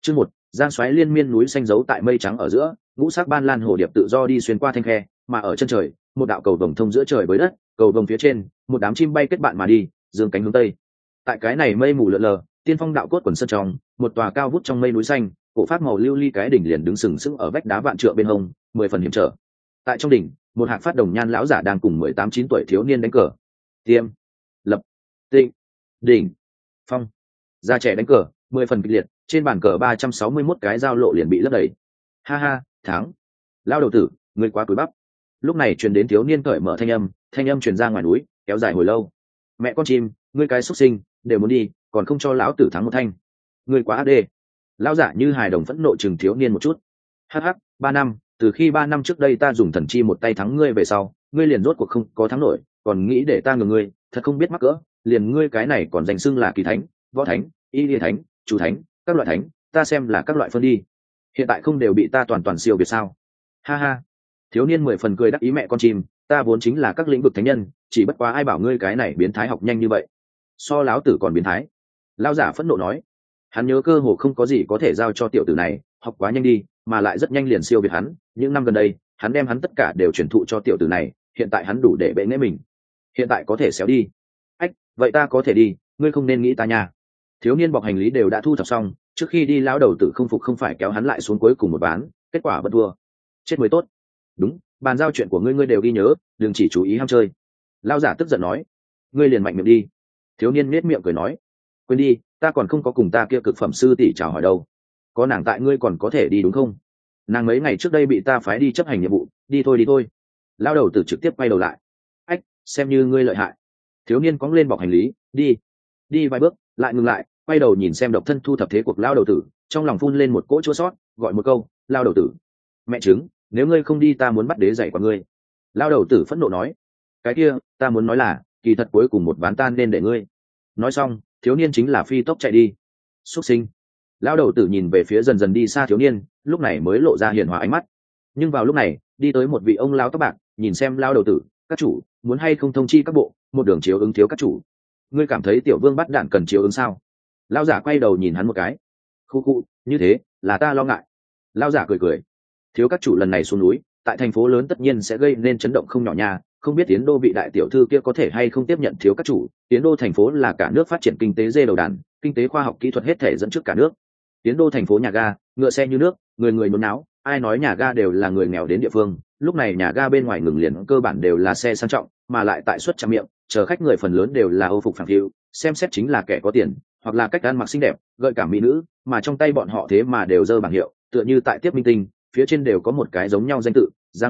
Chương 1, giang xoáy liên miên núi xanh giấu tại mây trắng ở giữa, ngũ sắc ban lan hồ điệp tự do đi xuyên qua thanh khe, mà ở chân trời, một đạo cầu vồng thông giữa trời với đất, cầu vồng phía trên, một đám chim bay kết bạn mà đi, dương cánh hướng tây. Tại cái này mây mù lượn lờ, tiên phong đạo cốt quần sơn trong, một tòa cao vút trong mây núi xanh, cổ phát màu lưu ly cái đỉnh liền đứng sừng sững ở vách đá vạn trượng bên hông, 10 phần hiểm trở. Tại trong đỉnh, một hạc phát đồng nhan lão giả đang cùng 18-9 tuổi thiếu niên đánh cờ. Tiêm, lập, tịnh, đỉnh, phong. Gia trẻ đánh cờ, 10 phần kịch liệt, trên bàn cờ 361 cái giao lộ liền bị lấp đầy. Ha ha, thắng. Lao đầu tử, ngươi quá cúi bắp. Lúc này truyền đến thiếu niên cởi mở thanh âm truyền ra ngoài núi, kéo dài hồi lâu. Mẹ con chim, ngươi cái xuất sinh, đều muốn đi, còn không cho lão tử thắng một thanh. Ngươi quá ác đê. Lão giả như hài đồng phẫn nộ chừng thiếu niên một chút. Hắc hắc, 3 năm, từ khi 3 năm trước đây ta dùng thần chi một tay thắng ngươi về sau, ngươi liền rốt cuộc không có thắng nổi, còn nghĩ để ta ngừng ngươi, thật không biết mắc cỡ, liền ngươi cái này còn danh xưng là kỳ thánh, võ thánh, y lìa thánh, chủ thánh, các loại thánh, ta xem là các loại phân đi. Hiện tại không đều bị ta toàn toàn siêu việt sao? Ha ha. Thiếu niên 10 phần cười đắc ý mẹ con chim, ta vốn chính là các lĩnh vực thánh nhân, chỉ bất quá ai bảo ngươi cái này biến thái học nhanh như vậy. So láo tử còn biến thái. Lão giả phẫn nộ nói. Hắn nhớ cơ hồ không có gì có thể giao cho tiểu tử này, học quá nhanh đi, mà lại rất nhanh liền siêu việt hắn. Những năm gần đây, hắn đem hắn tất cả đều truyền thụ cho tiểu tử này, hiện tại hắn đủ để bệ nghệ mình. Hiện tại có thể xéo đi. Ách, vậy ta có thể đi, ngươi không nên nghĩ ta nha. Thiếu niên bọc hành lý đều đã thu thập xong, trước khi đi lão đầu tử không phục không phải kéo hắn lại xuống cuối cùng một ván, kết quả vẫn thua. Chết mới tốt. Đúng, bàn giao chuyện của ngươi đều ghi nhớ, đừng chỉ chú ý ham chơi. Lão giả tức giận nói. Ngươi liền mạnh miệng đi. Thiếu niên nết miệng cười nói. Quên đi, ta còn không có cùng ta kia cực phẩm sư tỷ chào hỏi đâu. Có nàng tại ngươi còn có thể đi đúng không? Nàng mấy ngày trước đây bị ta phái đi chấp hành nhiệm vụ, đi thôi. Lão đầu tử trực tiếp quay đầu lại. Ách, xem như ngươi lợi hại. Thiếu niên cóng lên bọc hành lý, đi vài bước, lại ngừng lại, quay đầu nhìn xem độc thân thu thập thế cuộc lão đầu tử, trong lòng phun lên một cỗ chua sót, gọi một câu, lão đầu tử. Mẹ chứng, nếu ngươi không đi ta muốn bắt đế giày của ngươi. Lão đầu tử phẫn nộ nói. Cái kia, ta muốn nói là, kỳ thật cuối cùng một ván tan nên để ngươi. Nói xong, thiếu niên chính là phi tốc chạy đi. Xuất sinh. Lão đầu tử nhìn về phía dần dần đi xa thiếu niên, lúc này mới lộ ra hiền hòa ánh mắt. Nhưng vào lúc này, đi tới một vị ông lão tóc bạc, nhìn xem lão đầu tử, các chủ, muốn hay không thông chi các bộ, một đường chiếu ứng thiếu các chủ. Ngươi cảm thấy tiểu vương bắt đạn cần chiếu ứng sao? Lão giả quay đầu nhìn hắn một cái. Khu, như thế, là ta lo ngại. Lão giả cười. Thiếu các chủ lần này xuống núi, tại thành phố lớn tất nhiên sẽ gây nên chấn động không nhỏ nha, không biết tiến đô vị đại tiểu thư kia có thể hay không tiếp nhận thiếu các chủ. Tiến đô thành phố là cả nước phát triển kinh tế dê đầu đàn, kinh tế khoa học kỹ thuật hết thể dẫn trước cả nước. Tiến đô thành phố nhà ga, ngựa xe như nước, người nôn náo, ai nói nhà ga đều là người nghèo đến địa phương. Lúc này nhà ga bên ngoài ngừng liền cơ bản đều là xe sang trọng, mà lại tại suất trăm miệng, chờ khách người phần lớn đều là Âu phục phẳng phiu, xem xét chính là kẻ có tiền, hoặc là cách ăn mặc xinh đẹp, gợi cảm mỹ nữ, mà trong tay bọn họ thế mà đều giơ bảng hiệu, tựa như tại tiếp minh tinh, phía trên đều có một cái giống nhau danh tự,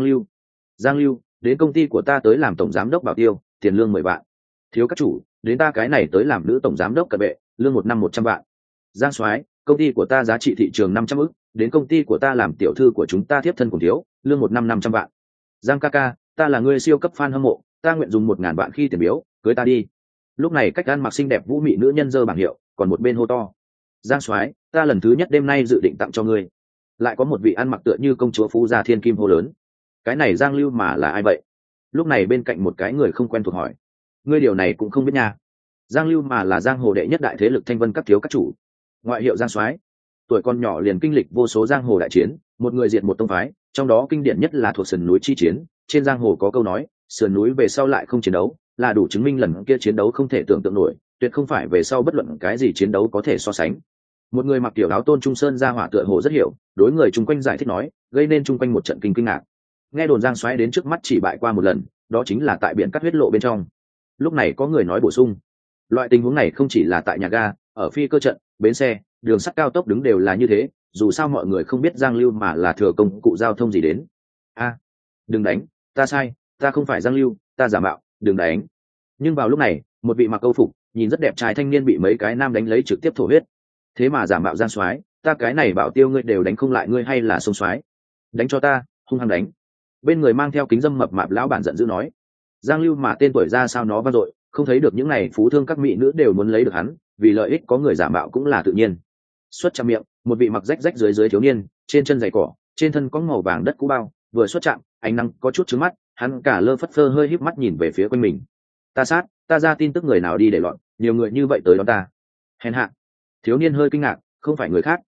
Giang Lưu, đến công ty của ta tới làm tổng giám đốc bảo tiêu, tiền lương 10 vạn. Thiếu các chủ, đến ta cái này tới làm nữ tổng giám đốc cận vệ, lương 1 năm 100 vạn. Giang Soái, công ty của ta giá trị thị trường 500 ức, đến công ty của ta làm tiểu thư của chúng ta tiếp thân cùng thiếu, lương 1 năm 500 vạn. Giang ca, ta là người siêu cấp fan hâm mộ, ta nguyện dùng 1000 vạn khi tiền biếu, cưới ta đi. Lúc này cách ăn mặc xinh đẹp vũ mị nữ nhân giơ bảng hiệu, còn một bên hô to. Giang Soái, ta lần thứ nhất đêm nay dự định tặng cho ngươi. Lại có một vị ăn mặc tựa như công chúa phú gia thiên kim hô lớn. Cái này Giang Lưu mà là ai vậy? Lúc này bên cạnh một cái người không quen thuộc hỏi. Ngươi điều này cũng không biết nha. Giang Lưu mà là giang hồ đệ nhất đại thế lực thanh vân các thiếu các chủ, ngoại hiệu Giang Soái. Tuổi còn nhỏ liền kinh lịch vô số giang hồ đại chiến, một người diệt một tông phái, trong đó kinh điển nhất là thuộc sườn núi chi chiến. Trên giang hồ có câu nói, sườn núi về sau lại không chiến đấu, là đủ chứng minh lần kia chiến đấu không thể tưởng tượng nổi, tuyệt không phải về sau bất luận cái gì chiến đấu có thể so sánh. Một người mặc kiểu áo tôn trung sơn ra hỏa tựa hồ rất hiểu, đối người chung quanh giải thích nói, gây nên chung quanh một trận kinh ngạc. Nghe đồn Giang Soái đến trước mắt chỉ bại qua một lần, đó chính là tại biển cắt huyết lộ bên trong. Lúc này có người nói bổ sung, loại tình huống này không chỉ là tại nhà ga, ở phi cơ trận, bến xe, đường sắt cao tốc đứng đều là như thế, dù sao mọi người không biết Giang Lưu mà là thừa công cụ giao thông gì đến. Đừng đánh, ta sai, ta không phải Giang Lưu, ta giả mạo, đừng đánh. Nhưng vào lúc này, một vị mặc câu phục, nhìn rất đẹp trai thanh niên bị mấy cái nam đánh lấy trực tiếp thổ huyết. Thế mà giả mạo Giang Soái, ta cái này bảo tiêu ngươi đều đánh không lại ngươi hay là sông Soái? Đánh cho ta, hung hăng đánh. Bên người mang theo kính dâm mập mạp lão bản giận dữ nói. Giang Lưu mà tên tuổi ra sao nó vang dội, không thấy được những này phú thương các mỹ nữ đều muốn lấy được hắn, vì lợi ích có người giả mạo cũng là tự nhiên. Xuất chạm miệng, một vị mặc rách rách dưới thiếu niên, trên chân giày cỏ, trên thân có màu vàng đất cũ bao, vừa xuất chạm, ánh nắng có chút trướng mắt, hắn cả lơ phất phơ hơi híp mắt nhìn về phía quanh mình. Ta ra tin tức người nào đi để loạn, nhiều người như vậy tới đón ta. Hèn hạ. Thiếu niên hơi kinh ngạc, không phải người khác,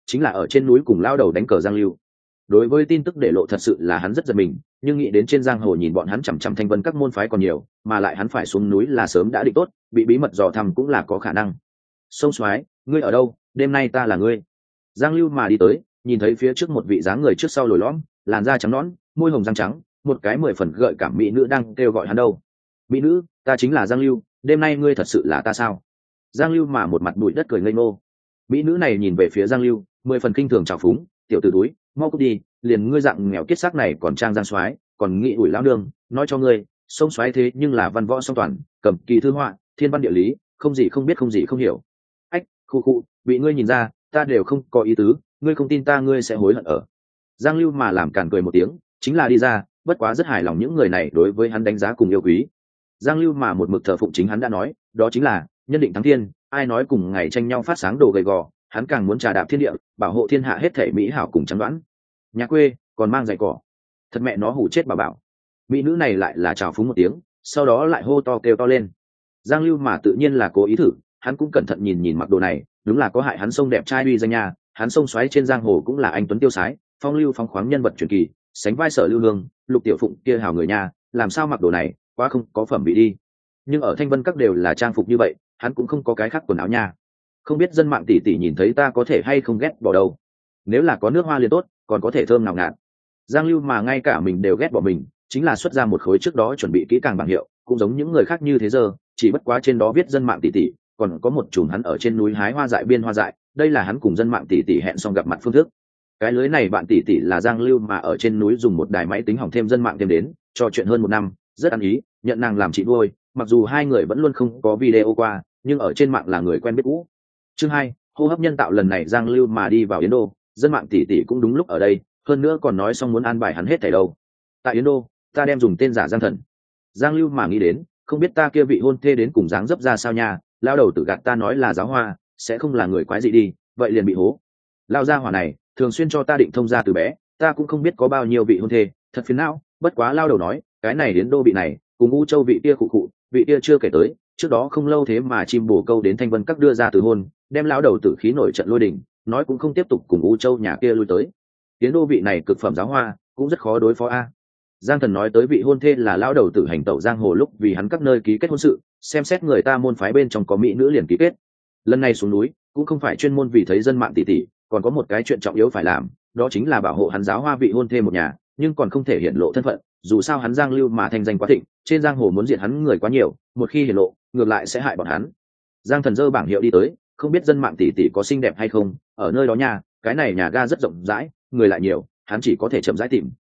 chính là ở trên núi cùng lao đầu đánh cờ Giang Lưu. Đối với tin tức để lộ thật sự là hắn rất giật mình, nhưng nghĩ đến trên giang hồ nhìn bọn hắn chằm chằm thanh vân các môn phái còn nhiều, mà lại hắn phải xuống núi là sớm đã định tốt, bị bí mật dò thăm cũng là có khả năng. Sông Soái, ngươi ở đâu? Đêm nay ta là ngươi. Giang Lưu mà đi tới, nhìn thấy phía trước một vị dáng người trước sau lồi lõm, làn da trắng nõn, môi hồng răng trắng, một cái 10 phần gợi cảm mỹ nữ đang kêu gọi hắn đâu. Mỹ nữ, ta chính là Giang Lưu, đêm nay ngươi thật sự là ta sao? Giang Lưu mà một mặt bụi đất cười ngây ngô. Mỹ nữ này nhìn về phía Giang Lưu, 10 phần kinh thường trào phúng, tiểu tử túi, mau cút đi, liền ngươi dạng nghèo kiết xác này còn trang Giang Soái, còn nghĩ ủi lão nương, nói cho ngươi, sông Soái thế nhưng là văn võ song toàn, cầm kỳ thư họa, thiên văn địa lý, không gì không biết không gì không hiểu. Ách, khu khu, bị ngươi nhìn ra, ta đều không có ý tứ, ngươi không tin ta ngươi sẽ hối hận ở. Giang Lưu mà làm càn cười một tiếng, chính là đi ra, bất quá rất hài lòng những người này đối với hắn đánh giá cùng yêu quý. Giang Lưu mà một mực thờ phụng chính hắn đã nói, đó chính là nhân định thắng thiên, ai nói cùng ngày tranh nhau phát sáng đồ gầy gò, hắn càng muốn trà đạp thiên địa, bảo hộ thiên hạ hết thể mỹ hảo cùng trắng đoán. Nhà quê còn mang giày cỏ, thật mẹ nó hủ chết bà bảo. Mỹ nữ này lại là chào phúng một tiếng, sau đó lại hô to kêu to lên. Giang Lưu mà tự nhiên là cố ý thử, hắn cũng cẩn thận nhìn nhìn mặc đồ này, đúng là có hại hắn sông đẹp trai uy danh nhà, hắn sông xoáy trên giang hồ cũng là anh tuấn tiêu sái, phong lưu phóng khoáng nhân vật truyền kỳ, sánh vai Sở Lưu Hương, Lục Tiểu Phụng kia hào người nhà, làm sao mặc đồ này, quá không có phẩm vị đi. Nhưng ở Thanh Vân các đều là trang phục như vậy, hắn cũng không có cái khác quần áo nha. Không biết dân mạng tỷ tỷ nhìn thấy ta có thể hay không ghét bỏ đâu. Nếu là có nước hoa liền tốt, còn có thể thơm nào ngạt. Giang Lưu mà ngay cả mình đều ghét bỏ mình, chính là xuất ra một khối trước đó chuẩn bị kỹ càng bảng hiệu, cũng giống những người khác như thế giờ, chỉ bất quá trên đó viết dân mạng tỷ tỷ, còn có một chùm hắn ở trên núi hái hoa dại biên hoa dại, đây là hắn cùng dân mạng tỷ tỷ hẹn xong gặp mặt phương thức. Cái lưới này bạn tỷ tỷ là Giang Lưu mà ở trên núi dùng một đài máy tính hỏng thêm dân mạng thêm đến, trò chuyện hơn 1 năm, rất ăn ý, nhận nàng làm chị nuôi, mặc dù hai người vẫn luôn không có video qua, nhưng ở trên mạng là người quen biết cũ. Chương 2, hô hấp nhân tạo. Lần này Giang Lưu mà đi vào Yến Đô, dân mạng tỷ tỷ cũng đúng lúc ở đây, hơn nữa còn nói xong muốn an bài hắn hết thảy đâu. Tại Yến Đô, ta đem dùng tên giả Giang Thần. Giang Lưu mà nghĩ đến, không biết ta kia vị hôn thê đến cùng dáng dấp ra sao nha, lao đầu tự gạt ta nói là giáo hoa, sẽ không là người quái gì đi, vậy liền bị hố. Lao gia hỏa này, thường xuyên cho ta định thông gia từ bé, ta cũng không biết có bao nhiêu vị hôn thê, thật phiền não. Bất quá lao đầu nói, cái này đến Đô vị này, cùng U Châu vị kia cụ cụ, vị kia chưa kể tới, trước đó không lâu thế mà chim bồ câu đến Thanh Vân các đưa ra từ hôn, đem lão đầu tử khí nổi trận lôi đình, nói cũng không tiếp tục cùng U Châu nhà kia lui tới. Tiến Đô vị này cực phẩm giáo hoa, cũng rất khó đối phó a. Giang Thần nói tới vị hôn thê là lão đầu tử hành tẩu giang hồ lúc vì hắn các nơi ký kết hôn sự, xem xét người ta môn phái bên trong có mỹ nữ liền ký kết. Lần này xuống núi cũng không phải chuyên môn vì thấy dân mạng tỷ tỷ, còn có một cái chuyện trọng yếu phải làm, đó chính là bảo hộ hắn giáo hoa vị hôn thê một nhà, nhưng còn không thể hiện lộ thân phận, dù sao hắn Giang Lưu mà thành danh quá thịnh, trên giang hồ muốn diệt hắn người quá nhiều, một khi hiện lộ, ngược lại sẽ hại bọn hắn. Giang Thần giơ bảng hiệu đi tới, không biết dân mạng tỷ tỷ có xinh đẹp hay không, ở nơi đó nha, cái này nhà ga rất rộng rãi, người lại nhiều, hắn chỉ có thể chậm rãi tìm.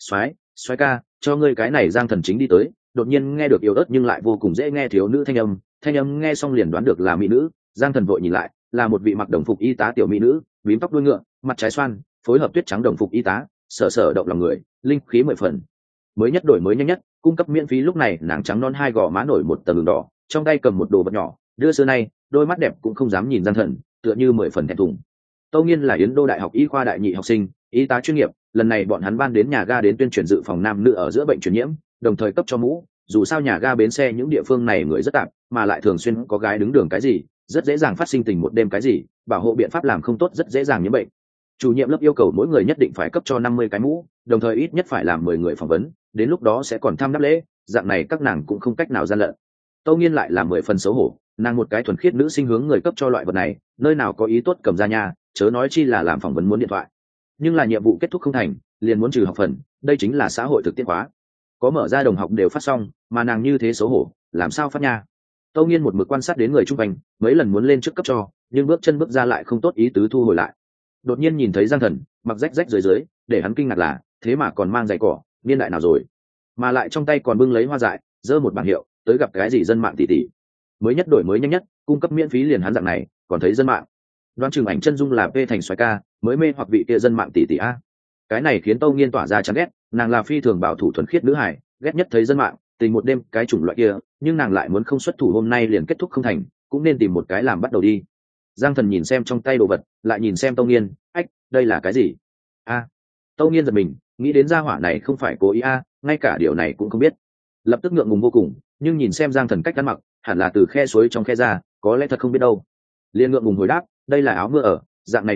Soái ca, cho ngươi cái này. Giang Thần chính đi tới, đột nhiên nghe được yếu ớt nhưng lại vô cùng dễ nghe thiếu nữ thanh âm nghe xong liền đoán được là mỹ nữ. Giang Thần vội nhìn lại, là một vị mặc đồng phục y tá tiểu mỹ nữ, bím tóc đuôi ngựa, mặt trái xoan, phối hợp tuyết trắng đồng phục y tá, sở động lòng người, linh khí 10 phần. Mới nhất đổi mới nhanh nhất, cung cấp miễn phí. Lúc này nàng trắng non hai gò má nổi một tầng đường đỏ, trong tay cầm một đồ vật nhỏ, đưa xưa nay, đôi mắt đẹp cũng không dám nhìn Giang Thần, tựa như 10 phần thẹn thùng. Tâu Nghiên là Yến Đô Đại học Y khoa đại nhị học sinh, y tá chuyên nghiệp, lần này bọn hắn ban đến nhà ga đến tuyên truyền dự phòng nam nữ ở giữa bệnh truyền nhiễm, đồng thời cấp cho mũ, dù sao nhà ga bến xe những địa phương này người rất tạp, mà lại thường xuyên có gái đứng đường cái gì, rất dễ dàng phát sinh tình một đêm cái gì, bảo hộ biện pháp làm không tốt rất dễ dàng nhiễm bệnh. Chủ nhiệm lớp yêu cầu mỗi người nhất định phải cấp cho 50 cái mũ, đồng thời ít nhất phải làm 10 người phỏng vấn, đến lúc đó sẽ còn thăm đáp lễ, dạng này các nàng cũng không cách nào gian lận. Tâu Nghiên lại là 10 phần xấu hổ, nàng một cái thuần khiết nữ sinh hướng người cấp cho loại vật này, nơi nào có ý tốt cầm ra nhà, chớ nói chi là làm phỏng vấn muốn điện thoại. Nhưng là nhiệm vụ kết thúc không thành, liền muốn trừ học phần, đây chính là xã hội thực tiễn khóa. Có mở ra đồng học đều phát xong, mà nàng như thế xấu hổ, làm sao phát nha? Tâu Nghiên một mực quan sát đến người chung quanh, mấy lần muốn lên trước cấp cho, nhưng bước chân bước ra lại không tốt ý tứ thu hồi lại. Đột nhiên nhìn thấy Giang Thần, mặc rách rách dưới, để hắn kinh ngạc là, thế mà còn mang giày cỏ, niên đại nào rồi? Mà lại trong tay còn bưng lấy hoa dại, giơ một bảng hiệu, tới gặp cái gì dân mạng tỷ tỷ. Mới nhất đổi mới nhanh nhất, cung cấp miễn phí liền hắn dạng này, còn thấy dân mạng. Đoán chừng ảnh chân dung là P thành xoái ca, mới mê hoặc vị kia dân mạng tỷ tỷ a. Cái này khiến Tâu Nghiên tỏa ra chán ghét, nàng là phi thường bảo thủ thuần khiết nữ hải, ghét nhất thấy dân mạng, tình một đêm cái chủng loại kia, nhưng nàng lại muốn không xuất thủ hôm nay liền kết thúc không thành, cũng nên tìm một cái làm bắt đầu đi. Giang Thần nhìn xem trong tay đồ vật, lại nhìn xem Tâu Nghiên, ách, đây là cái gì? A. Tâu Nghiên giật mình, nghĩ đến gia hỏa này không phải cố ý a, ngay cả điều này cũng không biết. Lập tức ngượng ngùng vô cùng, nhưng nhìn xem Giang Thần cách ăn mặc, hẳn là từ khe suối trong khe ra, có lẽ thật không biết đâu. Liên ngượng ngùng hồi đáp, đây là áo mưa ở, dạng này nha,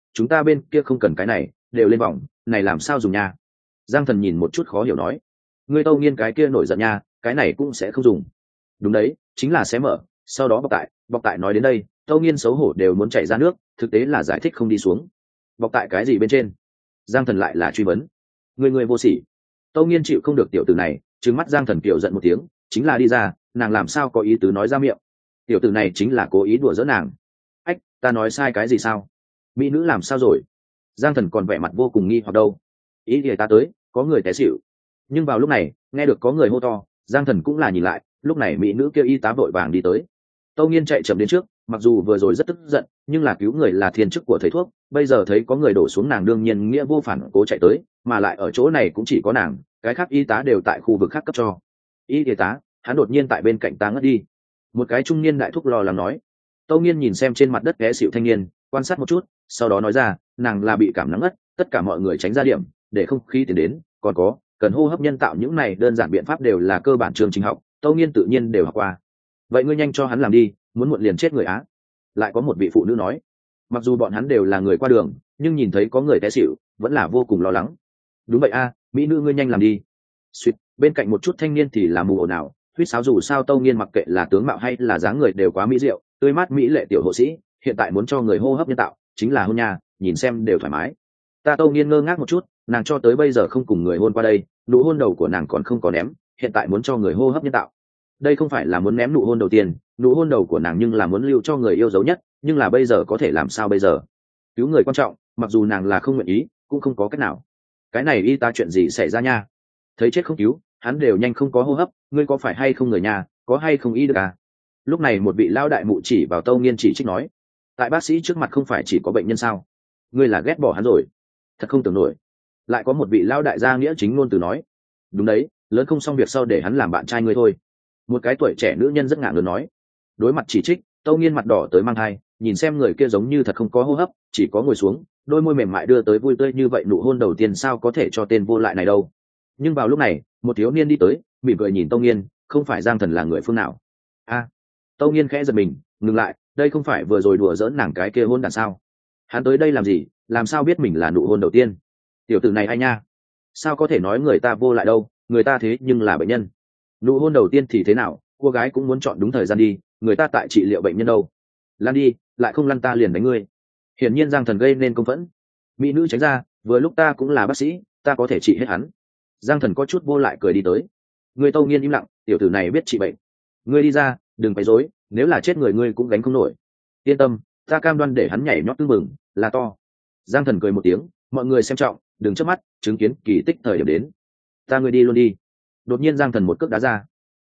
chúng ta bên kia không cần cái này, đều lên vòng, này làm sao dùng nha? Giang Thần nhìn một chút khó hiểu nói, ngươi Tâu Nghiên cái kia nổi giận nha, cái này cũng sẽ không dùng. Đúng đấy, chính là xé mở, sau đó bọc tại nói đến đây, Tâu Nghiên xấu hổ đều muốn chảy ra nước, thực tế là giải thích không đi xuống. Bọc tại cái gì bên trên? Giang Thần lại là truy vấn. Người vô sỉ. Tâu Nghiên chịu không được tiểu tử này, trừng mắt Giang Thần kiểu giận một tiếng, chính là đi ra, nàng làm sao có ý tứ nói ra miệng. Tiểu tử này chính là cố ý đùa giỡn nàng. Ách, ta nói sai cái gì sao? Mỹ nữ làm sao rồi? Giang Thần còn vẻ mặt vô cùng nghi hoặc đâu. Ý thì ta tới, có người té xỉu. Nhưng vào lúc này, nghe được có người hô to, Giang Thần cũng là nhìn lại, lúc này mỹ nữ kêu y tá vội vàng đi tới. Tâu Nghiên chạy chậm đến trước, mặc dù vừa rồi rất tức giận, nhưng là cứu người là thiên chức của thầy thuốc, bây giờ thấy có người đổ xuống nàng đương nhiên nghĩa vô phản cố chạy tới, mà lại ở chỗ này cũng chỉ có nàng, cái khác y tá đều tại khu vực khác cấp cho. Y tá, hắn đột nhiên tại bên cạnh ta ngất đi. Một cái trung niên đại thúc lo lắng nói. Tâu Nghiên nhìn xem trên mặt đất té xỉu thanh niên, quan sát một chút, sau đó nói ra, nàng là bị cảm nắng ngất, tất cả mọi người tránh ra điểm, để không khí tiến đến, còn có cần hô hấp nhân tạo những này đơn giản biện pháp đều là cơ bản chương trình học, Tâu Nghiên tự nhiên đều học qua. Vậy ngươi nhanh cho hắn làm đi, muốn muộn liền chết người á. Lại có một vị phụ nữ nói. Mặc dù bọn hắn đều là người qua đường, nhưng nhìn thấy có người té xỉu, vẫn là vô cùng lo lắng. Đúng vậy a, mỹ nữ ngươi nhanh làm đi. Suýt, bên cạnh một chút thanh niên thì là mù ồn ào, huýt sáo dù sao Tâu Nghiên mặc kệ là tướng mạo hay là dáng người đều quá mỹ diệu, tươi mát mỹ lệ tiểu hộ sĩ, hiện tại muốn cho người hô hấp nhân tạo, chính là hôn nha, nhìn xem đều thoải mái. Ta Tâu Nghiên ngơ ngác một chút, nàng cho tới bây giờ không cùng người hôn qua đây, nụ hôn đầu của nàng còn không có ném, hiện tại muốn cho người hô hấp nhân tạo. Đây không phải là muốn ném nụ hôn đầu tiên, nụ hôn đầu của nàng nhưng là muốn lưu cho người yêu dấu nhất, nhưng là bây giờ có thể làm sao bây giờ? Cứu người quan trọng, mặc dù nàng là không nguyện ý, cũng không có cách nào. Cái này y tá chuyện gì xảy ra nha? Thấy chết không cứu, hắn đều nhanh không có hô hấp, ngươi có phải hay không người nhà, có hay không y được à? Lúc này một vị lao đại mụ chỉ vào Tâu Nghiên chỉ trích nói, tại bác sĩ trước mặt không phải chỉ có bệnh nhân sao? Ngươi là ghét bỏ hắn rồi? Thật không tưởng nổi. Lại có một vị lao đại gia nghĩa chính ngôn từ nói, đúng đấy, lớn không xong việc sau để hắn làm bạn trai ngươi thôi. Một cái tuổi trẻ nữ nhân rất ngạo nghễ nói. Đối mặt chỉ trích, Tâu Nghiên mặt đỏ tới mang thai, nhìn xem người kia giống như thật không có hô hấp, chỉ có ngồi xuống, đôi môi mềm mại đưa tới vui tươi như vậy, nụ hôn đầu tiên sao có thể cho tên vô lại này đâu. Nhưng vào lúc này, một thiếu niên đi tới, mỉm cười nhìn Tâu Nghiên, không phải Giang Thần là người phương nào? A, Tâu Nghiên khẽ giật mình, ngừng lại, đây không phải vừa rồi đùa giỡn nàng cái kia hôn đàn sao? Hắn tới đây làm gì, làm sao biết mình là nụ hôn đầu tiên? Tiểu tử này hay nha, sao có thể nói người ta vô lại đâu, người ta thế nhưng là bệnh nhân. Nụ hôn đầu tiên thì thế nào, cô gái cũng muốn chọn đúng thời gian đi, người ta tại trị liệu bệnh nhân đâu. Lăn đi, lại không lăn ta liền đánh ngươi. Hiển nhiên Giang Thần gây nên công phẫn. Mỹ nữ tránh ra, vừa lúc ta cũng là bác sĩ, ta có thể trị hết hắn. Giang Thần có chút vô lại cười đi tới. Người Tâu Nghiên im lặng, tiểu tử này biết trị bệnh. Ngươi đi ra, đừng quấy rối, nếu là chết người ngươi cũng gánh không nổi. Yên tâm, ta cam đoan để hắn nhảy nhót tưng bừng, là to. Giang Thần cười một tiếng, mọi người xem trọng, đừng chớp mắt, chứng kiến kỳ tích thời điểm đến. Ta ngươi đi luôn đi. Đột nhiên Giang Thần một cước đá ra.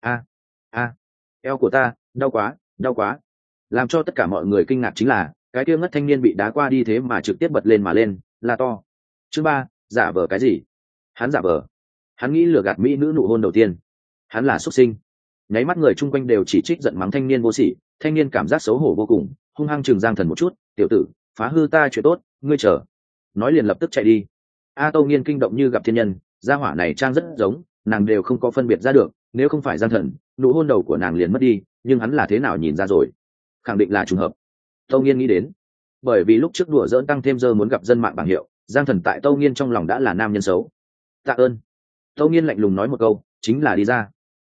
A, eo của ta, đau quá, đau quá. Làm cho tất cả mọi người kinh ngạc chính là, cái kia ngất thanh niên bị đá qua đi thế mà trực tiếp bật lên mà lên, là to. Chương 3, giả vờ cái gì? Hắn giả vờ. Hắn nghĩ lừa gạt mỹ nữ nụ hôn đầu tiên. Hắn là xuất sinh. Nháy mắt người chung quanh đều chỉ trích giận mắng thanh niên vô sỉ, thanh niên cảm giác xấu hổ vô cùng, hung hăng chừng Giang Thần một chút, tiểu tử, phá hư ta chuyện tốt, ngươi chờ. Nói liền lập tức chạy đi. Tâu Nghiên kinh động như gặp thiên nhân, gia hỏa này trang rất giống, nàng đều không có phân biệt ra được, nếu không phải Giang Thần, nụ hôn đầu của nàng liền mất đi, nhưng hắn là thế nào nhìn ra rồi? Khẳng định là trùng hợp. Tâu Nghiên nghĩ đến, bởi vì lúc trước đùa dỡn tăng thêm giờ muốn gặp dân mạng bảng hiệu, Giang Thần tại Tâu Nghiên trong lòng đã là nam nhân xấu. Tạ ơn. Tâu Nghiên lạnh lùng nói một câu, chính là đi ra.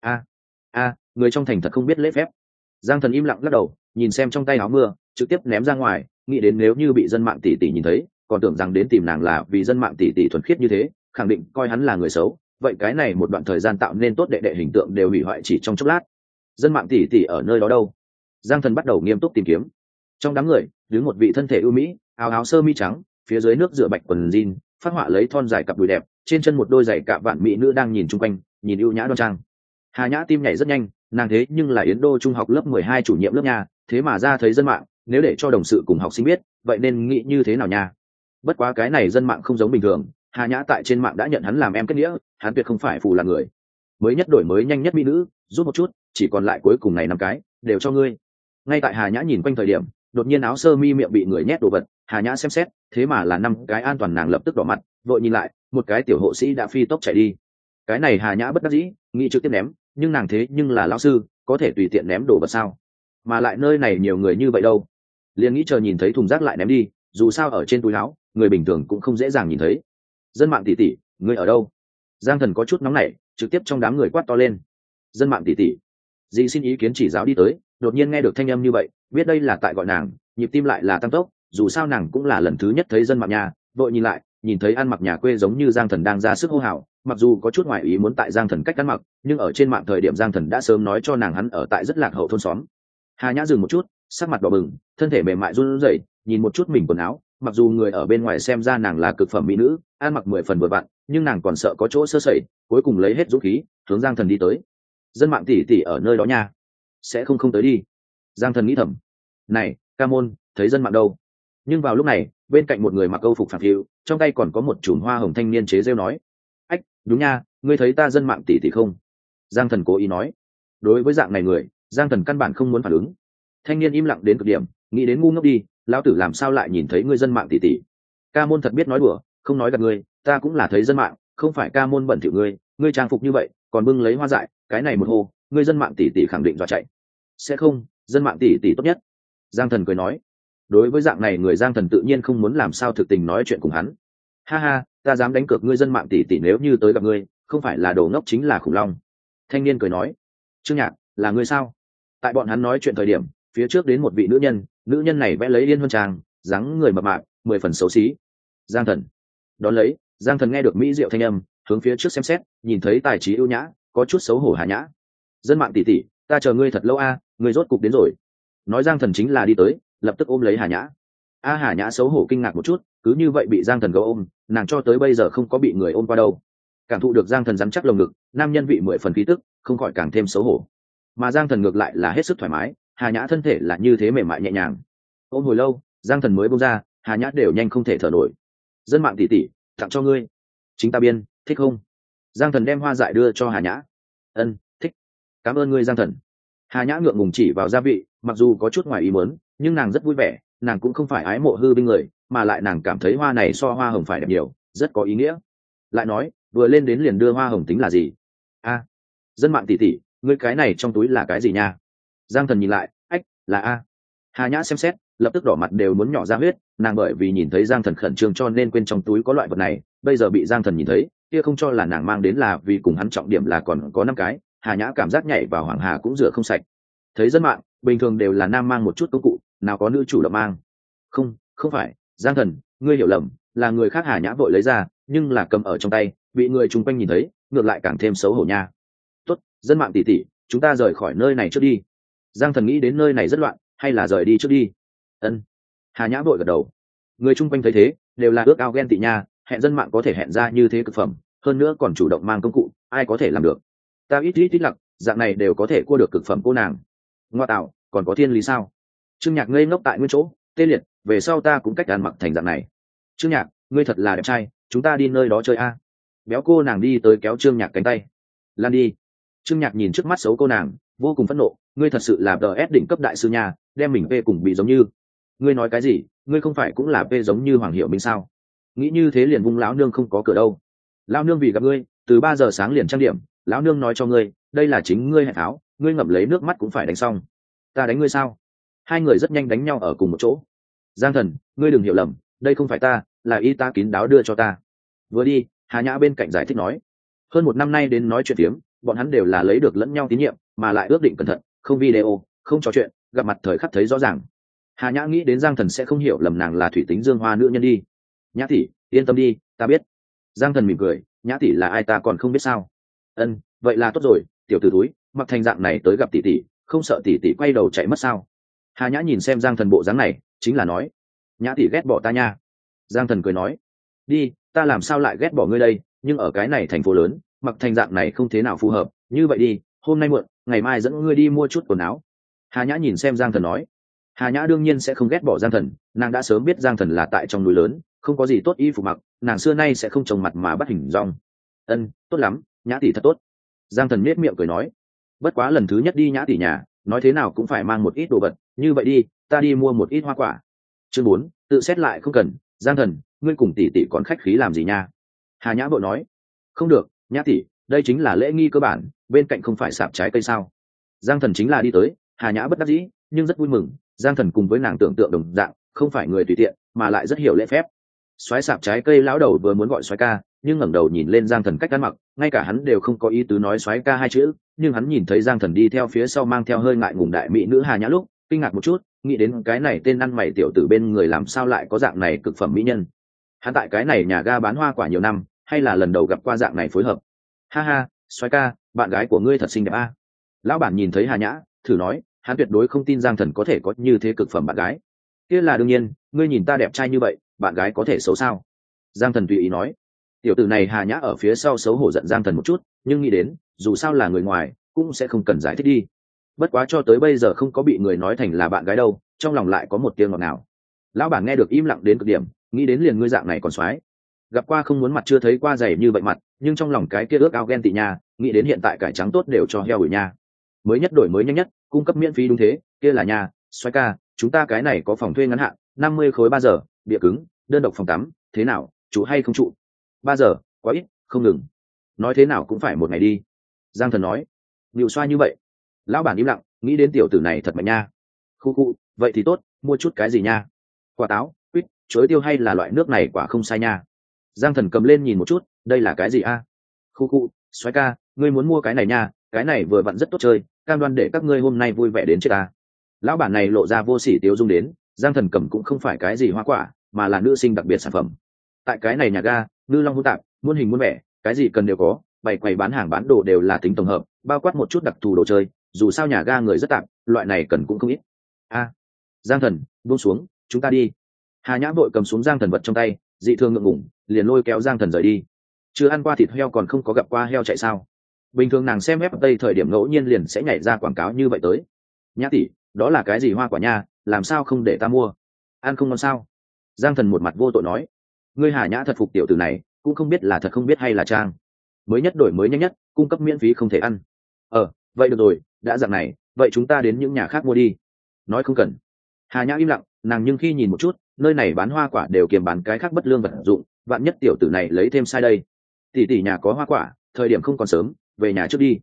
Người trong thành thật không biết lễ phép. Giang Thần im lặng lắc đầu, nhìn xem trong tay áo mưa, trực tiếp ném ra ngoài, nghĩ đến nếu như bị dân mạng tỷ tỷ nhìn thấy, còn tưởng rằng đến tìm nàng là vì dân mạng tỷ tỷ thuần khiết như thế, khẳng định coi hắn là người xấu. Vậy cái này một đoạn thời gian tạo nên tốt đệ đệ hình tượng đều hủy hoại chỉ trong chốc lát. Dân mạng tỷ tỷ ở nơi đó đâu? Giang Thần bắt đầu nghiêm túc tìm kiếm. Trong đám người đứng một vị thân thể ưu mỹ, áo áo sơ mi trắng, phía dưới nước rửa bạch quần jean, phát họa lấy thon dài cặp đùi đẹp, trên chân một đôi giày cạ vạn mỹ nữ đang nhìn chung quanh, nhìn ưu nhã đoan trang. Hà Nhã tim nhảy rất nhanh, nàng thế nhưng là Yến Đô trung học lớp 12 chủ nhiệm lớp nha, thế mà ra thấy dân mạng, nếu để cho đồng sự cùng học sinh biết, vậy nên nghĩ như thế nào nha? Bất quá cái này dân mạng không giống bình thường, Hà Nhã tại trên mạng đã nhận hắn làm em kết nghĩa, hắn tuyệt không phải phù là người. Mới nhất đổi mới nhanh nhất mỹ nữ, rút một chút, chỉ còn lại cuối cùng này 5 cái, đều cho ngươi. Ngay tại Hà Nhã nhìn quanh thời điểm, đột nhiên áo sơ mi miệng bị người nhét đồ vật, Hà Nhã xem xét, thế mà là 5 cái an toàn, nàng lập tức đỏ mặt, vội nhìn lại, một cái tiểu hộ sĩ đã phi tốc chạy đi. Cái này Hà Nhã bất đắc dĩ, nghĩ trực tiếp ném, nhưng nàng thế nhưng là lão sư, có thể tùy tiện ném đồ vật sao? Mà lại nơi này nhiều người như vậy đâu? Liền nghĩ chờ nhìn thấy thùng rác lại ném đi, dù sao ở trên túi áo người bình thường cũng không dễ dàng nhìn thấy. Dân mạng tỷ tỷ, ngươi ở đâu? Giang Thần có chút nóng nảy, trực tiếp trong đám người quát to lên. Dân mạng tỷ tỷ, dì xin ý kiến chỉ giáo đi tới, đột nhiên nghe được thanh âm như vậy, biết đây là tại gọi nàng, nhịp tim lại là tăng tốc, dù sao nàng cũng là lần thứ nhất thấy dân mạng nhà, vội nhìn lại, nhìn thấy ăn mặc nhà quê giống như Giang Thần đang ra sức hô hào, mặc dù có chút ngoại ý muốn tại Giang Thần cách ăn mặc, nhưng ở trên mạng thời điểm Giang Thần đã sớm nói cho nàng hắn ở tại rất lạc hậu thôn xóm. Hà Nhã dừng một chút, sắc mặt đỏ bừng, thân thể mềm mại run rẩy, nhìn một chút mình quần áo, mặc dù người ở bên ngoài xem ra nàng là cực phẩm mỹ nữ, ăn mặc 10 phần vừa vặn, nhưng nàng còn sợ có chỗ sơ sẩy, cuối cùng lấy hết dũng khí, hướng Giang Thần đi tới. Dân mạng tỷ tỷ ở nơi đó nha, sẽ không tới đi. Giang Thần nghĩ thầm. Này, ca môn, thấy dân mạng đâu? Nhưng vào lúc này, bên cạnh một người mặc câu phục phản phiu, trong tay còn có một chùm hoa hồng thanh niên chế rêu nói: ách, đúng nha, ngươi thấy ta dân mạng tỷ tỷ không? Giang Thần cố ý nói. Đối với dạng này người, Giang Thần căn bản không muốn phản ứng. Thanh niên im lặng đến cực điểm, nghĩ đến ngu ngốc đi, lão tử làm sao lại nhìn thấy ngươi dân mạng tỷ tỷ? Ca môn thật biết nói đùa, không nói gạt ngươi, ta cũng là thấy dân mạng, không phải ca môn bẩn thỉu ngươi, ngươi trang phục như vậy, còn bưng lấy hoa dại, cái này một hô, ngươi dân mạng tỷ tỷ khẳng định dọa chạy. Sẽ không, dân mạng tỷ tỷ tốt nhất. Giang Thần cười nói. Đối với dạng này người, Giang Thần tự nhiên không muốn làm sao thực tình nói chuyện cùng hắn. Ha ha, ta dám đánh cược ngươi dân mạng tỷ tỷ nếu như tới gặp ngươi, không phải là đồ ngốc chính là khủng long. Thanh niên cười nói. Trương Nhạc, là ngươi sao? Tại bọn hắn nói chuyện thời điểm, phía trước đến một vị nữ nhân này vẽ lấy liên huân trang, dáng người mập mạp, 10 phần xấu xí. Giang Thần đón lấy, Giang Thần nghe được mỹ diệu thanh âm, hướng phía trước xem xét, nhìn thấy tài trí ưu nhã, có chút xấu hổ Hà Nhã. Dân mạng tỷ tỷ, ta chờ ngươi thật lâu a, ngươi rốt cục đến rồi. Nói Giang Thần chính là đi tới, lập tức ôm lấy Hà Nhã. Hà Nhã xấu hổ kinh ngạc một chút, cứ như vậy bị Giang Thần gấu ôm, nàng cho tới bây giờ không có bị người ôm qua đâu. Cảm thụ được Giang Thần rắn chắc lồng ngực, nam nhân vị 10 phần khí tức, không khỏi càng thêm xấu hổ. Mà Giang Thần ngược lại là hết sức thoải mái, Hà Nhã thân thể là như thế mềm mại nhẹ nhàng. Ôm hồi lâu, Giang Thần mới buông ra, Hà Nhã đều nhanh không thể thở nổi. Dân mạng tỷ tỷ, tặng cho ngươi. Chính ta biên, thích không? Giang Thần đem hoa dại đưa cho Hà Nhã. Ân, thích. Cảm ơn ngươi Giang Thần. Hà Nhã ngượng ngùng chỉ vào gia vị, mặc dù có chút ngoài ý muốn, nhưng nàng rất vui vẻ, nàng cũng không phải ái mộ hư vinh người, mà lại nàng cảm thấy hoa này so hoa hồng phải đẹp nhiều, rất có ý nghĩa. Lại nói, vừa lên đến liền đưa hoa hồng tính là gì? Dân mạng tỷ tỷ, ngươi cái này trong túi là cái gì nha? Giang Thần nhìn lại, ách, là a. Hà Nhã xem xét, lập tức đỏ mặt đều muốn nhỏ ra huyết, nàng bởi vì nhìn thấy Giang Thần khẩn trương cho nên quên trong túi có loại vật này, bây giờ bị Giang Thần nhìn thấy, kia không cho là nàng mang đến là vì cùng hắn trọng điểm là còn có 5 cái, Hà Nhã cảm giác nhảy vào hoàng hà cũng rửa không sạch. Thấy dân mạng, bình thường đều là nam mang một chút công cụ, nào có nữ chủ động mang. Không phải, Giang Thần, ngươi hiểu lầm, là người khác. Hà Nhã vội lấy ra, nhưng là cầm ở trong tay, bị người chung quanh nhìn thấy, ngược lại càng thêm xấu hổ nha. Tốt, dân mạng tỷ tỷ, chúng ta rời khỏi nơi này trước đi. Giang Thần nghĩ đến nơi này rất loạn, hay là rời đi trước đi. Ân. Hà Nhã vội gật đầu. Người chung quanh thấy thế, đều là ước ao ghen tị nha, hẹn dân mạng có thể hẹn ra như thế cực phẩm, hơn nữa còn chủ động mang công cụ, ai có thể làm được? Ta ít lặng, dạng này đều có thể cua được cực phẩm cô nàng. Ngoa tạo, còn có thiên lý sao? Trương Nhạc ngây ngốc tại nguyên chỗ, tê liệt, về sau ta cũng cách ăn mặc thành dạng này. Trương Nhạc, ngươi thật là đẹp trai, chúng ta đi nơi đó chơi a. Béo cô nàng đi tới kéo Trương Nhạc cánh tay. Lan đi. Trương Nhạc nhìn trước mắt xấu cô nàng, vô cùng phẫn nộ, ngươi thật sự là DS đỉnh cấp đại sư nhà, đem mình về cùng bị giống như. Ngươi nói cái gì, ngươi không phải cũng là về giống như Hoàng Hiểu Minh sao? Nghĩ như thế liền vung lão nương không có cửa đâu. Lão nương vì gặp ngươi, từ 3 giờ sáng liền trang điểm, lão nương nói cho ngươi, đây là chính ngươi hẹn tháo, ngươi ngậm lấy nước mắt cũng phải đánh xong. Ta đánh ngươi sao? Hai người rất nhanh đánh nhau ở cùng một chỗ. Giang Thần, ngươi đừng hiểu lầm, đây không phải ta, là y tá kín đáo đưa cho ta. Vừa đi, Hà Nhã bên cạnh giải thích nói, hơn 1 năm nay đến nói chuyện tiếm, bọn hắn đều là lấy được lẫn nhau tín nhiệm, mà lại ước định cẩn thận, không video, không trò chuyện, gặp mặt thời khắc thấy rõ ràng. Hà Nhã nghĩ đến Giang Thần sẽ không hiểu lầm nàng là thủy tính dương hoa nữ nhân đi. Nhã tỷ, yên tâm đi, ta biết. Giang Thần mỉm cười, Nhã tỷ là ai ta còn không biết sao? Ân, vậy là tốt rồi, tiểu tử túi, mặc thành dạng này tới gặp tỷ tỷ, không sợ tỷ tỷ quay đầu chạy mất sao? Hà Nhã nhìn xem Giang Thần bộ dáng này, chính là nói, Nhã tỷ ghét bỏ ta nha. Giang Thần cười nói, đi, ta làm sao lại ghét bỏ ngươi đây, nhưng ở cái này thành phố lớn, mặc thành dạng này không thế nào phù hợp, như vậy đi, hôm nay muộn, ngày mai dẫn ngươi đi mua chút quần áo. Hà Nhã nhìn xem Giang Thần nói. Hà Nhã đương nhiên sẽ không ghét bỏ Giang Thần, nàng đã sớm biết Giang Thần là tại trong núi lớn, không có gì tốt y phục mặc, nàng xưa nay sẽ không trồng mặt mà bắt hình dong. Ân, tốt lắm, Nhã tỷ thật tốt. Giang Thần nhếch miệng cười nói, bất quá lần thứ nhất đi Nhã tỷ nhà, nói thế nào cũng phải mang một ít đồ vật, như vậy đi, ta đi mua một ít hoa quả. Chương 4, tự xét lại không cần. Giang Thần, ngươi cùng tỷ tỷ còn khách khí làm gì nha? Hà Nhã vội nói, không được, Nhã tỷ, đây chính là lễ nghi cơ bản, bên cạnh không phải sạp trái cây sao? Giang Thần chính là đi tới, Hà Nhã bất đắc dĩ, nhưng rất vui mừng, Giang Thần cùng với nàng tưởng tượng đồng dạng, không phải người tùy tiện, mà lại rất hiểu lễ phép. Xoáy sạp trái cây lão đầu vừa muốn gọi xoáy ca, nhưng ngẩng đầu nhìn lên Giang Thần cách ăn mặc, ngay cả hắn đều không có ý tứ nói xoáy ca hai chữ, nhưng hắn nhìn thấy Giang Thần đi theo phía sau mang theo hơi ngại ngùng đại mỹ nữ Hà Nhã lúc, kinh ngạc một chút, nghĩ đến cái này tên ăn mày tiểu tử bên người làm sao lại có dạng này cực phẩm mỹ nhân. Hắn tại cái này nhà ga bán hoa quả nhiều năm, hay là lần đầu gặp qua dạng này phối hợp. Ha ha, xoáy ca, bạn gái của ngươi thật xinh đẹp a. Lão bản nhìn thấy Hà Nhã, thử nói, hắn tuyệt đối không tin Giang Thần có thể có như thế cực phẩm bạn gái. Kia là đương nhiên, ngươi nhìn ta đẹp trai như vậy, bạn gái có thể xấu sao? Giang Thần tùy ý nói. Tiểu tử này Hà Nhã ở phía sau xấu hổ giận Giang Thần một chút, nhưng nghĩ đến dù sao là người ngoài cũng sẽ không cần giải thích đi. Bất quá cho tới bây giờ không có bị người nói thành là bạn gái đâu, trong lòng lại có một tiếng ngọt ngào. Lão bản nghe được im lặng đến cực điểm, nghĩ đến liền ngươi dạng này còn soái, gặp qua không muốn mặt chưa thấy qua dày như vậy mặt, nhưng trong lòng cái kia ước ao ghen tị nha, nghĩ đến hiện tại cải trắng tốt đều cho heo bưởi nha. Mới nhất đổi mới nhanh nhất, cung cấp miễn phí đúng thế, kia là nha, xoay ca, chúng ta cái này có phòng thuê ngắn hạn, 50 khối 3 giờ, địa cứng, đơn độc phòng tắm, thế nào, chủ hay không trụ? 3 giờ, quá ít, không ngừng. Nói thế nào cũng phải một ngày đi. Giang Thần nói. Nhiều xoa như vậy. Lão bản im lặng, nghĩ đến tiểu tử này thật mạnh nha. Khu khu, vậy thì tốt, mua chút cái gì nha? Quả táo, quýt, chuối tiêu hay là loại nước này quả không sai nha. Giang Thần cầm lên nhìn một chút, đây là cái gì a? Khu khu, xoáy ca, ngươi muốn mua cái này nha, cái này vừa vặn rất tốt chơi, cam đoan để các ngươi hôm nay vui vẻ đến chết ta. Lão bản này lộ ra vô sỉ tiêu dung đến, Giang Thần cầm cũng không phải cái gì hoa quả, mà là nữ sinh đặc biệt sản phẩm. Tại cái này nhà ga, ngư long hỗn tạp, muôn hình muôn vẻ, cái gì cần đều có, bày quầy bán hàng bán đồ đều là tính tổng hợp, bao quát một chút đặc thù đồ chơi, dù sao nhà ga người rất tạp, loại này cần cũng không ít. A, Giang Thần, buông xuống, chúng ta đi. Hà Nhã vội cầm xuống Giang Thần vật trong tay, dị thường ngượng ngùng, liền lôi kéo Giang Thần rời đi. Chưa ăn qua thịt heo còn không có gặp qua heo chạy sao? Bình thường nàng xem ép tây thời điểm ngẫu nhiên liền sẽ nhảy ra quảng cáo như vậy tới. Nhã tỷ, đó là cái gì hoa quả nha, làm sao không để ta mua? Ăn không ngon sao? Giang Thần một mặt vô tội nói. Ngươi Hà Nhã thật phục tiểu tử này, cũng không biết là thật không biết hay là trang. Mới nhất đổi mới nhanh nhất, cung cấp miễn phí không thể ăn. Vậy được rồi, đã dạng này, vậy chúng ta đến những nhà khác mua đi. Nói không cần. Hà Nhã im lặng, nàng nhưng khi nhìn một chút, nơi này bán hoa quả đều kiềm bán cái khác bất lương vật dụng, vạn nhất tiểu tử này lấy thêm sai đây. Tỷ tỷ nhà có hoa quả, thời điểm không còn sớm, về nhà trước đi.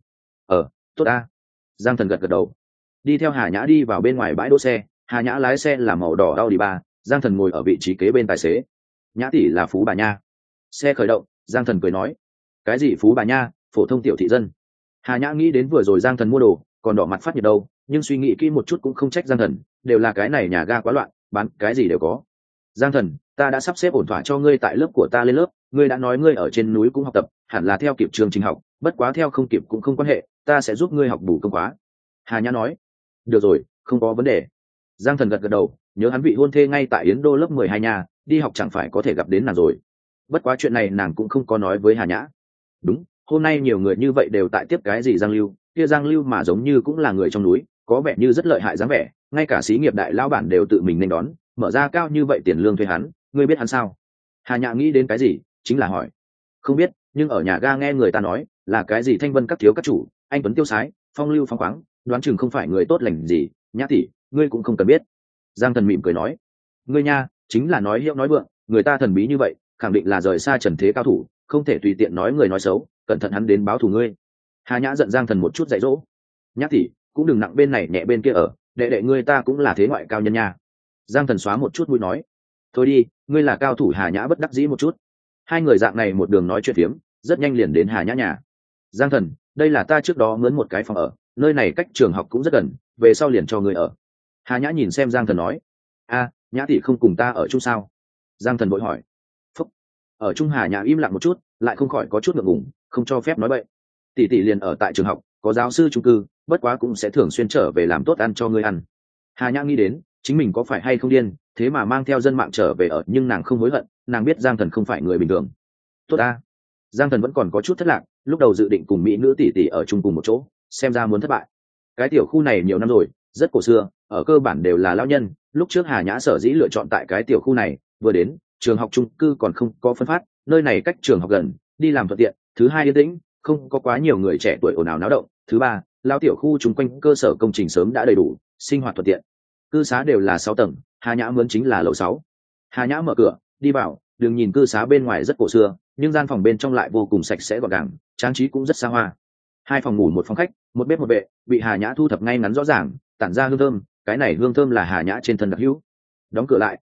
Tốt a. Giang Thần gật gật đầu. Đi theo Hà Nhã đi vào bên ngoài bãi đỗ xe, Hà Nhã lái xe là màu đỏ Audi 3, Giang Thần ngồi ở vị trí kế bên tài xế. Nhã tỷ là phú bà nha. Xe khởi động, Giang Thần cười nói. Cái gì phú bà nha, phổ thông tiểu thị dân. Hà Nhã nghĩ đến vừa rồi Giang Thần mua đồ, còn đỏ mặt phát nhiệt đâu, nhưng suy nghĩ kỹ một chút cũng không trách Giang Thần, đều là cái này nhà ga quá loạn, bán cái gì đều có. Giang Thần, ta đã sắp xếp ổn thỏa cho ngươi tại lớp của ta lên lớp, ngươi đã nói ngươi ở trên núi cũng học tập, hẳn là theo kịp chương trình học, bất quá theo không kịp cũng không quan hệ, ta sẽ giúp ngươi học bù công khóa. Hà Nhã nói. Được rồi, không có vấn đề. Giang Thần gật gật đầu, nhớ hắn vị hôn thê ngay tại Yến Đô lớp 12 nhà, đi học chẳng phải có thể gặp đến nàng rồi. Bất quá chuyện này nàng cũng không có nói với Hà Nhã. Đúng, hôm nay nhiều người như vậy đều tại tiếp cái gì Giang Lưu, kia Giang Lưu mà giống như cũng là người trong núi, có vẻ như rất lợi hại dáng vẻ, ngay cả xí nghiệp đại lão bản đều tự mình nên đón, mở ra cao như vậy tiền lương thuê hắn, ngươi biết hắn sao? Hà Nhã nghĩ đến cái gì, chính là hỏi. Không biết, nhưng ở nhà ga nghe người ta nói, là cái gì thanh vân các thiếu các chủ, anh tuấn tiêu sái, phong lưu phong khoáng, đoán chừng không phải người tốt lành gì. Nhã tỷ, ngươi cũng không cần biết. Giang Thần mỉm cười nói. Ngươi nha, chính là nói hiệu nói vượng, người ta thần bí như vậy, khẳng định là rời xa trần thế cao thủ, không thể tùy tiện nói người nói xấu, cẩn thận hắn đến báo thù ngươi. Hà Nhã giận Giang Thần một chút dạy dỗ. Nhã tỷ, cũng đừng nặng bên này nhẹ bên kia ở, đệ đệ ngươi ta cũng là thế ngoại cao nhân nha. Giang Thần xóa một chút mũi nói. Thôi đi, ngươi là cao thủ. Hà Nhã bất đắc dĩ một chút. Hai người dạng này một đường nói chuyện phiếm, rất nhanh liền đến Hà Nhã nhà. Giang Thần, đây là ta trước đó mướn một cái phòng ở, nơi này cách trường học cũng rất gần, về sau liền cho ngươi ở. Hà Nhã nhìn xem Giang Thần nói. Nhã tỷ không cùng ta ở chung sao? Giang Thần vội hỏi. Phúc. Ở chung. Hà Nhã im lặng một chút, lại không khỏi có chút ngượng ngùng, không cho phép nói bậy. Tỷ tỷ liền ở tại trường học, có giáo sư chung cư, bất quá cũng sẽ thường xuyên trở về làm tốt ăn cho ngươi ăn. Hà Nhã nghĩ đến, chính mình có phải hay không điên, thế mà mang theo dân mạng trở về ở, nhưng nàng không hối hận, nàng biết Giang Thần không phải người bình thường. Tốt a. Giang Thần vẫn còn có chút thất lạc, lúc đầu dự định cùng mỹ nữ tỷ tỷ ở chung cùng một chỗ, xem ra muốn thất bại. Cái tiểu khu này nhiều năm rồi, rất cổ xưa, ở cơ bản đều là lão nhân, lúc trước Hà Nhã sở dĩ lựa chọn tại cái tiểu khu này, vừa đến, trường học chung cư còn không có phân phát, nơi này cách trường học gần, đi làm thuận tiện, thứ hai yên tĩnh, không có quá nhiều người trẻ tuổi ồn ào náo động, thứ ba, lão tiểu khu chung quanh cơ sở công trình sớm đã đầy đủ, sinh hoạt thuận tiện. Cư xá đều là 6 tầng, Hà Nhã mướn chính là lầu 6. Hà Nhã mở cửa, đi vào, đừng nhìn cư xá bên ngoài rất cổ xưa, nhưng gian phòng bên trong lại vô cùng sạch sẽ gọn gàng, trang trí cũng rất xa hoa. 2 phòng ngủ 1 phòng khách, một bếp một bệ, bị Hà Nhã thu thập ngay ngắn rõ ràng, tản ra hương thơm, cái này hương thơm là Hà Nhã trên thân đặc hữu. Đóng cửa lại,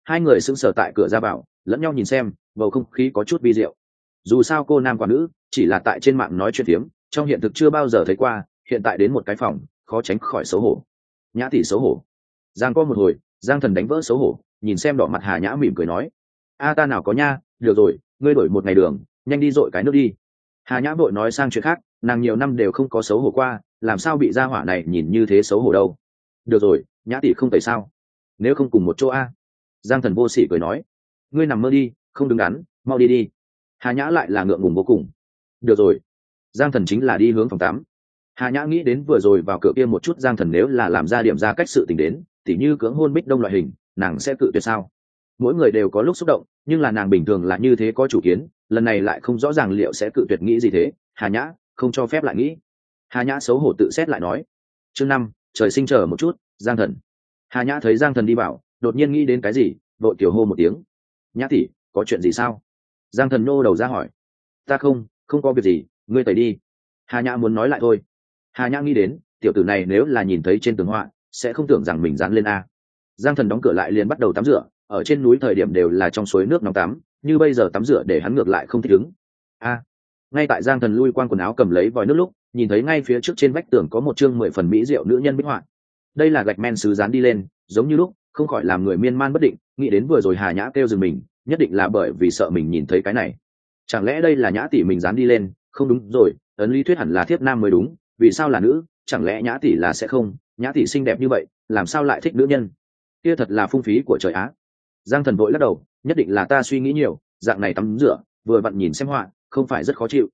hai người sững sờ tại cửa ra vào lẫn nhau nhìn xem, bầu không khí có chút vi diệu. Dù sao cô nam quả nữ chỉ là tại trên mạng nói chuyện phiếm, trong hiện thực chưa bao giờ thấy qua, hiện tại đến một cái phòng khó tránh khỏi xấu hổ. Nhã tỷ xấu hổ. Giang có một hồi, Giang Thần đánh vỡ xấu hổ, nhìn xem đỏ mặt Hà Nhã mỉm cười nói: a ta nào có nha, được rồi, ngươi đổi một ngày đường, nhanh đi dội cái nước đi. Hà Nhã vội nói sang chuyện khác, nàng nhiều năm đều không có xấu hổ qua, làm sao bị gia hỏa này nhìn như thế xấu hổ đâu. Được rồi, Nhã tỷ không tẩy sao? Nếu không cùng một chỗ a. Giang Thần vô sỉ cười nói: ngươi nằm mơ đi, không đứng đắn, mau đi đi. Hà Nhã lại là ngượng ngùng vô cùng. Được rồi. Giang Thần chính là đi hướng phòng tắm. Hà Nhã nghĩ đến vừa rồi vào cửa kia một chút Giang Thần nếu là làm ra điểm ra cách sự tình đến, tỉ như cưỡng hôn Bích Đông loại hình, nàng sẽ cự tuyệt sao? Mỗi người đều có lúc xúc động, nhưng là nàng bình thường là như thế có chủ kiến, lần này lại không rõ ràng liệu sẽ cự tuyệt nghĩ gì thế. Hà Nhã không cho phép lại nghĩ. Hà Nhã xấu hổ tự xét lại nói: chương 5, trời sinh chờ một chút, Giang Thần. Hà Nhã thấy Giang Thần đi vào, đột nhiên nghĩ đến cái gì, vội tiểu hô một tiếng: Nhã tỷ, có chuyện gì sao? Giang Thần nô đầu ra hỏi: ta không có việc gì, ngươi tẩy đi. Hà Nhã muốn nói lại thôi. Hà Nhã nghĩ đến tiểu tử này nếu là nhìn thấy trên tường họa sẽ không tưởng rằng mình dán lên a. Giang Thần đóng cửa lại liền bắt đầu tắm rửa, ở trên núi thời điểm đều là trong suối nước nóng tắm, như bây giờ tắm rửa để hắn ngược lại không thích ứng. A. Ngay tại Giang Thần lui quang quần áo cầm lấy vòi nước lúc, nhìn thấy ngay phía trước trên vách tường có một chương 10 phần mỹ diệu nữ nhân bích họa. Đây là gạch men sứ dán đi lên, giống như lúc, không khỏi làm người miên man bất định, nghĩ đến vừa rồi Hà Nhã kêu dừng mình, nhất định là bởi vì sợ mình nhìn thấy cái này. Chẳng lẽ đây là Nhã tỷ mình dán đi lên? Không đúng rồi, ấn lý thuyết hẳn là thiếp nam mới đúng, vì sao là nữ? Chẳng lẽ Nhã tỷ là sẽ không? Nhã tỷ xinh đẹp như vậy, làm sao lại thích nữ nhân? Kia thật là phung phí của trời á. Giang Thần vội lắc đầu, nhất định là ta suy nghĩ nhiều, dạng này tắm rửa, vừa vặn nhìn xem họa, không phải rất khó chịu.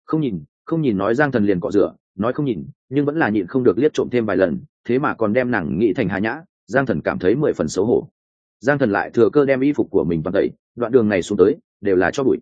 Không nhìn nói Giang Thần liền cọ rửa, nói không nhìn, nhưng vẫn là nhịn không được liếc trộm thêm vài lần, thế mà còn đem nàng nghĩ thành Hà Nhã, Giang Thần cảm thấy 10 phần xấu hổ. Giang Thần lại thừa cơ đem y phục của mình toàn tẩy, đoạn đường này xuống tới đều là cho bụi.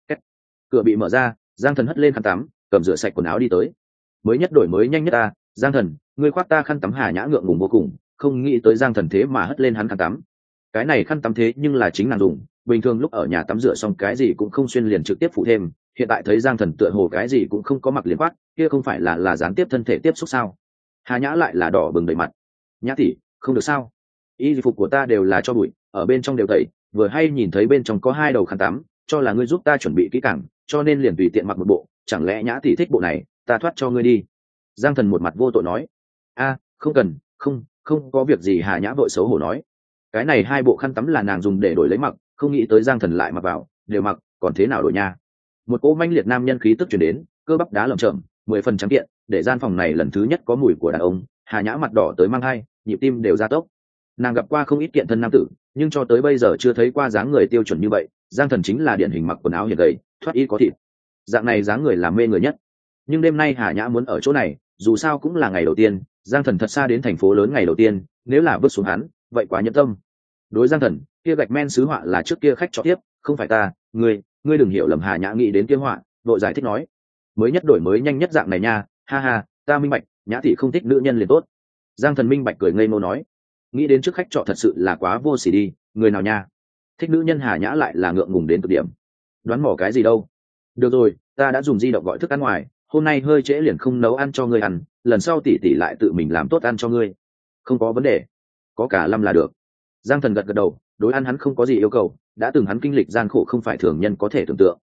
Cửa bị mở ra, Giang Thần hất lên khăn tắm, cầm rửa sạch quần áo đi tới. Mới nhất đổi mới nhanh nhất ta, Giang Thần, ngươi khoác ta khăn tắm. Hà Nhã ngượng ngùng vô cùng, không nghĩ tới Giang Thần thế mà hất lên hắn khăn tắm. Cái này khăn tắm thế nhưng là chính nàng dùng, bình thường lúc ở nhà tắm rửa xong cái gì cũng không xuyên liền trực tiếp phụ thêm, hiện tại thấy Giang Thần tựa hồ cái gì cũng không có mặc liền khoác, kia không phải là gián tiếp thân thể tiếp xúc sao? Hà Nhã lại là đỏ bừng đầy mặt. Nhã tỷ, không được sao? Y phục của ta đều là cho bụi, ở bên trong đều tẩy, vừa hay nhìn thấy bên trong có 2 đầu khăn tắm, cho là ngươi giúp ta chuẩn bị kỹ càng, cho nên liền tùy tiện mặc một bộ, chẳng lẽ Nhã tỷ thích bộ này, ta thoát cho ngươi đi. Giang Thần một mặt vô tội nói. A, không cần, không có việc gì. Hà Nhã vội xấu hổ nói. Cái này 2 bộ khăn tắm là nàng dùng để đổi lấy mặc, không nghĩ tới Giang Thần lại mặc vào, đều mặc, còn thế nào đổi nha. Một cỗ manh liệt nam nhân khí tức truyền đến, cơ bắp đá lởm chởm, 10 phần trắng kiện, để gian phòng này lần thứ nhất có mùi của đàn ông. Hà Nhã mặt đỏ tới mang hai, nhịp tim đều gia tốc. Nàng gặp qua không ít kiện thân nam tử, nhưng cho tới bây giờ chưa thấy qua dáng người tiêu chuẩn như vậy. Giang Thần chính là điển hình mặc quần áo hiền gầy, thoát y có thịt, dạng này dáng người làm mê người nhất. Nhưng đêm nay Hà Nhã muốn ở chỗ này, dù sao cũng là ngày đầu tiên, Giang Thần thật xa đến thành phố lớn ngày đầu tiên, nếu là vứt xuống hắn, vậy quá nhẫn tâm. Đối Giang Thần, kia gạch men sứ họa là trước kia khách trọ tiếp, không phải ta, ngươi đừng hiểu lầm. Hà Nhã nghĩ đến kia họa, đội giải thích nói: mới nhất đổi mới nhanh nhất dạng này nha, ha ha, ta minh bạch, Nhã thị không thích nữ nhân liền tốt. Giang Thần minh bạch cười ngây ngô nói: nghĩ đến trước khách trọ thật sự là quá vô sỉ đi, người nào nha thích nữ nhân? Hà Nhã lại là ngượng ngùng đến cực điểm. Đoán mò cái gì đâu. Được rồi, ta đã dùng di động gọi thức ăn ngoài, hôm nay hơi trễ liền không nấu ăn cho ngươi ăn, lần sau tỷ tỷ lại tự mình làm tốt ăn cho ngươi. Không có vấn đề, có cả Lâm là được. Giang Thần gật gật đầu, đối ăn hắn không có gì yêu cầu, đã từng hắn kinh lịch gian khổ không phải thường nhân có thể tưởng tượng.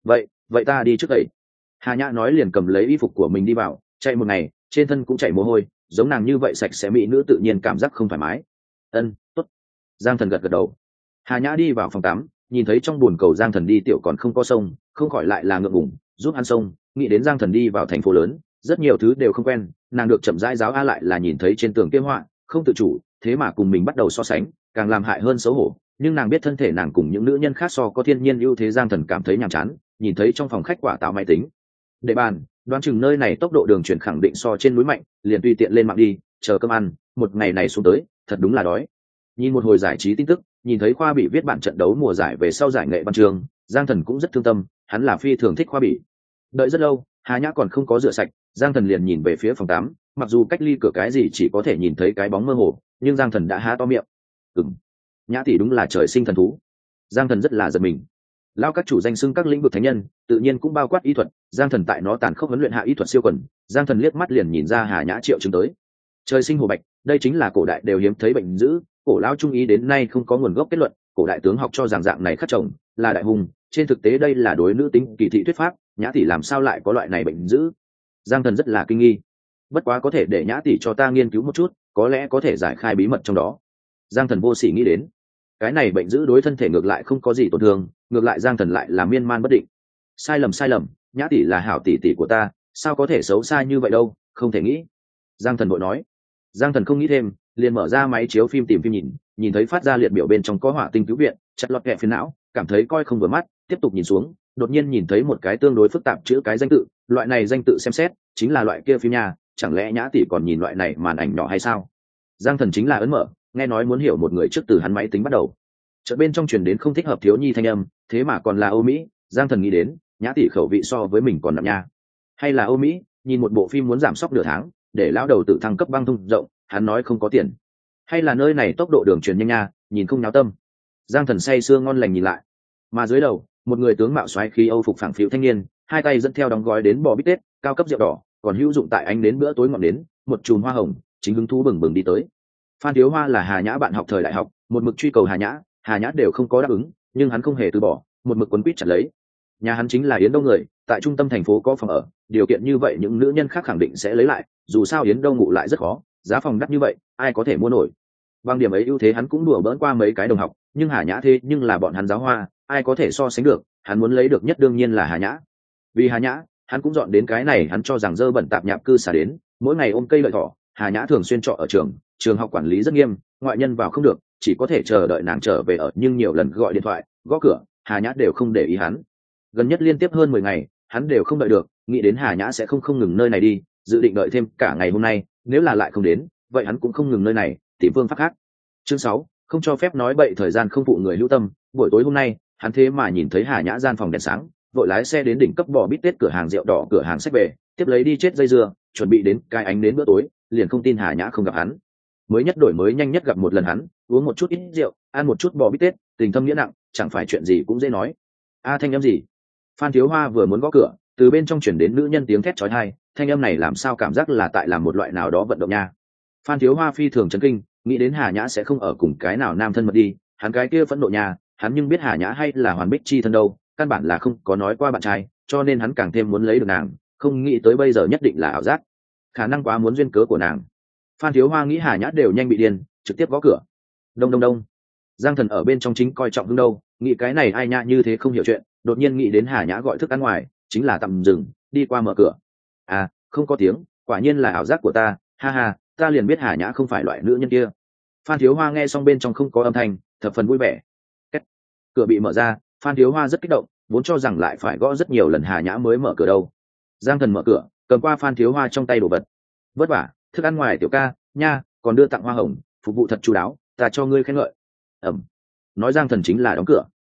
Vậy ta đi trước đây. Hà Nhã nói liền cầm lấy y phục của mình đi vào, chạy một ngày, trên thân cũng chảy mồ hôi, giống nàng như vậy sạch sẽ mỹ nữ tự nhiên cảm giác không thoải mái. Tốt. Giang Thần gật gật đầu. Hà Nhã đi vào phòng tắm, nhìn thấy trong bồn cầu Giang Thần đi tiểu còn không có sông, không khỏi lại là ngượng ngùng, giúp hắn sông. Nghĩ đến Giang Thần đi vào thành phố lớn, rất nhiều thứ đều không quen, nàng được chậm rãi giáo a, lại là nhìn thấy trên tường kia họa, không tự chủ, thế mà cùng mình bắt đầu so sánh, càng làm hại hơn xấu hổ. Nhưng nàng biết thân thể nàng cùng những nữ nhân khác so có thiên nhiên ưu thế. Giang Thần cảm thấy nhàm chán, nhìn thấy trong phòng khách quả táo máy tính, để bàn, đoán chừng nơi này tốc độ đường chuyển khẳng định so trên núi mạnh, liền tùy tiện lên mạng đi, chờ cơm ăn. Một ngày này xuống tới, thật đúng là đói. Nhìn một hồi giải trí tin tức, nhìn thấy Khoa Bị viết bản trận đấu mùa giải về sau giải nghệ văn trường, Giang Thần cũng rất thương tâm, hắn là phi thường thích Khoa Bị. Đợi rất lâu, Hà Nhã còn không có rửa sạch, Giang Thần liền nhìn về phía phòng tắm, mặc dù cách ly cửa cái gì chỉ có thể nhìn thấy cái bóng mơ hồ, nhưng Giang Thần đã há to miệng. Nhã tỷ đúng là trời sinh thần thú. Giang Thần rất là giật mình. Lao các chủ danh xưng các lĩnh vực thánh nhân, tự nhiên cũng bao quát y thuật. Giang Thần tại nó tàn khốc huấn luyện hạ y thuật siêu quần. Giang Thần liếc mắt liền nhìn ra Hà Nhã triệu chứng tới. Trời sinh hồ bạch, đây chính là cổ đại đều hiếm thấy bệnh dữ, cổ lao trung ý đến nay không có nguồn gốc kết luận, cổ đại tướng học cho rằng dạng này khắc chồng là đại hùng, trên thực tế đây là đối nữ tính kỳ thị thuyết pháp. Nhã tỷ làm sao lại có loại này bệnh dữ? Giang Thần rất là kinh nghi. Bất quá có thể để Nhã tỷ cho ta nghiên cứu một chút, có lẽ có thể giải khai bí mật trong đó. Giang Thần vô sỉ nghĩ đến, cái này bệnh dữ đối thân thể ngược lại không có gì tổn thương, ngược lại Giang Thần lại là miên man bất định. Sai lầm, Nhã tỷ là hảo tỷ tỷ của ta, sao có thể xấu xa như vậy đâu, không thể nghĩ. Giang Thần vội nói. Giang Thần không nghĩ thêm, liền mở ra máy chiếu phim tìm phim nhìn thấy phát ra liệt biểu bên trong có hỏa tinh cứu viện, chặt lọt kẹ phiền não, cảm thấy coi không vừa mắt, tiếp tục nhìn xuống, đột nhiên nhìn thấy một cái tương đối phức tạp chữ cái danh tự, loại này danh tự xem xét chính là loại kia phim nhà, chẳng lẽ Nhã tỷ còn nhìn loại này màn ảnh nhỏ hay sao? Giang Thần chính là ấn mở, nghe nói muốn hiểu một người trước từ hắn máy tính bắt đầu. Chợt bên trong truyền đến không thích hợp thiếu nhi thanh âm, thế mà còn là Âu Mỹ. Giang Thần nghĩ đến, Nhã tỷ khẩu vị so với mình còn nặng nha. Hay là Âu Mỹ, nhìn một bộ phim muốn giảm sốc nửa tháng, để lão đầu tự thăng cấp băng thông rộng, hắn nói không có tiền. Hay là nơi này tốc độ đường truyền nhanh nha, nhìn không náo tâm. Giang Thần say sưa ngon lành nhìn lại, mà dưới đầu, một người tướng mạo xoáy khí Âu phục phẳng phiu thanh niên, hai tay dẫn theo đóng gói đến bò bít tết, cao cấp rượu đỏ, còn hữu dụng tại ánh đến bữa tối ngọn đến, một chùm hoa hồng, chính hứng thú bừng bừng đi tới. Phan Thiếu Hoa là Hà Nhã bạn học thời đại học, một mực truy cầu Hà Nhã đều không có đáp ứng, nhưng hắn không hề từ bỏ, một mực quấn quýt chặt lấy. Nhà hắn chính là Yến Đâu người, tại trung tâm thành phố có phòng ở, điều kiện như vậy những nữ nhân khác khẳng định sẽ lấy lại, dù sao Yến Đâu ngụ lại rất khó, giá phòng đắt như vậy, ai có thể mua nổi. Bằng điểm ấy ưu thế hắn cũng đùa bỡn qua mấy cái đồng học, nhưng Hà Nhã thế nhưng là bọn hắn giáo hoa, ai có thể so sánh được, hắn muốn lấy được nhất đương nhiên là Hà Nhã. Vì Hà Nhã, hắn cũng dọn đến cái này hắn cho rằng dơ bẩn tạp nhạp cư xả đến, mỗi ngày ôm cây lợi thỏ. Hà Nhã thường xuyên trọ ở trường học quản lý rất nghiêm, ngoại nhân vào không được, chỉ có thể chờ đợi nàng trở về ở, nhưng nhiều lần gọi điện thoại, gõ cửa, Hà Nhã đều không để ý hắn. Gần nhất liên tiếp hơn 10 ngày, hắn đều không đợi được, nghĩ đến Hà Nhã sẽ không ngừng nơi này đi, dự định đợi thêm cả ngày hôm nay, nếu là lại không đến, vậy hắn cũng không ngừng nơi này, tìm phương pháp khác. Chương 6, không cho phép nói bậy, thời gian không phụ người hữu tâm. Buổi tối hôm nay, hắn thế mà nhìn thấy Hà Nhã gian phòng đèn sáng, vội lái xe đến đỉnh cấp bò bít tết cửa hàng rượu đỏ, cửa hàng sách về, tiếp lấy đi chết dây dưa, chuẩn bị đến cái ánh đến bữa tối, liền không tin Hà Nhã không gặp hắn. Mới nhất đổi mới nhanh nhất gặp một lần hắn, uống một chút ít rượu, ăn một chút bò bít tết, tình thâm nghĩa nặng, chẳng phải chuyện gì cũng dễ nói. Thanh âm gì? Phan Thiếu Hoa vừa muốn gõ cửa, từ bên trong chuyển đến nữ nhân tiếng thét chói tai, thanh âm này làm sao cảm giác là tại làm một loại nào đó vận động nha. Phan Thiếu Hoa phi thường chấn kinh, nghĩ đến Hà Nhã sẽ không ở cùng cái nào nam thân mật đi, hắn cái kia phẫn nộ nhà, hắn nhưng biết Hà Nhã hay là Hoàn Bích chi thân đâu, căn bản là không có nói qua bạn trai, cho nên hắn càng thêm muốn lấy được nàng, không nghĩ tới bây giờ nhất định là ảo giác, khả năng quá muốn duyên cớ của nàng. Phan Thiếu Hoa nghĩ Hà Nhã đều nhanh bị điên, trực tiếp gõ cửa. Đông đông đông. Giang Thần ở bên trong chính coi trọng hứng đâu, nghĩ cái này ai nhã như thế không hiểu chuyện, đột nhiên nghĩ đến Hà Nhã gọi thức ăn ngoài, chính là tạm dừng, đi qua mở cửa. Không có tiếng, quả nhiên là ảo giác của ta, ha ha, ta liền biết Hà Nhã không phải loại nữ nhân kia. Phan Thiếu Hoa nghe xong bên trong không có âm thanh, thập phần vui vẻ. Cửa bị mở ra, Phan Thiếu Hoa rất kích động, vốn cho rằng lại phải gõ rất nhiều lần Hà Nhã mới mở cửa đâu. Giang Thần mở cửa, cầm qua Phan Thiếu Hoa trong tay đồ vật. Vất vả, thức ăn ngoài tiểu ca nha, còn đưa tặng hoa hồng, phục vụ thật chu đáo, ta cho ngươi khen ngợi. Nói Giang Thần chính là đóng cửa.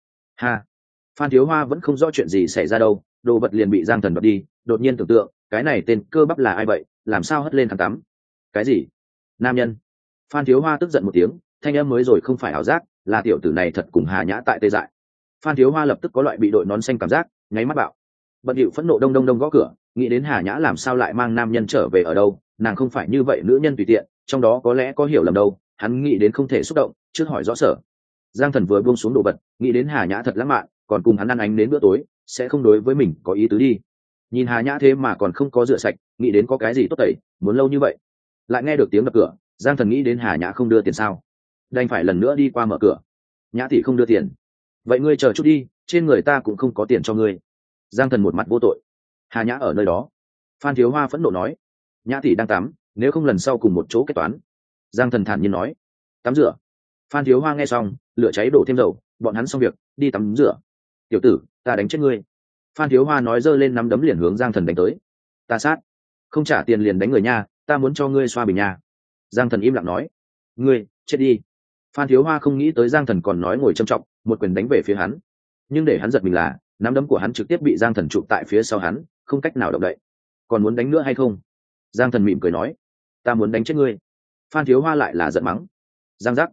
Phan Thiếu Hoa vẫn không rõ chuyện gì xảy ra đâu, đồ vật liền bị Giang Thần đoạt đi, đột nhiên tưởng tượng, cái này tên cơ bắp là ai vậy, làm sao hất lên thằng tắm? Cái gì? Nam nhân? Phan Thiếu Hoa tức giận một tiếng, thanh âm mới rồi không phải ảo giác, là tiểu tử này thật cùng Hà Nhã tại tê dại. Phan Thiếu Hoa lập tức có loại bị đội nón xanh cảm giác, nháy mắt bạo. Bận điệu phẫn nộ đông đông đông gõ cửa, nghĩ đến Hà Nhã làm sao lại mang nam nhân trở về ở đâu, nàng không phải như vậy nữ nhân tùy tiện, trong đó có lẽ có hiểu lầm đâu, hắn nghĩ đến không thể xúc động, trước hỏi rõ sở. Giang Thần vừa buông xuống đồ vật, nghĩ đến Hà Nhã thật lãng mạn, còn cùng hắn ăn ánh đến bữa tối, sẽ không đối với mình có ý tứ đi. Nhìn Hà Nhã thế mà còn không có rửa sạch, nghĩ đến có cái gì tốt tẩy, muốn lâu như vậy. Lại nghe được tiếng đập cửa, Giang Thần nghĩ đến Hà Nhã không đưa tiền sao, đành phải lần nữa đi qua mở cửa. Nhã tỷ không đưa tiền, vậy ngươi chờ chút đi, trên người ta cũng không có tiền cho ngươi. Giang Thần một mặt vô tội. Hà Nhã ở nơi đó. Phan Thiếu Hoa phẫn nộ nói, Nhã tỷ đang tắm, nếu không lần sau cùng một chỗ kết toán. Giang Thần thản nhiên nói, tắm rửa. Phan Thiếu Hoa nghe xong, lửa cháy đổ thêm dầu, bọn hắn xong việc, đi tắm rửa. Tiểu tử, ta đánh chết ngươi. Phan Thiếu Hoa nói giơ lên nắm đấm liền hướng Giang Thần đánh tới. Ta sát, không trả tiền liền đánh người nha, ta muốn cho ngươi xoa bình nha. Giang Thần im lặng nói, ngươi chết đi. Phan Thiếu Hoa không nghĩ tới Giang Thần còn nói ngồi trầm trọng, một quyền đánh về phía hắn, nhưng để hắn giật mình là nắm đấm của hắn trực tiếp bị Giang Thần chụp tại phía sau hắn, không cách nào động đậy. Còn muốn đánh nữa hay không? Giang Thần mỉm cười nói, ta muốn đánh chết ngươi. Phan Thiếu Hoa lại là giận mắng. Giang giác.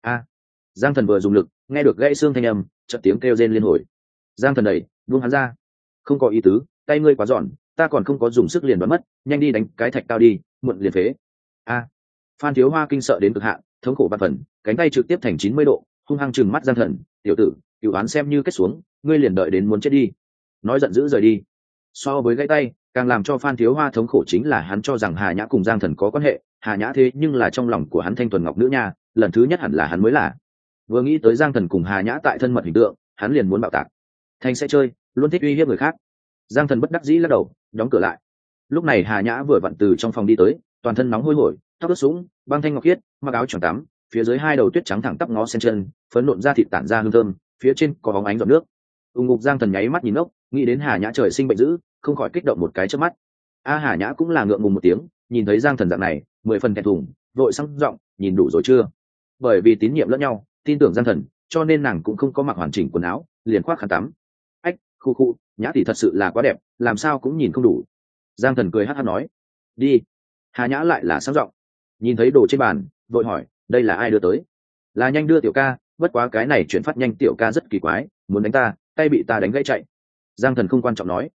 Giang Thần vừa dùng lực, nghe được gãy xương thanh âm, chợt tiếng kêu rên liên hồi. Giang Thần đẩy, buông hắn ra. Không có ý tứ, tay ngươi quá giòn, ta còn không có dùng sức liền đoán mất, nhanh đi đánh cái thạch cao đi, muộn liền phế. Phan Thiếu Hoa kinh sợ đến cực hạn, thống khổ bạt phần, cánh tay trực tiếp thành 90 độ, hung hăng chừng mắt Giang Thần, tiểu tử, cựu án xem như kết xuống, ngươi liền đợi đến muốn chết đi. Nói giận dữ rời đi. So với gãy tay, càng làm cho Phan Thiếu Hoa thống khổ chính là hắn cho rằng Hà Nhã cùng Giang Thần có quan hệ, Hà Nhã thế nhưng là trong lòng của hắn thanh thuần ngọc nữ nha, lần thứ nhất hẳn là hắn mới là. Vừa nghĩ tới Giang Thần cùng Hà Nhã tại thân mật hình tượng, hắn liền muốn bạo tạc. Thanh sẽ chơi, luôn thích uy hiếp người khác. Giang Thần bất đắc dĩ lắc đầu, đóng cửa lại. Lúc này Hà Nhã vừa vặn từ trong phòng đi tới, toàn thân nóng hôi hổi, tóc ướt sũng, băng thanh ngọc khiết, mặc áo choàng tắm, phía dưới hai đầu tuyết trắng thẳng tắp ngó sen chân, phấn nộn da thịt tản ra hương thơm, phía trên có bóng ánh giọt nước. Ngục Giang Thần nháy mắt nhìn ngốc, nghĩ đến Hà Nhã trời sinh bệnh dữ, không khỏi kích động một cái chớp mắt. Hà Nhã cũng là ngượng ngùng một tiếng, nhìn thấy Giang Thần dạng này, 10 phần thẹn thùng, vội sang giọng, nhìn đủ rồi chưa? Bởi vì tín nhiệm lẫn nhau, tin tưởng Giang Thần, cho nên nàng cũng không có mặc hoàn chỉnh quần áo, liền khoác khăn tắm. Ách, khu, Nhã tỷ thật sự là quá đẹp, làm sao cũng nhìn không đủ. Giang Thần cười hắt hắt nói, đi. Hà Nhã lại là sang giọng, nhìn thấy đồ trên bàn, vội hỏi, đây là ai đưa tới? Là nhanh đưa tiểu ca, bất quá cái này chuyển phát nhanh tiểu ca rất kỳ quái, muốn đánh ta, tay bị ta đánh gãy chạy. Giang Thần không quan trọng nói,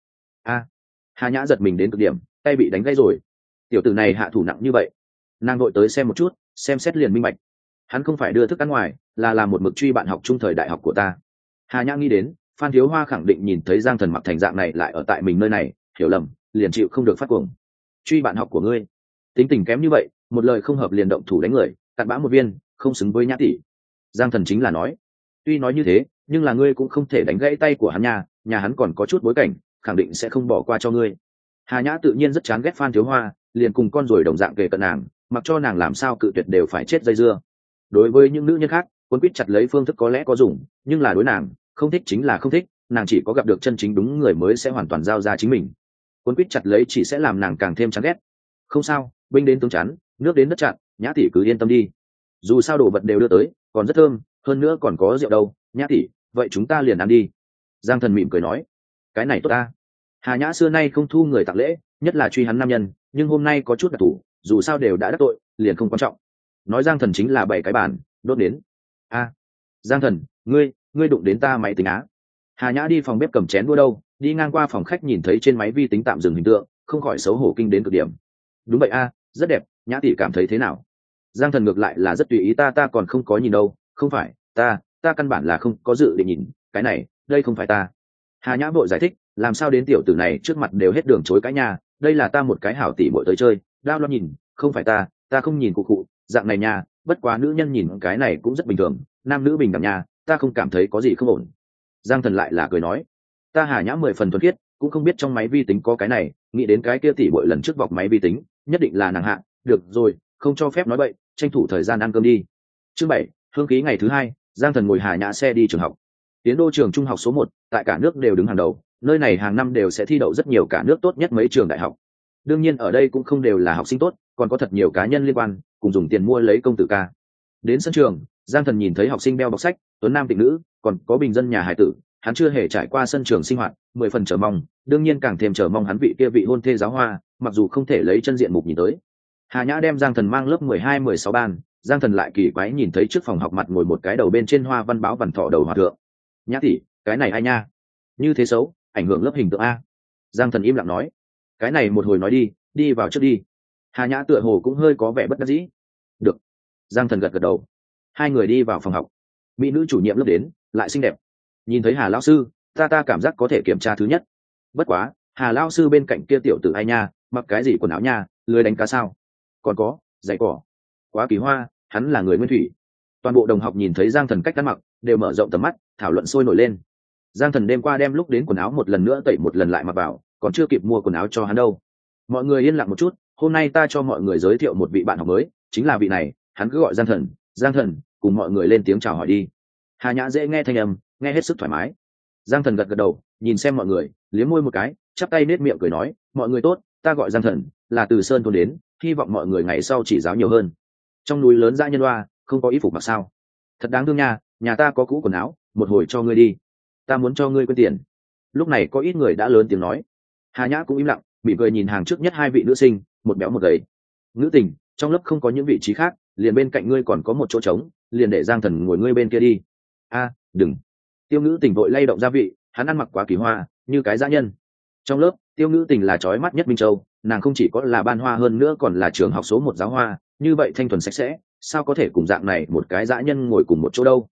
Hà Nhã giật mình đến cực điểm, tay bị đánh gãy rồi. Tiểu tử này hạ thủ nặng như vậy. Nàng vội tới xem một chút, xem xét liền minh bạch. Hắn không phải đưa thức ăn ngoài, là làm một mực truy bạn học chung thời đại học của ta. Hà Nhã nghĩ đến, Phan Thiếu Hoa khẳng định nhìn thấy Giang Thần mặc thành dạng này lại ở tại mình nơi này, hiểu lầm, liền chịu không được phát cuồng. Truy bạn học của ngươi, tính tình kém như vậy, một lời không hợp liền động thủ đánh người, cặn bã một viên, không xứng với Nhã tỷ. Giang Thần chính là nói, tuy nói như thế, nhưng là ngươi cũng không thể đánh gãy tay của hắn nha, nhà hắn còn có chút bối cảnh, khẳng định sẽ không bỏ qua cho ngươi. Hà Nhã tự nhiên rất chán ghét Phan Thiếu Hoa, liền cùng con ruồi đồng dạng kề cận nàng, mặc cho nàng làm sao cự tuyệt đều phải chết dây dưa. Đối với những nữ nhân khác, Quân Quýt chặt lấy phương thức có lẽ có dùng, nhưng là đối nàng, không thích chính là không thích, nàng chỉ có gặp được chân chính đúng người mới sẽ hoàn toàn giao ra chính mình. Quân Quýt chặt lấy chỉ sẽ làm nàng càng thêm chán ghét. Không sao, binh đến tướng chắn, nước đến đất chặn, Nhã tỷ cứ yên tâm đi. Dù sao đồ vật đều đưa tới, còn rất thơm, hơn nữa còn có rượu đâu, Nhã tỷ, vậy chúng ta liền ăn đi. Giang Thần mỉm cười nói, cái này tốt ta. Hà Nhã xưa nay không thu người tặng lễ, nhất là truy hắn nam nhân, nhưng hôm nay có chút đặc thù, dù sao đều đã đắc tội, liền không quan trọng. Nói Giang Thần chính là 7 cái bàn, đốt đến. Giang Thần, ngươi đụng đến ta máy tính á? Hà Nhã đi phòng bếp cầm chén đua đâu, đi ngang qua phòng khách nhìn thấy trên máy vi tính tạm dừng hình tượng, không khỏi xấu hổ kinh đến cực điểm. Đúng vậy rất đẹp, Nhã tỷ cảm thấy thế nào? Giang Thần ngược lại là rất tùy ý, ta còn không có nhìn đâu, không phải, ta căn bản là không có dự định nhìn, cái này, đây không phải ta. Hà Nhã vội giải thích, làm sao đến tiểu tử này trước mặt đều hết đường chối cãi nhà, đây là ta một cái hảo tỷ muội tới chơi, đao lo nhìn, không phải ta không nhìn cụ, dạng này nha, bất quá nữ nhân nhìn cái này cũng rất bình thường, nam nữ bình đẳng nha, ta không cảm thấy có gì không ổn. Giang Thần lại là cười nói, ta Hà Nhã 10 phần thuần khiết, cũng không biết trong máy vi tính có cái này, nghĩ đến cái kia tỷ muội lần trước vọc máy vi tính, nhất định là nàng hạ, được rồi, không cho phép nói bậy, tranh thủ thời gian ăn cơm đi. Chương 7, hương khí ngày thứ 2, Giang Thần ngồi Hà Nhã xe đi trường học. Tiến đô trường trung học số 1, tại cả nước đều đứng hàng đầu, nơi này hàng năm đều sẽ thi đậu rất nhiều cả nước tốt nhất mấy trường đại học. Đương nhiên ở đây cũng không đều là học sinh tốt, còn có thật nhiều cá nhân liên quan, cùng dùng tiền mua lấy công tử ca. Đến sân trường, Giang Thần nhìn thấy học sinh đeo bọc sách, tuấn nam tịnh nữ, còn có bình dân nhà hải tử, hắn chưa hề trải qua sân trường sinh hoạt, 10 phần chờ mong, đương nhiên càng thêm chờ mong hắn vị kia vị hôn thê giáo hoa, mặc dù không thể lấy chân diện mục nhìn tới. Hà Nhã đem Giang Thần mang lớp 12, 16 ban, Giang Thần lại kỳ quái nhìn thấy trước phòng học mặt ngồi một cái đầu bên trên hoa văn báo vằn thọ đầu hòa thượng. Nhã tỷ, cái này ai nha? Như thế xấu, ảnh hưởng lớp hình tượng a. Giang Thần im lặng nói, cái này một hồi nói đi vào trước đi. Hà Nhã tựa hồ cũng hơi có vẻ bất đắc dĩ. Được. Giang Thần gật gật đầu. Hai người đi vào phòng học. Mỹ nữ chủ nhiệm lớp đến, lại xinh đẹp. Nhìn thấy Hà lão sư, ta cảm giác có thể kiểm tra thứ nhất. Bất quá, Hà lão sư bên cạnh kia tiểu tử ai nha, mặc cái gì quần áo nha, lười đánh cá sao? Còn có, giày cỏ. Quá kỳ hoa, hắn là người nguyên thủy. Toàn bộ đồng học nhìn thấy Giang Thần cách ăn mặc, đều mở rộng tầm mắt, thảo luận sôi nổi lên. Giang Thần đêm qua đem lúc đến quần áo một lần nữa tẩy một lần lại mặc vào, còn chưa kịp mua quần áo cho hắn đâu. Mọi người yên lặng một chút, hôm nay ta cho mọi người giới thiệu một vị bạn học mới, chính là vị này, hắn cứ gọi Giang Thần, cùng mọi người lên tiếng chào hỏi đi. Hà Nhã dễ nghe thanh âm, nghe hết sức thoải mái. Giang Thần gật gật đầu, nhìn xem mọi người, liếm môi một cái, chắp tay nết miệng cười nói, mọi người tốt, ta gọi Giang Thần, là từ Sơn thôn đến, hy vọng mọi người ngày sau chỉ giáo nhiều hơn. Trong núi lớn dã nhân oa, không có y phục mặc sao? Thật đáng thương nha, nhà ta có cũ quần áo, một hồi cho ngươi đi. Ta muốn cho ngươi quên tiền. Lúc này có ít người đã lớn tiếng nói. Hà Nhã cũng im lặng, mỉm cười nhìn hàng trước nhất hai vị nữ sinh, một béo một gầy. Nữ tình, trong lớp không có những vị trí khác, liền bên cạnh ngươi còn có một chỗ trống, liền để Giang Thần ngồi ngươi bên kia đi. Đừng. Tiêu Ngữ Tình vội lay động gia vị, hắn ăn mặc quá kỳ hoa, như cái dã nhân. Trong lớp, Tiêu Ngữ Tình là chói mắt nhất Minh Châu, nàng không chỉ có là ban hoa hơn nữa còn là trường học số 1 giáo hoa, như vậy thanh thuần sạch sẽ, sao có thể cùng dạng này một cái dã nhân ngồi cùng một chỗ đâu?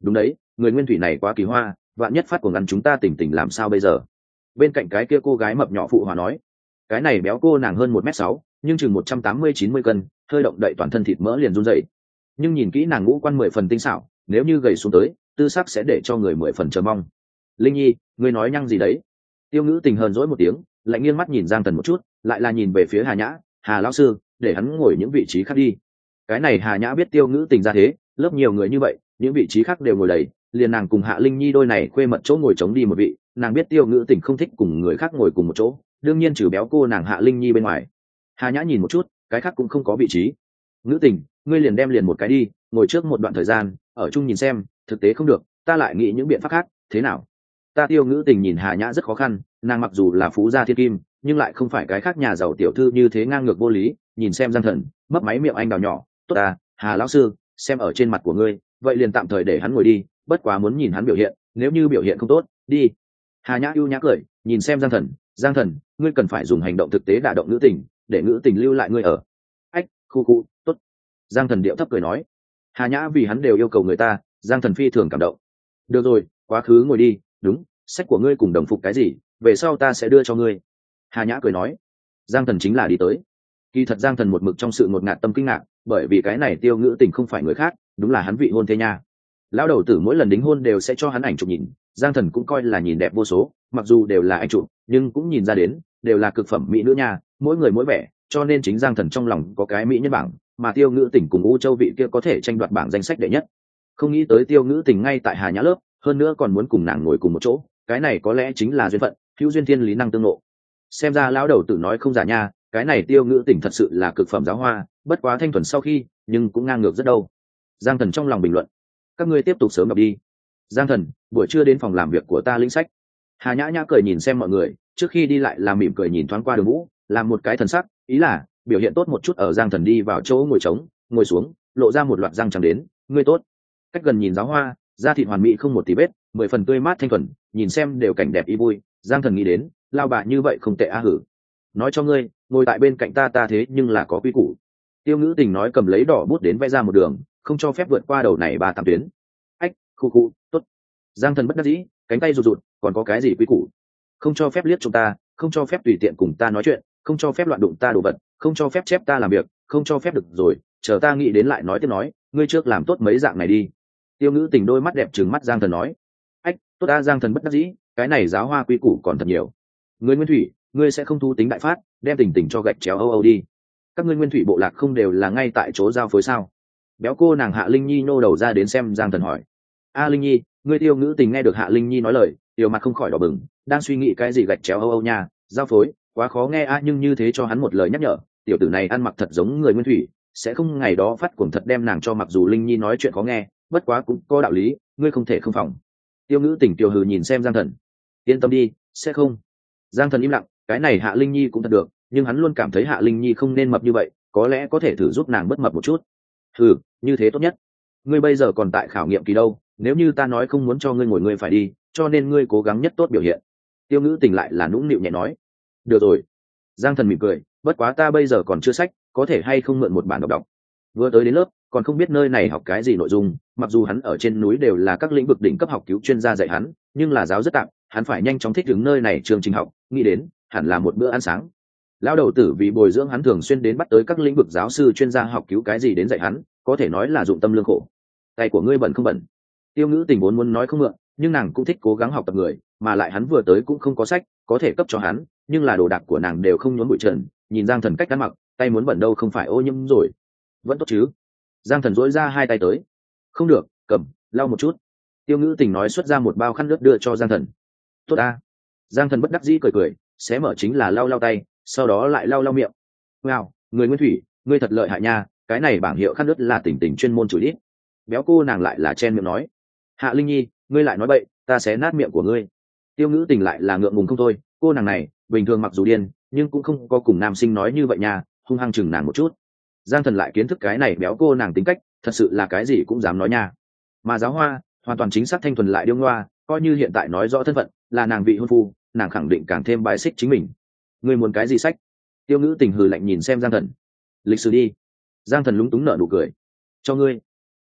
đúng đấy, người nguyên thủy này quá kỳ hoa, vạn nhất phát cuồng ăn chúng ta tỉnh tỉnh làm sao bây giờ? Bên cạnh cái kia cô gái mập nhỏ phụ hòa nói. Cái này béo cô nàng hơn 1m6, nhưng chừng 180-90 cân, hơi động đậy toàn thân thịt mỡ liền run rẩy. Nhưng nhìn kỹ nàng ngũ quan 10 phần tinh xảo, nếu như gầy xuống tới, tư sắc sẽ để cho người 10 phần chờ mong. Linh Nhi, ngươi nói nhăng gì đấy? Tiêu Ngữ Tình hờn dỗi một tiếng, lại nghiêng mắt nhìn Giang Thần một chút, lại là nhìn về phía Hà Nhã. Hà lão sư, để hắn ngồi những vị trí khác đi. Cái này Hà Nhã biết Tiêu Ngữ Tình ra thế, lớp nhiều người như vậy, những vị trí khác đều ngồi đầy, liền nàng cùng Hạ Linh Nhi đôi này khuê mật chỗ ngồi trống đi một vị. Nàng biết Tiêu Ngữ Tình không thích cùng người khác ngồi cùng một chỗ, đương nhiên trừ béo cô nàng Hạ Linh Nhi bên ngoài. Hà Nhã nhìn một chút, cái khác cũng không có vị trí. Ngữ Tình, ngươi liền đem liền một cái đi, ngồi trước một đoạn thời gian, ở chung nhìn xem, thực tế không được, ta lại nghĩ những biện pháp khác, thế nào? Ta Tiêu Ngữ Tình nhìn Hà Nhã rất khó khăn, nàng mặc dù là phú gia thiên kim, nhưng lại không phải cái khác nhà giàu tiểu thư như thế ngang ngược vô lý. Nhìn xem Giang Thần, mấp máy miệng anh đào nhỏ, tốt à, Hà lão sư, xem ở trên mặt của ngươi, vậy liền tạm thời để hắn ngồi đi, bất quá muốn nhìn hắn biểu hiện, nếu như biểu hiện không tốt, đi. Hà Nhã ưu nhã cười, nhìn xem Giang Thần, ngươi cần phải dùng hành động thực tế đả động Ngữ Tình, để Ngữ Tình lưu lại ngươi ở. Ách, khu, tốt. Giang Thần điệu thấp cười nói. Hà Nhã vì hắn đều yêu cầu người ta, Giang Thần phi thường cảm động. Được rồi, quá khứ ngồi đi, đúng, sách của ngươi cùng đồng phục cái gì, về sau ta sẽ đưa cho ngươi. Hà Nhã cười nói. Giang Thần chính là đi tới. Kỳ thật Giang Thần một mực trong sự ngột ngạt tâm kinh ngạc, bởi vì cái này Tiêu Ngữ Tình không phải người khác, đúng là hắn vị hôn thê nha. Lão đầu tử mỗi lần đính hôn đều sẽ cho hắn ảnh chụp nhìn, Giang Thần cũng coi là nhìn đẹp vô số, mặc dù đều là ảnh chụp, nhưng cũng nhìn ra đến, đều là cực phẩm mỹ nữ nha, mỗi người mỗi vẻ, cho nên chính Giang Thần trong lòng có cái mỹ nhân bảng, mà Tiêu Ngữ Tình cùng U Châu vị kia có thể tranh đoạt bảng danh sách đệ nhất. Không nghĩ tới Tiêu Ngữ Tình ngay tại Hà Nhã lớp, hơn nữa còn muốn cùng nàng ngồi cùng một chỗ, cái này có lẽ chính là duyên phận, hữu duyên thiên lý năng tương ngộ. Xem ra lão đầu tử nói không giả nha, cái này Tiêu Ngữ Tình thật sự là cực phẩm giáo hoa, bất quá thanh thuần sau khi, nhưng cũng ngang ngược rất đâu. Giang Thần trong lòng bình luận. Các ngươi tiếp tục sớm đọc đi. Giang Thần, buổi trưa đến phòng làm việc của ta lĩnh sách. Hà Nhã Nhã cười nhìn xem mọi người, trước khi đi lại làm mỉm cười nhìn thoáng qua Đường Vũ, làm một cái thần sắc, ý là biểu hiện tốt một chút. Ở Giang Thần đi vào chỗ ngồi trống, ngồi xuống, lộ ra một loạt răng trắng đến, ngươi tốt. Cách gần nhìn giáo hoa, da thịt hoàn mỹ không một tí vết, 10 phần tươi mát thanh thuần, nhìn xem đều cảnh đẹp ý vui. Giang Thần nghĩ đến, lao bà như vậy không tệ a hử. Nói cho ngươi, ngồi tại bên cạnh ta thế nhưng là có quy củ. Tiêu Ngữ Tình nói cầm lấy đỏ bút đến vẽ ra một đường, không cho phép vượt qua đầu này 3-8 tuyến. Ách, khu, tốt. Giang Thần bất đắc dĩ, cánh tay rụt, còn có cái gì quy củ? Không cho phép liếc chúng ta, không cho phép tùy tiện cùng ta nói chuyện, không cho phép loạn đụng ta đồ vật, không cho phép chép ta làm việc, không cho phép được rồi, chờ ta nghĩ đến lại nói tiếp nói, ngươi trước làm tốt mấy dạng này đi. Tiêu Ngữ Tình đôi mắt đẹp trừng mắt Giang Thần nói. Ách, tốt ta. Giang Thần bất đắc dĩ, cái này giáo hoa quy củ còn thật nhiều. Ngươi Nguyên Thủy, ngươi sẽ không thu tính đại phát, đem Tình cho gạch chéo âu đi. Các ngươi Nguyên Thủy bộ lạc không đều là ngay tại chỗ giao phối sao? Béo cô nàng Hạ Linh Nhi nô đầu ra đến xem Giang Thần hỏi. A Linh Nhi, ngươi Tiêu Ngữ Tình nghe được Hạ Linh Nhi nói lời, tiểu mặt không khỏi đỏ bừng, đang suy nghĩ cái gì gạch chéo âu nha, giao phối, quá khó nghe a. Nhưng như thế cho hắn một lời nhắc nhở, tiểu tử này ăn mặc thật giống người Nguyên Thủy, sẽ không ngày đó phát cuồng thật đem nàng cho. Mặc dù Linh Nhi nói chuyện khó nghe, bất quá cũng có đạo lý, ngươi không thể không phòng. Tiêu Ngữ Tình tiểu hừ nhìn xem Giang Thần. Yên tâm đi, sẽ không. Giang Thần im lặng, cái này Hạ Linh Nhi cũng thật được, nhưng hắn luôn cảm thấy Hạ Linh Nhi không nên mập như vậy, có lẽ có thể thử giúp nàng bớt mập một chút. Ừ, như thế tốt nhất. Ngươi bây giờ còn tại khảo nghiệm kỳ đâu, nếu như ta nói không muốn cho ngươi ngồi ngươi phải đi, cho nên ngươi cố gắng nhất tốt biểu hiện. Tiêu Ngữ Tình lại là nũng nịu nhẹ nói. Được rồi. Giang Thần mỉm cười, bất quá ta bây giờ còn chưa sách, có thể hay không mượn một bản đọc. Vừa tới đến lớp, còn không biết nơi này học cái gì nội dung, mặc dù hắn ở trên núi đều là các lĩnh vực đỉnh cấp học cứu chuyên gia dạy hắn, nhưng là giáo rất tạm, hắn phải nhanh chóng thích ứng nơi này chương trình học, nghĩ đến hẳn là một bữa ăn sáng. Lão đầu tử vì bồi dưỡng hắn thường xuyên đến bắt tới các lĩnh vực giáo sư chuyên gia học cứu cái gì đến dạy hắn, có thể nói là dụng tâm lương khổ. Tay của ngươi bẩn không bẩn? Tiêu Ngữ Tình vốn muốn nói không mượn, nhưng nàng cũng thích cố gắng học tập người, mà lại hắn vừa tới cũng không có sách có thể cấp cho hắn, nhưng là đồ đạc của nàng đều không nhốn bụi trần, nhìn Giang Thần cách ăn mặc, tay muốn bẩn đâu không phải ô nhiễm rồi. Vẫn tốt chứ? Giang Thần dỗi ra hai tay tới. Không được, cầm, lau một chút. Tiêu Ngữ Tình nói xuất ra một bao khăn nước đưa cho Giang Thần. Tốt ta. Giang Thần bất đắc dĩ cười, xé mở chính là lau tay, sau đó lại lau miệng. Wow, người Nguyên Thủy, ngươi thật lợi hại nha, cái này bảng hiệu khăn nước là Tình chuyên môn chửi đít. Béo cô nàng lại là chen miệng nói. Hạ Linh Nhi, ngươi lại nói bậy, ta xé nát miệng của ngươi. Tiêu Ngữ Tình lại là ngượng ngùng không thôi, cô nàng này bình thường mặc dù điên nhưng cũng không có cùng nam sinh nói như vậy nha, hung hăng chừng nàng một chút. Giang Thần lại kiến thức cái này béo cô nàng tính cách, thật sự là cái gì cũng dám nói nha. Mà giáo hoa hoàn toàn chính xác thanh thuần lại điêu ngoa, coi như hiện tại nói rõ thân phận là nàng vị hôn phu, nàng khẳng định càng thêm bài xích chính mình. Ngươi muốn cái gì sách? Tiêu Ngữ Tình hừ lạnh nhìn xem Giang Thần. Lịch sử đi. Giang Thần lúng túng nở nụ cười. Cho ngươi.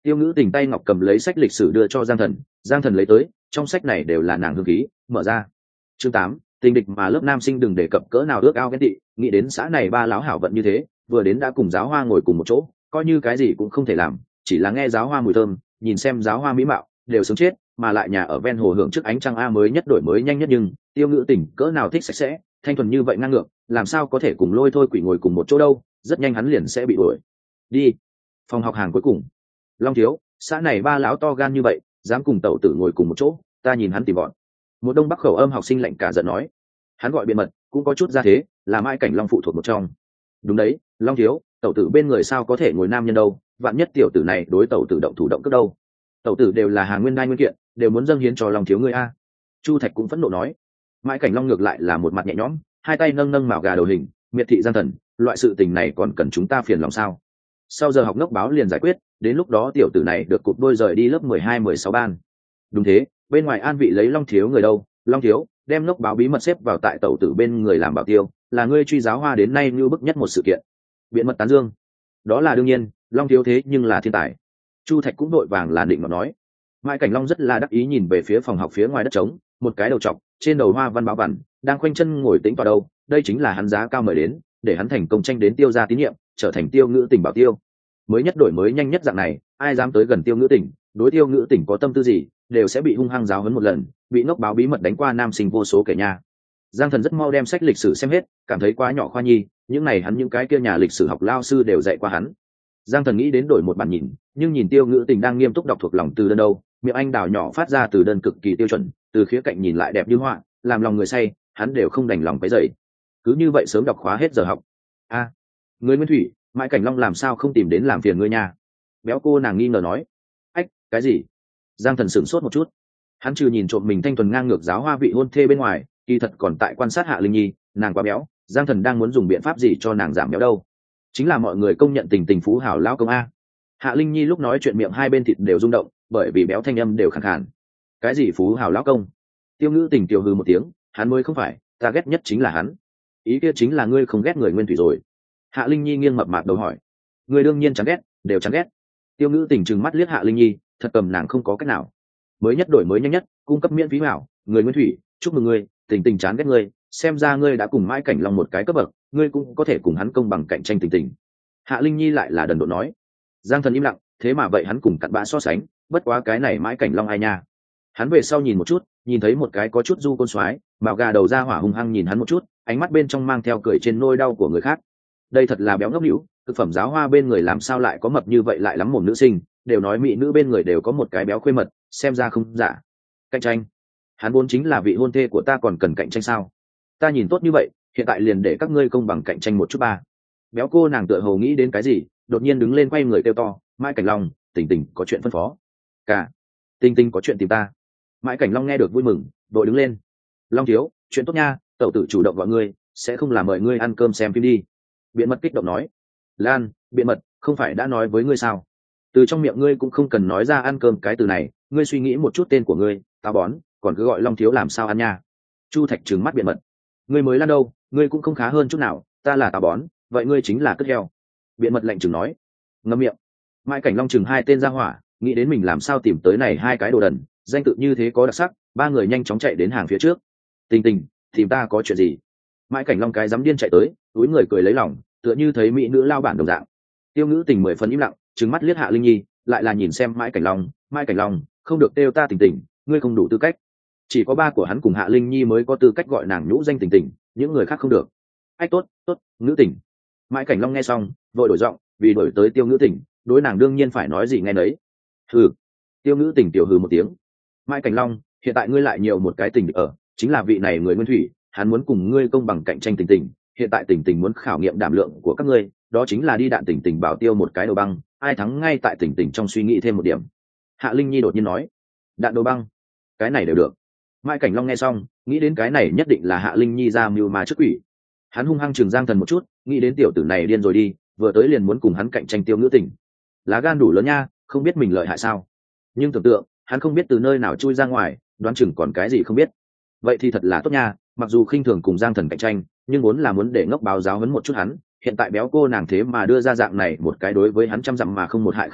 Tiêu Ngữ Tình tay ngọc cầm lấy sách lịch sử đưa cho Giang Thần lấy tới, trong sách này đều là nàng hương khí, mở ra. Chương 8, tình địch mà lớp nam sinh đừng đề cập cỡ nào ước ao ghen tị, nghĩ đến xã này ba láo hảo vận như thế, vừa đến đã cùng giáo hoa ngồi cùng một chỗ, coi như cái gì cũng không thể làm, chỉ là nghe giáo hoa mùi thơm, nhìn xem giáo hoa mỹ mạo, đều sướng chết, mà lại nhà ở ven hồ hưởng trước ánh trăng a mới nhất đổi mới nhanh nhất, nhưng Tiêu Ngữ Tình cỡ nào thích sạch sẽ, thanh thuần như vậy ngang ngược, làm sao có thể cùng Lôi Thôi Quỷ ngồi cùng một chỗ đâu, rất nhanh hắn liền sẽ bị đuổi. Đi. Phòng học hàng cuối cùng. Long thiếu, xã này ba lão to gan như vậy, dám cùng tẩu tử ngồi cùng một chỗ, ta nhìn hắn tìm bọn. Một đông bắc khẩu âm học sinh lạnh cả giận nói. Hắn gọi biện mật, cũng có chút ra thế, là Mai Cảnh Long phụ thuộc một trong. Đúng đấy, Long thiếu, tẩu tử bên người sao có thể ngồi nam nhân đâu, vạn nhất tiểu tử này đối tẩu tử động thủ động cướp đâu. Tẩu tử đều là hàng nguyên đai nguyên kiện, đều muốn dâng hiến cho Long thiếu ngươi a. Chu Thạch cũng phẫn nộ nói. Mai Cảnh Long ngược lại là một mặt nhẹ nhõm, hai tay nâng nâng mào gà đầu hình, miệt thị Giang Thần, loại sự tình này còn cần chúng ta phiền lòng sao? Sau giờ học ngốc báo liền giải quyết, đến lúc đó tiểu tử này được cụp đôi rời đi lớp 12, 16 ban. Đúng thế, bên ngoài an vị lấy Long thiếu người đâu? Long thiếu, đem ngốc báo bí mật xếp vào tại tẩu tử bên người làm bảo tiêu, là ngươi truy giáo hoa đến nay như bức nhất một sự kiện. Biện mật tán dương. Đó là đương nhiên, Long thiếu thế nhưng là thiên tài. Chu Thạch cũng đội vàng là định mà nói. Mai Cảnh Long rất là đắc ý nhìn về phía phòng học phía ngoài đất trống, một cái đầu trọc, trên đầu hoa văn báo vằn, đang khoanh chân ngồi tĩnh vào đâu, đây chính là hắn giá cao mời đến, để hắn thành công tranh đến Tiêu gia tín nhiệm, trở thành Tiêu Ngữ Tình bảo tiêu. Mới nhất đổi mới nhanh nhất dạng này, ai dám tới gần Tiêu Ngữ Tình, đối Tiêu Ngữ Tình có tâm tư gì, đều sẽ bị hung hăng giáo huấn một lần, bị ngốc báo bí mật đánh qua nam sinh vô số kể nha. Giang Thần rất mau đem sách lịch sử xem hết, cảm thấy quá nhỏ khoa nhi, những này hắn những cái kia nhà lịch sử học lao sư đều dạy qua hắn. Giang Thần nghĩ đến đổi một bản nhìn, nhưng nhìn Tiêu Ngữ Tình đang nghiêm túc đọc thuộc lòng từ đơn đâu, miệng anh đào nhỏ phát ra từ đơn cực kỳ tiêu chuẩn, từ khía cạnh nhìn lại đẹp như họa, làm lòng người say, hắn đều không đành lòng cái dậy. Cứ như vậy sớm đọc khóa hết giờ học. A, người Nguyên Thủy, Mai Cảnh Long làm sao không tìm đến làm phiền ngươi nha? Béo cô nàng nghi ngờ nói. Ách, cái gì? Giang Thần sửng sốt một chút. Hắn trừ nhìn trộm mình thanh thuần ngang ngược giáo hoa vị hôn thê bên ngoài, kỳ thật còn tại quan sát Hạ Linh Nhi, nàng quá béo, Giang Thần đang muốn dùng biện pháp gì cho nàng giảm béo đâu? Chính là mọi người công nhận tình tình phú hảo lão công a. Hạ Linh Nhi lúc nói chuyện miệng hai bên thịt đều rung động, bởi vì béo thanh âm đều khàn khàn. Cái gì phú hảo lão công? Tiêu Ngữ Tình tiểu hừ một tiếng, hắn mới không phải, ta ghét nhất chính là hắn. Ý kia chính là ngươi không ghét người Nguyên Thủy rồi. Hạ Linh Nhi nghiêng mập mạp đầu hỏi. Ngươi đương nhiên chán ghét, đều chán ghét. Tiêu Ngữ Tình trừng mắt liếc Hạ Linh Nhi, thật cầm nàng không có cách nào. Mới nhất đổi mới nhanh nhất, cung cấp miễn phí hảo, người Nguyên Thủy, chúc mừng ngươi, tình tình chán ghét ngươi, xem ra ngươi đã cùng Mai Cảnh Long một cái cấp bậc, ngươi cũng có thể cùng hắn công bằng cạnh tranh tình tình. Hạ Linh Nhi lại là đần độn nói. Giang Thần im lặng, thế mà vậy hắn cùng cặn bã so sánh, bất quá cái này Mai Cảnh Long ai nha. Hắn về sau nhìn một chút, nhìn thấy một cái có chút du côn soái, mạo gà đầu ra hỏa hung hăng nhìn hắn một chút, ánh mắt bên trong mang theo cười trên nôi đau của người khác. Đây thật là béo ngốc hữu, thực phẩm giáo hoa bên người làm sao lại có mập như vậy lại lắm mồm nữ sinh, đều nói mỹ nữ bên người đều có một cái béo khuê mật, xem ra không giả. Cạnh tranh? Hắn vốn chính là vị hôn thê của ta, còn cần cạnh tranh sao? Ta nhìn tốt như vậy, hiện tại liền để các ngươi công bằng cạnh tranh một chút ba. Béo cô nàng tựa hồ nghĩ đến cái gì, đột nhiên đứng lên quay người kêu to, Mai Cảnh Long, tình tình có chuyện phân phó. Cả, tình tình có chuyện tìm ta. Mai Cảnh Long nghe được vui mừng, đội đứng lên. Long thiếu, chuyện tốt nha, tẩu tử chủ động gọi ngươi, sẽ không làm mời ngươi ăn cơm xem phim đi. Biện mật kích động nói. Lan, biện mật, không phải đã nói với ngươi sao? Từ trong miệng ngươi cũng không cần nói ra ăn cơm cái từ này, ngươi suy nghĩ một chút tên của ngươi, tao bón, còn cứ gọi Long thiếu làm sao ăn nha? Chu Thạch trừng mắt biện mật. Ngươi mới Lan đâu, ngươi cũng không khá hơn chút nào, ta là tao bón, vậy ngươi chính là cất heo. Biện mật lạnh chừng nói. Ngậm miệng. Mai Cảnh Long chừng hai tên ra hỏa, nghĩ đến mình làm sao tìm tới này hai cái đồ đần, danh tự như thế có đặc sắc, ba người nhanh chóng chạy đến hàng phía trước. Tình tình, tìm ta có chuyện gì? Mai Cảnh Long cái dám điên chạy tới, túi người cười lấy lòng, tựa như thấy mỹ nữ lao bản đồng dạng. Tiêu Ngữ Tình 10 phần im lặng, trừng mắt liếc Hạ Linh Nhi, lại là nhìn xem Mai Cảnh Long, không được kêu ta tình tình, ngươi không đủ tư cách. Chỉ có ba của hắn cùng Hạ Linh Nhi mới có tư cách gọi nàng nhũ danh tình tình, những người khác không được. Ách tốt, tốt, Ngữ Tình. Mai Cảnh Long nghe xong, vội đổi giọng, vì đổi tới Tiêu Ngữ Tình, đối nàng đương nhiên phải nói gì nghe nấy. Hừ. Tiêu Ngữ Tình tiểu hừ một tiếng. Mai Cảnh Long, hiện tại ngươi lại nhiều một cái tình ở, chính là vị này người Nguyên Thủy, hắn muốn cùng ngươi công bằng cạnh tranh tình tình, hiện tại tình tình muốn khảo nghiệm đảm lượng của các ngươi, đó chính là đi đạn tình tình bảo tiêu một cái đầu băng, ai thắng ngay tại tình tình trong suy nghĩ thêm một điểm. Hạ Linh Nhi đột nhiên nói. Đạn đầu băng? Cái này đều được. Mai Cảnh Long nghe xong, nghĩ đến cái này nhất định là Hạ Linh Nhi ra mưu ma trước quỷ. Hắn hung hăng trừng Giang Thần một chút, nghĩ đến tiểu tử này điên rồi đi, vừa tới liền muốn cùng hắn cạnh tranh Tiêu Ngữ Tình. Lá gan đủ lớn nha, không biết mình lợi hại sao? Nhưng tưởng tượng, hắn không biết từ nơi nào chui ra ngoài, đoán chừng còn cái gì không biết. Vậy thì thật là tốt nha, mặc dù khinh thường cùng Giang Thần cạnh tranh, nhưng vốn là muốn để ngốc báo giáo huấn một chút hắn, hiện tại béo cô nàng thế mà đưa ra dạng này một cái đối với hắn trăm dặm mà không một hại khảo nghiệm,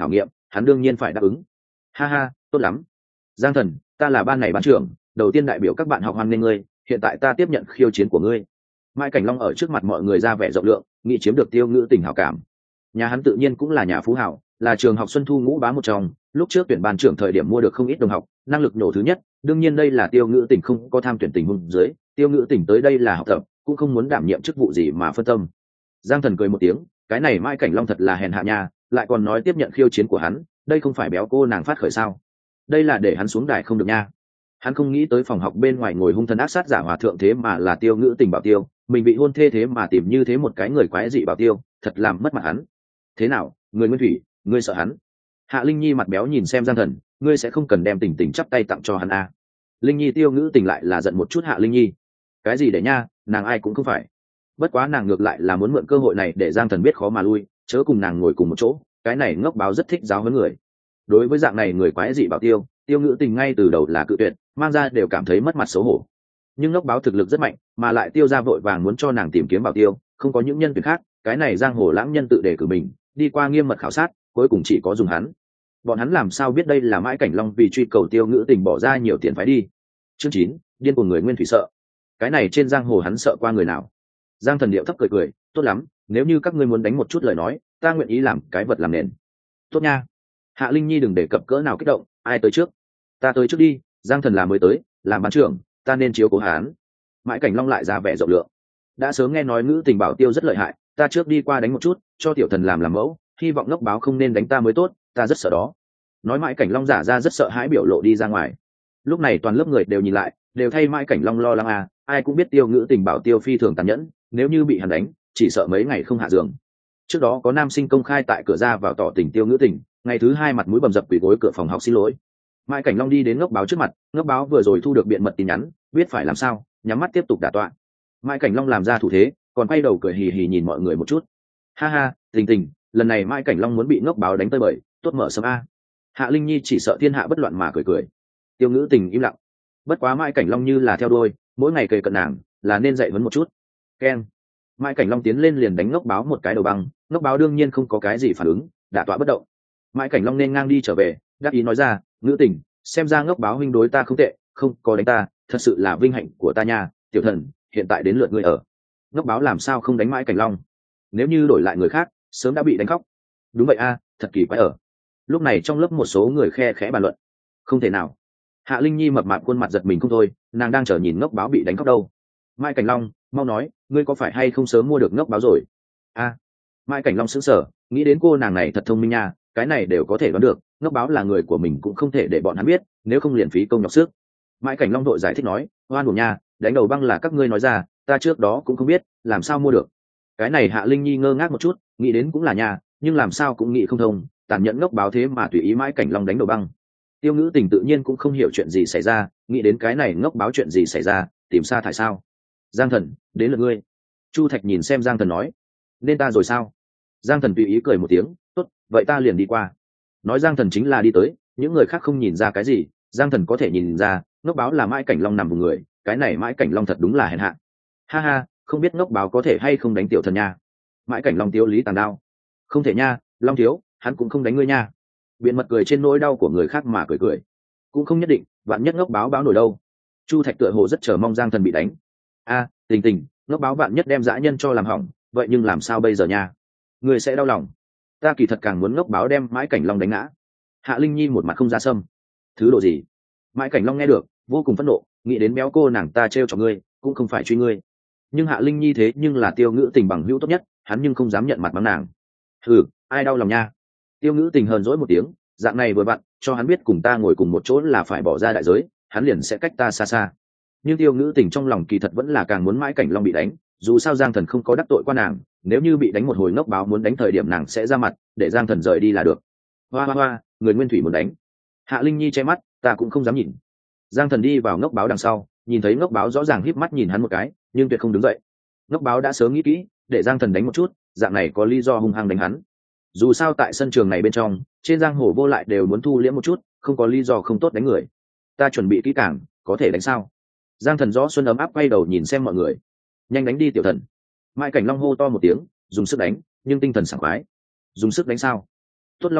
hắn đương nhiên phải đáp ứng. Ha ha, tốt lắm. Giang Thần, ta là ban này ban trưởng, đầu tiên đại biểu các bạn học hoan nghênh ngươi, hiện tại ta tiếp nhận khiêu chiến của ngươi. Mai Cảnh Long ở trước mặt mọi người ra vẻ rộng lượng, nghĩ chiếm được Tiêu Ngữ Tình hảo cảm. Nhà hắn tự nhiên cũng là nhà phú hảo, là trường học Xuân Thu ngũ bá một trong, lúc trước tuyển ban trưởng thời điểm mua được không ít đồng học, năng lực nổ thứ nhất, đương nhiên đây là Tiêu Ngữ Tình không có tham tuyển tình huống dưới, Tiêu Ngữ Tình tới đây là học tập, cũng không muốn đảm nhiệm chức vụ gì mà phân tâm. Giang Thần cười một tiếng, cái này Mai Cảnh Long thật là hèn hạ nha, lại còn nói tiếp nhận khiêu chiến của hắn, đây không phải béo cô nàng phát khởi sao? Đây là để hắn xuống đài không được nha. Hắn không nghĩ tới phòng học bên ngoài ngồi hung thần ác sát giả hòa thượng thế mà là Tiêu Ngữ Tình bảo tiêu, mình bị hôn thê thế mà tìm như thế một cái người quái dị bảo tiêu, thật làm mất mặt hắn. Thế nào, người Nguyên Thủy, ngươi sợ hắn? Hạ Linh Nhi mặt béo nhìn xem Giang Thần, ngươi sẽ không cần đem Tình Tình chắp tay tặng cho hắn à? Linh Nhi Tiêu Ngữ Tình lại là giận một chút Hạ Linh Nhi. Cái gì để nha, nàng ai cũng không phải. Bất quá nàng ngược lại là muốn mượn cơ hội này để Giang Thần biết khó mà lui, chớ cùng nàng ngồi cùng một chỗ, cái này ngốc báo rất thích giáo huấn người. Đối với dạng này người quái dị bảo tiêu, Tiêu Ngữ Tình ngay từ đầu là cự tuyệt, mang ra đều cảm thấy mất mặt xấu hổ. Nhưng ngốc báo thực lực rất mạnh, mà lại Tiêu ra vội vàng muốn cho nàng tìm kiếm bảo tiêu, không có những nhân tuyển khác, cái này giang hồ lãng nhân tự đề cử mình, đi qua nghiêm mật khảo sát, cuối cùng chỉ có dùng hắn. Bọn hắn làm sao biết đây là Mãi Cảnh Long vì truy cầu Tiêu Ngữ Tình bỏ ra nhiều tiền phải đi. Chương 9, điên của người Nguyên Thủy sợ. Cái này trên giang hồ hắn sợ qua người nào? Giang Thần điệu thấp cười cười, tốt lắm, nếu như các ngươi muốn đánh một chút lời nói, ta nguyện ý làm cái vật làm nền. Tốt nha. Hạ Linh Nhi đừng để cập cỡ nào kích động, ai tới trước? Ta tới trước đi, Giang Thần là mới tới, làm ban trưởng, ta nên chiếu cố hắn. Mãi Cảnh Long lại ra vẻ rộng lượng. Đã sớm nghe nói Ngữ Tình bảo tiêu rất lợi hại, ta trước đi qua đánh một chút, cho tiểu thần làm mẫu, hy vọng ngốc báo không nên đánh ta mới tốt, ta rất sợ đó. Nói Mãi Cảnh Long giả ra rất sợ hãi biểu lộ đi ra ngoài. Lúc này toàn lớp người đều nhìn lại, đều thay Mãi Cảnh Long lo lắng à, ai cũng biết Tiêu Ngữ Tình bảo tiêu phi thường tàn nhẫn, nếu như bị hắn đánh, chỉ sợ mấy ngày không hạ giường. Trước đó có nam sinh công khai tại cửa ra vào tỏ tình Tiêu Ngữ Tình, ngày thứ hai mặt mũi bầm dập quỳ gối cửa phòng học xin lỗi. Mãi Cảnh Long đi đến ngốc báo trước mặt, ngốc báo vừa rồi thu được biện mật tin nhắn, biết phải làm sao, nhắm mắt tiếp tục đả tọa. Mãi Cảnh Long làm ra thủ thế, còn quay đầu cười hì hì nhìn mọi người một chút. Ha ha, Tình Tình, lần này Mãi Cảnh Long muốn bị ngốc báo đánh tơi bời, tốt mở sớm a. Hạ Linh Nhi chỉ sợ thiên hạ bất loạn mà cười cười. Tiêu Ngữ Tình im lặng. Bất quá Mãi Cảnh Long như là theo đuôi, mỗi ngày kề cận nàng, là nên dạy huấn một chút. Keng. Mãi Cảnh Long tiến lên liền đánh ngốc báo một cái đầu băng, ngốc báo đương nhiên không có cái gì phản ứng, đả tọa bất động. Mãi Cảnh Long nên ngang đi trở về, đáp ý nói ra, Ngữ Tình, xem ra ngốc báo huynh đối ta không tệ, không có đánh ta, thật sự là vinh hạnh của ta nha, tiểu thần, hiện tại đến lượt ngươi ở. Ngốc báo làm sao không đánh Mãi Cảnh Long? Nếu như đổi lại người khác, sớm đã bị đánh khóc. Đúng vậy a, thật kỳ quái ở. Lúc này trong lớp một số người khe khẽ bàn luận. Không thể nào. Hạ Linh Nhi mập mạp khuôn mặt giật mình không thôi, nàng đang chờ nhìn ngốc báo bị đánh khóc đâu. Mãi Cảnh Long, mau nói, ngươi có phải hay không sớm mua được ngốc báo rồi? A. Mãi Cảnh Long sững sờ, nghĩ đến cô nàng này thật thông minh nha, cái này đều có thể đoán được, ngốc báo là người của mình cũng không thể để bọn hắn biết, nếu không liền phí công nhọc sức. Mãi Cảnh Long đội giải thích nói, oan uổng nha, đánh đầu băng là các ngươi nói ra, ta trước đó cũng không biết, làm sao mua được. Cái này Hạ Linh Nhi ngơ ngác một chút, nghĩ đến cũng là nha, nhưng làm sao cũng nghĩ không thông, tàn nhẫn ngốc báo thế mà tùy ý Mãi Cảnh Long đánh đầu băng. Tiêu Ngữ Tình tự nhiên cũng không hiểu chuyện gì xảy ra, nghĩ đến cái này ngốc báo chuyện gì xảy ra, tìm Sa Thải sao? Giang Thần, đến lượt ngươi. Chu Thạch nhìn xem Giang Thần nói, nên ta rồi sao? Giang Thần tùy ý cười một tiếng, tốt, vậy ta liền đi qua. Nói Giang Thần chính là đi tới, những người khác không nhìn ra cái gì, Giang Thần có thể nhìn ra, ngốc báo là Mãi Cảnh Long nằm vùng người, cái này Mãi Cảnh Long thật đúng là hèn hạ. Ha ha, không biết ngốc báo có thể hay không đánh tiểu thần nha. Mãi Cảnh Long tiêu lý tàn đao. Không thể nha, Long thiếu, hắn cũng không đánh ngươi nha. Biện mật cười trên nỗi đau của người khác mà cười cười. Cũng không nhất định, vạn nhất ngốc báo nổi đâu. Chu Thạch tựa hồ rất chờ mong Giang Thần bị đánh. A, Tình Tình, ngốc báo vạn nhất đem dã nhân cho làm hỏng, vậy nhưng làm sao bây giờ nha? Người sẽ đau lòng. Ta kỳ thật càng muốn ngốc báo đem Mãi Cảnh Long đánh ngã. Hạ Linh Nhi một mặt không ra sâm. Thứ độ gì? Mãi Cảnh Long nghe được, vô cùng phẫn nộ, nghĩ đến béo cô nàng ta trêu cho ngươi, cũng không phải truy ngươi. Nhưng Hạ Linh Nhi thế nhưng là Tiêu Ngữ Tình bằng hữu tốt nhất, hắn nhưng không dám nhận mặt mắng nàng. Hừ, ai đau lòng nha? Tiêu Ngữ Tình hờn dỗi một tiếng, dạng này vừa vặn, cho hắn biết cùng ta ngồi cùng một chỗ là phải bỏ ra đại giới, hắn liền sẽ cách ta xa xa. Nhưng Tiêu Ngữ Tình trong lòng kỳ thật vẫn là càng muốn Mãi Cảnh Long bị đánh, dù sao Giang Thần không có đắc tội qua nàng, nếu như bị đánh một hồi ngốc báo muốn đánh thời điểm nàng sẽ ra mặt, để Giang Thần rời đi là được. Hoa hoa hoa, người Nguyên Thủy muốn đánh. Hạ Linh Nhi che mắt, ta cũng không dám nhìn. Giang Thần đi vào ngốc báo đằng sau, nhìn thấy ngốc báo rõ ràng híp mắt nhìn hắn một cái, nhưng tuyệt không đứng dậy. Ngốc báo đã sớm nghĩ kỹ, để Giang Thần đánh một chút, dạng này có lý do hung hăng đánh hắn. Dù sao tại sân trường này bên trong, trên giang hồ vô lại đều muốn thu liễm một chút, không có lý do không tốt đánh người. Ta chuẩn bị kỹ càng, có thể đánh sao? Giang Thần rõ xuân ấm áp quay đầu nhìn xem mọi người. Nhanh đánh đi tiểu thần. Mãi Cảnh Long hô to một tiếng, dùng sức đánh, nhưng tinh thần sảng khoái. Dùng sức đánh sao? Tốt Long ca,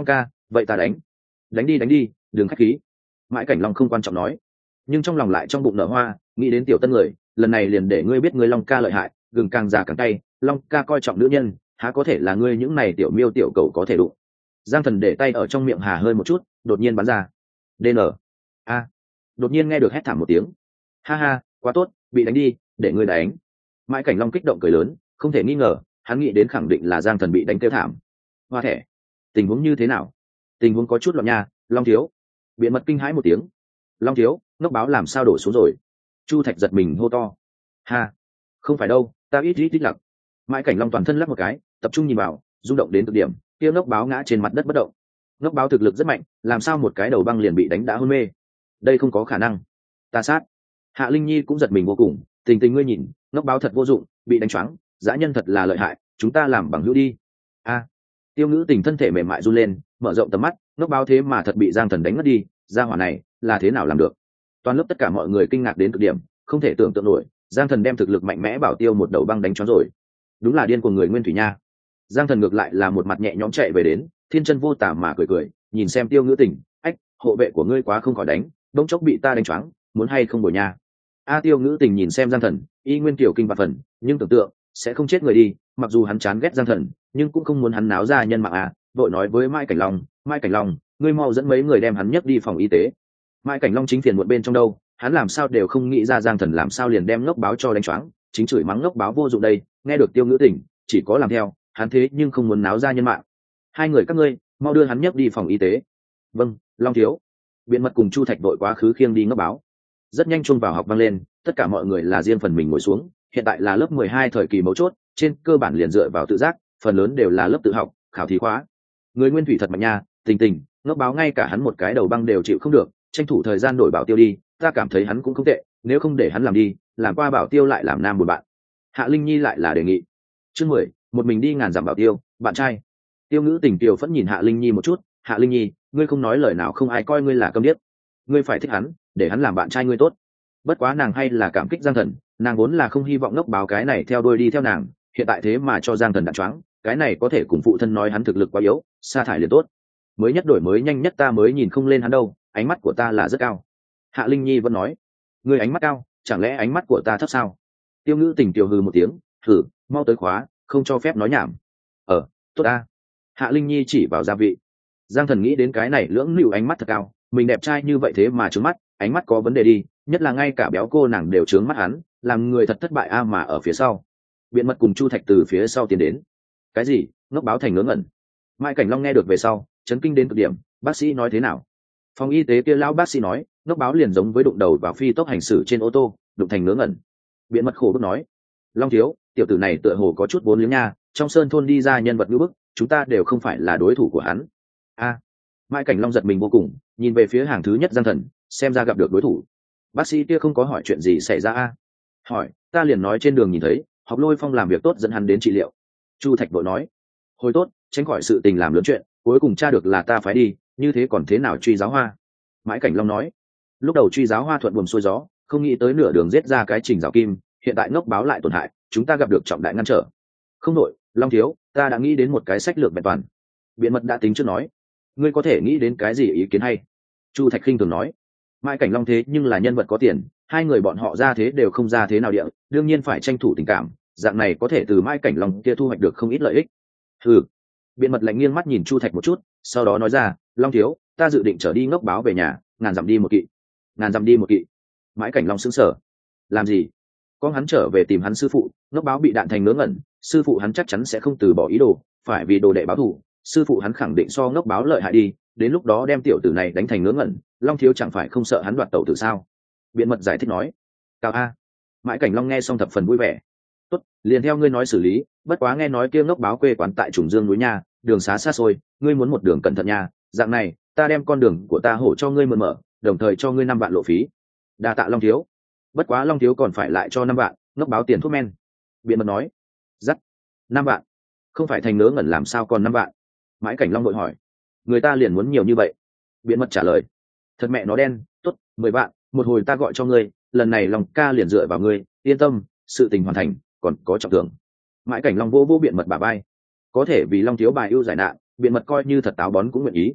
vậy ta đánh đi đừng khách khí. Mãi Cảnh Long không quan trọng nói, nhưng trong lòng lại trong bụng nở hoa, nghĩ đến tiểu tân người, lần này liền để ngươi biết ngươi Long ca lợi hại, gừng càng già càng cay, Long ca coi trọng nữ nhân, há có thể là ngươi những này tiểu miêu tiểu cầu có thể đụng. Giang Thần để tay ở trong miệng hà hơi một chút, đột nhiên bắn ra. DN. A. Đột nhiên nghe được hét thảm một tiếng. Ha ha, quá tốt, bị đánh đi, để ngươi đánh. Mãi Cảnh Long kích động cười lớn, không thể nghi ngờ, hắn nghĩ đến khẳng định là Giang Thần bị đánh kêu thảm. Hoa thẻ, tình huống như thế nào? Tình huống có chút loạn nha, Long thiếu. Biện Mật kinh hãi một tiếng. Long thiếu, ngốc báo làm sao đổ xuống rồi? Chu Thạch giật mình hô to. Ha, không phải đâu, ta ít lặc. Mãi Cảnh Long toàn thân lắc một cái, tập trung nhìn vào, rung động đến cực điểm, kia ngốc báo ngã trên mặt đất bất động. Ngốc báo thực lực rất mạnh, làm sao một cái đầu băng liền bị đánh đã hôn mê? Đây không có khả năng. Ta sát. Hạ Linh Nhi cũng giật mình vô cùng, tình tình ngươi nhìn, ngốc báo thật vô dụng, bị đánh choáng, dã nhân thật là lợi hại, chúng ta làm bằng hữu đi. A. Tiêu Ngữ Tình thân thể mềm mại run lên, mở rộng tầm mắt, ngốc báo thế mà thật bị Giang Thần đánh mất đi, gia hỏa này là thế nào làm được? Toàn lớp tất cả mọi người kinh ngạc đến cực điểm, không thể tưởng tượng nổi, Giang Thần đem thực lực mạnh mẽ bảo Tiêu một đầu băng đánh choáng rồi. Đúng là điên của người Nguyên Thủy nha. Giang Thần ngược lại là một mặt nhẹ nhõm chạy về đến, thiên chân vô tả mà cười, nhìn xem Tiêu Ngữ Tình, ách, hộ vệ của ngươi quá không khỏi đánh, bỗng chốc bị ta đánh choáng, muốn hay không bồi nha. Tiêu Ngữ Tình nhìn xem Giang Thần, y nguyên tiểu kinh bạt phần, nhưng tưởng tượng sẽ không chết người đi, mặc dù hắn chán ghét Giang Thần, nhưng cũng không muốn hắn náo ra nhân mạng vội nói với Mai Cảnh Long, ngươi mau dẫn mấy người đem hắn nhấc đi phòng y tế. Mai Cảnh Long chính phiền muộn bên trong đâu, hắn làm sao đều không nghĩ ra Giang Thần làm sao liền đem ngốc báo cho đánh choáng, chính chửi mắng ngốc báo vô dụng đây, nghe được Tiêu Ngữ Tình, chỉ có làm theo, hắn thế nhưng không muốn náo ra nhân mạng. Hai người các ngươi, mau đưa hắn nhấc đi phòng y tế. Vâng, Long thiếu. Biện Mật cùng Chu Thạch đội quá khứ khiêng đi ngốc báo. Rất nhanh chuông vào học vang lên, tất cả mọi người là riêng phần mình ngồi xuống, hiện tại là lớp 12 thời kỳ mấu chốt, trên cơ bản liền dựa vào tự giác, phần lớn đều là lớp tự học, khảo thí khóa. Người Nguyên Thủy thật mạnh nha, tình, ngốc báo ngay cả hắn một cái đầu băng đều chịu không được, tranh thủ thời gian đổi Bảo Tiêu đi, ta cảm thấy hắn cũng không tệ, nếu không để hắn làm đi, làm qua Bảo Tiêu lại làm nam một bạn. Hạ Linh Nhi lại là đề nghị. Chương 10, một mình đi ngàn dặm Bảo Tiêu, bạn trai. Tiêu Ngữ Tình Kiều phẫn nhìn Hạ Linh Nhi một chút, Hạ Linh Nhi, ngươi không nói lời nào không ai coi ngươi là câm điếc, ngươi phải thích hắn, để hắn làm bạn trai ngươi tốt. Bất quá nàng hay là cảm kích Giang Thần, nàng vốn là không hy vọng ngốc báo cái này theo đuôi đi theo nàng, hiện tại thế mà cho Giang Thần đạn choáng, cái này có thể cùng phụ thân nói hắn thực lực quá yếu, sa thải liền tốt. Mới nhất đổi mới nhanh nhất ta mới nhìn không lên hắn đâu, ánh mắt của ta là rất cao. Hạ Linh Nhi vẫn nói, ngươi ánh mắt cao, chẳng lẽ ánh mắt của ta thấp sao? Tiêu Ngữ Tình tiểu hừ một tiếng, thử, mau tới khóa, không cho phép nói nhảm. Tốt a. Hạ Linh Nhi chỉ vào gia vị. Giang Thần nghĩ đến cái này lưỡng lự ánh mắt thật cao, mình đẹp trai như vậy thế mà trướng mắt, ánh mắt có vấn đề đi, nhất là ngay cả béo cô nàng đều trướng mắt hắn, làm người thật thất bại mà ở phía sau. Biện Mật cùng Chu Thạch từ phía sau tiến đến. Cái gì? Ngốc báo thành ngớ ngẩn. Mai Cảnh Long nghe được về sau, chấn kinh đến cực điểm, bác sĩ nói thế nào? Phòng y tế kia lão bác sĩ nói, ngốc báo liền giống với đụng đầu vào phi tốc hành xử trên ô tô, đụng thành ngớ ngẩn. Biện Mật khổ bức nói, Long thiếu, tiểu tử này tựa hồ có chút vốn liếng nha, trong sơn thôn đi ra nhân vật ngữ bức, chúng ta đều không phải là đối thủ của hắn. Mai Cảnh Long giật mình vô cùng, nhìn về phía hàng thứ nhất Giang Thần, xem ra gặp được đối thủ. Bác sĩ kia không có hỏi chuyện gì xảy ra hỏi, ta liền nói trên đường nhìn thấy, học Lôi Phong làm việc tốt dẫn hắn đến trị liệu. Chu Thạch vội nói, hồi tốt, tránh khỏi sự tình làm lớn chuyện, cuối cùng tra được là ta phải đi, như thế còn thế nào truy giáo hoa? Mãi Cảnh Long nói, lúc đầu truy giáo hoa thuận buồm xuôi gió, không nghĩ tới nửa đường giết ra cái Trình Giảo Kim, hiện tại ngốc báo lại tổn hại, chúng ta gặp được trọng đại ngăn trở. Không nội, Long thiếu, ta đã nghĩ đến một cái sách lược vẹn toàn. Biện Mật đã tính trước nói, ngươi có thể nghĩ đến cái gì ý kiến hay? Chu Thạch khinh thường nói, Mãi Cảnh Long thế nhưng là nhân vật có tiền, hai người bọn họ ra thế đều không ra thế nào địa, đương nhiên phải tranh thủ tình cảm, dạng này có thể từ Mãi Cảnh Long kia thu hoạch được không ít lợi ích. Biện Mật lạnh nghiêng mắt nhìn Chu Thạch một chút, sau đó nói ra, Long thiếu, ta dự định trở đi ngốc báo về nhà, ngàn dặm đi một kỵ. Mãi Cảnh Long sững sờ, làm gì? Con hắn trở về tìm hắn sư phụ, ngốc báo bị đạn thành ngớ ngẩn, sư phụ hắn chắc chắn sẽ không từ bỏ ý đồ, phải vì đồ đệ báo thù, sư phụ hắn khẳng định so ngốc báo lợi hại đi, đến lúc đó đem tiểu tử này đánh thành ngớ ngẩn, Long thiếu chẳng phải không sợ hắn đoạt tẩu tử sao? Biện Mật giải thích nói, cao a. Mãi Cảnh Long nghe xong thập phần vui vẻ, tốt, liền theo ngươi nói xử lý, bất quá nghe nói kia ngốc báo quê quán tại Trùng Dương núi nha, đường xá xa xôi, ngươi muốn một đường cẩn thận nha, dạng này ta đem con đường của ta hổ cho ngươi mượn mở, đồng thời cho ngươi 5 vạn lộ phí. Đa tạ Long thiếu. Bất quá Long thiếu còn phải lại cho 5 vạn, ngốc báo tiền thuốc men. Biện Mật nói, dắt, 5 vạn, không phải thành ngớ ngẩn làm sao còn 5 vạn? Mãi Cảnh Long vội hỏi, người ta liền muốn nhiều như vậy. Biện Mật trả lời, thật mẹ nó đen, tốt, 10 vạn, một hồi ta gọi cho ngươi, lần này Long ca liền dựa vào ngươi, yên tâm, sự tình hoàn thành, còn có trọng thưởng. Mãi Cảnh Long vô Biện Mật bả vai, có thể vì Long thiếu bài ưu giải nạn, Biện Mật coi như thật táo bón cũng nguyện ý.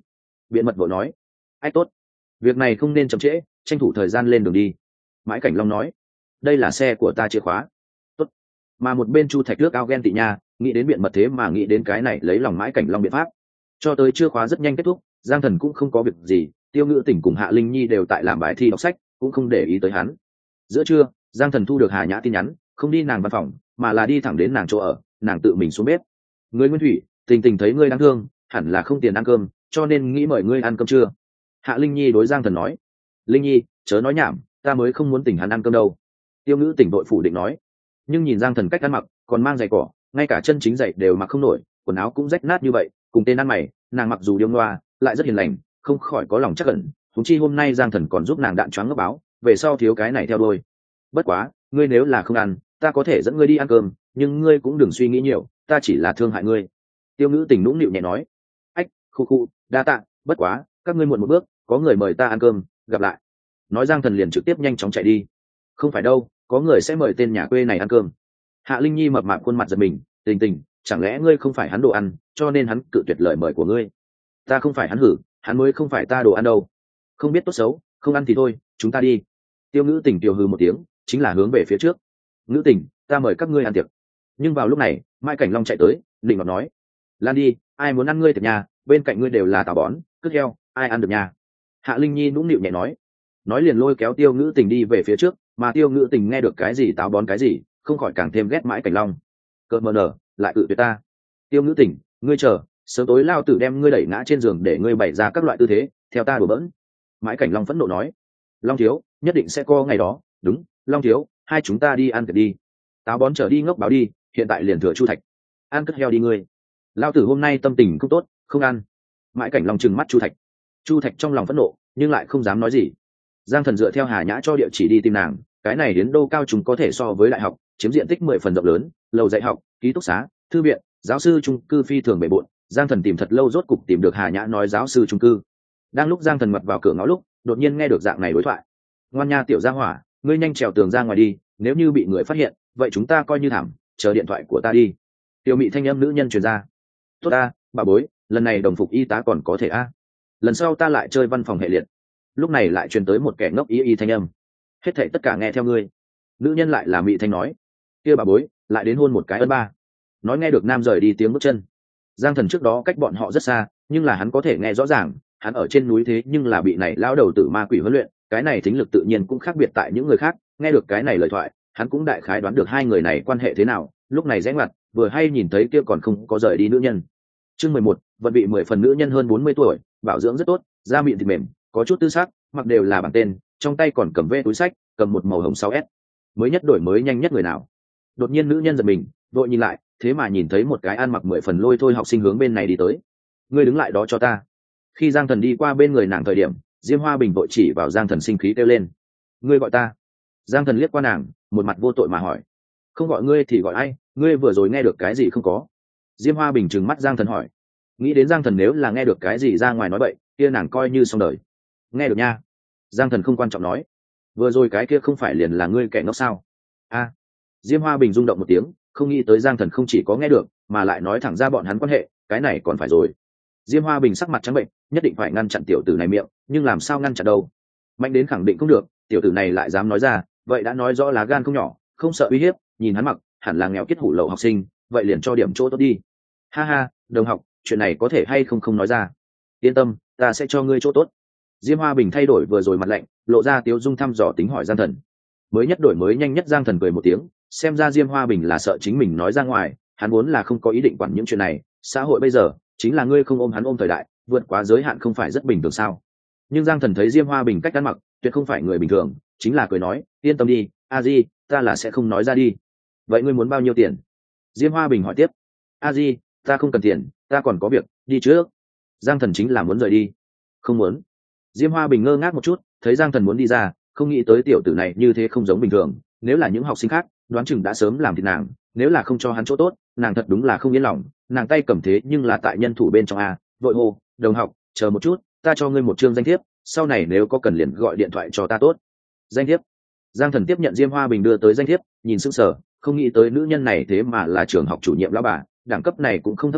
Biện mật vội nói. Ách tốt, việc này không nên chậm trễ, tranh thủ thời gian lên đường đi. Mãi Cảnh Long nói. Đây là xe của ta chìa khóa. Tốt. Mà một bên Chu Thạch Nước ao ghen tị nha, nghĩ đến biện mật thế mà nghĩ đến cái này lấy lòng Mãi Cảnh Long biện pháp. Cho tới chưa khóa rất nhanh kết thúc, Giang Thần cũng không có việc gì, Tiêu Ngữ Tỉnh cùng Hạ Linh Nhi đều tại làm bài thi đọc sách, cũng không để ý tới hắn. Giữa trưa, Giang Thần thu được Hà Nhã tin nhắn, không đi nàng văn phòng, mà là đi thẳng đến nàng chỗ ở, nàng tự mình xuống bếp. Ngươi Nguyên Thủy, Tình Tình thấy ngươi đáng thương, hẳn là không tiền ăn cơm, cho nên nghĩ mời ngươi ăn cơm trưa. Hạ Linh Nhi đối Giang Thần nói. Linh Nhi, chớ nói nhảm, ta mới không muốn Tình hắn ăn cơm đâu. Tiêu Ngữ Tỉnh đội phủ định nói. Nhưng nhìn Giang Thần cách ăn mặc, còn mang giày cỏ, ngay cả chân chính giày đều mặc không nổi, quần áo cũng rách nát như vậy, cùng tên ăn mày, nàng mặc dù điêu ngoa, lại rất hiền lành, không khỏi có lòng chắc ẩn. Chúng chi hôm nay Giang Thần còn giúp nàng đạn choáng ngấp báo, về sau thiếu cái này theo đôi. Bất quá, ngươi nếu là không ăn, ta có thể dẫn ngươi đi ăn cơm, nhưng ngươi cũng đừng suy nghĩ nhiều, ta chỉ là thương hại ngươi. Tiêu Ngữ Tình nũng nịu nhẹ nói. Ách, khu, đa tạ, bất quá, các ngươi muộn một bước, có người mời ta ăn cơm, gặp lại. Nói Giang Thần liền trực tiếp nhanh chóng chạy đi. Không phải đâu, có người sẽ mời tên nhà quê này ăn cơm. Hạ Linh Nhi mập mạp khuôn mặt giật mình. Tình Tình, chẳng lẽ ngươi không phải hắn đồ ăn, cho nên hắn cự tuyệt lời mời của ngươi? Ta không phải hắn hử, hắn mới không phải ta đồ ăn đâu. Không biết tốt xấu, không ăn thì thôi, chúng ta đi. Tiêu Ngữ Tình tiêu hư một tiếng, chính là hướng về phía trước. Ngữ Tình, ta mời các ngươi ăn tiệc. Nhưng vào lúc này, Mai Cảnh Long chạy tới, định ngọt nói. Lan đi, ai muốn ăn ngươi tiệc nhà, bên cạnh ngươi đều là táo bón, cứt heo, ai ăn được nhà. Hạ Linh Nhi nũng nịu nhẹ nói. Nói liền lôi kéo Tiêu Ngữ Tình đi về phía trước, mà Tiêu Ngữ Tình nghe được cái gì táo bón cái gì, không khỏi càng thêm ghét Mãi Cảnh Long. Cợt mờ nở, lại tự tuyệt ta. Tiêu Ngữ Tình, ngươi chờ, sớm tối lao tử đem ngươi đẩy ngã trên giường để ngươi bày ra các loại tư thế, theo ta đùa bỡn. Mãi Cảnh Long phẫn nộ nói. Long thiếu, nhất định sẽ có ngày đó, đúng, Long thiếu, hai chúng ta đi ăn tiệc đi. Táo bón trở đi ngốc báo đi, hiện tại liền thừa Chu Thạch. Ăn cất heo đi ngươi. Lao tử hôm nay tâm tình không tốt, không ăn. Mãi Cảnh Long trừng mắt Chu Thạch. Chu Thạch trong lòng phẫn nộ, nhưng lại không dám nói gì. Giang Thần dựa theo Hà Nhã cho địa chỉ đi tìm nàng, cái này đến đô cao chúng có thể so với đại học, chiếm diện tích 10 phần rộng lớn, lầu dạy học, ký túc xá, thư viện, giáo sư chung cư phi thường bề bộn. Giang Thần tìm thật lâu rốt cục tìm được Hà Nhã nói giáo sư chung cư. Đang lúc Giang Thần mặt vào cửa ngõ lúc, đột nhiên nghe được dạng này đối thoại. Ngoan nha tiểu gia hỏa, ngươi nhanh trèo tường ra ngoài đi, nếu như bị người phát hiện, vậy chúng ta coi như thảm, chờ điện thoại của ta đi. Tiểu mị thanh âm nữ nhân truyền ra. Tốt ta, bà bối, lần này đồng phục y tá còn có thể a. Lần sau ta lại chơi văn phòng hệ liệt. Lúc này lại truyền tới một kẻ ngốc y thanh âm. Hết thảy tất cả nghe theo ngươi. Nữ nhân lại là mị thanh nói. Kia bà bối, lại đến hôn một cái ân ba. Nói nghe được nam rời đi tiếng bước chân. Giang Thần trước đó cách bọn họ rất xa, nhưng là hắn có thể nghe rõ ràng, hắn ở trên núi thế nhưng là bị này lão đầu tử ma quỷ huấn luyện, cái này thính lực tự nhiên cũng khác biệt tại những người khác. Nghe được cái này lời thoại, hắn cũng đại khái đoán được hai người này quan hệ thế nào. Lúc này rẽ ngoặt, vừa hay nhìn thấy kia còn không có rời đi nữ nhân. Chương 11, vận bị 10 phần nữ nhân hơn 40 tuổi, bảo dưỡng rất tốt, da mịn thịt mềm, có chút tư sắc, mặc đều là bảng tên, trong tay còn cầm ve túi sách, cầm một màu hồng 6S. Mới nhất đổi mới nhanh nhất người nào. Đột nhiên nữ nhân giật mình, vội nhìn lại, thế mà nhìn thấy một cái ăn mặc 10 phần lôi thôi học sinh hướng bên này đi tới. Ngươi đứng lại đó cho ta. Khi Giang Thần đi qua bên người nàng thời điểm, Diêm Hoa Bình vội chỉ vào Giang Thần sinh khí kêu lên. Ngươi gọi ta. Giang Thần liếc qua nàng, một mặt vô tội mà hỏi. Không gọi ngươi thì gọi ai, ngươi vừa rồi nghe được cái gì không có? Diêm Hoa Bình trừng mắt Giang Thần hỏi. Nghĩ đến Giang Thần nếu là nghe được cái gì ra ngoài nói bậy, kia nàng coi như xong đời. Nghe được nha. Giang Thần không quan trọng nói. Vừa rồi cái kia không phải liền là ngươi kẻ ngốc sao? A. Diêm Hoa Bình rung động một tiếng, không nghĩ tới Giang Thần không chỉ có nghe được, mà lại nói thẳng ra bọn hắn quan hệ, cái này còn phải rồi. Diêm Hoa Bình sắc mặt trắng bệnh, nhất định phải ngăn chặn tiểu tử này miệng, nhưng làm sao ngăn chặn đâu? Mạnh đến khẳng định không được, tiểu tử này lại dám nói ra, vậy đã nói rõ là gan không nhỏ, không sợ uy hiếp, nhìn hắn mặc, hẳn là nghèo kiết hủ lậu học sinh, vậy liền cho điểm chỗ tốt đi. Ha ha, đồng học, chuyện này có thể hay không nói ra. Yên tâm, ta sẽ cho ngươi chỗ tốt. Diêm Hoa Bình thay đổi vừa rồi mặt lạnh, lộ ra tiếu dung thăm dò tính hỏi Giang Thần. Mới nhất đổi mới nhanh nhất Giang Thần cười một tiếng, xem ra Diêm Hoa Bình là sợ chính mình nói ra ngoài, hắn vốn là không có ý định quản những chuyện này, xã hội bây giờ chính là ngươi không ôm hắn ôm thời đại, vượt quá giới hạn không phải rất bình thường sao? Nhưng Giang Thần thấy Diêm Hoa Bình cách ăn mặc, tuyệt không phải người bình thường, chính là cười nói, yên tâm đi, a di, ta là sẽ không nói ra đi. Vậy ngươi muốn bao nhiêu tiền? Diêm Hoa Bình hỏi tiếp. A di, ta không cần tiền, ta còn có việc, đi trước. Giang Thần chính là muốn rời đi. Không muốn. Diêm Hoa Bình ngơ ngác một chút, thấy Giang Thần muốn đi ra, không nghĩ tới tiểu tử này như thế không giống bình thường, nếu là những học sinh khác, đoán chừng đã sớm làm thịt nàng, nếu là không cho hắn chỗ tốt, nàng thật đúng là không yên lòng, nàng tay cầm thế nhưng là tại nhân thủ bên trong a, vội hô, đồng học, chờ một chút, ta cho ngươi một chương danh thiếp, sau này nếu có cần liền gọi điện thoại cho ta tốt. Danh thiếp. Giang Thần tiếp nhận Diêm Hoa Bình đưa tới danh thiếp, nhìn sững sờ, không nghĩ tới nữ nhân này thế mà là trường học chủ nhiệm lão bà, đẳng cấp này cũng không thấp nha,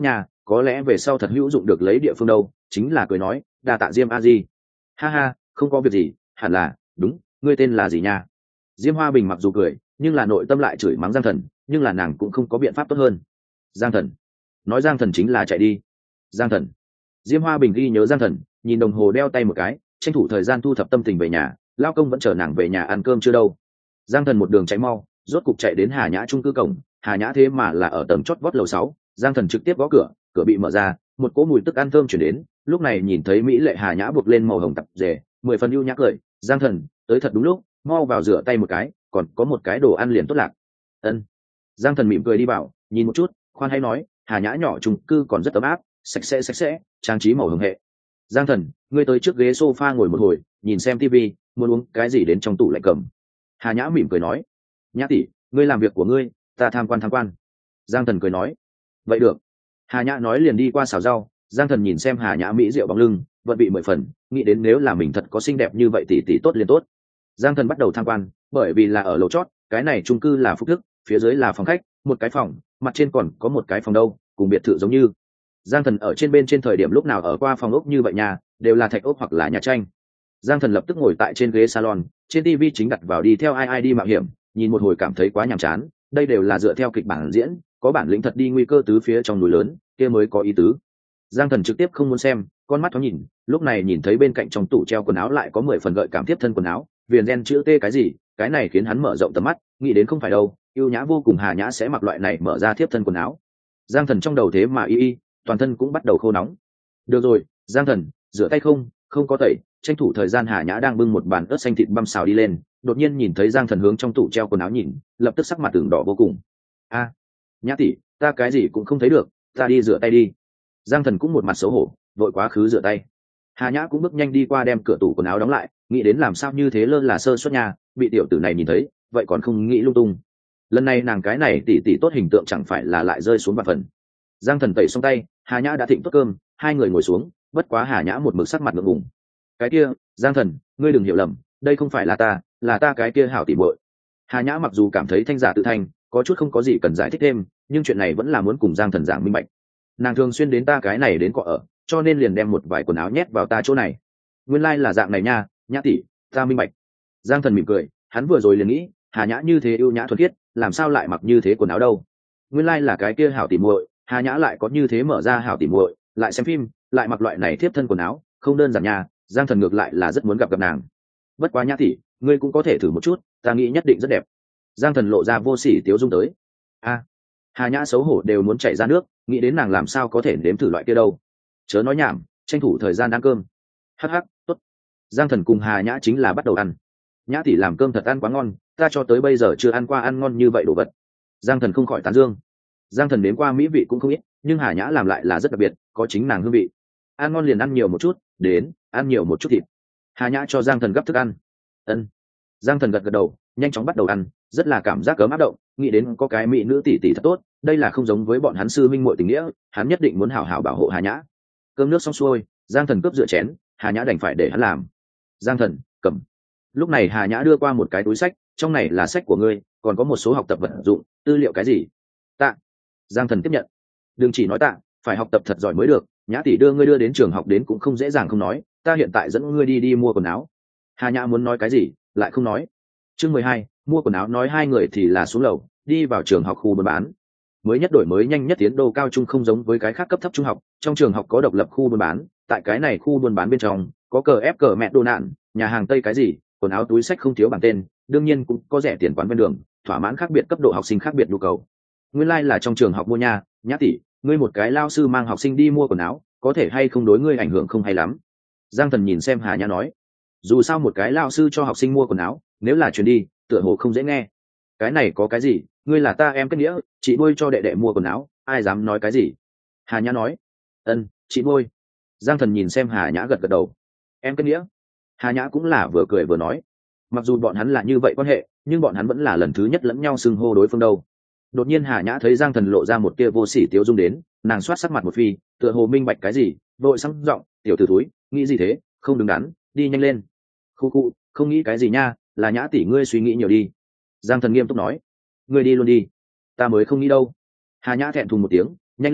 có lẽ về sau thật hữu dụng được lấy địa phương đâu. Chính là cười nói, đa tạ Diêm a di. Ha ha, không có việc gì, hẳn là đúng. Ngươi tên là gì nha? Diêm Hoa Bình mặc dù cười, nhưng là nội tâm lại chửi mắng Giang Thần, nhưng là nàng cũng không có biện pháp tốt hơn. Giang Thần. Nói Giang Thần chính là chạy đi. Giang Thần. Diêm Hoa Bình ghi nhớ Giang Thần, nhìn đồng hồ đeo tay một cái, tranh thủ thời gian thu thập tâm tình về nhà. Lao công vẫn chờ nàng về nhà ăn cơm chưa đâu. Giang Thần một đường chạy mau, rốt cục chạy đến Hà Nhã trung cư cổng. Hà Nhã thế mà là ở tầng chót vót lầu 6. Giang Thần trực tiếp gõ cửa, cửa bị mở ra, một cỗ mùi tức ăn thơm chuyển đến. Lúc này nhìn thấy mỹ lệ Hà Nhã buộc lên màu hồng tạp dề, 10 phần ưu nhã cười. Giang Thần, tới thật đúng lúc, mau vào rửa tay một cái, còn có một cái đồ ăn liền tốt lạc. Ân. Giang Thần mỉm cười đi vào, nhìn một chút, khoan hay nói, Hà Nhã nhỏ chung cư còn rất ấm áp, sạch sẽ, trang trí màu hồng hệ. Giang Thần, ngươi tới trước ghế sofa ngồi một hồi, nhìn xem tivi, muốn uống cái gì đến trong tủ lạnh cầm. Hà Nhã mỉm cười nói, Nhã tỷ, ngươi làm việc của ngươi, ta tham quan. Giang Thần cười nói, vậy được. Hà Nhã nói liền đi qua xào rau. Giang Thần nhìn xem Hà Nhã mỹ rượu bóng lưng, vẫn bị 10 phần, nghĩ đến nếu là mình thật có xinh đẹp như vậy tỷ tốt liền tốt. Giang Thần bắt đầu tham quan, bởi vì là ở lầu chót, cái này chung cư là phúc thức, phía dưới là phòng khách, một cái phòng, mặt trên còn có một cái phòng đâu, cùng biệt thự giống như. Giang Thần ở trên bên trên thời điểm lúc nào ở qua phòng ốc như vậy nhà, đều là thạch ốc hoặc là nhà tranh. Giang Thần lập tức ngồi tại trên ghế salon, trên TV chính đặt vào đi theo ai đi mạo hiểm, nhìn một hồi cảm thấy quá nhàm chán, đây đều là dựa theo kịch bản diễn, có bản lĩnh thật đi nguy cơ tứ phía trong núi lớn, kia mới có ý tứ. Giang Thần trực tiếp không muốn xem, con mắt thoáng nhìn, lúc này nhìn thấy bên cạnh trong tủ treo quần áo lại có 10 phần gợi cảm tiếp thân quần áo, viền ren chữ T cái gì, cái này khiến hắn mở rộng tầm mắt, nghĩ đến không phải đâu, yêu nhã vô cùng Hà Nhã sẽ mặc loại này mở ra tiếp thân quần áo. Giang Thần trong đầu thế mà toàn thân cũng bắt đầu khô nóng. Được rồi, Giang Thần, rửa tay không có tẩy, tranh thủ thời gian. Hà Nhã đang bưng một bàn ớt xanh thịt băm xào đi lên, đột nhiên nhìn thấy Giang Thần hướng trong tủ treo quần áo nhìn, lập tức sắc mặt tưởng đỏ vô cùng. A, Nhã tỷ, ta cái gì cũng không thấy được, ta đi rửa tay đi. Giang Thần cũng một mặt xấu hổ, vội quá khứ rửa tay. Hà Nhã cũng bước nhanh đi qua đem cửa tủ quần áo đóng lại, nghĩ đến làm sao như thế lơ là sơ suất nhà, bị tiểu tử này nhìn thấy, vậy còn không nghĩ lung tung. Lần này nàng cái này tỷ tốt hình tượng chẳng phải là lại rơi xuống vạn phần. Giang Thần tẩy xong tay, Hà Nhã đã thịnh tốt cơm, hai người ngồi xuống, bất quá Hà Nhã một mực sắc mặt ngượng ngùng. Cái kia, Giang Thần, ngươi đừng hiểu lầm, đây không phải là ta cái kia hảo tỉ muội. Hà Nhã mặc dù cảm thấy thanh giả tự thanh, có chút không có gì cần giải thích thêm, nhưng chuyện này vẫn là muốn cùng Giang Thần giảng minh bạch. Nàng thường xuyên đến ta cái này đến cọ ở, cho nên liền đem một vài quần áo nhét vào ta chỗ này. Nguyên lai là dạng này nha, Nhã tỷ, ta minh bạch. Giang Thần mỉm cười, hắn vừa rồi liền nghĩ, Hà Nhã như thế ưu nhã thuần khiết, làm sao lại mặc như thế quần áo đâu? Nguyên lai là cái kia hảo tỉ muội, Hà Nhã lại có như thế mở ra hảo tỉ muội, lại xem phim, lại mặc loại này tiếp thân quần áo, không đơn giản nha. Giang Thần ngược lại là rất muốn gặp nàng. Bất quá Nhã tỷ, ngươi cũng có thể thử một chút, ta nghĩ nhất định rất đẹp. Giang Thần lộ ra vô sỉ tiếu dung tới. A, Hà Nhã xấu hổ đều muốn chảy ra nước, nghĩ đến nàng làm sao có thể nếm thử loại kia đâu. Chớ nói nhảm, tranh thủ thời gian ăn cơm. Hắc, tốt. Giang Thần cùng Hà Nhã chính là bắt đầu ăn. Nhã tỷ làm cơm thật ăn quá ngon, ta cho tới bây giờ chưa ăn qua ăn ngon như vậy đồ vật. Giang Thần không khỏi tán dương. Giang Thần đến qua mỹ vị cũng không ít, nhưng Hà Nhã làm lại là rất đặc biệt, có chính nàng hương vị. Ăn ngon liền ăn nhiều một chút, đến, ăn nhiều một chút thịt. Hà Nhã cho Giang Thần gấp thức ăn. Ân. Giang Thần gật gật đầu, nhanh chóng bắt đầu ăn, rất là cảm giác cớm áp động, nghĩ đến có cái mỹ nữ tỷ tỷ thật tốt, đây là không giống với bọn hắn sư minh muội tình nghĩa, hắn nhất định muốn hảo hảo bảo hộ Hà Nhã. Cơm nước xong xuôi, Giang Thần cướp rửa chén, Hà Nhã đành phải để hắn làm. Giang Thần, cầm. Lúc này Hà Nhã đưa qua một cái túi sách, trong này là sách của ngươi, còn có một số học tập vật dụng, tư liệu cái gì. Tạ. Giang Thần tiếp nhận. Đừng chỉ nói tạ, phải học tập thật giỏi mới được, Nhã tỷ đưa ngươi đưa đến trường học đến cũng không dễ dàng không nói, ta hiện tại dẫn ngươi đi mua quần áo. Hà Nhã muốn nói cái gì lại không nói. Chương 12, mua quần áo nói hai người thì là xuống lầu, đi vào trường học khu buôn bán. Mới nhất đổi mới nhanh nhất tiến độ cao trung không giống với cái khác cấp thấp trung học, trong trường học có độc lập khu buôn bán, tại cái này khu buôn bán bên trong có cờ ép cờ mẹ đồ nạn, nhà hàng Tây cái gì, quần áo túi sách không thiếu bảng tên, đương nhiên cũng có rẻ tiền quán ven đường, thỏa mãn khác biệt cấp độ học sinh khác biệt nhu cầu. Nguyên lai là trong trường học mua nhà, Nhã tỷ, ngươi một cái lao sư mang học sinh đi mua quần áo, có thể hay không đối ngươi ảnh hưởng không hay lắm. Giang Thần nhìn xem Hà Nhã nói, dù sao một cái lao sư cho học sinh mua quần áo, nếu là chuyển đi, tựa hồ không dễ nghe. Cái này có cái gì, ngươi là ta em kết nghĩa, chị nuôi cho đệ đệ mua quần áo, ai dám nói cái gì. Hà Nhã nói, ân, chị nuôi. Giang Thần nhìn xem Hà Nhã gật gật đầu. Em kết nghĩa. Hà Nhã cũng là vừa cười vừa nói, mặc dù bọn hắn là như vậy quan hệ, nhưng bọn hắn vẫn là lần thứ nhất lẫn nhau xưng hô đối phương đâu. Đột nhiên Hà Nhã thấy Giang Thần lộ ra một tia vô sỉ tiếu dung đến, nàng xoát sắc mặt một phi, tựa hồ minh bạch cái gì, vội sang giọng, tiểu tử thúi, nghĩ gì thế, không đứng đắn, đi nhanh lên. Khu, không nghĩ cái gì nha, là Nhã tỷ ngươi suy nghĩ nhiều đi. Giang Thần nghiêm túc nói, ngươi đi luôn đi, ta mới không nghĩ đâu. Hà Nhã thẹn thùng một tiếng, nhanh lên,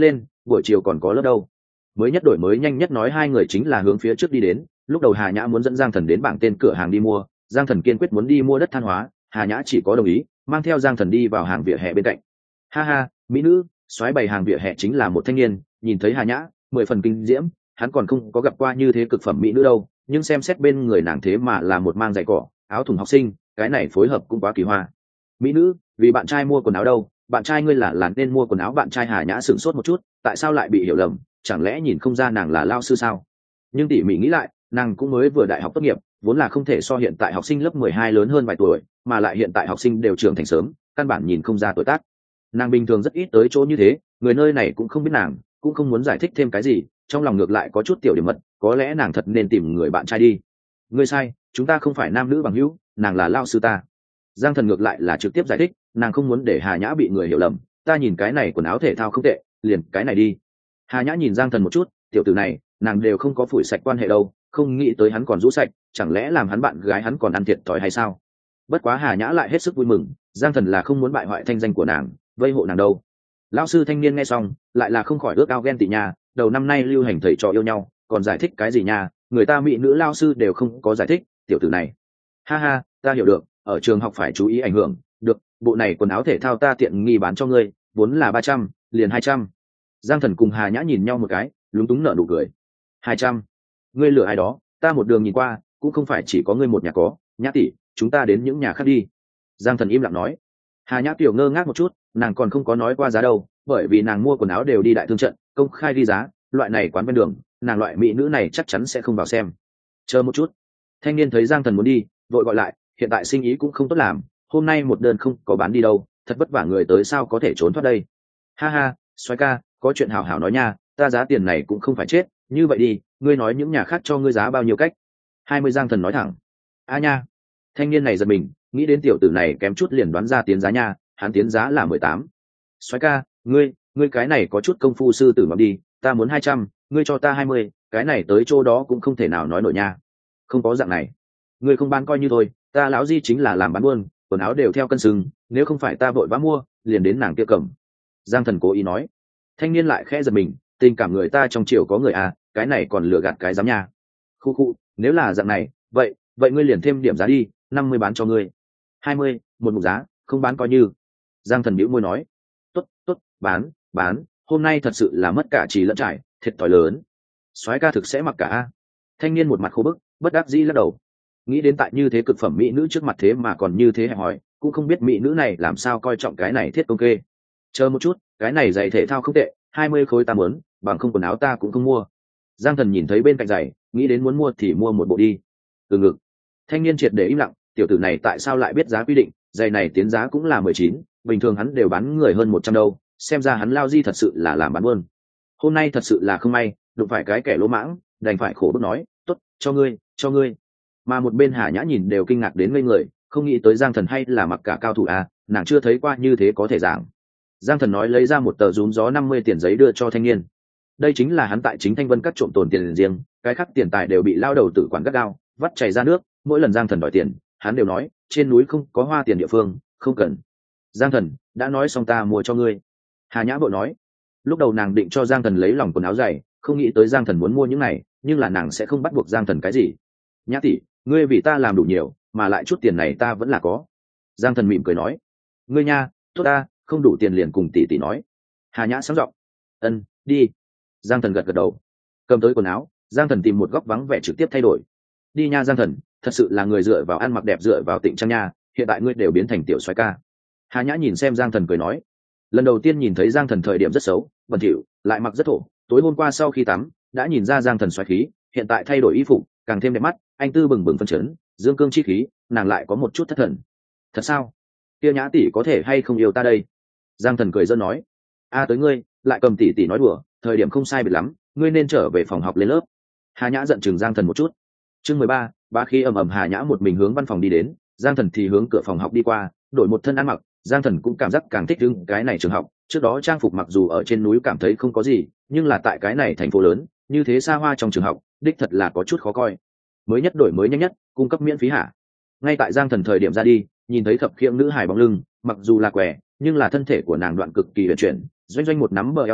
buổi chiều còn có lớp đâu. Mới nhất đổi mới nhanh nhất nói hai người chính là hướng phía trước đi đến. Lúc đầu Hà Nhã muốn dẫn Giang Thần đến bảng tên cửa hàng đi mua, Giang Thần kiên quyết muốn đi mua đất than hóa, Hà Nhã chỉ có đồng ý mang theo Giang Thần đi vào hàng vỉa hè bên cạnh. Ha ha, mỹ nữ xoáy bày hàng vỉa hè chính là một thanh niên, nhìn thấy Hà Nhã 10 phần kinh diễm, hắn còn không có gặp qua như thế cực phẩm mỹ nữ đâu, nhưng xem xét bên người nàng thế mà là một mang giày cỏ áo thùng học sinh, cái này phối hợp cũng quá kỳ hoa. Mỹ nữ vì bạn trai mua quần áo đâu, bạn trai ngươi là nên mua quần áo bạn trai. Hà Nhã sửng sốt một chút, tại sao lại bị hiểu lầm, chẳng lẽ nhìn không ra nàng là lao sư sao? Nhưng tỉ mỉ nghĩ lại, nàng cũng mới vừa đại học tốt nghiệp, vốn là không thể so hiện tại học sinh lớp 12 lớn hơn vài tuổi, mà lại hiện tại học sinh đều trưởng thành sớm, căn bản nhìn không ra tuổi tác. Nàng bình thường rất ít tới chỗ như thế, người nơi này cũng không biết nàng, cũng không muốn giải thích thêm cái gì, trong lòng ngược lại có chút tiểu điểm mật, có lẽ nàng thật nên tìm người bạn trai đi. Ngươi sai, chúng ta không phải nam nữ bằng hữu, nàng là lao sư ta. Giang Thần ngược lại là trực tiếp giải thích, nàng không muốn để Hà Nhã bị người hiểu lầm, ta nhìn cái này quần áo thể thao không tệ, liền cái này đi. Hà Nhã nhìn Giang Thần một chút, tiểu tử này nàng đều không có phủi sạch quan hệ đâu, không nghĩ tới hắn còn rũ sạch, chẳng lẽ làm hắn bạn gái hắn còn ăn thiệt thòi hay sao? Bất quá Hà Nhã lại hết sức vui mừng, Giang Thần là không muốn bại hoại thanh danh của nàng, vây hộ nàng đâu. Lão sư thanh niên nghe xong lại là không khỏi ước ao ghen tị nha, đầu năm nay lưu hành thầy trò yêu nhau còn giải thích cái gì nha, người ta mỹ nữ lao sư đều không có giải thích, tiểu tử này. Ha ha, ta hiểu được, ở trường học phải chú ý ảnh hưởng, được, bộ này quần áo thể thao ta tiện nghi bán cho ngươi, vốn là 300, liền 200. Giang Thần cùng Hà Nhã nhìn nhau một cái, lúng túng nở nụ cười. 200? Ngươi lừa ai đó, ta một đường nhìn qua cũng không phải chỉ có ngươi một nhà có, Nhã tỷ, chúng ta đến những nhà khác đi. Giang Thần im lặng nói. Hà Nhã tiểu ngơ ngác một chút, nàng còn không có nói qua giá đâu, bởi vì nàng mua quần áo đều đi đại thương trận công khai đi giá, loại này quán bên đường nàng loại mỹ nữ này chắc chắn sẽ không vào xem. Chờ một chút. Thanh niên thấy Giang Thần muốn đi vội gọi lại, hiện tại sinh ý cũng không tốt làm, hôm nay một đơn không có bán đi đâu, thật vất vả người tới sao có thể trốn thoát đây. Ha ha, xoay ca, có chuyện hảo hảo nói nha, ta giá tiền này cũng không phải chết, như vậy đi, ngươi nói những nhà khác cho ngươi giá bao nhiêu cách? 20. Giang Thần nói thẳng. A nha. Thanh niên này giật mình, nghĩ đến tiểu tử này kém chút liền đoán ra tiến giá nha, hắn tiến giá là 18. Xoáy ca, ngươi cái này có chút công phu sư tử ngọc đi, ta muốn 200, ngươi cho ta 20, cái này tới chỗ đó cũng không thể nào nói nổi nha. Không có dạng này, ngươi không bán coi như thôi, ta lão Di chính là làm bán buôn, quần áo đều theo cân sừng, nếu không phải ta vội vã mua, liền đến nàng kia cầm. Giang Thần cố ý nói. Thanh niên lại khẽ giật mình, tình cảm người ta trong triều có người à, cái này còn lừa gạt cái dám nha. Khu, nếu là dạng này, vậy ngươi liền thêm điểm giá đi, 50 bán cho ngươi. 20, một mục giá, không bán coi như. Giang Thần bĩu môi nói. Tốt, bán, hôm nay thật sự là mất cả trì lẫn trải, thiệt thòi lớn. Soái ca thực sẽ mặc cả a. Thanh niên một mặt khô bức, bất đắc dĩ lắc đầu. Nghĩ đến tại như thế cực phẩm mỹ nữ trước mặt thế mà còn như thế hẹp hòi, cũng không biết mỹ nữ này làm sao coi trọng cái này thiết công kê. Chờ một chút, cái này giày thể thao không tệ, 20 khối ta muốn, bằng không quần áo ta cũng không mua. Giang Thần nhìn thấy bên cạnh giày, nghĩ đến muốn mua thì mua một bộ đi. Từ ngực. Thanh niên triệt để im lặng, tiểu tử này tại sao lại biết giá quy định, giày này tiến giá cũng là 19, bình thường hắn đều bán người hơn 100 đâu, xem ra hắn lao Di thật sự là làm bán buôn. Hôm nay thật sự là không may, đụng phải cái kẻ lỗ mãng, đành phải khổ bức nói, tốt, cho ngươi. Mà một bên Hà Nhã nhìn đều kinh ngạc đến ngây người, không nghĩ tới Giang Thần hay là mặc cả cao thủ à, nàng chưa thấy qua như thế có thể giảng. Giang Thần nói lấy ra một tờ rúm gió 50 tiền giấy đưa cho thanh niên. Đây chính là hắn tại Chính Thanh Vân cắt trộm tồn tiền riêng, cái khác tiền tài đều bị lao đầu tử quản gắt gao, vắt chảy ra nước, mỗi lần Giang Thần đòi tiền, hắn đều nói, trên núi không có hoa tiền địa phương, không cần. Giang Thần, đã nói xong ta mua cho ngươi. Hà Nhã vội nói. Lúc đầu nàng định cho Giang Thần lấy lòng quần áo dày, không nghĩ tới Giang Thần muốn mua những này, nhưng là nàng sẽ không bắt buộc Giang Thần cái gì. Nhã tỷ, ngươi vì ta làm đủ nhiều, mà lại chút tiền này ta vẫn là có. Giang Thần mỉm cười nói. Ngươi nha, tốt ta, không đủ tiền liền cùng tỷ tỷ nói. Hà Nhã sáng giọng. Ân, đi. Giang Thần gật gật đầu. Cầm tới quần áo, Giang Thần tìm một góc vắng vẻ trực tiếp thay đổi. Đi nha Giang Thần, thật sự là người dựa vào ăn mặc đẹp dựa vào tịnh trang nha, hiện tại ngươi đều biến thành tiểu soái ca. Hà Nhã nhìn xem Giang Thần cười nói. Lần đầu tiên nhìn thấy Giang Thần thời điểm rất xấu, bẩn thỉu, lại mặc rất thổ, tối hôm qua sau khi tắm đã nhìn ra Giang Thần xoáy khí, hiện tại thay đổi y phục càng thêm đẹp mắt, anh tư bừng bừng phấn chấn, dương cương chi khí, nàng lại có một chút thất thần. Thật sao? Kia Nhã tỷ có thể hay không yêu ta đây? Giang Thần cười giỡn nói. A tới ngươi, lại cầm tỷ tỷ nói đùa, thời điểm không sai biệt lắm, ngươi nên trở về phòng học lên lớp. Hà Nhã giận chừng Giang Thần một chút. Chương 13, ba khí ầm ầm. Hà Nhã một mình hướng văn phòng đi đến, Giang Thần thì hướng cửa phòng học đi qua, đổi một thân ăn mặc, Giang Thần cũng cảm giác càng thích ứng cái này trường học. Trước đó trang phục mặc dù ở trên núi cảm thấy không có gì, nhưng là tại cái này thành phố lớn như thế xa hoa trong trường học, đích thật là có chút khó coi. Mới nhất đổi mới nhanh nhất, cung cấp miễn phí hả? Ngay tại Giang Thần thời điểm ra đi, nhìn thấy thập khiễng nữ hài bóng lưng, mặc dù là què, nhưng là thân thể của nàng đoạn cực kỳ huyền chuyển, doanh doanh một nắm bờ eo thon,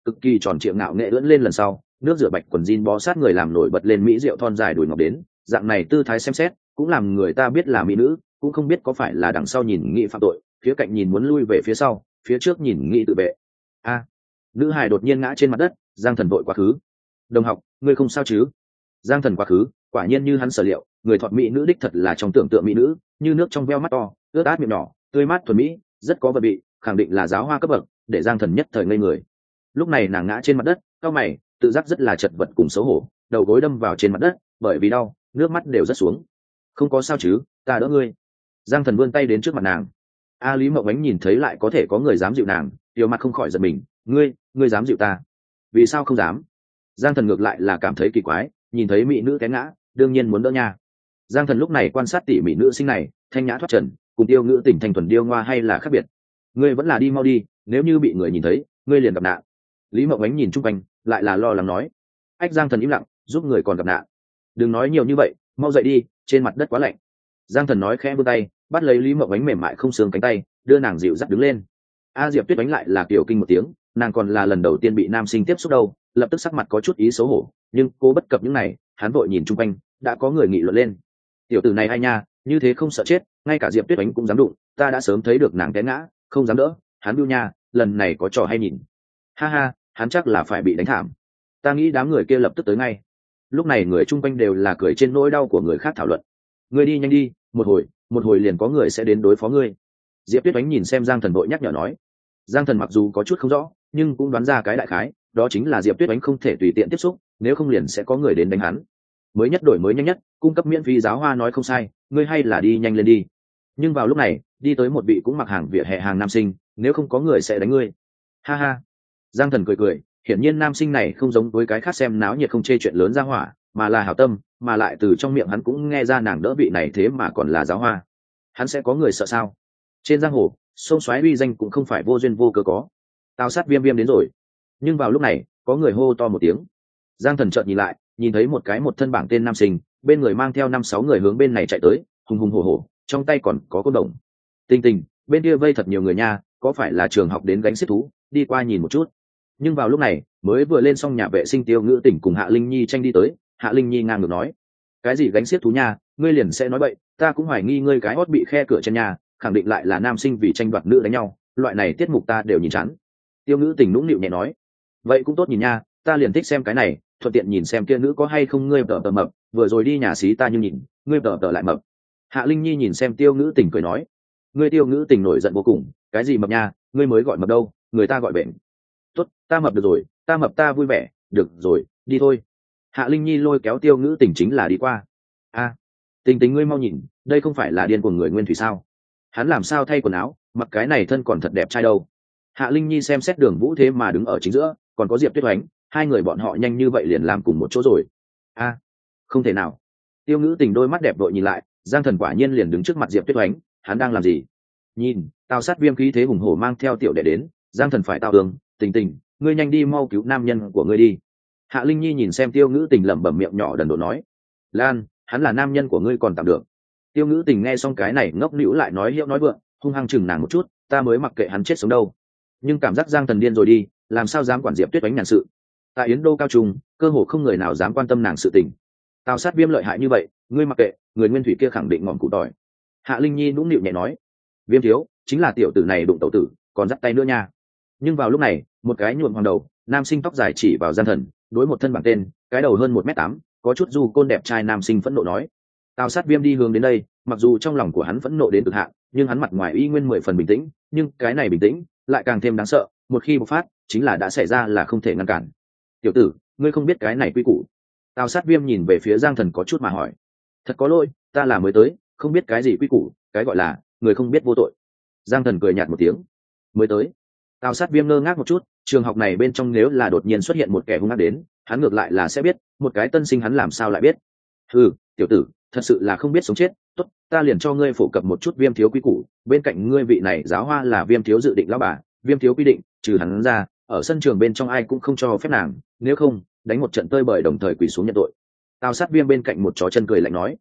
cực kỳ tròn trịa ngạo nghệ ưỡn lên lần sau, nước rửa bạch quần jean bó sát người làm nổi bật lên mỹ rượu thon dài đùi ngọc đến, dạng này tư thái xem xét cũng làm người ta biết là mỹ nữ, cũng không biết có phải là đằng sau nhìn nghĩ phạm tội, phía cạnh nhìn muốn lui về phía sau, phía trước nhìn nghĩ tự vệ. A, nữ hài đột nhiên ngã trên mặt đất, Giang Thần vội quá khứ. Đồng học, ngươi không sao chứ? Giang Thần quá khứ, quả nhiên như hắn sở liệu, người thọt mỹ nữ đích thật là trong tưởng tượng mỹ nữ, như nước trong veo mắt to, ướt át miệng nhỏ, tươi mát thuần mỹ, rất có vật vị, khẳng định là giáo hoa cấp bậc, để Giang Thần nhất thời ngây người. Lúc này nàng ngã trên mặt đất, cau mày, tự giác rất là chật vật cùng xấu hổ, đầu gối đâm vào trên mặt đất, bởi vì đau, nước mắt đều rớt xuống. Không có sao chứ, ta đỡ ngươi. Giang Thần vươn tay đến trước mặt nàng. A Lý Mộng Ánh nhìn thấy lại có thể có người dám dịu nàng, điều mặt không khỏi giật mình. Ngươi dám dịu ta? Vì sao không dám? Giang Thần ngược lại là cảm thấy kỳ quái, nhìn thấy mỹ nữ té ngã, đương nhiên muốn đỡ nha. Giang Thần lúc này quan sát tỉ mỹ nữ sinh này, thanh nhã thoát trần, cùng tiêu ngữ tỉnh thành thuần điêu ngoa hay là khác biệt. Ngươi vẫn là đi mau đi, nếu như bị người nhìn thấy, ngươi liền gặp nạn. Lý Mộng Ánh nhìn chung quanh, lại là lo lắng nói. Ách Giang Thần im lặng, giúp người còn gặp nạn. Đừng nói nhiều như vậy, mau dậy đi, trên mặt đất quá lạnh. Giang Thần nói khẽ vươn tay, bắt lấy Lý Mộng Ánh mềm mại không xương cánh tay, đưa nàng dịu dắt đứng lên. A Diệp Tuyết Ánh lại là kiểu kinh một tiếng, nàng còn là lần đầu tiên bị nam sinh tiếp xúc đâu, lập tức sắc mặt có chút ý xấu hổ, nhưng cô bất cập những này, hắn vội nhìn chung quanh, đã có người nghị luận lên. Tiểu tử này hay nha, như thế không sợ chết, ngay cả Diệp Tuyết Ánh cũng dám đụng, ta đã sớm thấy được nàng té ngã, không dám đỡ, hắn bưu nha, lần này có trò hay nhìn. Ha ha, hắn chắc là phải bị đánh thảm. Ta nghĩ đám người kia lập tức tới ngay. Lúc này người chung quanh đều là cười trên nỗi đau của người khác thảo luận. Ngươi đi nhanh đi, một hồi liền có người sẽ đến đối phó ngươi. Diệp Tuyết Ánh nhìn xem Giang Thần vội nhắc nhở nói. Giang Thần mặc dù có chút không rõ, nhưng cũng đoán ra cái đại khái, đó chính là Diệp Tuyết Ánh không thể tùy tiện tiếp xúc, nếu không liền sẽ có người đến đánh hắn. Mới nhất đổi mới nhanh nhất, cung cấp miễn phí giáo hoa nói không sai, ngươi hay là đi nhanh lên đi. Nhưng vào lúc này, đi tới một vị cũng mặc hàng vỉa hè hàng nam sinh, nếu không có người sẽ đánh ngươi. Ha ha. Giang Thần cười cười, hiển nhiên nam sinh này không giống với cái khác xem náo nhiệt không chê chuyện lớn ra hỏa, mà là hảo tâm, mà lại từ trong miệng hắn cũng nghe ra nàng đỡ vị này thế mà còn là giáo hoa. Hắn sẽ có người sợ sao? Trên giang hồ, sông xoáy uy danh cũng không phải vô duyên vô cớ có. Tào sát viêm viêm đến rồi. Nhưng vào lúc này, có người hô to một tiếng. Giang Thần chợt nhìn lại, nhìn thấy một cái một thân bảng tên nam sinh, bên người mang theo 5-6 người hướng bên này chạy tới, hùng hùng hổ hổ, trong tay còn có côn đồng. Tình tình, bên kia vây thật nhiều người nha, có phải là trường học đến gánh xiết thú, đi qua nhìn một chút. Nhưng vào lúc này, mới vừa lên xong nhà vệ sinh Tiêu Ngữ Tỉnh cùng Hạ Linh Nhi tranh đi tới, Hạ Linh Nhi ngang ngược nói: cái gì gánh xiết thú nha, ngươi liền sẽ nói bậy, ta cũng hoài nghi ngươi cái hót bị khe cửa trên nhà, khẳng định lại là nam sinh vì tranh đoạt nữ đánh nhau, loại này tiết mục ta đều nhìn chán. Tiêu Ngữ Tỉnh nũng nịu nhẹ nói: vậy cũng tốt nhìn nha, ta liền thích xem cái này, thuận tiện nhìn xem kia nữ có hay không ngươi tờ mập, vừa rồi đi nhà xí ta nhưng nhìn, ngươi tờ lại mập. Hạ Linh Nhi nhìn xem Tiêu Ngữ Tỉnh cười nói: ngươi Tiêu Ngữ Tỉnh nổi giận vô cùng, cái gì mập nha, ngươi mới gọi mập đâu, người ta gọi bệnh. Tốt, ta mập được rồi, ta mập ta vui vẻ, được rồi, đi thôi. Hạ Linh Nhi lôi kéo Tiêu Ngữ Tỉnh chính là đi qua. A, Tình Tình ngươi mau nhìn, đây không phải là điên của người Nguyên Thủy sao? Hắn làm sao thay quần áo, mặc cái này thân còn thật đẹp trai đâu. Hạ Linh Nhi xem xét Đường Vũ thế mà đứng ở chính giữa, còn có Diệp Tuyết Oánh, hai người bọn họ nhanh như vậy liền làm cùng một chỗ rồi. A, không thể nào. Tiêu Ngữ Tình đôi mắt đẹp đội nhìn lại, Giang Thần quả nhiên liền đứng trước mặt Diệp Tuyết Oánh, hắn đang làm gì? Nhìn, Tào sát viêm khí thế hùng hổ mang theo tiểu đệ đến, Giang Thần phải tao tường, Tình Tình, ngươi nhanh đi mau cứu nam nhân của ngươi đi. Hạ Linh Nhi nhìn xem Tiêu Ngữ Tình lẩm bẩm miệng nhỏ đần độn nói: Lan, hắn là nam nhân của ngươi còn tạm được. Tiêu Ngữ Tình nghe xong cái này ngốc nĩu lại nói hiệu nói vượng, hung hăng chừng nàng một chút, ta mới mặc kệ hắn chết sống đâu. Nhưng cảm giác Giang Thần điên rồi đi, làm sao dám quản Diệp Tuyết Oánh nhàn sự. Tại Yến Đô cao trung, cơ hồ không người nào dám quan tâm nàng sự tình. Tào sát viêm lợi hại như vậy, ngươi mặc kệ, người Nguyên Thủy kia khẳng định ngọn cụ tỏi. Hạ Linh Nhi nũng nịu nhẹ nói: Viêm thiếu, chính là tiểu tử này đụng tẩu tử, còn dắt tay nữa nha. Nhưng vào lúc này, một cái nhuộm hoàng đầu, nam sinh tóc dài chỉ vào Giang Thần, đối một thân bảng tên, cái đầu hơn 1m8, có chút du côn đẹp trai nam sinh phẫn nộ nói. Tào sát viêm đi hướng đến đây, mặc dù trong lòng của hắn phẫn nộ đến cực hạn, nhưng hắn mặt ngoài y nguyên 10 phần bình tĩnh, nhưng cái này bình tĩnh lại càng thêm đáng sợ, một khi bộc phát, chính là đã xảy ra là không thể ngăn cản. Tiểu tử, ngươi không biết cái này quy củ. Tào sát viêm nhìn về phía Giang Thần có chút mà hỏi. Thật có lỗi, ta là mới tới, không biết cái gì quy củ, cái gọi là người không biết vô tội. Giang Thần cười nhạt một tiếng. Mới tới. Tào sát viêm ngơ ngác một chút, trường học này bên trong nếu là đột nhiên xuất hiện một kẻ hung ác đến, hắn ngược lại là sẽ biết, một cái tân sinh hắn làm sao lại biết. Ừ, tiểu tử, thật sự là không biết sống chết, tốt, ta liền cho ngươi phổ cập một chút Viêm thiếu quy củ, bên cạnh ngươi vị này giáo hoa là Viêm thiếu dự định lão bà, Viêm thiếu quy định, trừ hắn ra, ở sân trường bên trong ai cũng không cho phép nàng, nếu không, đánh một trận tơi bời đồng thời quỳ xuống nhận tội. Tào sát viêm bên cạnh một chó chân cười lạnh nói: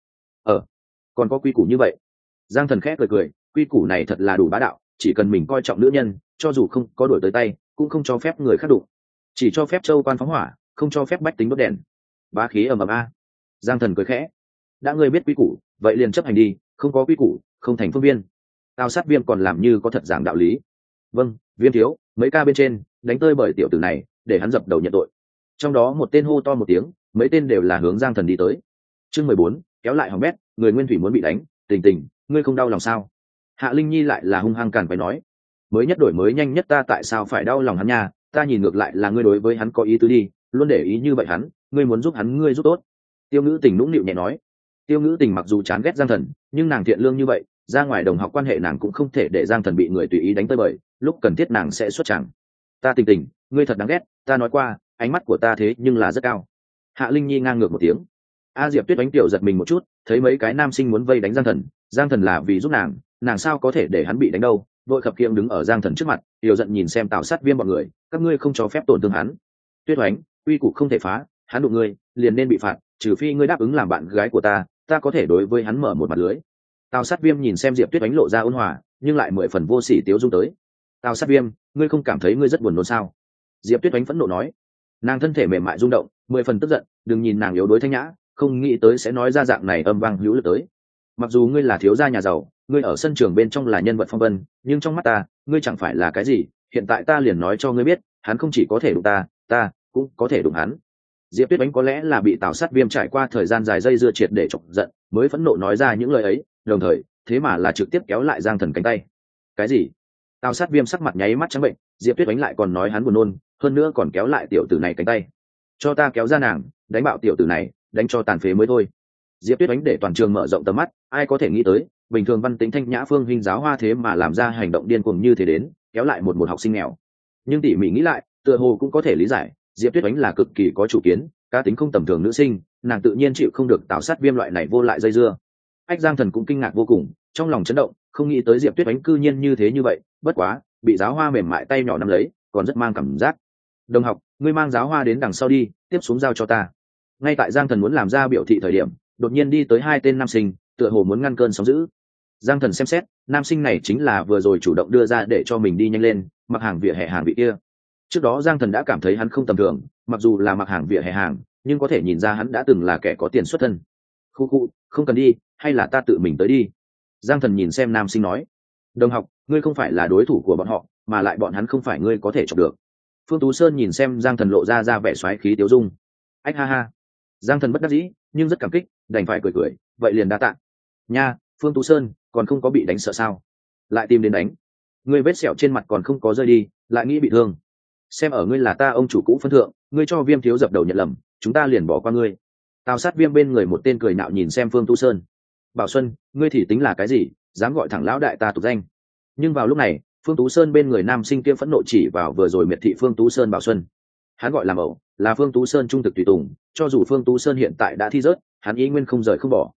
còn có quy củ như vậy? Giang Thần khẽ cười cười, quy củ này thật là đủ bá đạo, chỉ cần mình coi trọng nữ nhân, cho dù không có đổi tới tay, cũng không cho phép người khác đụng. chỉ cho phép châu quan phóng hỏa, không cho phép bách tính đốt đèn. Bá khí ầm ầm a. Giang Thần cười khẽ, đã ngươi biết quy củ vậy liền chấp hành đi, không có quy củ không thành phương viên. Tào sát viêm còn làm như có thật giảng đạo lý. Vâng, Viêm thiếu, mấy ca bên trên đánh tơi bởi tiểu tử này, để hắn dập đầu nhận tội. Trong đó một tên hô to một tiếng, mấy tên đều là hướng Giang Thần đi tới. Chương 14, kéo lại hỏng bét, người nguyên thủy muốn bị đánh, Tình Tình, ngươi không đau lòng sao? Hạ Linh Nhi lại là hung hăng càn phải nói, mới nhất đổi mới nhanh nhất ta tại sao phải đau lòng hắn nha, ta nhìn ngược lại là ngươi đối với hắn có ý tứ đi, luôn để ý như vậy hắn, ngươi muốn giúp hắn ngươi giúp tốt. Tiêu Ngữ Tình nũng nịu nhẹ nói. Tiêu Ngữ Tình mặc dù chán ghét Giang Thần, nhưng nàng thiện lương như vậy, ra ngoài đồng học quan hệ nàng cũng không thể để Giang Thần bị người tùy ý đánh tơi bời, lúc cần thiết nàng sẽ xuất chẳng. Ta Tình Tình, ngươi thật đáng ghét, ta nói qua, ánh mắt của ta thế nhưng là rất cao. Hạ Linh Nhi ngang ngược một tiếng. A Diệp Tuyết đánh tiểu giật mình một chút, thấy mấy cái nam sinh muốn vây đánh Giang Thần là vì giúp nàng sao có thể để hắn bị đánh đâu, vội khập khiễng đứng ở Giang Thần trước mặt, tiểu giận nhìn xem Tào Sát Viêm bọn người, các ngươi không cho phép tổn thương hắn. Tuyết Oánh, quy củ không thể phá, hắn đụng ngươi, liền nên bị phạt, trừ phi ngươi đáp ứng làm bạn gái của ta có thể đối với hắn mở một mặt lưới. Tào Sát Viêm nhìn xem Diệp Tuyết Oánh lộ ra ôn hòa, nhưng lại mười phần vô sỉ tiếu dung tới. Tào Sát Viêm, ngươi không cảm thấy ngươi rất buồn nôn sao? Diệp Tuyết Oánh phẫn nộ nói. Nàng thân thể mềm mại rung động, mười phần tức giận, đừng nhìn nàng yếu đuối thanh nhã, không nghĩ tới sẽ nói ra dạng này âm vang hữu lực tới. Mặc dù ngươi là thiếu gia nhà giàu, ngươi ở sân trường bên trong là nhân vật phong vân, nhưng trong mắt ta, ngươi chẳng phải là cái gì, hiện tại ta liền nói cho ngươi biết, hắn không chỉ có thể đụng ta cũng có thể đụng hắn. Diệp Tuyết Oánh có lẽ là bị Tào Sát Viêm trải qua thời gian dài dây dưa triệt để chọc giận, mới phẫn nộ nói ra những lời ấy, đồng thời, thế mà là trực tiếp kéo lại Giang Thần cánh tay. Cái gì? Tào Sát Viêm sắc mặt nháy mắt trắng bệnh, Diệp Tuyết Oánh lại còn nói hắn buồn nôn, hơn nữa còn kéo lại tiểu tử này cánh tay. Cho ta kéo ra nàng, đánh bạo tiểu tử này, đánh cho tàn phế mới thôi. Diệp Tuyết Oánh để toàn trường mở rộng tầm mắt, ai có thể nghĩ tới, bình thường văn tính thanh nhã phương hình giáo hoa thế mà làm ra hành động điên cuồng như thế đến, kéo lại một học sinh nghèo. Nhưng tỉ mỉ nghĩ lại, tựa hồ cũng có thể lý giải, Diệp Tuyết Oánh là cực kỳ có chủ kiến, cá tính không tầm thường nữ sinh, nàng tự nhiên chịu không được Tào Sát Viêm loại này vô lại dây dưa. Ách Giang Thần cũng kinh ngạc vô cùng, trong lòng chấn động, không nghĩ tới Diệp Tuyết Oánh cư nhiên như thế như vậy, bất quá, bị giáo hoa mềm mại tay nhỏ nắm lấy, còn rất mang cảm giác. Đồng học, ngươi mang giáo hoa đến đằng sau đi, tiếp xuống giao cho ta. Ngay tại Giang Thần muốn làm ra biểu thị thời điểm, đột nhiên đi tới hai tên nam sinh, tựa hồ muốn ngăn cơn sóng dữ. Giang Thần xem xét, nam sinh này chính là vừa rồi chủ động đưa ra để cho mình đi nhanh lên, mặc hàng vỉa hè hàng vị kia. Trước đó Giang Thần đã cảm thấy hắn không tầm thường, mặc dù là mặc hàng vỉa hè hàng, nhưng có thể nhìn ra hắn đã từng là kẻ có tiền xuất thân. Khu, không cần đi, hay là ta tự mình tới đi. Giang Thần nhìn xem nam sinh nói. Đồng học, ngươi không phải là đối thủ của bọn họ, mà lại bọn hắn không phải ngươi có thể chọc được. Phương Tú Sơn nhìn xem Giang Thần lộ ra vẻ xoáy khí tiếu dung. Ách ha ha. Giang Thần bất đắc dĩ, nhưng rất cảm kích, đành phải cười, vậy liền đa tạ. Nha, Phương Tú Sơn, còn không có bị đánh sợ sao? Lại tìm đến đánh. Ngươi vết sẹo trên mặt còn không có rơi đi, lại nghĩ bị thương. Xem ở ngươi là ta ông chủ cũ phân thượng, ngươi cho Viêm thiếu dập đầu nhận lầm, chúng ta liền bỏ qua ngươi. Tào Sát Viêm bên người một tên cười nạo nhìn xem Phương Tú Sơn. Bảo Xuân, ngươi thì tính là cái gì, dám gọi thẳng lão đại ta tục danh. Nhưng vào lúc này, Phương Tú Sơn bên người nam sinh kia phẫn nộ chỉ vào vừa rồi miệt thị Phương Tú Sơn Bảo Xuân. Hắn gọi làm ẩu, là Phương Tú Sơn trung thực tùy tùng, cho dù Phương Tú Sơn hiện tại đã thi rớt, hắn ý nguyên không rời không bỏ.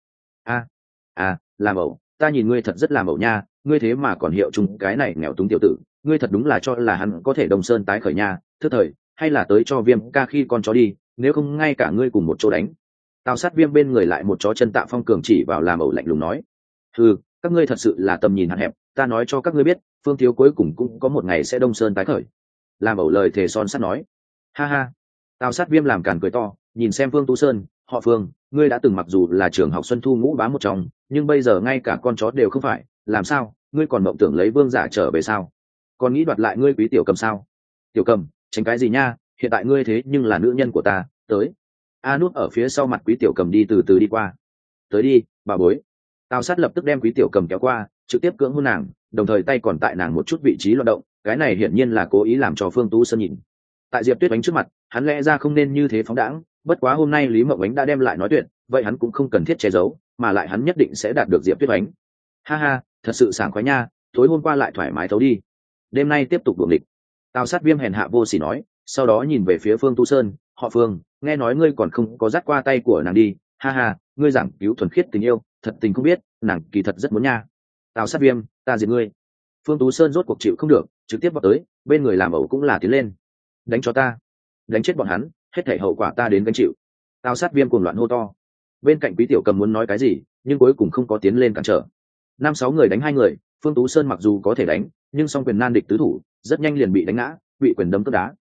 Làm ẩu, ta nhìn ngươi thật rất làm ẩu nha, ngươi thế mà còn hiệu chung cái này nghèo túng tiểu tử, ngươi thật đúng là cho là hắn có thể Đông Sơn tái khởi nha, thứ thời, hay là tới cho Viêm ca khi con chó đi, nếu không ngay cả ngươi cùng một chỗ đánh. Tào Sát Viêm bên người lại một chó chân Tạ Phong cường chỉ vào làm ẩu lạnh lùng nói. Các ngươi thật sự là tầm nhìn hạn hẹp, ta nói cho các ngươi biết, Phương thiếu cuối cùng cũng có một ngày sẽ Đông Sơn tái khởi. Làm ẩu lời thề son sắt nói. Ha ha. Tào Sát Viêm làm càn cười to, nhìn xem Phương Tú Sơn, họ Phương, ngươi đã từng mặc dù là trường học Xuân Thu ngũ bá một trong, nhưng bây giờ ngay cả con chó đều không phải, làm sao, ngươi còn mộng tưởng lấy Vương giả trở về sao? Còn nghĩ đoạt lại ngươi Quý Tiểu Cầm sao? Tiểu Cầm, tránh cái gì nha, hiện tại ngươi thế nhưng là nữ nhân của ta, tới. A núp ở phía sau mặt Quý Tiểu Cầm đi từ từ đi qua. Tới đi, bà bối. Tào Sát lập tức đem Quý Tiểu Cầm kéo qua, trực tiếp cưỡng hôn nàng, đồng thời tay còn tại nàng một chút vị trí loạn động, cái này hiển nhiên là cố ý làm cho Phương Tú Sơn nhìn. Tại Diệp Tuyết Oánh trước mặt, hắn lẽ ra không nên như thế phóng đãng, bất quá hôm nay Lý Mộng Oánh đã đem lại nói chuyện, vậy hắn cũng không cần thiết che giấu, mà lại hắn nhất định sẽ đạt được Diệp Tuyết Oánh. Ha ha, thật sự sảng khoái nha, tối hôm qua lại thoải mái thấu đi. Đêm nay tiếp tục đuổi địch. Tào Sát Viêm hèn hạ vô sỉ nói, sau đó nhìn về phía Phương Tu Sơn, họ Phương, nghe nói ngươi còn không có dắt qua tay của nàng đi, ha ha, ngươi giảng cứu thuần khiết tình yêu, thật tình không biết, nàng kỳ thật rất muốn nha. Tào Sát Viêm, ta diệt ngươi. Phương Tú Sơn rốt cuộc chịu không được, trực tiếp vào tới, bên người làm ẩu cũng là tiến lên. Đánh cho ta, đánh chết bọn hắn, hết thảy hậu quả ta đến gánh chịu. Tào Sát Viêm cuồng loạn hô to. Bên cạnh Quý Tiểu Cầm muốn nói cái gì, nhưng cuối cùng không có tiến lên cản trở. 5-6 người đánh 2 người, Phương Tú Sơn mặc dù có thể đánh, nhưng song quyền nan địch tứ thủ, rất nhanh liền bị đánh ngã, bị quyền đấm cước đá.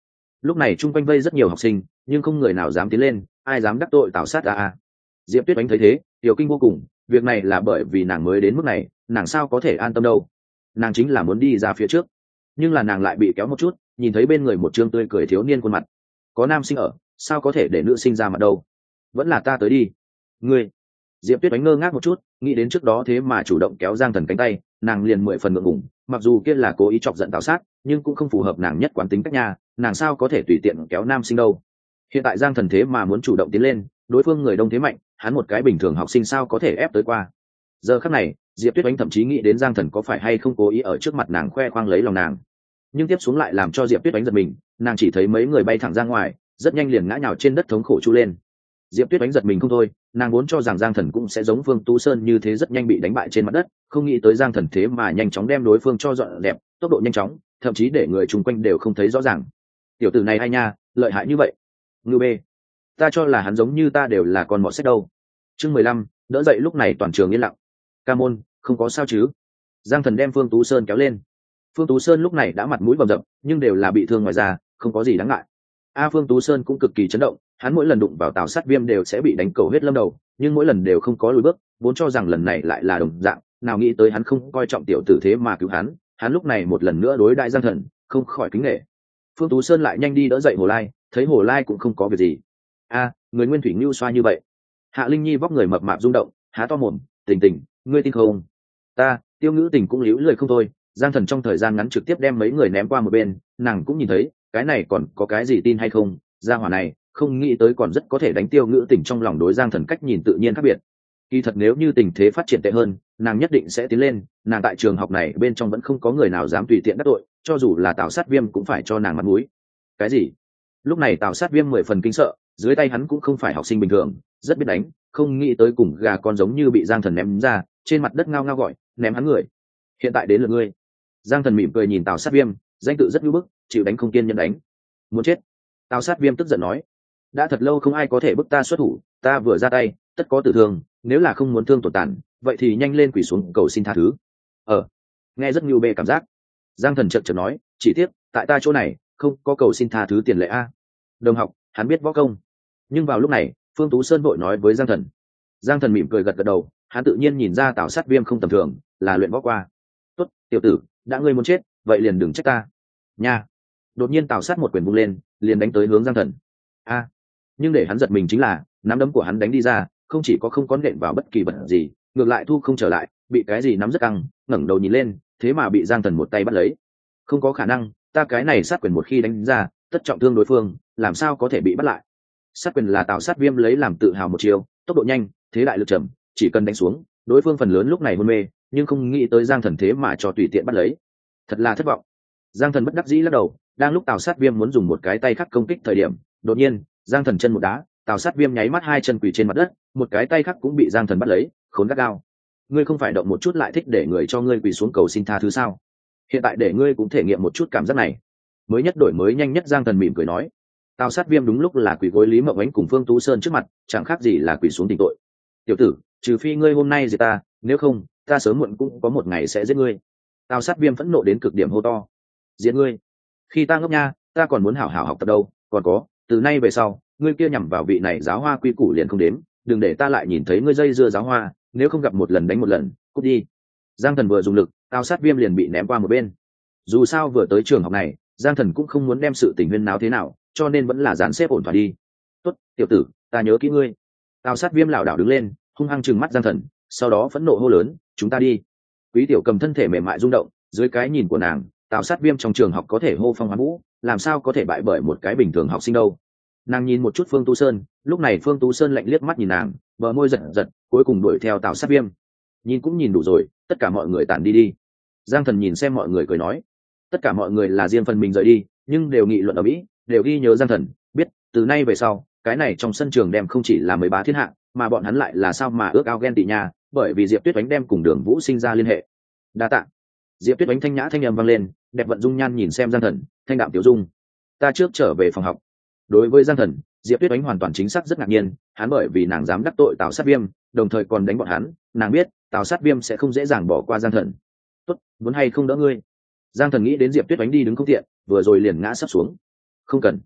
lúc này chung quanh vây rất nhiều học sinh nhưng không người nào dám tiến lên, ai dám đắc tội Tào Sát a. Diệp Tuyết Oánh thấy thế tiểu kinh vô cùng, việc này là bởi vì nàng mới đến mức này, nàng sao có thể an tâm đâu. Nàng chính là muốn đi ra phía trước, nhưng là nàng lại bị kéo một chút, nhìn thấy bên người một trương tươi cười thiếu niên khuôn mặt. Có nam sinh ở, sao có thể để nữ sinh ra mặt đâu. Vẫn là ta tới đi. Ngươi. Diệp Tuyết Oánh ngơ ngác một chút, nghĩ đến trước đó thế mà chủ động kéo Giang Thần cánh tay, nàng liền 10 phần ngượng ngùng, mặc dù kia là cố ý chọc giận Tào Sát, nhưng cũng không phù hợp nàng nhất quán tính cách nha, nàng sao có thể tùy tiện kéo nam sinh đâu. Hiện tại Giang Thần thế mà muốn chủ động tiến lên, đối phương người đông thế mạnh, hắn một cái bình thường học sinh sao có thể ép tới qua. Giờ khắc này, Diệp Tuyết Oánh thậm chí nghĩ đến Giang Thần có phải hay không cố ý ở trước mặt nàng khoe khoang lấy lòng nàng. Nhưng tiếp xuống lại làm cho Diệp Tuyết Oánh giật mình, nàng chỉ thấy mấy người bay thẳng ra ngoài, rất nhanh liền ngã nhào trên đất thống khổ chu lên. Diệp Tuyết Oánh giật mình không thôi, nàng vốn cho rằng Giang Thần cũng sẽ giống Phương Tú Sơn như thế rất nhanh bị đánh bại trên mặt đất, không nghĩ tới Giang Thần thế mà nhanh chóng đem đối phương cho dọn đẹp, tốc độ nhanh chóng, thậm chí để người chung quanh đều không thấy rõ ràng. Tiểu tử này hay nha, lợi hại như vậy. Ngưu bê, ta cho là hắn giống như ta đều là con mọt sách đâu. Chương 15, đỡ dậy lúc này toàn trường yên lặng. Ca môn, không có sao chứ? Giang Thần đem Phương Tú Sơn kéo lên. Phương Tú Sơn lúc này đã mặt mũi bầm dập, nhưng đều là bị thương ngoài da, không có gì đáng ngại. Phương Tú Sơn cũng cực kỳ chấn động, hắn mỗi lần đụng vào Tào Sát Viêm đều sẽ bị đánh cầu hết lâm đầu, nhưng mỗi lần đều không có lùi bước, vốn cho rằng lần này lại là đồng dạng, nào nghĩ tới hắn không coi trọng tiểu tử thế mà cứu hắn lúc này một lần nữa đối đại Giang Thần, không khỏi kính nể. Phương Tú Sơn lại nhanh đi đỡ dậy Hồ Lai, thấy Hồ Lai cũng không có việc gì. Người Nguyên Thủy Nưu xoa như vậy. Hạ Linh Nhi vóc người mập mạp rung động, há to mồm, Tình Tình, ngươi tin không? Tiêu Ngữ Tình cũng líu lười không thôi. Giang Thần trong thời gian ngắn trực tiếp đem mấy người ném qua một bên, nàng cũng nhìn thấy, cái này còn có cái gì tin hay không? Gia hỏa này, không nghĩ tới còn rất có thể đánh Tiêu Ngữ Tình trong lòng đối Giang Thần cách nhìn tự nhiên khác biệt. Kỳ thật nếu như tình thế phát triển tệ hơn, nàng nhất định sẽ tiến lên, nàng tại trường học này bên trong vẫn không có người nào dám tùy tiện đắc tội, cho dù là Tào Sát Viêm cũng phải cho nàng mặt mũi. Cái gì? Lúc này Tào Sát Viêm 10 phần kinh sợ, dưới tay hắn cũng không phải học sinh bình thường, rất biết đánh, không nghĩ tới cùng gà con giống như bị Giang Thần ném ra, trên mặt đất ngao ngao gọi, ném hắn người. Hiện tại đến lượt ngươi. Giang Thần mỉm cười nhìn Tào Sát Viêm, danh tự rất nhu bức, chịu đánh không kiên nhẫn đánh. Muốn chết. Tào Sát Viêm tức giận nói, đã thật lâu không ai có thể bức ta xuất thủ, ta vừa ra tay, tất có tử thương, nếu là không muốn thương tổn tàn, vậy thì nhanh lên quỳ xuống cầu xin tha thứ. Nghe rất nhu bê cảm giác. Giang Thần chợt nói, chỉ tiếc, tại ta chỗ này, không có cầu xin tha thứ tiền lệ a. Đồng học, hắn biết võ công. Nhưng vào lúc này, Phương Tú Sơn vội nói với Giang Thần. Giang Thần mỉm cười gật gật đầu, hắn tự nhiên nhìn ra Tào Sát Viêm không tầm thường, là luyện võ qua. Tốt, tiểu tử, đã ngươi muốn chết, vậy liền đừng trách ta. Nha. Đột nhiên Tào Sát một quyền vung lên, liền đánh tới hướng Giang Thần. Nhưng để hắn giật mình chính là, nắm đấm của hắn đánh đi ra, không chỉ có không có nện vào bất kỳ vật gì, ngược lại thu không trở lại, bị cái gì nắm rất căng, ngẩng đầu nhìn lên, thế mà bị Giang Thần một tay bắt lấy. Không có khả năng, ta cái này sát quyền một khi đánh ra, tất trọng thương đối phương, làm sao có thể bị bắt lại. Sát quyền là Tào Sát Viêm lấy làm tự hào một chiều, tốc độ nhanh, thế đại lực trầm, chỉ cần đánh xuống, đối phương phần lớn lúc này hôn mê, nhưng không nghĩ tới Giang Thần thế mà cho tùy tiện bắt lấy. Thật là thất vọng. Giang Thần bất đắc dĩ lắc đầu, đang lúc Tào Sát Viêm muốn dùng một cái tay khác công kích thời điểm, đột nhiên, Giang Thần chân một đá, Tào Sát Viêm nháy mắt hai chân quỳ trên mặt đất, một cái tay khác cũng bị Giang Thần bắt lấy, khốn gắt gao. Ngươi không phải động một chút lại thích để người cho ngươi quỳ xuống cầu xin tha thứ sao? Hiện tại để ngươi cũng thể nghiệm một chút cảm giác này. Mới nhất đổi mới nhanh nhất, Giang Thần mỉm cười nói. Tào Sát Viêm đúng lúc là quỳ gối Lý Mộng Ánh cùng Phương Tú Sơn trước mặt, chẳng khác gì là quỳ xuống tình tội. Tiểu tử, trừ phi ngươi hôm nay giết ta, nếu không, ta sớm muộn cũng có một ngày sẽ giết ngươi. Tào Sát Viêm phẫn nộ đến cực điểm hô to. Giết ngươi? Khi ta ngốc nha, ta còn muốn hảo hảo học tập đâu, còn có, từ nay về sau, ngươi kia nhằm vào vị này giáo hoa quy củ liền không đếm, đừng để ta lại nhìn thấy ngươi dây dưa giáo hoa, nếu không gặp một lần đánh một lần, cút đi. Giang Thần vừa dùng lực, Tào Sát Viêm liền bị ném qua một bên. Dù sao vừa tới trường học này, Giang Thần cũng không muốn đem sự tình huyên náo thế nào, cho nên vẫn là dàn xếp ổn thỏa đi. Tốt, tiểu tử, ta nhớ kỹ ngươi. Tào Sát Viêm lảo đảo đứng lên, hung hăng trừng mắt Giang Thần, sau đó phẫn nộ hô lớn, chúng ta đi. Quý Tiểu Cầm thân thể mềm mại rung động, dưới cái nhìn của nàng, Tào Sát Viêm trong trường học có thể hô phong hoán vũ, làm sao có thể bại bởi một cái bình thường học sinh đâu. Nàng nhìn một chút Phương Tú Sơn, lúc này Phương Tú Sơn lạnh liếc mắt nhìn nàng, bờ môi giật giật, cuối cùng đuổi theo Tào Sát Viêm. Nhìn cũng nhìn đủ rồi, tất cả mọi người tản đi đi. Giang Thần nhìn xem mọi người cười nói, tất cả mọi người là riêng phần mình rời đi, nhưng đều nghị luận ở mỹ, đều ghi nhớ Giang Thần, biết từ nay về sau, cái này trong sân trường đem không chỉ là 13 thiên hạ, mà bọn hắn lại là sao mà ước ao ghen tị nha, bởi vì Diệp Tuyết Oánh đem cùng Đường Vũ sinh ra liên hệ. Đa tạ. Diệp Tuyết Oánh thanh nhã thanh âm vang lên, đẹp vận dung nhan nhìn xem Giang Thần, thanh đạm tiểu dung. Ta trước trở về phòng học. Đối với Giang Thần, Diệp Tuyết Oánh hoàn toàn chính xác rất ngạc nhiên, hắn bởi vì nàng dám đắc tội Tào Sát Viêm, đồng thời còn đánh bọn hắn, nàng biết Tào Sát Viêm sẽ không dễ dàng bỏ qua Giang Thần. Tốt, muốn hay không đỡ ngươi? Giang Thần nghĩ đến Diệp Tuyết Oánh đi đứng không tiện, vừa rồi liền ngã sắp xuống. Không cần.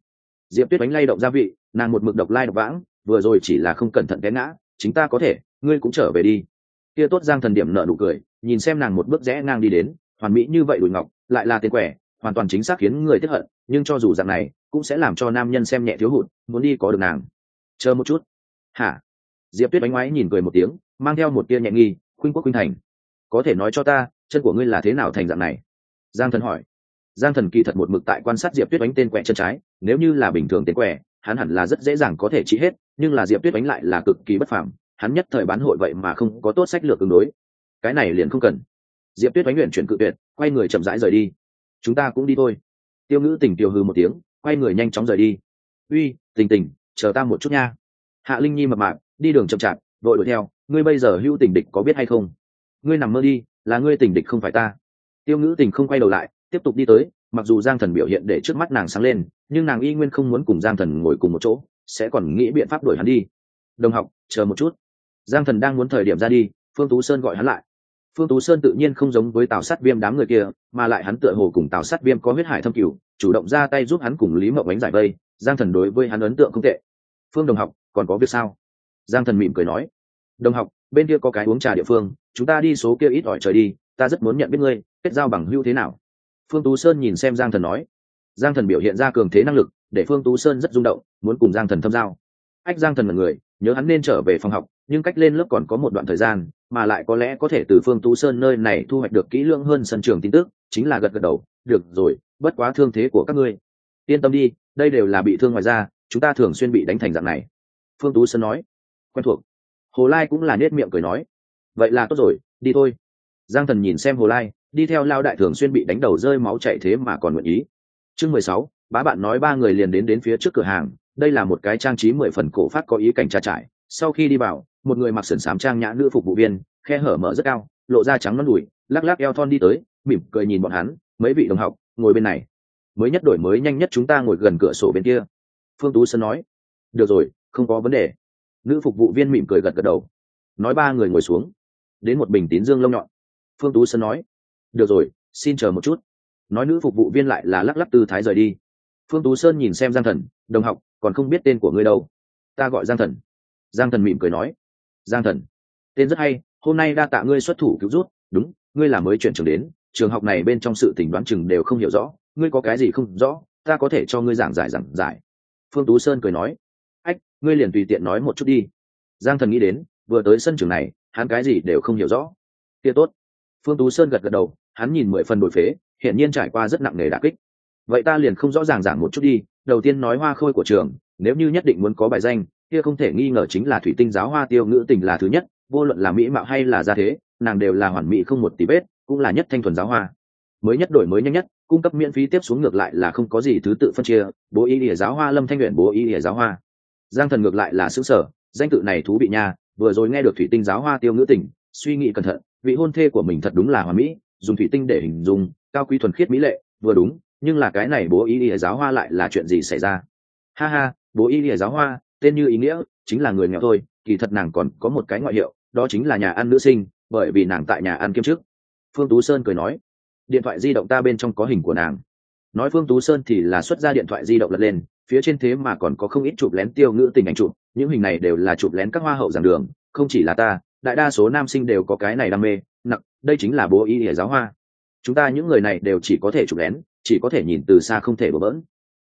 Diệp Tuyết Oánh lay động gia vị, nàng một mực độc lai độc vãng, vừa rồi chỉ là không cẩn thận té ngã, chính ta có thể, ngươi cũng trở về đi. Kia tốt Giang Thần điểm nợ nụ cười, nhìn xem nàng một bước rẽ ngang đi đến, hoàn mỹ như vậy đùi ngọc, lại là tên quẻ, hoàn toàn chính xác khiến người tiếc hận, nhưng cho dù dạng này, cũng sẽ làm cho nam nhân xem nhẹ thiếu hụt, muốn đi có được nàng. Chờ một chút. Hả? Diệp Tuyết Oánh ngoái nhìn cười một tiếng, mang theo một tia nhẹ nghi, khuynh quốc khuynh thành. Có thể nói cho ta, chân của ngươi là thế nào thành dạng này? Giang Thần hỏi. Giang Thần kỳ thật một mực tại quan sát Diệp Tuyết Oánh tên quẻ chân trái, nếu như là bình thường tên quẻ, hắn hẳn là rất dễ dàng có thể trị hết, nhưng là Diệp Tuyết Oánh lại là cực kỳ bất phàm, hắn nhất thời bán hội vậy mà không có tốt sách lược ứng đối. Cái này liền không cần. Diệp Tuyết Oánh luyện chuyển cự tuyệt, quay người chậm rãi rời đi. Chúng ta cũng đi thôi. Tiêu Ngữ Tình tiêu hừ một tiếng, quay người nhanh chóng rời đi. Uy, Tình Tình, chờ ta một chút nha. Hạ Linh Nhi mập mạp, đi đường chậm chạp, vội đuổi theo. Ngươi bây giờ hưu tình địch có biết hay không? Ngươi nằm mơ đi, là ngươi tình địch không phải ta. Tiêu Ngữ Tình không quay đầu lại, tiếp tục đi tới. Mặc dù Giang Thần biểu hiện để trước mắt nàng sáng lên, nhưng nàng y nguyên không muốn cùng Giang Thần ngồi cùng một chỗ, sẽ còn nghĩ biện pháp đuổi hắn đi. Đồng học, chờ một chút. Giang Thần đang muốn thời điểm ra đi, Phương Tú Sơn gọi hắn lại. Phương Tú Sơn tự nhiên không giống với Tào Sát Viêm đám người kia, mà lại hắn tựa hồ cùng Tào Sát Viêm có huyết hải thâm cửu, chủ động ra tay giúp hắn cùng Lý Mộng Ánh giải vây. Giang Thần đối với hắn ấn tượng không tệ. Phương đồng học, còn có việc sao? Giang Thần mỉm cười nói. Đồng học, bên kia có cái uống trà địa phương, chúng ta đi số kia ít ỏi trời đi, ta rất muốn nhận biết ngươi, kết giao bằng hữu thế nào? Phương Tú Sơn nhìn xem Giang Thần nói. Giang Thần biểu hiện ra cường thế năng lực, để Phương Tú Sơn rất rung động, muốn cùng Giang Thần thâm giao. Giang Thần là người, nhớ hắn nên trở về phòng học, nhưng cách lên lớp còn có một đoạn thời gian, mà lại có lẽ có thể từ Phương Tú Sơn nơi này thu hoạch được kỹ lưỡng hơn sân trường tin tức, chính là gật gật đầu, được rồi, bất quá thương thế của các ngươi. Yên tâm đi, đây đều là bị thương ngoài ra, chúng ta thường xuyên bị đánh thành dạng này. Phương Tú Sơn nói. Quen thuộc. Hồ Lai cũng là nết miệng cười nói. Vậy là tốt rồi, đi thôi. Giang Thần nhìn xem Hồ Lai, đi theo lao đại thường xuyên bị đánh đầu rơi máu chảy thế mà còn nguyện ý. Chương 16, bá bạn nói ba người liền đến phía trước cửa hàng, đây là một cái trang trí 10 phần cổ phát có ý cảnh trà trải. Sau khi đi vào, một người mặc sườn xám trang nhã nữ phục vụ viên, khe hở mở rất cao, lộ ra trắng nõn đùi, lắc lắc eo thon đi tới, mỉm cười nhìn bọn hắn, mấy vị đồng học, ngồi bên này. Mới nhất đổi mới nhanh nhất chúng ta ngồi gần cửa sổ bên kia. Phương Tú Sơn nói. Được rồi, không có vấn đề. Nữ phục vụ viên mỉm cười gật gật đầu. Nói ba người ngồi xuống. Đến một bình tín dương lông nhọn. Phương Tú Sơn nói. Được rồi, xin chờ một chút. Nói nữ phục vụ viên lại là lắc lắc tư thái rời đi. Phương Tú Sơn nhìn xem Giang Thần, đồng học, còn không biết tên của ngươi đâu. Ta gọi Giang Thần. Giang Thần mỉm cười nói. Giang Thần, tên rất hay, hôm nay đa tạ ngươi xuất thủ cứu rút. Đúng, ngươi là mới chuyển trường đến, trường học này bên trong sự tình đoán chừng đều không hiểu rõ, ngươi có cái gì không rõ, ta có thể cho ngươi giảng giải. Phương Tú Sơn cười nói. Ngươi liền tùy tiện nói một chút đi. Giang Thần nghĩ đến, vừa tới sân trường này, hắn cái gì đều không hiểu rõ. Kia tốt. Phương Tú Sơn gật gật đầu, hắn nhìn 10 phần đổi phế, hiển nhiên trải qua rất nặng nề đả kích. Vậy ta liền không rõ ràng giảng một chút đi, đầu tiên nói hoa khôi của trường, nếu như nhất định muốn có bài danh, kia không thể nghi ngờ chính là thủy tinh giáo hoa Tiêu Ngữ Tình là thứ nhất, vô luận là mỹ mạo hay là gia thế, nàng đều là hoàn mỹ không một tí vết, cũng là nhất thanh thuần giáo hoa. Mới nhất đổi mới nhanh nhất, cung cấp miễn phí tiếp xuống ngược lại là không có gì thứ tự phân chia, bố y lìa giáo hoa Lâm Thanh Uyển bố y lìa giáo hoa. Giang Thần ngược lại là xứng sở, danh tự này thú vị nha, vừa rồi nghe được thủy tinh giáo hoa Tiêu Ngữ Tình, suy nghĩ cẩn thận, vị hôn thê của mình thật đúng là hoàn mỹ, dùng thủy tinh để hình dung, cao quý thuần khiết mỹ lệ, vừa đúng, nhưng là cái này bố y lìa giáo hoa lại là chuyện gì xảy ra? Ha ha, bố y lìa giáo hoa, tên như ý nghĩa, chính là người nghèo thôi, kỳ thật nàng còn có một cái ngoại hiệu, đó chính là nhà ăn nữ sinh, bởi vì nàng tại nhà ăn kiêm chức. Phương Tú Sơn cười nói. Điện thoại di động ta bên trong có hình của nàng. Nói Phương Tú Sơn thì là xuất ra điện thoại di động lật lên, phía trên thế mà còn có không ít chụp lén Tiêu Ngữ Tình ảnh chụp, những hình này đều là chụp lén các hoa hậu giảng đường, không chỉ là ta, đại đa số nam sinh đều có cái này đam mê nặng, đây chính là bố y lìa giáo hoa. Chúng ta những người này đều chỉ có thể chụp lén, chỉ có thể nhìn từ xa không thể bỡ bỡn.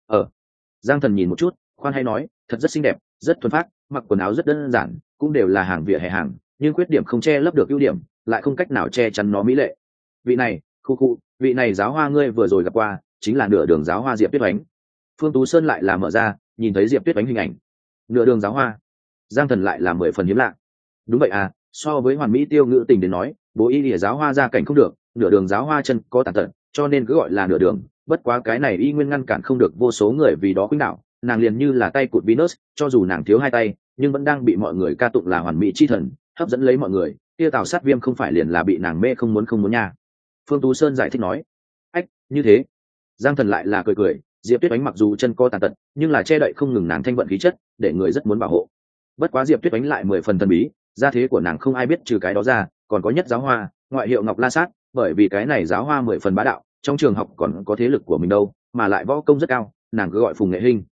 Giang Thần nhìn một chút, khoan hay nói, thật rất xinh đẹp, rất thuần phác, mặc quần áo rất đơn giản, cũng đều là hàng vỉa hè hàng, nhưng khuyết điểm không che lấp được ưu điểm, lại không cách nào che chắn nó mỹ lệ. Vị này, vị này giáo hoa ngươi vừa rồi gặp qua, chính là nửa đường giáo hoa Diệp Tuyết Oánh. Phương Tú Sơn lại là mở ra, nhìn thấy Diệp Tuyết Oánh hình ảnh. Nửa đường giáo hoa. Giang Thần lại là 10 phần hiếm lạ. Đúng vậy à, so với hoàn mỹ Tiêu Ngữ Tình đến nói, bố y lìa giáo hoa gia cảnh không được, nửa đường giáo hoa chân có tàn tật, cho nên cứ gọi là nửa đường. Bất quá cái này y nguyên ngăn cản không được vô số người vì đó khuynh đảo, nàng liền như là tay cụt Venus, cho dù nàng thiếu hai tay, nhưng vẫn đang bị mọi người ca tụng là hoàn mỹ chi thần, hấp dẫn lấy mọi người. Kia Tào Sát Viêm không phải liền là bị nàng mê không muốn nha. Phương Tú Sơn giải thích nói. Như thế. Giang Thần lại là cười, Diệp Tuyết Oánh mặc dù chân có tàn tật, nhưng là che đậy không ngừng nàng thanh vận khí chất, để người rất muốn bảo hộ. Bất quá Diệp Tuyết Oánh lại 10 phần thần bí, gia thế của nàng không ai biết trừ cái đó ra, còn có nhất giáo hoa, ngoại hiệu Ngọc La Sát, bởi vì cái này giáo hoa 10 phần bá đạo, trong trường học còn có thế lực của mình đâu, mà lại võ công rất cao, nàng cứ gọi Phùng Nghệ Hinh.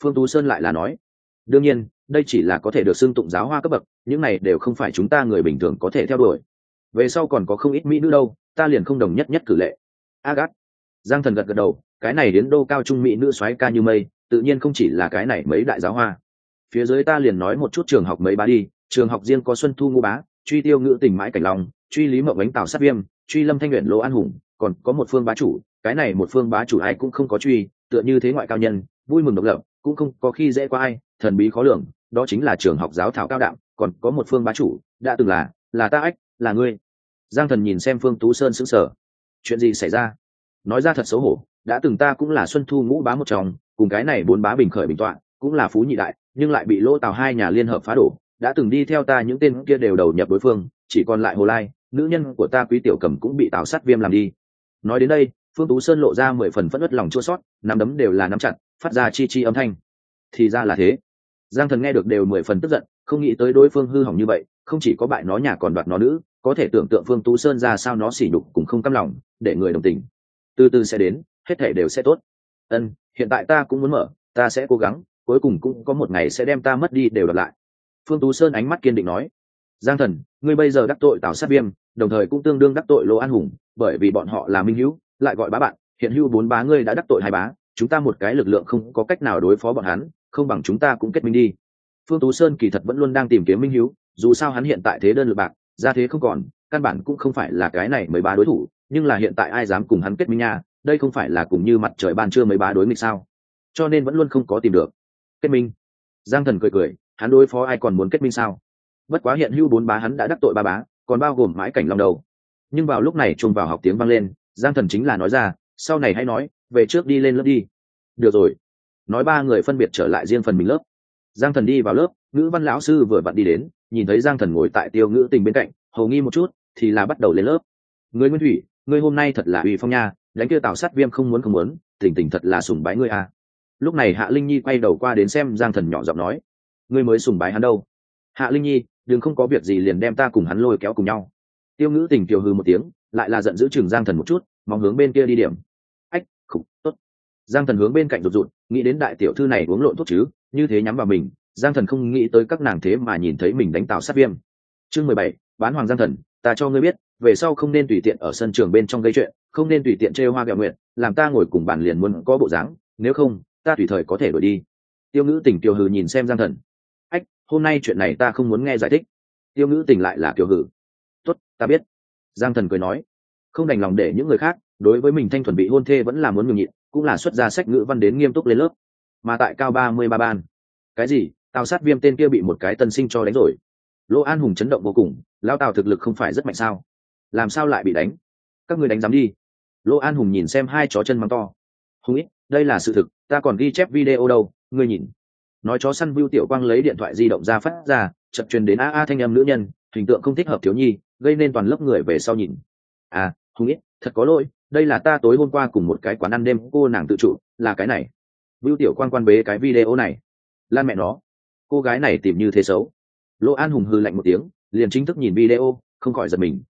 Phương Tú Sơn lại là nói, đương nhiên đây chỉ là có thể được xưng tụng giáo hoa cấp bậc, những này đều không phải chúng ta người bình thường có thể theo đuổi. Về sau còn có không ít mỹ nữ đâu, ta liền không đồng nhất nhất cử lệ. Agat. Giang Thần gật gật đầu, cái này đến đô cao trung mỹ nữ soái ca như mây, tự nhiên không chỉ là cái này mấy đại giáo hoa. Phía dưới ta liền nói một chút trường học mấy bá đi, trường học riêng có Xuân Thu Ngũ Bá, truy Tiêu Ngữ Tình Mãi Cảnh Long, truy Lý Mộng Ánh Tào Sát Viêm, truy Lâm Thanh Nguyện Lỗ An Hùng, còn có một phương bá chủ, cái này một phương bá chủ ai cũng không có truy, tựa như thế ngoại cao nhân, vui mừng độc lập, cũng không có khi dễ qua ai, thần bí khó lường, đó chính là trường học giáo thảo cao đạm, còn có một phương bá chủ, đã từng là ta ách, là ngươi. Giang Thần nhìn xem Phương Tú Sơn sững sờ. Chuyện gì xảy ra? Nói ra thật xấu hổ, đã từng ta cũng là Xuân Thu Ngũ Bá một trong, cùng cái này bốn bá bình khởi bình tọa, cũng là phú nhị đại, nhưng lại bị Lỗ Tào hai nhà liên hợp phá đổ, đã từng đi theo ta những tên kia đều đầu nhập đối phương, chỉ còn lại Hồ Lai, nữ nhân của ta Quý Tiểu Cầm cũng bị Tào Sát Viêm làm đi. Nói đến đây, Phương Tú Sơn lộ ra 10 phần phẫn uất lòng chua xót, nắm đấm đều là nắm chặt, phát ra chi chi âm thanh. Thì ra là thế. Giang Thần nghe được đều 10 phần tức giận, không nghĩ tới đối phương hư hỏng như vậy, không chỉ có bại nó nhà còn đoạt nó nữ, có thể tưởng tượng Phương Tú Sơn ra sao nó sỉ nhục cũng không cam lòng, để người đồng tình. Từ từ sẽ đến, hết thảy đều sẽ tốt. Hiện tại ta cũng muốn mở, ta sẽ cố gắng, cuối cùng cũng có một ngày sẽ đem ta mất đi đều đoạt lại. Phương Tú Sơn ánh mắt kiên định nói. Giang Thần, ngươi bây giờ đắc tội Tào Sát Viêm, đồng thời cũng tương đương đắc tội Lỗ An Hùng, bởi vì bọn họ là minh hữu, lại gọi bá bạn, hiện hữu bốn bá ngươi đã đắc tội hai bá, chúng ta một cái lực lượng không có cách nào đối phó bọn hắn, không bằng chúng ta cũng kết minh đi. Phương Tú Sơn kỳ thật vẫn luôn đang tìm kiếm minh hữu, dù sao hắn hiện tại thế đơn lực bạc, ra thế không còn, căn bản cũng không phải là cái này mấy bá đối thủ, nhưng là hiện tại ai dám cùng hắn kết minh nha, đây không phải là cùng như mặt trời ban trưa mấy bá đối nghịch sao? Cho nên vẫn luôn không có tìm được. Kết minh. Giang Thần cười cười, hắn đối phó ai còn muốn kết minh sao? Bất quá hiện hữu bốn bá hắn đã đắc tội ba bá, còn bao gồm Mãi Cảnh Long đầu. Nhưng vào lúc này chuông vào học tiếng vang lên, Giang Thần chính là nói ra, sau này hãy nói, về trước đi lên lớp đi. Được rồi. Nói ba người phân biệt trở lại riêng phần mình lớp. Giang Thần đi vào lớp, ngữ văn lão sư vừa vặn đi đến, nhìn thấy Giang Thần ngồi tại Tiêu Ngữ Tình bên cạnh, hầu nghi một chút, thì là bắt đầu lên lớp. Ngươi Nguyên Thủy, ngươi hôm nay thật là uy phong nha, đánh kia Tào Sát Viêm không muốn, Tình Tình thật là sùng bái ngươi à. Lúc này Hạ Linh Nhi quay đầu qua đến xem Giang Thần nhỏ giọng nói, ngươi mới sùng bái hắn đâu. Hạ Linh Nhi, đừng không có việc gì liền đem ta cùng hắn lôi kéo cùng nhau. Tiêu Ngữ Tình kiều hừ một tiếng, lại là giận dữ chừng Giang Thần một chút, mong hướng bên kia đi điểm. Ách, khục, tốt. Giang Thần hướng bên cạnh rụt rụt, nghĩ đến đại tiểu thư này uống lộn thuốc chứ, như thế nhắm vào mình, Giang Thần không nghĩ tới các nàng thế mà nhìn thấy mình đánh Tào Sát Viêm. Chương 17, bán hoàng Giang Thần, ta cho ngươi biết, về sau không nên tùy tiện ở sân trường bên trong gây chuyện, không nên tùy tiện trêu hoa ghẹo nguyện, làm ta ngồi cùng bàn liền muốn có bộ dáng, nếu không, ta tùy thời có thể đuổi đi. Tiêu Ngữ Tình kiều hừ nhìn xem Giang Thần. Ách, hôm nay chuyện này ta không muốn nghe giải thích. Tiêu Ngữ Tình lại là kiều hừ. Tốt, ta biết. Giang Thần cười nói, không đành lòng để những người khác, đối với mình thanh thuần bị hôn thê vẫn là muốn nhường nhịn, cũng là xuất ra sách ngữ văn đến nghiêm túc lên lớp. Mà tại cao 33 ban. Cái gì? Tào Sát Viêm tên kia bị một cái tân sinh cho đánh rồi. Lỗ An Hùng chấn động vô cùng, lão Tào thực lực không phải rất mạnh sao? Làm sao lại bị đánh? Các ngươi đánh dám đi. Lỗ An Hùng nhìn xem hai chó chân mắng to. Hùng ít, đây là sự thực, ta còn ghi chép video đâu, ngươi nhìn. Nói chó săn Vưu Tiểu Quang lấy điện thoại di động ra phát ra, chợt truyền đến a thanh âm nữ nhân, hình tượng không thích hợp thiếu nhi, gây nên toàn lớp người về sau nhìn. À, Hùng ít, thật có lỗi, đây là ta tối hôm qua cùng một cái quán ăn đêm cô nàng tự trụ, là cái này. Vưu Tiểu Quang quan bế cái video này. Lan mẹ nó, cô gái này tìm như thế xấu. Lỗ An Hùng hừ lạnh một tiếng, liền chính thức nhìn video, không khỏi giật mình.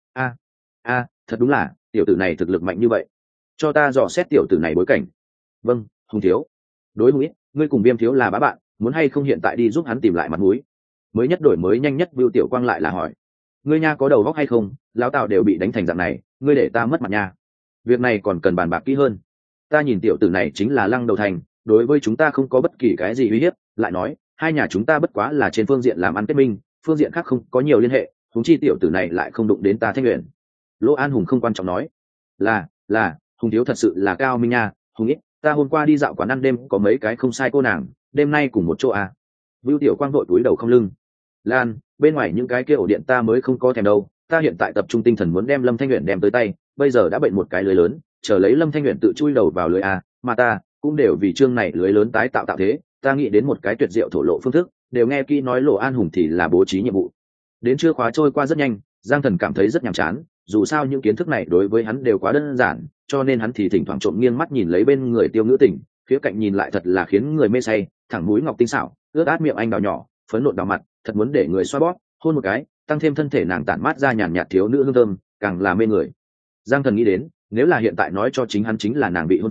Thật đúng là, tiểu tử này thực lực mạnh như vậy. Cho ta dò xét tiểu tử này bối cảnh. Vâng, Hùng thiếu. Đối Hùng ít, ngươi cùng Viêm thiếu là bá bạn, muốn hay không hiện tại đi giúp hắn tìm lại mặt mũi. Mới nhất đổi mới nhanh nhất Vưu Tiểu Quang lại là hỏi, ngươi nha có đầu óc hay không, lão Tào đều bị đánh thành dạng này, ngươi để ta mất mặt nha. Việc này còn cần bàn bạc kỹ hơn. Ta nhìn tiểu tử này chính là Lăng Đầu Thành, đối với chúng ta không có bất kỳ cái gì uy hiếp, lại nói hai nhà chúng ta bất quá là trên phương diện làm ăn kết minh, phương diện khác không có nhiều liên hệ, huống chi tiểu tử này lại không đụng đến ta Thanh Uyển. Lỗ An Hùng không quan trọng nói, là Hùng thiếu thật sự là cao minh nha. Hùng ít, ta hôm qua đi dạo quán ăn đêm có mấy cái không sai cô nàng, đêm nay cùng một chỗ à. Vưu Tiểu Quang vội túi đầu không lưng. Lan, bên ngoài những cái kia ổ điện ta mới không có thèm đâu, ta hiện tại tập trung tinh thần muốn đem Lâm Thanh Uyển đem tới tay, bây giờ đã bệnh một cái lưới lớn, chờ lấy Lâm Thanh Uyển tự chui đầu vào lưới à, mà ta cũng đều vì chương này lưới lớn tái tạo thế, ta nghĩ đến một cái tuyệt diệu thổ lộ phương thức, đều nghe kỹ nói Lỗ An Hùng thì là bố trí nhiệm vụ. Đến trưa khóa trôi qua rất nhanh, Giang Thần cảm thấy rất nhàm chán, dù sao những kiến thức này đối với hắn đều quá đơn giản, cho nên hắn thì thỉnh thoảng trộm nghiêng mắt nhìn lấy bên người Tiêu Ngữ Tình, khía cạnh nhìn lại thật là khiến người mê say, thẳng mũi ngọc tinh xảo, ướt át miệng anh đào nhỏ, phấn nộn đào mặt, thật muốn để người xoa bóp, hôn một cái, tăng thêm thân thể nàng tản mát ra nhàn nhạt thiếu nữ hương thơm, càng là mê người. Giang Thần nghĩ đến, nếu là hiện tại nói cho chính hắn chính là nàng bị hôn phu,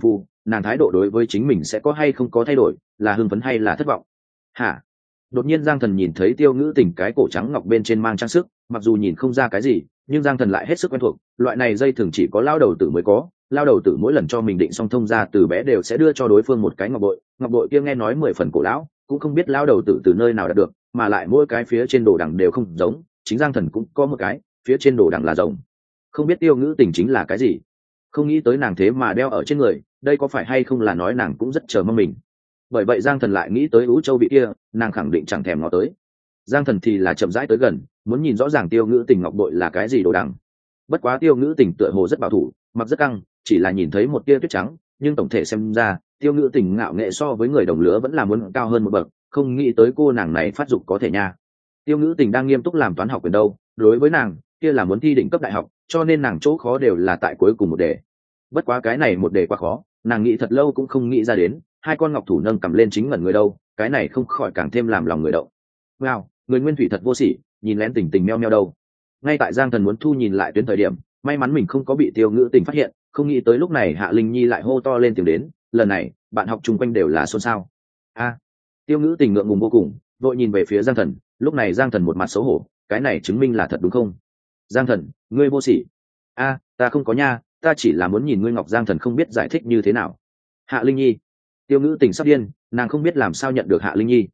nàng thái độ đối với chính mình sẽ có hay không có thay đổi, là hưng phấn hay là thất vọng. Hả? Đột nhiên Giang Thần nhìn thấy Tiêu Ngữ Tình cái cổ trắng ngọc bên trên mang trang sức, mặc dù nhìn không ra cái gì, nhưng Giang Thần lại hết sức quen thuộc, loại này dây thường chỉ có lao đầu tử mới có, lao đầu tử mỗi lần cho mình định song thông ra từ bé đều sẽ đưa cho đối phương một cái ngọc bội kia nghe nói 10 phần cổ lão, cũng không biết lao đầu tử từ nơi nào đạt được, mà lại mỗi cái phía trên đồ đằng đều không giống, chính Giang Thần cũng có một cái, phía trên đồ đằng là rồng. Không biết Tiêu Ngữ Tình chính là cái gì, không nghĩ tới nàng thế mà đeo ở trên người, đây có phải hay không là nói nàng cũng rất chờ mong mình. Bởi vậy Giang Thần lại nghĩ tới Ú Châu vị kia, nàng khẳng định chẳng thèm ngó tới. Giang Thần thì là chậm rãi tới gần, muốn nhìn rõ ràng Tiêu Ngữ Tình ngọc bội là cái gì đồ đằng. Bất quá Tiêu Ngữ Tình tựa hồ rất bảo thủ, mặc rất căng, chỉ là nhìn thấy một tia tuyết trắng, nhưng tổng thể xem ra Tiêu Ngữ Tình ngạo nghệ so với người đồng lứa vẫn là muốn cao hơn một bậc, không nghĩ tới cô nàng này phát dục có thể nha. Tiêu Ngữ Tình đang nghiêm túc làm toán học quyền đâu, đối với nàng kia là muốn thi đỉnh cấp đại học, cho nên nàng chỗ khó đều là tại cuối cùng một đề. Bất quá cái này một đề quá khó, nàng nghĩ thật lâu cũng không nghĩ ra đến, hai con ngọc thủ nâng cầm lên chính ngẩn người đâu, cái này không khỏi càng thêm làm lòng người động. Wow, người nguyên thủy thật vô sỉ, nhìn lén tình tình meo meo đâu. Ngay tại Giang Thần muốn thu nhìn lại tuyến thời điểm, may mắn mình không có bị Tiêu Ngữ Tình phát hiện, không nghĩ tới lúc này Hạ Linh Nhi lại hô to lên tiếng đến, lần này bạn học chung quanh đều là xôn xao. Tiêu Ngữ Tình ngượng ngùng vô cùng, vội nhìn về phía Giang Thần, lúc này Giang Thần một mặt xấu hổ, cái này chứng minh là thật đúng không? Giang Thần, ngươi vô sỉ. Ta không có nha, ta chỉ là muốn nhìn ngươi ngọc. Giang Thần không biết giải thích như thế nào. Hạ Linh Nhi. Tiêu Ngữ Tình sắp điên, nàng không biết làm sao nhận được Hạ Linh Nhi.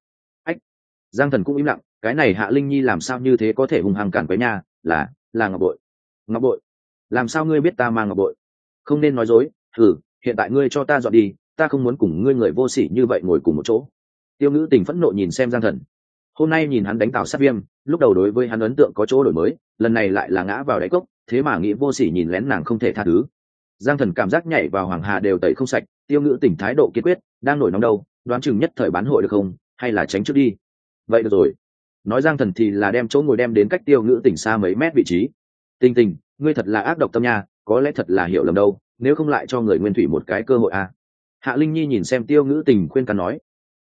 Giang Thần cũng im lặng, cái này Hạ Linh Nhi làm sao như thế có thể hung hăng cản quấy nha, là ngọc bội. Ngọc bội? Làm sao ngươi biết ta mang ngọc bội? Không nên nói dối, hiện tại ngươi cho ta dọn đi, ta không muốn cùng ngươi người vô sỉ như vậy ngồi cùng một chỗ. Tiêu Ngữ Tình phẫn nộ nhìn xem Giang Thần. Hôm nay nhìn hắn đánh Tào Sát Viêm, lúc đầu đối với hắn ấn tượng có chỗ đổi mới, lần này lại là ngã vào đáy cốc, thế mà nghĩ vô sỉ nhìn lén nàng không thể tha thứ. Giang Thần cảm giác nhảy vào hoàng hà đều tẩy không sạch, Tiêu Ngữ Tình thái độ kiên quyết, đang nổi nóng đâu, đoán chừng nhất thời bán hội được không, hay là tránh trước đi. Vậy được rồi. Nói Giang Thần thì là đem chỗ ngồi đem đến cách Tiêu Ngữ Tình xa mấy mét vị trí. Tình Tình, ngươi thật là ác độc tâm nha, có lẽ thật là hiểu lầm đâu, nếu không lại cho người nguyên thủy một cái cơ hội à. Hạ Linh Nhi nhìn xem Tiêu Ngữ Tình khuyên can nói.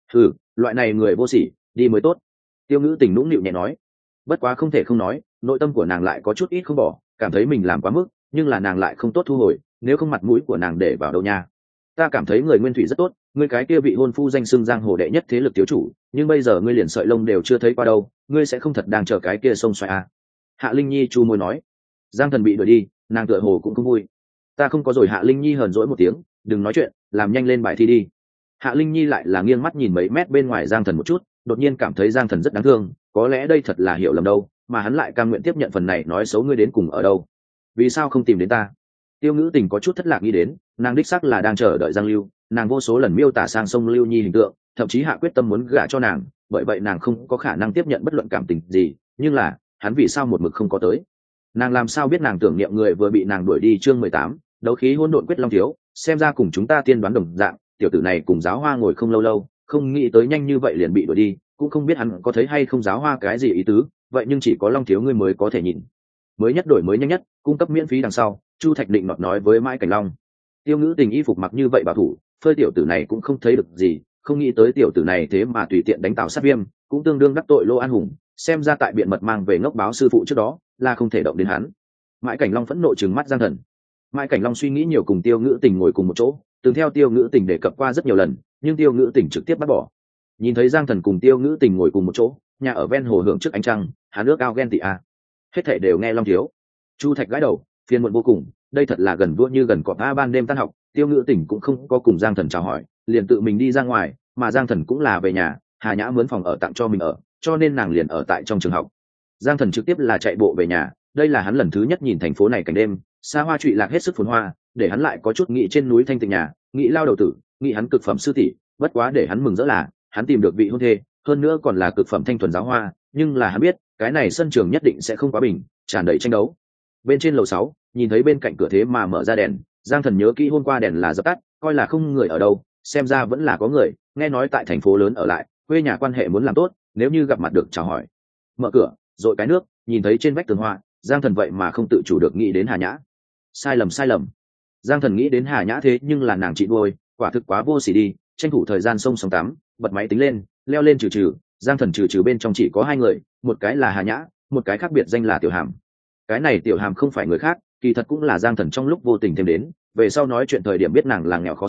Loại này người vô sỉ, đi mới tốt. Tiêu Ngữ Tình nũng nịu nhẹ nói. Bất quá không thể không nói, nội tâm của nàng lại có chút ít không bỏ, cảm thấy mình làm quá mức, nhưng là nàng lại không tốt thu hồi, nếu không mặt mũi của nàng để vào đâu nha. Ta cảm thấy người nguyên thủy rất tốt, ngươi cái kia vị hôn phu danh xưng giang hồ đệ nhất thế lực thiếu chủ, nhưng bây giờ ngươi liền sợi lông đều chưa thấy qua đâu, ngươi sẽ không thật đang chờ cái kia xông xoay à. Hạ Linh Nhi chu môi nói. Giang Thần bị đuổi đi, nàng tựa hồ cũng không vui. Ta không có rồi. Hạ Linh Nhi hờn dỗi một tiếng, đừng nói chuyện, làm nhanh lên bài thi đi. Hạ Linh Nhi lại là nghiêng mắt nhìn mấy mét bên ngoài Giang Thần một chút, đột nhiên cảm thấy Giang Thần rất đáng thương, có lẽ đây thật là hiểu lầm đâu, mà hắn lại cam nguyện tiếp nhận phần này nói xấu ngươi đến cùng ở đâu. Vì sao không tìm đến ta? Tiêu Ngữ Tình có chút thất lạc nghĩ đến, nàng đích xác là đang chờ đợi Giang Lưu, nàng vô số lần miêu tả sang sông Lưu Nhi hình tượng, thậm chí hạ quyết tâm muốn gả cho nàng, bởi vậy nàng không có khả năng tiếp nhận bất luận cảm tình gì, nhưng là, hắn vì sao một mực không có tới? Nàng làm sao biết nàng tưởng niệm người vừa bị nàng đuổi đi. Chương 18, đấu khí hỗn độn quyết long thiếu, xem ra cùng chúng ta tiên đoán đồng dạng, tiểu tử này cùng Giáo Hoa ngồi không lâu lâu, không nghĩ tới nhanh như vậy liền bị đuổi đi, cũng không biết hắn có thấy hay không Giáo Hoa cái gì ý tứ, vậy nhưng chỉ có Long thiếu ngươi mới có thể nhìn. Mới nhất đổi mới nhanh nhất, cung cấp miễn phí đằng sau, Chu Thạch Định nọt nói với Mãi Cảnh Long. Tiêu Ngữ Tình y phục mặc như vậy bảo thủ, phơi tiểu tử này cũng không thấy được gì, không nghĩ tới tiểu tử này thế mà tùy tiện đánh Tào Sát Viêm, cũng tương đương đắc tội Lô An Hùng, xem ra tại biện mật mang về ngốc báo sư phụ trước đó, là không thể động đến hắn. Mãi Cảnh Long phẫn nộ trừng mắt Giang Thần. Mãi Cảnh Long suy nghĩ nhiều cùng Tiêu Ngữ Tình ngồi cùng một chỗ, từng theo Tiêu Ngữ Tình đề cập qua rất nhiều lần, nhưng Tiêu Ngữ Tình trực tiếp bắt bỏ. Nhìn thấy Giang Thần cùng Tiêu Ngữ Tình ngồi cùng một chỗ, nhà ở ven hồ hưởng trước ánh trăng, hắn ước ao ghen tị a. Hết thảy đều nghe Long thiếu. Chu Thạch gãi đầu, phiền muộn vô cùng, đây thật là gần vua như gần cọp a. Ban đêm tan học, Tiêu Ngữ Tình cũng không có cùng Giang Thần chào hỏi, liền tự mình đi ra ngoài, mà Giang Thần cũng là về nhà, Hà Nhã mướn phòng ở tặng cho mình ở, cho nên nàng liền ở tại trong trường học. Giang Thần trực tiếp là chạy bộ về nhà, đây là hắn lần thứ nhất nhìn thành phố này cảnh đêm, xa hoa trụy lạc hết sức phồn hoa, để hắn lại có chút nghĩ trên núi thanh tịnh nhà, nghĩ lao đầu tử, nghĩ hắn cực phẩm sư tỷ, bất quá để hắn mừng rỡ là, hắn tìm được vị hôn thê, hơn nữa còn là cực phẩm thanh thuần Giáo Hoa, nhưng là hắn biết, cái này sân trường nhất định sẽ không quá bình, tràn đầy tranh đấu. Bên trên lầu 6, nhìn thấy bên cạnh cửa thế mà mở ra đèn, Giang Thần nhớ kỹ hôm qua đèn là dập tắt, coi là không người ở đâu, xem ra vẫn là có người, nghe nói tại thành phố lớn ở lại, quê nhà quan hệ muốn làm tốt, nếu như gặp mặt được chào hỏi. Mở cửa, dội cái nước, nhìn thấy trên vách tường hoa, Giang Thần vậy mà không tự chủ được nghĩ đến Hà Nhã. Sai lầm. Giang Thần nghĩ đến Hà Nhã thế nhưng là nàng chị nuôi, quả thực quá vô sỉ đi, tranh thủ thời gian xông sông tắm, bật máy tính lên, leo lên trừ. Giang Thần trừ bên trong chỉ có hai người, một cái là Hà Nhã, một cái khác biệt danh là Tiểu Hàm. Cái này Tiểu Hàm không phải người khác, kỳ thật cũng là Giang Thần trong lúc vô tình thêm đến, về sau nói chuyện thời điểm biết nàng là nghèo khó sinh,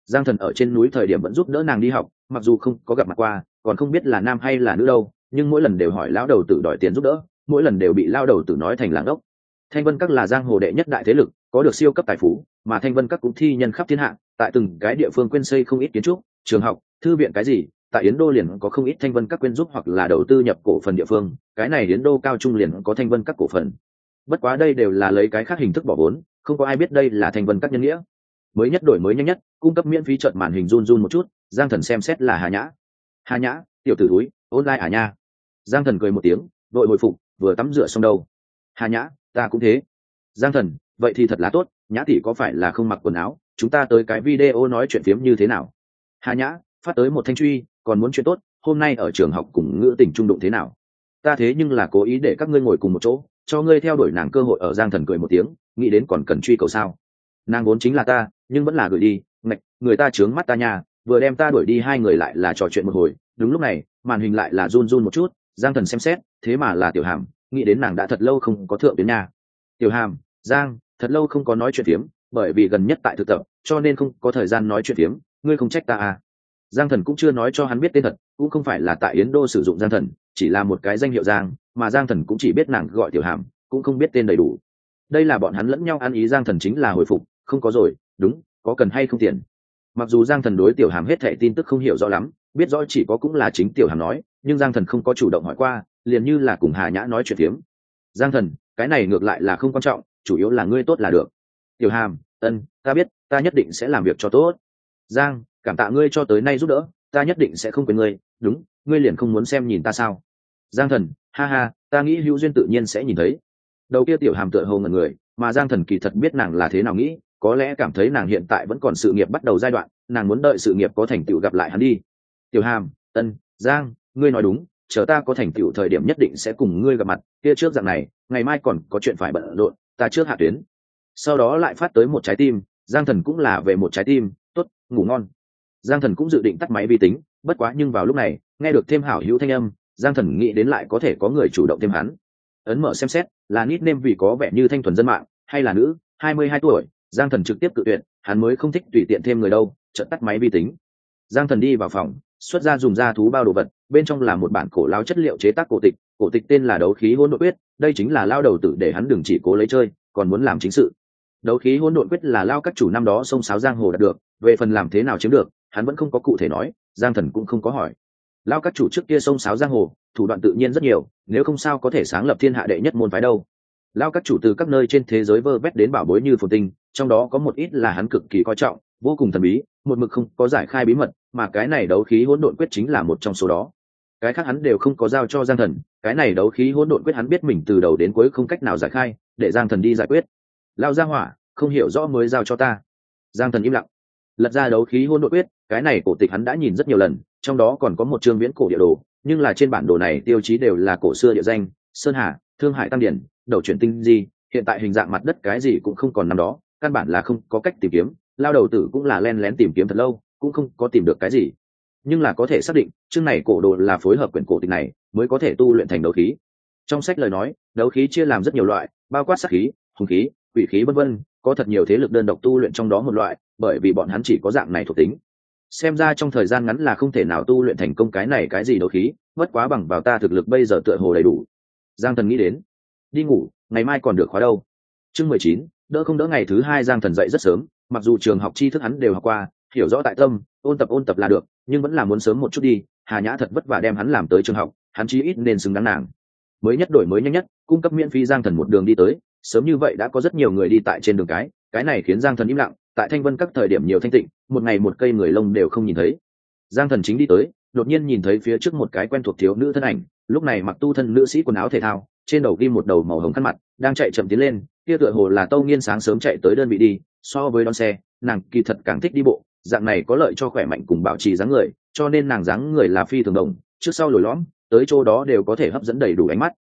Giang Thần ở trên núi thời điểm vẫn giúp đỡ nàng đi học, mặc dù không có gặp mặt qua, còn không biết là nam hay là nữ đâu, nhưng mỗi lần đều hỏi lão đầu tử đòi tiền giúp đỡ, mỗi lần đều bị lão đầu tử nói thành làng ốc. Thanh Vân Các là giang hồ đệ nhất đại thế lực, có được siêu cấp tài phú, mà Thanh Vân Các cũng thi nhân khắp thiên hạ, tại từng cái địa phương quên xây không ít kiến trúc, trường học, thư viện cái gì, tại Yến Đô liền có không ít Thanh Vân Các quên giúp hoặc là đầu tư nhập cổ phần địa phương, cái này Yến Đô cao trung liền có Thanh Vân Các cổ phần. Bất quá đây đều là lấy cái khác hình thức bỏ vốn, không có ai biết đây là Thanh Vân Các nhân nghĩa. Mới nhất đổi mới nhanh nhất, cung cấp miễn phí chợt màn hình run run một chút, Giang Thần xem xét là Hà Nhã. Hà Nhã, tiểu tử túi, online à nha. Giang Thần cười một tiếng, vội hồi phục, vừa tắm rửa xong đâu. Hà Nhã, ta cũng thế. Giang Thần, vậy thì thật là tốt, Nhã tỷ có phải là không mặc quần áo, chúng ta tới cái video nói chuyện phiếm như thế nào? Hà Nhã, phát tới một thanh truy, còn muốn chuyện tốt, hôm nay ở trường học cùng ngữ tình trung đụng thế nào? Ta thế nhưng là cố ý để các ngươi ngồi cùng một chỗ, cho ngươi theo đuổi nàng cơ hội. Ở Giang Thần cười một tiếng, nghĩ đến còn cần truy cầu sao? Nàng vốn chính là ta, nhưng vẫn là gửi đi, ngạch, người ta trướng mắt ta nhà, vừa đem ta đuổi đi, hai người lại là trò chuyện một hồi. Đúng lúc này, màn hình lại là run run một chút, Giang Thần xem xét, thế mà là Tiểu Hàm, nghĩ đến nàng đã thật lâu không có thượng tuyến nhà. Tiểu Hàm, Giang, thật lâu không có nói chuyện phiếm, bởi vì gần nhất tại thực tập, cho nên không có thời gian nói chuyện phiếm, ngươi không trách ta à? Giang Thần cũng chưa nói cho hắn biết tên thật, cũng không phải là tại Yến Đô sử dụng Giang Thần, chỉ là một cái danh hiệu Giang, mà Giang Thần cũng chỉ biết nàng gọi Tiểu Hàm, cũng không biết tên đầy đủ. Đây là bọn hắn lẫn nhau ăn ý. Giang Thần chính là hồi phục, không có rồi, đúng, có cần hay không tiền. Mặc dù Giang Thần đối Tiểu Hàm hết thảy tin tức không hiểu rõ lắm, biết rõ chỉ có cũng là chính Tiểu Hàm nói, nhưng Giang Thần không có chủ động hỏi qua, liền như là cùng Hà Nhã nói chuyện phiếm. Giang Thần, cái này ngược lại là không quan trọng, chủ yếu là ngươi tốt là được. Tiểu Hàm, ta biết, ta nhất định sẽ làm việc cho tốt. Giang, cảm tạ ngươi cho tới nay giúp đỡ, ta nhất định sẽ không quên ngươi. Đúng, ngươi liền không muốn xem nhìn ta sao? Giang Thần, ha ha, ta nghĩ hữu duyên tự nhiên sẽ nhìn thấy. Đầu kia Tiểu Hàm tựa hồ ngẩn người, mà Giang Thần kỳ thật biết nàng là thế nào nghĩ, có lẽ cảm thấy nàng hiện tại vẫn còn sự nghiệp bắt đầu giai đoạn, nàng muốn đợi sự nghiệp có thành tựu gặp lại hắn đi. Tiểu Hàm, Giang, ngươi nói đúng, chờ ta có thành tựu thời điểm nhất định sẽ cùng ngươi gặp mặt, kia trước dạng này, ngày mai còn có chuyện phải bận rộn, ta trước hạ tuyến. Sau đó lại phát tới một trái tim, Giang Thần cũng là về một trái tim, tốt, ngủ ngon. Giang Thần cũng dự định tắt máy vi tính, bất quá nhưng vào lúc này, nghe được thêm hảo hữu thanh âm, Giang Thần nghĩ đến lại có thể có người chủ động thêm hắn. Ấn mở xem xét, là nickname vì có vẻ như thanh thuần dân mạng, hay là nữ, 22 tuổi, Giang Thần trực tiếp cự tuyệt, hắn mới không thích tùy tiện thêm người đâu, chợt tắt máy vi tính. Giang Thần đi vào phòng, xuất ra dùng da thú bao đồ vật, bên trong là một bản cổ lao chất liệu chế tác cổ tịch tên là Đấu khí hỗn độn quyết, đây chính là lao đầu tử để hắn đừng chỉ cố lấy chơi, còn muốn làm chính sự. Đấu khí hỗn độn quyết là lao các chủ năm đó xông xáo giang hồ đạt được, về phần làm thế nào chiếm được, hắn vẫn không có cụ thể nói, Giang Thần cũng không có hỏi. Lao các chủ trước kia xông xáo giang hồ, thủ đoạn tự nhiên rất nhiều, nếu không sao có thể sáng lập thiên hạ đệ nhất môn phái đâu. Lao các chủ từ các nơi trên thế giới vơ vét đến bảo bối như phồn tinh, trong đó có một ít là hắn cực kỳ coi trọng, vô cùng thần bí, một mực không có giải khai bí mật, mà cái này đấu khí hỗn độn quyết chính là một trong số đó. Cái khác hắn đều không có giao cho Giang Thần, cái này đấu khí hỗn độn quyết hắn biết mình từ đầu đến cuối không cách nào giải khai, để Giang Thần đi giải quyết. Lao ra hỏa, không hiểu rõ mới giao cho ta. Giang Thần im lặng, lật ra đấu khí hỗn độn quyết, cái này cổ tịch hắn đã nhìn rất nhiều lần, trong đó còn có một chương viễn cổ địa đồ, nhưng là trên bản đồ này tiêu chí đều là cổ xưa địa danh, Sơn Hà, Thương Hải Tam Điển, Đầu Chuyển Tinh Di, hiện tại hình dạng mặt đất cái gì cũng không còn năm đó, căn bản là không có cách tìm kiếm. Lao đầu tử cũng là len lén tìm kiếm thật lâu, cũng không có tìm được cái gì, nhưng là có thể xác định chương này cổ đồ là phối hợp quyển cổ tịch này mới có thể tu luyện thành đấu khí. Trong sách lời nói, đấu khí chia làm rất nhiều loại, bao quát sát khí, hung khí, quỷ khí vân vân, có thật nhiều thế lực đơn độc tu luyện trong đó một loại, bởi vì bọn hắn chỉ có dạng này thuộc tính. Xem ra trong thời gian ngắn là không thể nào tu luyện thành công cái này cái gì đấu khí, bất quá bằng vào ta thực lực bây giờ tựa hồ đầy đủ. Giang Thần nghĩ đến, đi ngủ, ngày mai còn được khóa đâu. Chương 19, đỡ không đỡ. Ngày thứ hai Giang Thần dậy rất sớm, mặc dù trường học tri thức hắn đều học qua, hiểu rõ tại tâm, ôn tập là được, nhưng vẫn là muốn sớm một chút đi. Hà Nhã thật vất vả đem hắn làm tới trường học, hắn chí ít nên xứng đáng nàng. Mới nhất đổi mới nhanh nhất, cung cấp miễn phí. Giang Thần một đường đi tới, sớm như vậy đã có rất nhiều người đi tại trên đường cái này khiến Giang Thần im lặng. Tại Thanh Vân các thời điểm nhiều thanh tịnh, một ngày một cây người lông đều không nhìn thấy. Giang Thần chính đi tới, đột nhiên nhìn thấy phía trước một cái quen thuộc thiếu nữ thân ảnh, lúc này mặc tu thân nữ sĩ quần áo thể thao, trên đầu ghi một đầu màu hồng khăn mặt, đang chạy chậm tiến lên. Kia tựa hồ là Tâu Nghiên sáng sớm chạy tới đơn vị đi, so với đón xe, nàng kỳ thật càng thích đi bộ, dạng này có lợi cho khỏe mạnh cùng bảo trì dáng người, cho nên nàng dáng người là phi thường đồng, trước sau lồi lõm, tới chỗ đó đều có thể hấp dẫn đầy đủ ánh mắt.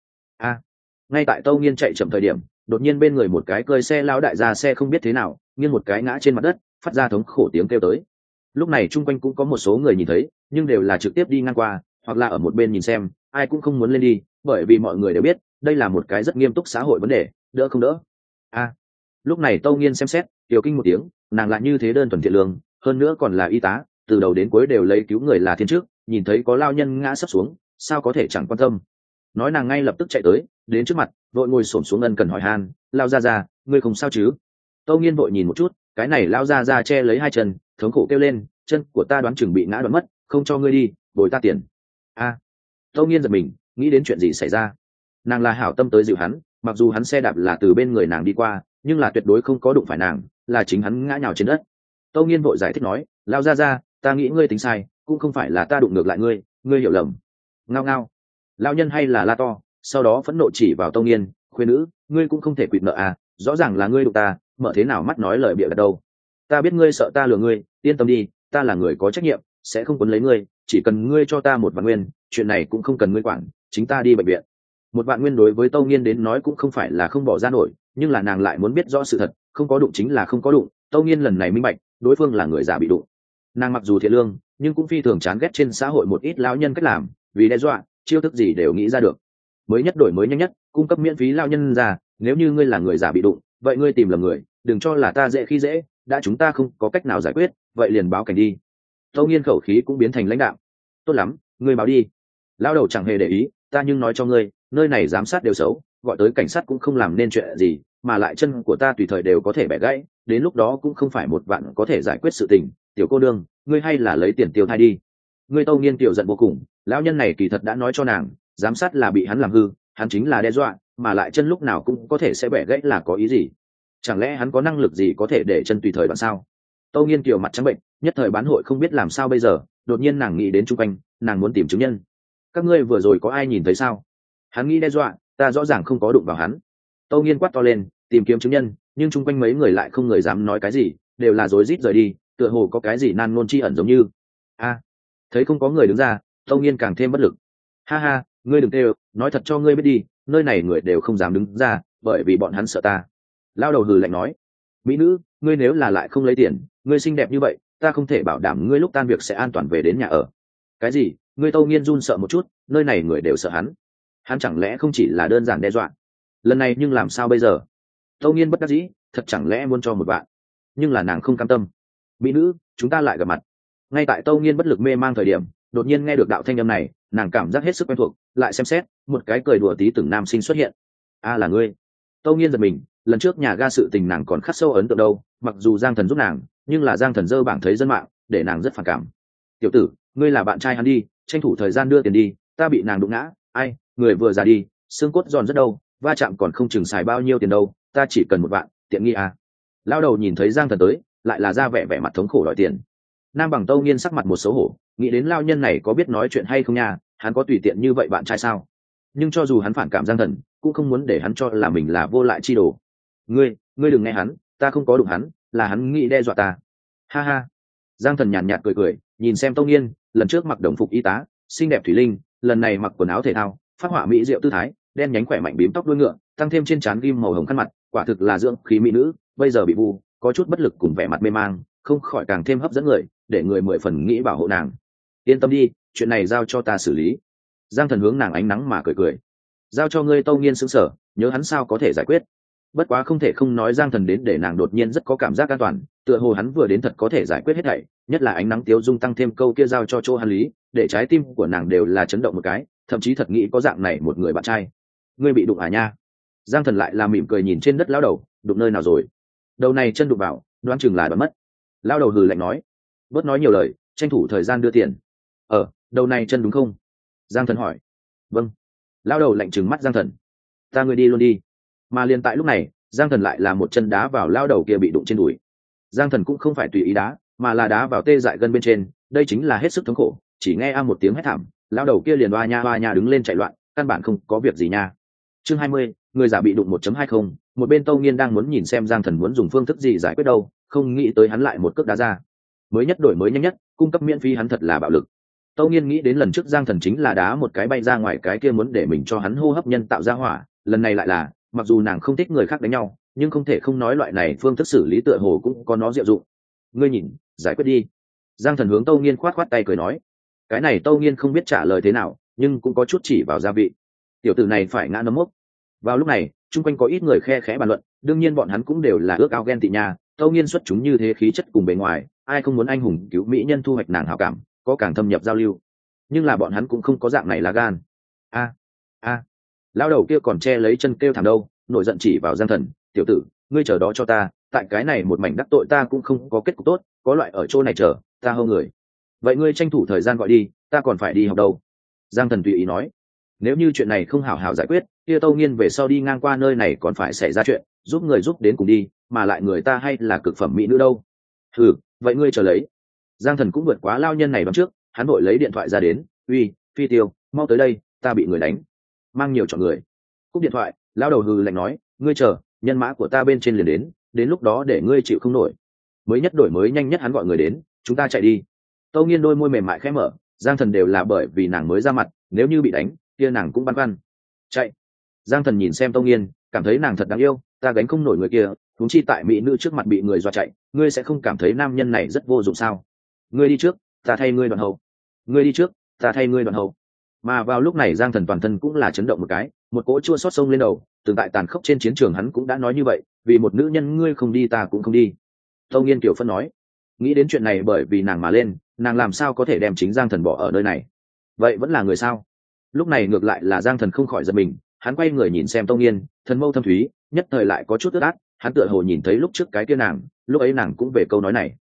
Ngay tại Tâu Nghiên chạy chậm thời điểm, đột nhiên bên người một cái cơi xe lao đại ra xe không biết thế nào, nghiêng một cái ngã trên mặt đất, phát ra thống khổ tiếng kêu tới. Lúc này chung quanh cũng có một số người nhìn thấy, nhưng đều là trực tiếp đi ngang qua, hoặc là ở một bên nhìn xem, ai cũng không muốn lên đi, bởi vì mọi người đều biết đây là một cái rất nghiêm túc xã hội vấn đề, đỡ không đỡ. Lúc này Tâu Nghiên xem xét, tiểu kinh một tiếng, nàng lại như thế đơn thuần thiện lương, hơn nữa còn là y tá, từ đầu đến cuối đều lấy cứu người là thiên trước, nhìn thấy có lao nhân ngã sấp xuống sao có thể chẳng quan tâm. Nói nàng ngay lập tức chạy tới đến trước mặt, vội ngồi xổm xuống ân cần hỏi han, lao ra ra, ngươi không sao chứ? Tâu Nghiên vội nhìn một chút, cái này lao ra ra che lấy hai chân, thống khổ kêu lên, chân của ta đoán chừng bị ngã đoạn mất, không cho ngươi đi, bồi ta tiền. A. Tâu Nghiên giật mình, nghĩ đến chuyện gì xảy ra. Nàng là hảo tâm tới dịu hắn, mặc dù hắn xe đạp là từ bên người nàng đi qua, nhưng là tuyệt đối không có đụng phải nàng, là chính hắn ngã nhào trên đất. Tâu Nghiên vội giải thích nói, lao ra ra, ta nghĩ ngươi tính sai, cũng không phải là ta đụng ngược lại ngươi, ngươi hiểu lầm. Ngao ngao. Lao nhân hay là la to, sau đó phẫn nộ chỉ vào Tâu Nghiên, khuyên nữ, ngươi cũng không thể quỵt nợ à, rõ ràng là ngươi đụng ta, mở thế nào mắt nói lời bịa đặt đâu. Ta biết ngươi sợ ta lừa ngươi, yên tâm đi, ta là người có trách nhiệm, sẽ không quấn lấy ngươi, chỉ cần ngươi cho ta 1 vạn nguyên, chuyện này cũng không cần ngươi quản, chính ta đi bệnh viện. 1 vạn nguyên đối với Tâu Nghiên đến nói cũng không phải là không bỏ ra nổi, nhưng là nàng lại muốn biết rõ sự thật, không có đụng chính là không có đụng. Tâu Nghiên lần này minh bạch, đối phương là người già bị đụng. Nàng mặc dù thiện lương, nhưng cũng phi thường chán ghét trên xã hội một ít lão nhân cách làm, vì đe dọa, chiêu thức gì đều nghĩ ra được. Mới nhất đổi mới nhanh nhất, cung cấp miễn phí lão nhân già, nếu như ngươi là người già bị đụng, vậy ngươi tìm lầm người, đừng cho là ta dễ khi dễ, đã chúng ta không có cách nào giải quyết, vậy liền báo cảnh đi. Tâu Nghiên khẩu khí cũng biến thành lãnh đạo. Tốt lắm, ngươi báo đi. Lão đầu chẳng hề để ý, ta nhưng nói cho ngươi, nơi này giám sát đều xấu, gọi tới cảnh sát cũng không làm nên chuyện gì, mà lại chân của ta tùy thời đều có thể bẻ gãy, đến lúc đó cũng không phải 1 vạn có thể giải quyết sự tình. Tiểu cô đương, ngươi hay là lấy tiền tiêu thai đi. Ngươi. Tâu Nghiên tiểu giận vô cùng, lão nhân này kỳ thật đã nói cho nàng, giám sát là bị hắn làm hư, hắn chính là đe dọa, mà lại chân lúc nào cũng có thể sẽ bẻ gãy là có ý gì? Chẳng lẽ hắn có năng lực gì có thể để chân tùy thời đoạn sao? Tâu Nghiên kiểu mặt trắng bệnh, nhất thời bán hội không biết làm sao bây giờ, đột nhiên nàng nghĩ đến chung quanh, nàng muốn tìm chứng nhân. Các ngươi vừa rồi có ai nhìn thấy sao? Hắn nghĩ đe dọa, ta rõ ràng không có đụng vào hắn. Tâu Nghiên quát to lên, tìm kiếm chứng nhân, nhưng chung quanh mấy người lại không người dám nói cái gì, đều là rối rít rời đi, tựa hồ có cái gì nan ngôn chi ẩn giống như. A. Thấy không có người đứng ra, Tâu Nghiên càng thêm bất lực. Ha ha, ngươi đừng tê, nói thật cho ngươi biết đi, nơi này người đều không dám đứng ra, bởi vì bọn hắn sợ ta. Lao đầu hừ lạnh nói, mỹ nữ, ngươi nếu là lại không lấy tiền, ngươi xinh đẹp như vậy, ta không thể bảo đảm ngươi lúc tan việc sẽ an toàn về đến nhà ở. Cái gì? Ngươi? Tâu Nghiên run sợ một chút, nơi này người đều sợ hắn chẳng lẽ không chỉ là đơn giản đe dọa? Lần này nhưng làm sao bây giờ? Tâu Nghiên bất đắc dĩ, thật chẳng lẽ muốn cho 1 vạn? Nhưng là nàng không cam tâm. Mỹ nữ, chúng ta lại gặp mặt. Ngay tại Tâu Nghiên bất lực mê mang thời điểm, đột nhiên nghe được đạo thanh âm này, nàng cảm giác hết sức quen thuộc, lại xem xét, một cái cười đùa tí từng nam sinh xuất hiện. A, là ngươi? Tâu Nghiên giật mình, lần trước nhà ga sự tình nàng còn khắc sâu ấn tượng đâu, mặc dù Giang Thần giúp nàng, nhưng là Giang Thần dơ bảng thấy dân mạng, để nàng rất phản cảm. Tiểu tử, ngươi là bạn trai hắn đi, tranh thủ thời gian đưa tiền đi, ta bị nàng đụng ngã, ai, người vừa già đi, xương cốt giòn rất đâu, va chạm còn không chừng xài bao nhiêu tiền đâu, ta chỉ cần 1 vạn, tiện nghi à. Lao đầu nhìn thấy Giang Thần tới, lại là ra vẻ mặt thống khổ đòi tiền. Nam Bằng Tâu Nghiên sắc mặt một xấu hổ, nghĩ đến lao nhân này có biết nói chuyện hay không nha, hắn có tùy tiện như vậy bạn trai sao? Nhưng cho dù hắn phản cảm Giang Thần, cũng không muốn để hắn cho là mình là vô lại chi đồ. Ngươi đừng nghe hắn, ta không có đụng hắn, là hắn nghĩ đe dọa ta. Ha ha. Giang Thần nhàn nhạt cười cười, nhìn xem Tâu Nghiên, lần trước mặc đồng phục y tá, xinh đẹp thủy linh, lần này mặc quần áo thể thao, phát họa mỹ diệu tư thái, đen nhánh khỏe mạnh bím tóc đuôi ngựa, tăng thêm trên trán ghim màu hồng khăn mặt, quả thực là dưỡng khí mỹ nữ, bây giờ bị vu, có chút bất lực cùng vẻ mặt mê mang, không khỏi càng thêm hấp dẫn người, để người 10 phần nghĩ bảo hộ nàng. Yên tâm đi, chuyện này giao cho ta xử lý. Giang Thần hướng nàng ánh nắng mà cười cười. Giao cho ngươi? Tâu Nghiên sững sờ, nhớ hắn sao có thể giải quyết. Bất quá không thể không nói Giang Thần đến để nàng đột nhiên rất có cảm giác an toàn, tựa hồ hắn vừa đến thật có thể giải quyết hết thảy, nhất là ánh nắng tiếu dung tăng thêm câu kia giao cho chỗ hắn lý, để trái tim của nàng đều là chấn động một cái, thậm chí thật nghĩ có dạng này một người bạn trai. Ngươi bị đụng à nha? Giang Thần lại là mỉm cười nhìn trên đất lão đầu, đụng nơi nào rồi? Đầu này chân đụng vào, đoán chừng là đoạn mất. Lão đầu hừ lạnh nói, bớt nói nhiều lời, tranh thủ thời gian đưa tiền. Đầu này chân đúng không? Giang Thần hỏi. Vâng. Lão đầu lạnh trừng mắt Giang Thần. Ta ngươi đi luôn đi. Mà liền tại lúc này, Giang Thần lại là một chân đá vào lão đầu kia bị đụng trên đùi. Giang Thần cũng không phải tùy ý đá, mà là đá vào tê dại gân bên trên, đây chính là hết sức thống khổ, chỉ nghe a một tiếng hét thảm, lão đầu kia liền oa nha đứng lên chạy loạn, căn bản không có việc gì nha. Chương 20, người giả bị đụng 1.20, một bên Tâu Nghiên đang muốn nhìn xem Giang Thần muốn dùng phương thức gì giải quyết đâu, không nghĩ tới hắn lại một cước đá ra. Mới nhất đổi mới nhanh nhất, cung cấp miễn phí hắn thật là bạo lực. Tâu Nghiên nghĩ đến lần trước Giang Thần chính là đá một cái bay ra ngoài cái kia muốn để mình cho hắn hô hấp nhân tạo ra hỏa, lần này lại là, mặc dù nàng không thích người khác đánh nhau, nhưng không thể không nói loại này phương thức xử lý tựa hồ cũng có nó diệu dụng. Ngươi nhìn, giải quyết đi. Giang Thần hướng Tâu Nghiên khoát tay cười nói. Cái này Tâu Nghiên không biết trả lời thế nào, nhưng cũng có chút chỉ vào gia vị. Tiểu tử này phải ngã nấm mốc. Vào lúc này, chung quanh có ít người khe khẽ bàn luận, đương nhiên bọn hắn cũng đều là ước ao ghen tị nha. Tâu Nghiên xuất chúng như thế khí chất cùng bề ngoài, ai không muốn anh hùng cứu mỹ nhân thu hoạch nàng hảo cảm, có càng thâm nhập giao lưu. Nhưng là bọn hắn cũng không có dạng này là gan. A lão đầu kia còn che lấy chân kêu thảm đâu, nổi giận chỉ vào Giang Thần, tiểu tử, ngươi chờ đó cho ta, tại cái này một mảnh đắc tội ta cũng không có kết cục tốt, có loại ở chỗ này chờ ta hâu người. Vậy ngươi tranh thủ thời gian gọi đi, ta còn phải đi học đâu. Giang Thần tùy ý nói, nếu như chuyện này không hảo hảo giải quyết, kia Tâu Nghiên về sau đi ngang qua nơi này còn phải xảy ra chuyện, giúp người giúp đến cùng đi, mà lại người ta hay là cực phẩm mỹ nữ đâu. Vậy ngươi chờ lấy. Giang Thần cũng vượt quá lao nhân này đón trước, hắn vội lấy điện thoại ra đến, uy, Phi Tiêu, mau tới đây, ta bị người đánh. Mang nhiều chọn người. Cúp điện thoại, lao đầu hừ lạnh nói, ngươi chờ, nhân mã của ta bên trên liền đến lúc đó để ngươi chịu không nổi. Mới nhất đổi mới nhanh nhất hắn gọi người đến, chúng ta chạy đi. Tâu Nghiên đôi môi mềm mại khẽ mở, Giang Thần đều là bởi vì nàng mới ra mặt, nếu như bị đánh, kia nàng cũng băn khoăn. Chạy. Giang Thần nhìn xem Tâu Nghiên, cảm thấy nàng thật đáng yêu, ta gánh không nổi người kia, huống chi tại mỹ nữ trước mặt bị người dọa chạy, ngươi sẽ không cảm thấy nam nhân này rất vô dụng sao? Ngươi đi trước, ta thay ngươi đoạn hậu. Ngươi đi trước, ta thay ngươi đoạn hậu. Mà vào lúc này Giang Thần toàn thân cũng là chấn động một cái, một cỗ chua xót sông lên đầu, từng tại tàn khốc trên chiến trường hắn cũng đã nói như vậy, vì một nữ nhân ngươi không đi ta cũng không đi. Tâu Nghiên Kiều phân nói, nghĩ đến chuyện này bởi vì nàng mà lên, nàng làm sao có thể đem chính Giang Thần bỏ ở nơi này? Vậy vẫn là người sao? Lúc này ngược lại là Giang Thần không khỏi giật mình, hắn quay người nhìn xem Tâu Nghiên, thần mâu thâm thúy, nhất thời lại có chút ướt át, hắn tựa hồ nhìn thấy lúc trước cái kia nàng, lúc ấy nàng cũng về câu nói này.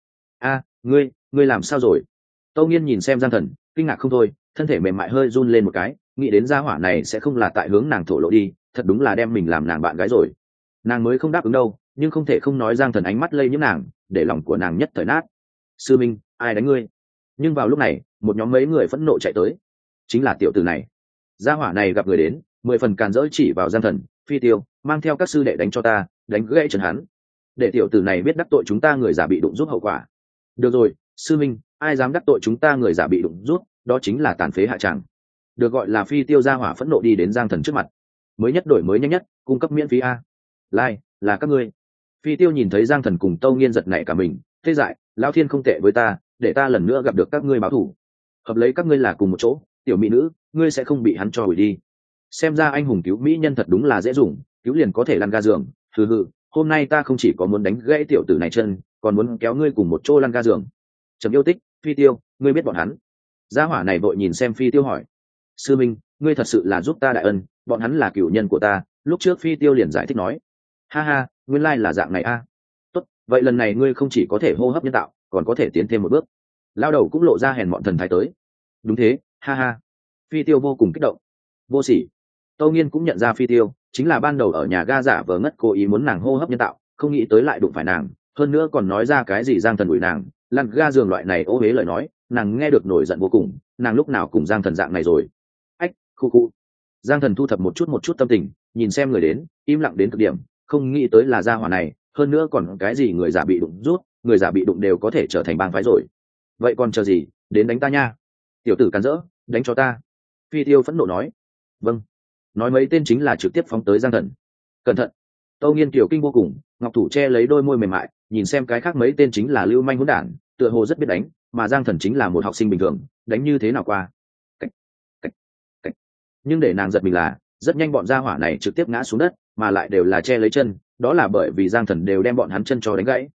Ngươi làm sao rồi? Tâu Nghiên nhìn xem Giang Thần, kinh ngạc không thôi, thân thể mềm mại hơi run lên một cái, nghĩ đến gia hỏa này sẽ không là tại hướng nàng thổ lộ đi, thật đúng là đem mình làm nàng bạn gái rồi. Nàng mới không đáp ứng đâu, nhưng không thể không nói Giang Thần ánh mắt lây nhiễm nàng, để lòng của nàng nhất thời nát. Sư Minh, ai đánh ngươi? Nhưng vào lúc này, một nhóm mấy người phẫn nộ chạy tới, chính là tiểu tử này. Gia hỏa này gặp người đến, 10 phần càn rỡ chỉ vào Giang Thần, Phi Tiêu, mang theo các sư đệ đánh cho ta, đánh gãy chân hắn. Để tiểu tử này biết đắc tội chúng ta người giả bị đụng giúp hậu quả. Được rồi, sư minh, ai dám đắc tội chúng ta người giả bị đụng giúp, đó chính là tàn phế hạ tràng. Được gọi là Phi Tiêu gia hỏa phẫn nộ đi đến Giang Thần trước mặt. Mới nhất đổi mới nhanh nhất, cung cấp miễn phí a. Like, là các ngươi. Phi Tiêu nhìn thấy Giang Thần cùng Tâu Nghiên giật nảy cả mình, thế dại, lão thiên không tệ với ta, để ta lần nữa gặp được các ngươi báo thù. Hợp lấy các ngươi là cùng một chỗ, tiểu mỹ nữ, ngươi sẽ không bị hắn cho hủy đi. Xem ra anh hùng cứu mỹ nhân thật đúng là dễ dùng, cứu liền có thể lăn ga giường. Hôm nay ta không chỉ có muốn đánh gãy tiểu tử này chân, còn muốn kéo ngươi cùng một chỗ lăn ga giường. Trầm yêu tích, Phi Tiêu, ngươi biết bọn hắn? Gia hỏa này vội nhìn xem Phi Tiêu hỏi, sư minh, ngươi thật sự là giúp ta đại ân, bọn hắn là cửu nhân của ta. Lúc trước Phi Tiêu liền giải thích nói, ha ha, nguyên lai là dạng này a. Tốt, vậy lần này ngươi không chỉ có thể hô hấp nhân tạo, còn có thể tiến thêm một bước. Lao đầu cũng lộ ra hèn mọn thần thái tới. Đúng thế, ha ha. Phi Tiêu vô cùng kích động. Vô sỉ. Tâu Nghiên cũng nhận ra Phi Tiêu chính là ban đầu ở nhà ga giả vờ ngất cố ý muốn nàng hô hấp nhân tạo, không nghĩ tới lại đụng phải nàng, hơn nữa còn nói ra cái gì Giang Thần đuổi nàng, lăn ga giường loại này ô huế lời nói, nàng nghe được nổi giận vô cùng, nàng lúc nào cùng Giang Thần dạng này rồi. Ách, khu. Giang Thần thu thập một chút tâm tình, nhìn xem người đến, im lặng đến cực điểm, không nghĩ tới là gia hỏa này, hơn nữa còn cái gì người giả bị đụng rút, người giả bị đụng đều có thể trở thành bang phái rồi. Vậy còn chờ gì, đến đánh ta nha. Tiểu tử cắn rỡ, đánh cho ta. Phi Tiêu phẫn nộ nói. Vâng. Nói mấy tên chính là trực tiếp phóng tới Giang Thần. Cẩn thận. Tâu Nghiên kiểu kinh vô cùng, ngọc thủ che lấy đôi môi mềm mại, nhìn xem cái khác mấy tên chính là lưu manh hỗn đản, tựa hồ rất biết đánh, mà Giang Thần chính là một học sinh bình thường, đánh như thế nào qua. Cách. Nhưng để nàng giật mình là, rất nhanh bọn gia hỏa này trực tiếp ngã xuống đất, mà lại đều là che lấy chân, đó là bởi vì Giang Thần đều đem bọn hắn chân cho đánh gãy.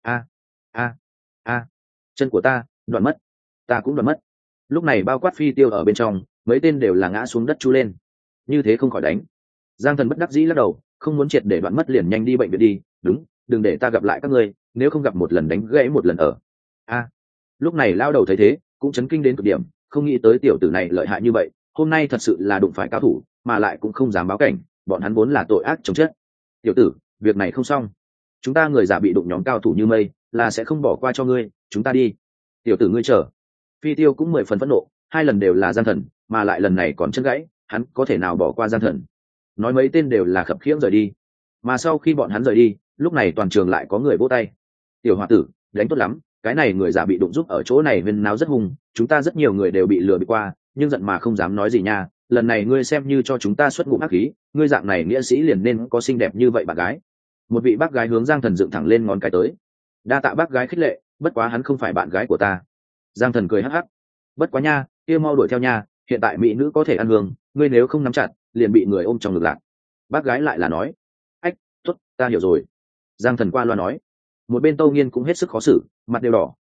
A, chân của ta đoạn mất, ta cũng đoạn mất. Lúc này bao quát Phi Tiêu ở bên trong, mấy tên đều là ngã xuống đất chu lên. Như thế không khỏi đánh. Giang Thần bất đắc dĩ lắc đầu, không muốn triệt để đoạn mất liền nhanh đi bệnh viện đi. Đúng, đừng để ta gặp lại các ngươi, nếu không gặp một lần đánh gãy một lần ở. Lúc này lao đầu thấy thế, cũng chấn kinh đến cực điểm, không nghĩ tới tiểu tử này lợi hại như vậy, hôm nay thật sự là đụng phải cao thủ, mà lại cũng không dám báo cảnh, bọn hắn vốn là tội ác chồng chất. Tiểu tử, việc này không xong, chúng ta người giả bị đụng nhóm cao thủ như mây, là sẽ không bỏ qua cho ngươi, chúng ta đi. Tiểu tử ngươi chờ. Phi Tiêu cũng 10 phần phẫn nộ, 2 lần đều là Giang Thần, mà lại lần này còn chân gãy, hắn có thể nào bỏ qua Giang Thần. Nói mấy tên đều là khập khiễng rời đi, mà sau khi bọn hắn rời đi, lúc này toàn trường lại có người vỗ tay. Tiểu hòa tử, đánh tốt lắm, cái này người giả bị đụng giúp ở chỗ này huyên náo rất hung, chúng ta rất nhiều người đều bị lừa bị qua, nhưng giận mà không dám nói gì nha. Lần này ngươi xem như cho chúng ta xuất ngụm ác khí, ngươi dạng này nghĩa sĩ liền nên có xinh đẹp như vậy bạn gái. Một vị bác gái hướng Giang Thần dựng thẳng lên ngón cái tới. Đa tạ bác gái khích lệ, bất quá hắn không phải bạn gái của ta. Giang Thần cười hắc hắc. Bất quá nha, kia mau đuổi theo nha, hiện tại mỹ nữ có thể ăn hương, ngươi nếu không nắm chặt, liền bị người ôm trong ngực lạc. Bác gái lại là nói. Ách, tốt, ta hiểu rồi. Giang Thần qua loa nói. Một bên Tâu Nghiên cũng hết sức khó xử, mặt đều đỏ,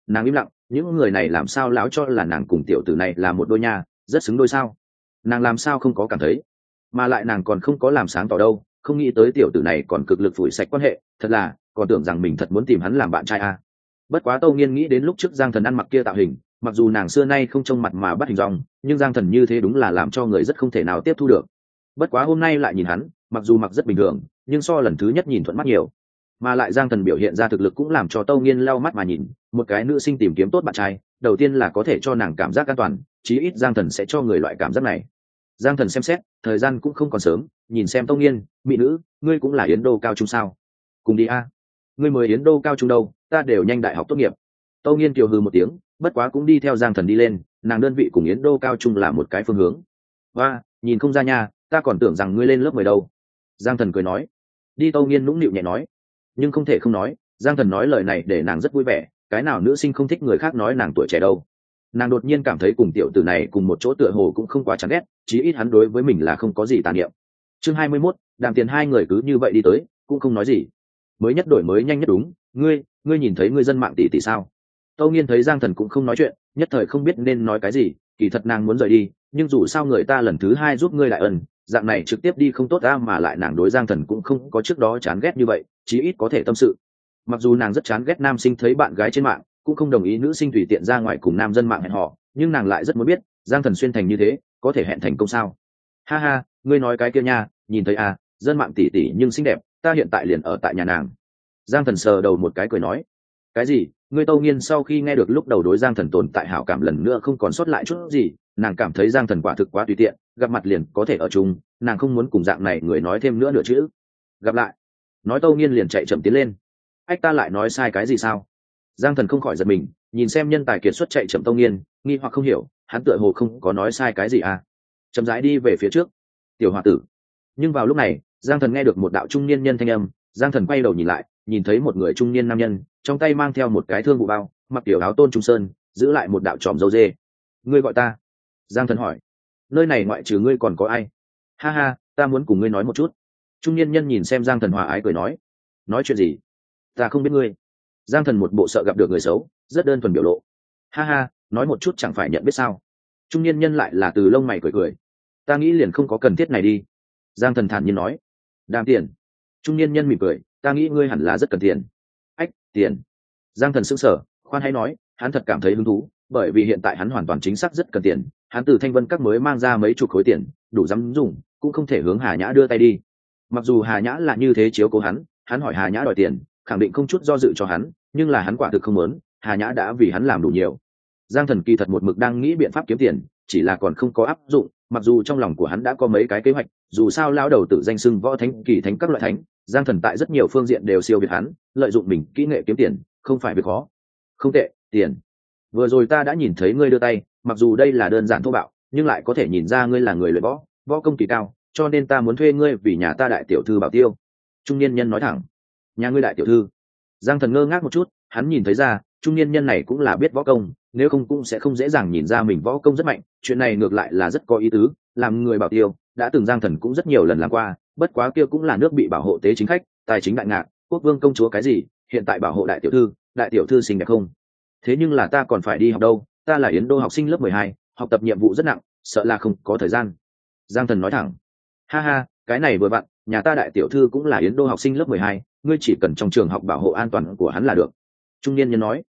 Nàng im lặng, những người này làm sao láo cho là nàng cùng tiểu tử này là một đôi nha, rất xứng đôi sao? Nàng làm sao không có cảm thấy, mà lại nàng còn không có làm sáng tỏ đâu, không nghĩ tới tiểu tử này còn cực lực phủi sạch quan hệ, thật là còn tưởng rằng mình thật muốn tìm hắn làm bạn trai à. Bất quá Tâu Nghiên nghĩ đến lúc trước Giang Thần ăn mặc kia tạo hình, mặc dù nàng xưa nay không trông mặt mà bắt hình dong, nhưng Giang Thần như thế đúng là làm cho người rất không thể nào tiếp thu được. Bất quá hôm nay lại nhìn hắn, mặc dù mặc rất bình thường, nhưng so lần thứ nhất nhìn thuận mắt nhiều. Mà lại Giang Thần biểu hiện ra thực lực cũng làm cho Tâu Nghiên lau mắt mà nhìn, một cái nữ sinh tìm kiếm tốt bạn trai, đầu tiên là có thể cho nàng cảm giác an toàn, chí ít Giang Thần sẽ cho người loại cảm giác này. Giang Thần xem xét, thời gian cũng không còn sớm, nhìn xem Tâu Nghiên, mỹ nữ, ngươi cũng là Yến Đô cao trung sao? Cùng đi a. Ngươi mới Yến Đô cao trung đâu, ta đều nhanh đại học tốt nghiệp. Tâu Nghiên kiều hừ một tiếng, bất quá cũng đi theo Giang Thần đi lên, nàng đơn vị cùng Yến Đô cao trung là một cái phương hướng. Và nhìn không ra nha, ta còn tưởng rằng ngươi lên lớp 10 đâu. Giang Thần cười nói. Đi. Tâu Nghiên nũng nịu nhẹ nói. Nhưng không thể không nói, Giang Thần nói lời này để nàng rất vui vẻ, cái nào nữ sinh không thích người khác nói nàng tuổi trẻ đâu. Nàng đột nhiên cảm thấy cùng tiểu tử này cùng một chỗ tựa hồ cũng không quá chán ghét, chí ít hắn đối với mình là không có gì tà niệm. Chương 21, Đàm Tiền hai người cứ như vậy đi tới, cũng không nói gì. Mới nhất đổi mới nhanh nhất đúng, ngươi nhìn thấy ngươi dân mạng tỷ tỷ sao? Tâu Nghiên thấy Giang Thần cũng không nói chuyện, nhất thời không biết nên nói cái gì, kỳ thật nàng muốn rời đi, nhưng dù sao người ta lần thứ hai giúp ngươi lại ân, dạng này trực tiếp đi không tốt ra, mà lại nàng đối Giang Thần cũng không có trước đó chán ghét như vậy, chí ít có thể tâm sự. Mặc dù nàng rất chán ghét nam sinh thấy bạn gái trên mạng, cũng không đồng ý nữ sinh tùy tiện ra ngoài cùng nam dân mạng hẹn hò, nhưng nàng lại rất muốn biết, Giang Thần xuyên thành như thế, có thể hẹn thành công sao? Ha ha, ngươi nói cái kia nha, nhìn thấy à, dân mạng tỷ tỷ nhưng xinh đẹp, ta hiện tại liền ở tại nhà nàng. Giang Thần sờ đầu một cái cười nói. Cái gì? Ngươi? Tâu Nghiên sau khi nghe được lúc đầu đối Giang Thần tồn tại hảo cảm lần nữa không còn sót lại chút gì, nàng cảm thấy Giang Thần quả thực quá tùy tiện, gặp mặt liền có thể ở chung, nàng không muốn cùng dạng này người nói thêm nữa nửa chữ. Gặp lại. Nói Tâu Nghiên liền chạy chậm tiến lên. Ách, ta lại nói sai cái gì sao? Giang Thần không khỏi giật mình, nhìn xem nhân tài kiệt xuất chạy chậm Tâu Nghiên, nghi hoặc không hiểu, hắn tựa hồ không có nói sai cái gì à? Chậm rãi đi về phía trước. Tiểu hòa tử. Nhưng vào lúc này, Giang Thần nghe được một đạo trung niên nhân thanh âm, Giang Thần quay đầu nhìn lại, nhìn thấy một người trung niên nam nhân, trong tay mang theo một cái thương vụ bao, mặc tiểu áo tôn trung sơn, giữ lại một đạo tròm dâu dê. Ngươi gọi ta? Giang Thần hỏi. Nơi này ngoại trừ ngươi còn có ai? Ha ha, ta muốn cùng ngươi nói một chút. Trung niên nhân nhìn xem Giang Thần hòa ái cười nói. Nói chuyện gì? Ta không biết ngươi. Giang Thần một bộ sợ gặp được người xấu, rất đơn thuần biểu lộ. Ha ha, nói một chút chẳng phải nhận biết sao? Trung niên nhân lại là từ lông mày cười cười. Ta nghĩ liền không có cần thiết này đi. Giang Thần thản nhiên nói. Đàm tiền. Trung niên nhân mỉm cười, ta nghĩ ngươi hẳn là rất cần tiền. Ách, tiền. Giang Thần sững sờ, khoan hãy nói, hắn thật cảm thấy hứng thú, bởi vì hiện tại hắn hoàn toàn chính xác rất cần tiền, hắn từ Thanh Vân Các mới mang ra mấy chục khối tiền, đủ dám dùng, cũng không thể hướng Hà Nhã đưa tay đi. Mặc dù Hà Nhã là như thế chiếu cố hắn hỏi Hà Nhã đòi tiền, khẳng định không chút do dự cho hắn, nhưng là hắn quả thực không muốn, Hà Nhã đã vì hắn làm đủ nhiều. Giang Thần kỳ thật một mực đang nghĩ biện pháp kiếm tiền, chỉ là còn không có áp dụng, mặc dù trong lòng của hắn đã có mấy cái kế hoạch, dù sao lão đầu tự danh xưng võ thánh, kỳ thánh các loại thánh, Giang Thần tại rất nhiều phương diện đều siêu việt hắn, lợi dụng mình kỹ nghệ kiếm tiền, không phải việc khó. Không tệ, tiền. Vừa rồi ta đã nhìn thấy ngươi đưa tay, mặc dù đây là đơn giản thô bạo, nhưng lại có thể nhìn ra ngươi là người luyện võ, võ công kỳ cao, cho nên ta muốn thuê ngươi vì nhà ta đại tiểu thư bảo tiêu. Trung niên nhân nói thẳng. Nhà ngươi đại tiểu thư? Giang Thần ngơ ngác một chút, hắn nhìn thấy ra, trung niên nhân này cũng là biết võ công, nếu không cũng sẽ không dễ dàng nhìn ra mình võ công rất mạnh, chuyện này ngược lại là rất có ý tứ, làm người bảo tiêu, đã từng Giang Thần cũng rất nhiều lần làm qua, bất quá kia cũng là nước bị bảo hộ tế chính khách, tài chính đại ngạc, quốc vương công chúa cái gì, hiện tại bảo hộ đại tiểu thư xinh đẹp không? Thế nhưng là ta còn phải đi học đâu, ta là Yến Đô học sinh lớp 12, học tập nhiệm vụ rất nặng, sợ là không có thời gian. Giang Thần nói thẳng. Ha ha, cái này vừa vặn, nhà ta đại tiểu thư cũng là Yến Đô học sinh lớp 12, ngươi chỉ cần trong trường học bảo hộ an toàn của hắn là được. Trung niên nhân nói.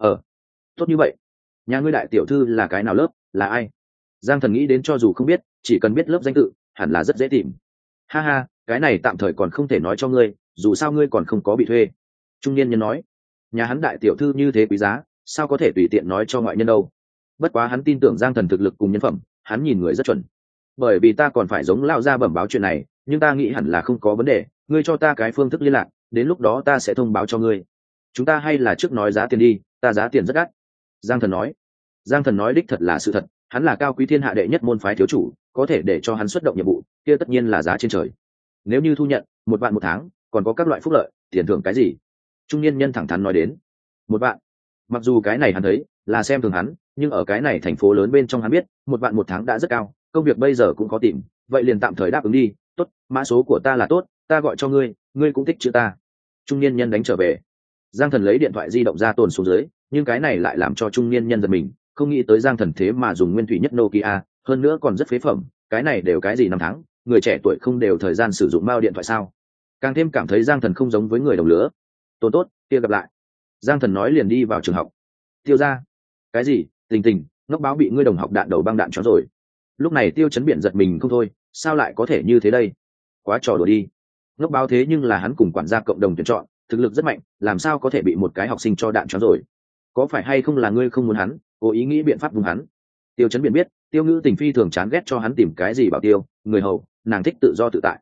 Tốt như vậy. Nhà ngươi đại tiểu thư là cái nào lớp, là ai? Giang Thần nghĩ đến cho dù không biết, chỉ cần biết lớp danh tự, hẳn là rất dễ tìm. Ha ha, cái này tạm thời còn không thể nói cho ngươi, dù sao ngươi còn không có bị thuê. Trung niên nhân nói. Nhà hắn đại tiểu thư như thế quý giá, sao có thể tùy tiện nói cho ngoại nhân đâu. Bất quá hắn tin tưởng Giang Thần thực lực cùng nhân phẩm, hắn nhìn người rất chuẩn. Bởi vì ta còn phải giống lão gia bẩm báo chuyện này, nhưng ta nghĩ hẳn là không có vấn đề, ngươi cho ta cái phương thức liên lạc, đến lúc đó ta sẽ thông báo cho ngươi. Chúng ta hay là trước nói giá tiền đi, ta giá tiền rất đắt. Giang Thần nói. Giang Thần nói đích thật là sự thật, hắn là cao quý thiên hạ đệ nhất môn phái thiếu chủ, có thể để cho hắn xuất động nhiệm vụ, kia tất nhiên là giá trên trời. Nếu như thu nhận 1 vạn 1 tháng, còn có các loại phúc lợi, tiền thưởng cái gì? Trung niên nhân thẳng thắn nói đến. 1 vạn. Mặc dù cái này hắn thấy là xem thường hắn, nhưng ở cái này thành phố lớn bên trong hắn biết 1 vạn 1 tháng đã rất cao, công việc bây giờ cũng khó tìm, vậy liền tạm thời đáp ứng đi. Tốt, mã số của ta là tốt, ta gọi cho ngươi, ngươi cũng thích chữ ta. Trung niên nhân đánh trở về. Giang Thần lấy điện thoại di động ra tồn xuống dưới, nhưng cái này lại làm cho trung niên nhân giật mình, không nghĩ tới Giang Thần thế mà dùng nguyên thủy nhất Nokia, hơn nữa còn rất phế phẩm, cái này đều cái gì năm tháng, người trẻ tuổi không đều thời gian sử dụng bao điện thoại sao? Càng thêm cảm thấy Giang Thần không giống với người đồng lứa. Tốt tốt, kia gặp lại. Giang Thần nói liền đi vào trường học. Tiêu ra. Cái gì? Tình Tình, ngốc báo bị ngươi đồng học đạn đầu băng đạn chó rồi. Lúc này Tiêu Chấn Biển giật mình không thôi, sao lại có thể như thế đây? Quá trò đùa đi. Ngốc báo thế nhưng là hắn cùng quản gia cộng đồng tuyển chọn, thực lực rất mạnh, làm sao có thể bị một cái học sinh cho đạn chó rồi? Có phải hay không là ngươi không muốn hắn, cố ý nghĩ biện pháp vùng hắn? Tiêu Chấn Biển biết, Tiêu Ngữ Tình phi thường chán ghét cho hắn tìm cái gì bảo tiêu, người hầu, nàng thích tự do tự tại.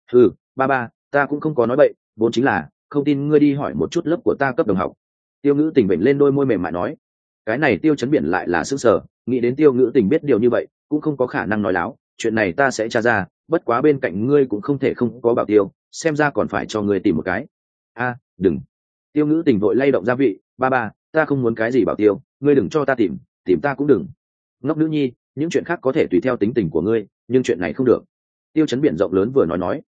Ba, ta cũng không có nói bậy, vốn chính là không tin ngươi đi hỏi một chút lớp của ta cấp đồng học. Tiêu Ngữ Tình vểnh lên đôi môi mềm mại nói. Cái này Tiêu Chấn Biển lại là sững sờ, nghĩ đến Tiêu Ngữ Tình biết điều như vậy cũng không có khả năng nói láo, chuyện này ta sẽ tra ra, bất quá bên cạnh ngươi cũng không thể không có bảo tiêu, xem ra còn phải cho ngươi tìm một cái. Đừng. Tiêu Ngữ Tình vội lay động gia vị. Ba, ta không muốn cái gì bảo tiêu, ngươi đừng cho ta tìm ta cũng đừng. Ngốc nữ nhi, những chuyện khác có thể tùy theo tính tình của ngươi, nhưng chuyện này không được. Tiêu Chấn Biển rộng lớn vừa nói.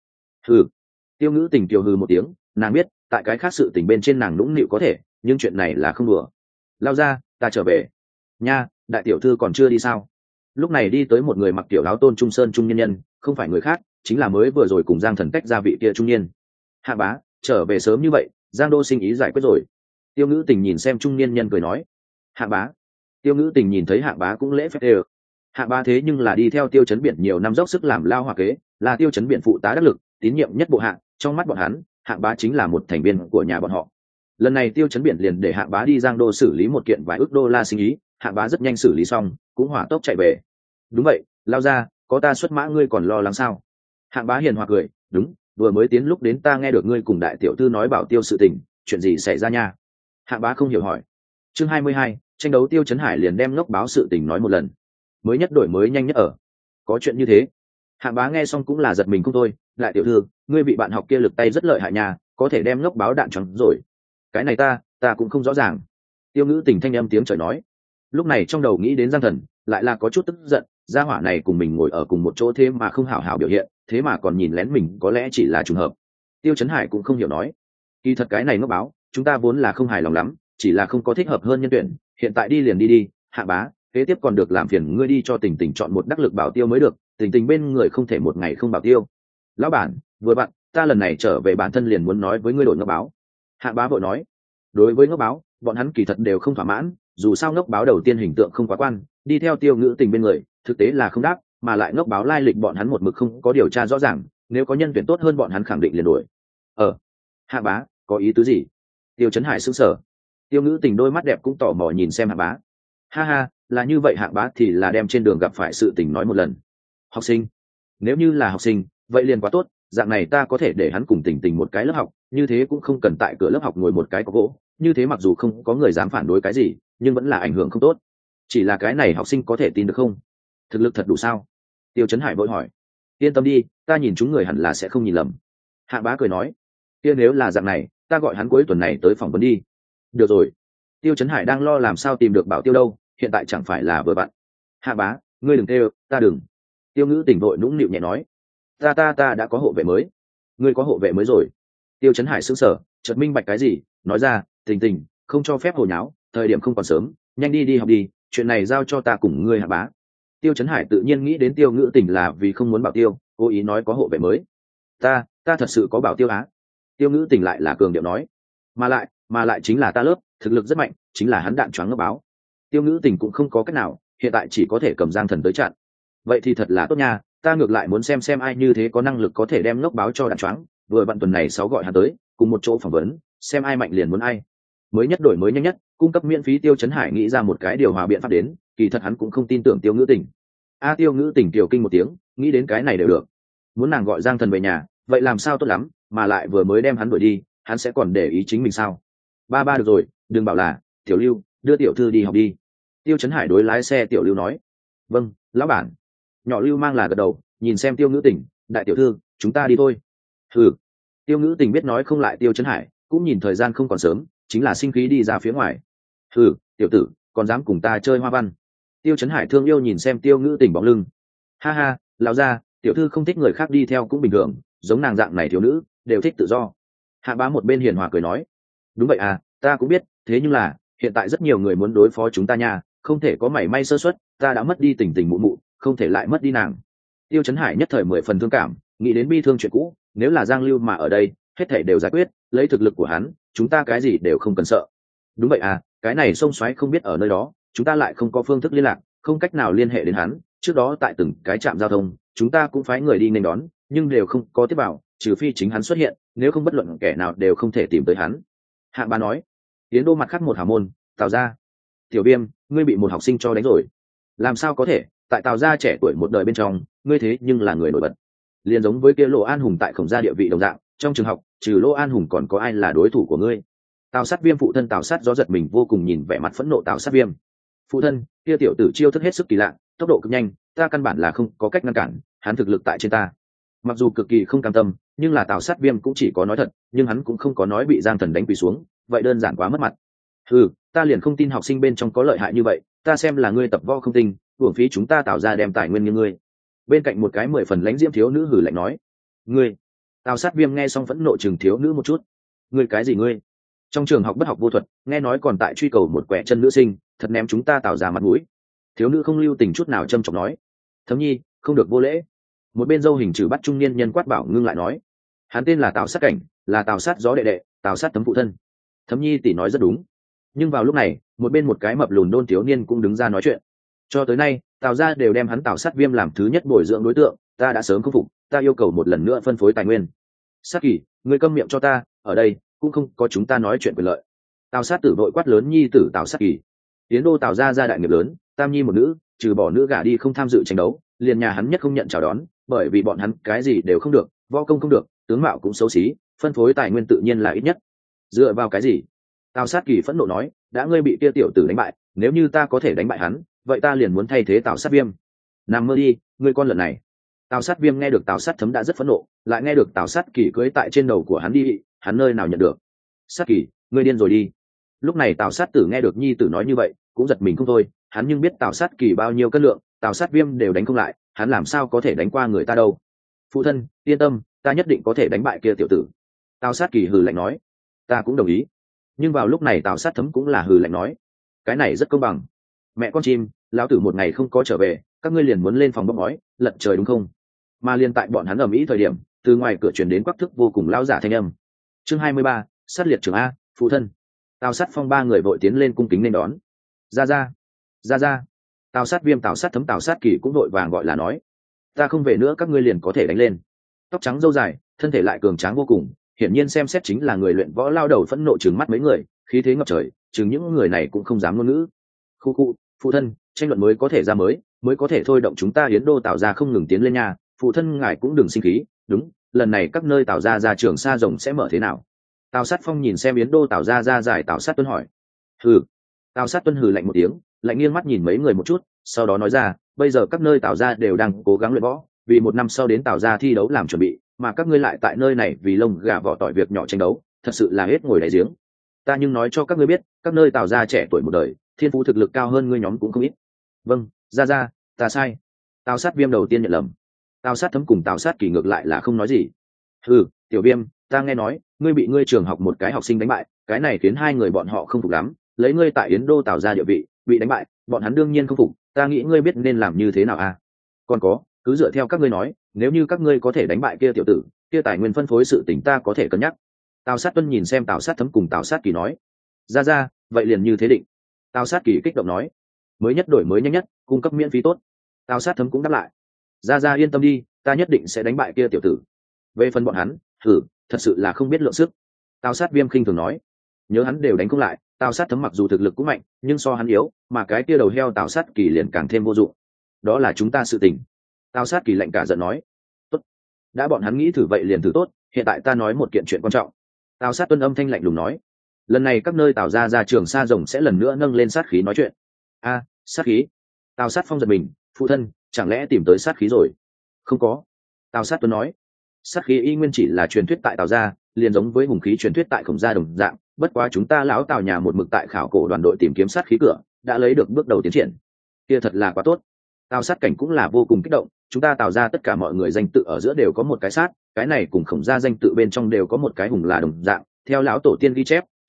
Tiêu Ngữ Tình tiêu hừ một tiếng, nàng biết tại cái khác sự tình bên trên nàng nũng nịu có thể, nhưng chuyện này là không đùa. Lao ra, ta trở về. Nha, đại tiểu thư còn chưa đi sao? Lúc này đi tới một người mặc tiểu áo tôn trung sơn trung nhân nhân, không phải người khác, chính là mới vừa rồi cùng Giang Thần cách ra vị kia trung niên. Hạ bá, trở về sớm như vậy, Giang đô sinh ý giải quyết rồi. Tiêu Ngữ Tình nhìn xem trung niên nhân cười nói. Hạ bá. Tiêu Ngữ Tình nhìn thấy Hạ bá cũng lễ phép đều. Hạ bá thế nhưng là đi theo Tiêu Chấn Biển nhiều năm dốc sức làm lao hòa kế, là Tiêu Chấn Biển phụ tá đắc lực, tín nhiệm nhất bộ hạ, trong mắt bọn hắn, Hạng Bá chính là một thành viên của nhà bọn họ. Lần này Tiêu Chấn Biển liền để Hạng Bá đi Giang Đô xử lý một kiện vài ức đô la sinh ý, Hạng Bá rất nhanh xử lý xong, cũng hỏa tốc chạy về. Đúng vậy, lao ra, có ta xuất mã ngươi còn lo lắng sao? Hạng Bá hiền hòa cười, đúng, vừa mới tiến lúc đến ta nghe được ngươi cùng đại tiểu thư nói bảo Tiêu sự tình, chuyện gì xảy ra nha? Hạng Bá không hiểu hỏi. Chương 22, tranh đấu Tiêu Chấn Hải liền đem ngốc báo sự tình nói một lần. Mới nhất đổi mới nhanh nhất ở. Có chuyện như thế. Hạng Bá nghe xong cũng là giật mình không thôi, đại tiểu thư, ngươi bị bạn học kia lực tay rất lợi hại nha, có thể đem ngốc báo đạn trắng rồi. Cái này ta cũng không rõ ràng. Tiêu Ngữ Tình thanh âm tiếng trời nói. Lúc này trong đầu nghĩ đến Giang Thần, lại là có chút tức giận, gia hỏa này cùng mình ngồi ở cùng một chỗ thế mà không hảo hảo biểu hiện, thế mà còn nhìn lén mình, có lẽ chỉ là trùng hợp. Tiêu Chấn Hải cũng không hiểu nói, kỳ thật cái này ngốc báo, chúng ta vốn là không hài lòng lắm, chỉ là không có thích hợp hơn nhân tuyển, hiện tại đi liền đi, Hạ bá, kế tiếp còn được làm phiền ngươi đi cho Tình Tình chọn một đắc lực bảo tiêu mới được, Tình Tình bên người không thể một ngày không bảo tiêu. Lão bản, vừa bạn, ta lần này trở về bản thân liền muốn nói với ngươi đội ngốc báo. Hạ bá vội nói. Đối với ngốc báo, bọn hắn kỳ thật đều không thỏa mãn, dù sao ngốc báo đầu tiên hình tượng không quá quan, đi theo Tiêu Ngữ Tình bên người thực tế là không đáp, mà lại ngốc báo lai lịch bọn hắn một mực không có điều tra rõ ràng, nếu có nhân tuyển tốt hơn bọn hắn khẳng định liền đuổi. Hạ bá, có ý tứ gì? Tiêu Chấn Hải sững sờ. Tiêu Ngữ Tình đôi mắt đẹp cũng tò mò nhìn xem Hạ bá. Ha, là như vậy. Hạ bá thì là đem trên đường gặp phải sự tình nói một lần. Học sinh? Nếu như là học sinh, vậy liền quá tốt, dạng này ta có thể để hắn cùng Tình Tình một cái lớp học, như thế cũng không cần tại cửa lớp học ngồi một cái có gỗ, như thế mặc dù không có người dám phản đối cái gì, nhưng vẫn là ảnh hưởng không tốt. Chỉ là cái này học sinh có thể tin được không? Thực lực thật đủ sao? Tiêu Chấn Hải vội hỏi. Yên tâm đi, ta nhìn chúng người hẳn là sẽ không nhìn lầm. Hạ bá cười nói. Kia nếu là dạng này, ta gọi hắn cuối tuần này tới phỏng vấn đi. Được rồi. Tiêu Chấn Hải đang lo làm sao tìm được bảo tiêu đâu, hiện tại chẳng phải là vừa vặn. Hạ bá, ngươi đừng kêu, ta đừng. Tiêu Ngữ Tình vội nũng nịu nhẹ nói. Ta đã có hộ vệ mới. Ngươi có hộ vệ mới rồi? Tiêu Chấn Hải sững sờ, chợt minh bạch cái gì, nói ra, Tình Tình, không cho phép hồ nháo, thời điểm không còn sớm, nhanh đi học đi, chuyện này giao cho ta cùng ngươi. Hạ bá. Tiêu Chấn Hải tự nhiên nghĩ đến Tiêu Ngữ Tình là vì không muốn bảo tiêu, cố ý nói có hộ vệ mới. Ta thật sự có bảo tiêu á? Tiêu Ngữ Tình lại là cường điệu nói. Mà lại chính là ta lớp, thực lực rất mạnh, chính là hắn đạn choáng ngốc báo. Tiêu Ngữ Tình cũng không có cách nào, hiện tại chỉ có thể cầm Giang Thần tới chặn. Vậy thì thật là tốt nha, ta ngược lại muốn xem ai như thế có năng lực có thể đem ngốc báo cho đạn choáng, vừa vặn tuần này 6 gọi hắn tới, cùng một chỗ phỏng vấn, xem ai mạnh liền muốn ai. Mới nhất đổi mới nhanh nhất, cung cấp miễn phí. Tiêu Chấn Hải nghĩ ra một cái điều hòa biện pháp đến, kỳ thật hắn cũng không tin tưởng Tiêu Ngữ Tình. Tiêu Ngữ Tình tiểu kinh một tiếng, nghĩ đến cái này đều được. Muốn nàng gọi Giang Thần về nhà, vậy làm sao tốt lắm, mà lại vừa mới đem hắn đuổi đi, hắn sẽ còn để ý chính mình sao? Ba được rồi, đừng bảo là, Tiểu Lưu, đưa tiểu thư đi học đi. Tiêu Chấn Hải đối lái xe Tiểu Lưu nói. Vâng, lão bản. Nhỏ Lưu mang là gật đầu, nhìn xem Tiêu Ngữ Tình, đại tiểu thư, chúng ta đi thôi. Tiêu Ngữ Tình biết nói không lại Tiêu Chấn Hải, cũng nhìn thời gian không còn sớm, chính là sinh khí đi ra phía ngoài. Tiểu tử, còn dám cùng ta chơi hoa văn? Tiêu Chấn Hải thương yêu nhìn xem Tiêu Ngữ Tình bóng lưng. Ha, lão gia, tiểu thư không thích người khác đi theo cũng bình thường, giống nàng dạng này thiếu nữ đều thích tự do. Hạ bá một bên hiền hòa cười nói. Đúng vậy à, ta cũng biết, thế nhưng là hiện tại rất nhiều người muốn đối phó chúng ta nha, không thể có mảy may sơ suất, ta đã mất đi tình tình mụ mụ, không thể lại mất đi nàng. Tiêu Chấn Hải nhất thời 10 phần thương cảm, nghĩ đến bi thương chuyện cũ, nếu là Giang Lưu mà ở đây, hết thảy đều giải quyết, lấy thực lực của hắn, chúng ta cái gì đều không cần sợ. Đúng vậy à, cái này sông xoáy không biết ở nơi đó, chúng ta lại không có phương thức liên lạc, không cách nào liên hệ đến hắn, trước đó tại từng cái trạm giao thông, chúng ta cũng phái người đi nên đón, nhưng đều không có tiếp bảo, trừ phi chính hắn xuất hiện, nếu không bất luận kẻ nào đều không thể tìm tới hắn. Hạng Ba nói. Tiến Đô mặt khác một hào môn, Tào gia. Tiểu Viêm, ngươi bị một học sinh cho đánh rồi. Làm sao có thể, tại Tào gia trẻ tuổi một đời bên trong, ngươi thế nhưng là người nổi bật. Liên giống với kia Lỗ An Hùng tại Khổng gia địa vị đồng dạng, trong trường học, trừ Lỗ An Hùng còn có ai là đối thủ của ngươi? Tào Sát Viêm phụ thân Tào Sát gió giật mình vô cùng nhìn vẻ mặt phẫn nộ Tào Sát Viêm. Phụ thân, kia tiểu tử chiêu thức hết sức kỳ lạ, tốc độ cực nhanh, ta căn bản là không có cách ngăn cản, hắn thực lực tại trên ta. Mặc dù cực kỳ không cam tâm, nhưng là Tào Sát Viêm cũng chỉ có nói thật, nhưng hắn cũng không có nói bị Giang Thần đánh quỳ xuống, vậy đơn giản quá mất mặt. Ta liền không tin học sinh bên trong có lợi hại như vậy, ta xem là ngươi tập võ không tinh, uổng phí chúng ta tạo ra đem tài nguyên như ngươi. Bên cạnh một cái 10 phần lãnh diễm thiếu nữ hử lạnh nói. Ngươi. Tào Sát Viêm nghe xong phẫn nộ chừng thiếu nữ một chút. Ngươi cái gì ngươi? Trong trường học bất học vô thuật, nghe nói còn tại truy cầu một quẻ chân nữ sinh, thật ném chúng ta Tào ra mặt mũi. Thiếu nữ không lưu tình chút nào trâm trọng nói. Thấm Nhi, không được vô lễ. Một bên dâu hình trừ bắt trung niên nhân quát bảo ngưng lại nói. Hắn tên là Tào Sát Cảnh, là Tào Sát gió đệ đệ, Tào Sát Thấm phụ thân. Thấm Nhi tỷ nói rất đúng. Nhưng vào lúc này, một bên một cái mập lùn đôn thiếu niên cũng đứng ra nói chuyện. Cho tới nay, Tào gia đều đem hắn Tào Sát Viêm làm thứ nhất bồi dưỡng đối tượng, ta đã sớm khâm phục, ta yêu cầu một lần nữa phân phối tài nguyên. Sát Kỳ, ngươi câm miệng cho ta, ở đây cũng không có chúng ta nói chuyện quyền lợi. Tào Sát tử vội quát lớn nhi tử Tào Sát Kỳ. Tiến Đô Tào gia gia đại nghiệp lớn, tam nhi một nữ, trừ bỏ nữ gả đi không tham dự tranh đấu, liền nhà hắn nhất không nhận chào đón, bởi vì bọn hắn cái gì đều không được, võ công không được, tướng mạo cũng xấu xí, phân phối tài nguyên tự nhiên là ít nhất. Dựa vào cái gì? Tào Sát Kỳ phẫn nộ nói, đã ngươi bị kia tiểu tử đánh bại, nếu như ta có thể đánh bại hắn, vậy ta liền muốn thay thế Tào Sát Viêm. Nằm mơ đi, ngươi con lợn này. Tào Sát Viêm nghe được Tào Sát Thấm đã rất phẫn nộ, lại nghe được Tào Sát Kỳ cưỡi tại trên đầu của hắn đi, hắn nơi nào nhận được? Sát Kỳ, ngươi điên rồi đi. Lúc này Tào Sát Tử nghe được nhi tử nói như vậy, cũng giật mình không thôi, hắn nhưng biết Tào Sát Kỳ bao nhiêu cân lượng, Tào Sát Viêm đều đánh không lại, hắn làm sao có thể đánh qua người ta đâu? Phụ thân, yên tâm, ta nhất định có thể đánh bại kia tiểu tử. Tào Sát Kỳ hừ lạnh nói. Ta cũng đồng ý. Nhưng vào lúc này Tào Sát Thấm cũng là hừ lạnh nói, cái này rất công bằng. Mẹ con chim, lão tử một ngày không có trở về, các ngươi liền muốn lên phòng bốc mói, lật trời đúng không? Mà liên tại bọn hắn ầm ĩ thời điểm, từ ngoài cửa truyền đến quắc thức vô cùng lão giả thanh âm. Chương 23, sát liệt trưởng a, phụ thân. Tào Sát Phong ba người vội tiến lên cung kính nên đón. Ra ra, ra ra. Tào Sát Viêm, Tào Sát Thấm, Tào Sát Kỳ cũng vội vàng gọi là nói, ta không về nữa các ngươi liền có thể đánh lên. Tóc trắng râu dài, thân thể lại cường tráng vô cùng, hiển nhiên xem xét chính là người luyện võ lao đầu phẫn nộ trừng mắt mấy người, khí thế ngập trời, chừng những người này cũng không dám ngôn ngữ. Khu khu, phụ thân, tranh luận mới có thể ra mới có thể thôi động chúng ta Yến Đô tạo ra không ngừng tiến lên nhà, phụ thân ngài cũng đừng sinh khí, đúng, lần này các nơi tạo ra trường sa rồng sẽ mở thế nào? Tào Sát Phong nhìn xem Yến Đô tạo ra giải Tào Sát Tuân hỏi. Hừ. Tào Sát Tuân hừ lạnh một tiếng, lạnh nghiêng mắt nhìn mấy người một chút, sau đó nói ra, bây giờ các nơi tạo ra đều đang cố gắng luyện võ, vì một năm sau đến tạo ra thi đấu làm chuẩn bị, mà các ngươi lại tại nơi này vì lông gà vỏ tỏi việc nhỏ tranh đấu, thật sự là hết ngồi đáy giếng. Ta nhưng nói cho các ngươi biết, các nơi tạo ra trẻ tuổi một đời, thiên phú thực lực cao hơn ngươi nhóm cũng không ít. Vâng, ra, ta sai. Tào Sát Viêm đầu tiên nhận lầm. Tào Sát Thấm cùng Tào Sát Kỳ ngược lại là không nói gì. Tiểu Viêm, ta nghe nói ngươi bị ngươi trường học một cái học sinh đánh bại, cái này khiến hai người bọn họ không phục lắm, lấy ngươi tại Yến Đô tạo ra địa vị, bị đánh bại, bọn hắn đương nhiên không phục, ta nghĩ ngươi biết nên làm như thế nào à? Còn có, cứ dựa theo các ngươi nói, nếu như các ngươi có thể đánh bại kia tiểu tử, kia tài nguyên phân phối sự tình ta có thể cân nhắc. Tào Sát Tuân nhìn xem Tào Sát Thấm cùng Tào Sát Kỳ nói, ra, vậy liền như thế định. Tào Sát Kỳ kích động nói, mới nhất đổi mới nhanh nhất, cung cấp miễn phí tốt. Tào Sát Thấm cũng đáp lại, ra yên tâm đi, ta nhất định sẽ đánh bại kia tiểu tử. Về phần bọn hắn, thật sự là không biết lượng sức. Tào Sát Viêm khinh thường nói, nhớ hắn đều đánh không lại, Tào Sát Thấm mặc dù thực lực cũng mạnh, nhưng so hắn yếu, mà cái kia đầu heo Tào Sát Kỳ liền càng thêm vô dụng. Đó là chúng ta sự tình. Tào Sát Kỳ lạnh cả giận nói, tốt, đã bọn hắn nghĩ thử vậy liền thử tốt, hiện tại ta nói một kiện chuyện quan trọng. Tào Sát Tuân âm thanh lạnh lùng nói, lần này các nơi Tào ra trường sa rồng sẽ lần nữa nâng lên sát khí nói chuyện. Sát khí? Tào Sát Phong giật mình, phụ thân, chẳng lẽ tìm tới sát khí rồi? Không có. Tào Sát Tuân nói, sát khí y nguyên chỉ là truyền thuyết tại Tào gia, liền giống với hùng khí truyền thuyết tại Khổng gia đồng dạng, bất quá chúng ta lão Tào nhà một mực tại khảo cổ đoàn đội tìm kiếm sát khí cửa, đã lấy được bước đầu tiến triển. Kia thật là quá tốt. Tào Sát Cảnh cũng là vô cùng kích động, chúng ta Tào gia tất cả mọi người danh tự ở giữa đều có một cái sát, cái này cùng Khổng gia danh tự bên trong đều có một cái hùng là đồng dạng, theo lão tổ tiên ghi chép,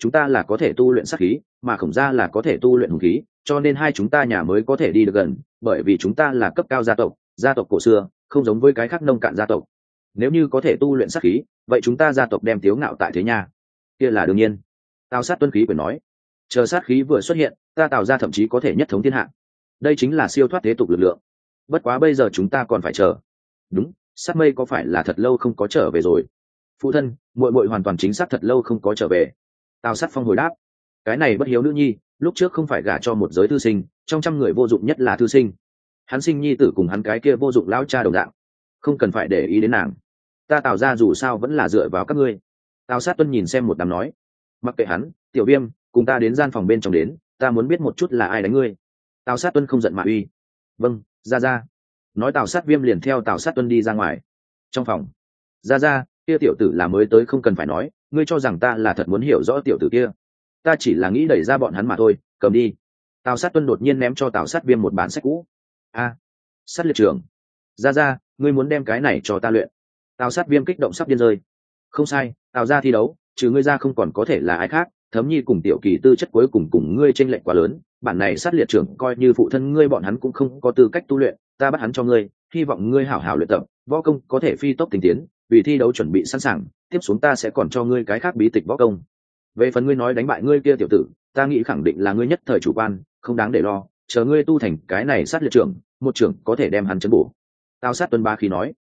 chúng ta là có thể tu luyện sát khí mà Khổng gia là có thể tu luyện hùng khí, cho nên hai chúng ta nhà mới có thể đi được gần, bởi vì chúng ta là cấp cao gia tộc cổ xưa, không giống với cái khác nông cạn gia tộc. Nếu như có thể tu luyện sát khí, vậy chúng ta gia tộc đem tiếu ngạo tại thế nha. Kia là đương nhiên. Tào Sát tuân khí quyền nói, chờ sát khí vừa xuất hiện, ta Tào gia thậm chí có thể nhất thống thiên hạ. Đây chính là siêu thoát thế tục lực lượng. Bất quá bây giờ chúng ta còn phải chờ. Đúng, Sát Mây có phải là thật lâu không có trở về rồi? Phụ thân, muội muội hoàn toàn chính xác thật lâu không có trở về. Tào Sát Phong hồi đáp, cái này bất hiếu nữ nhi, lúc trước không phải gả cho một giới thư sinh, trong trăm người vô dụng nhất là thư sinh. Hắn sinh nhi tử cùng hắn cái kia vô dụng lão cha đồng dạng, không cần phải để ý đến nàng. Ta Tào gia dù sao vẫn là dựa vào các ngươi. Tào Sát tuân nhìn xem một đám nói, mặc kệ hắn, Tiểu Viêm, cùng ta đến gian phòng bên trong đến, ta muốn biết một chút là ai đánh ngươi. Tào Sát tuân không giận mà uy, vâng, ra. Nói Tào Sát Viêm liền theo Tào Sát tuân đi ra ngoài. Trong phòng, ra, kia tiểu tử là mới tới không cần phải nói, ngươi cho rằng ta là thật muốn hiểu rõ tiểu tử kia? Ta chỉ là nghĩ đẩy ra bọn hắn mà thôi, cầm đi. Tào Sát tuân đột nhiên ném cho Tào Sát Viêm một bản sách cũ. Sát liệt trưởng, ra, ngươi muốn đem cái này cho ta luyện? Tào Sát Viêm kích động sắp điên rơi. Không sai, Tào gia thi đấu, trừ ngươi ra không còn có thể là ai khác. Thấm Nhi cùng Tiểu Kỳ tư chất cuối cùng ngươi chênh lệch quá lớn, bản này sát liệt trưởng coi như phụ thân ngươi bọn hắn cũng không có tư cách tu luyện, ta bắt hắn cho ngươi, hy vọng ngươi hảo hảo luyện tập, võ công có thể phi tốc tinh tiến, vì thi đấu chuẩn bị sẵn sàng, tiếp xuống ta sẽ còn cho ngươi cái khác bí tịch võ công. Về phần ngươi nói đánh bại ngươi kia tiểu tử, ta nghĩ khẳng định là ngươi nhất thời chủ quan, không đáng để lo, chờ ngươi tu thành cái này sát liệt trưởng, một trưởng có thể đem hắn chấn bổ. Tào Sát tuân ba khí nói,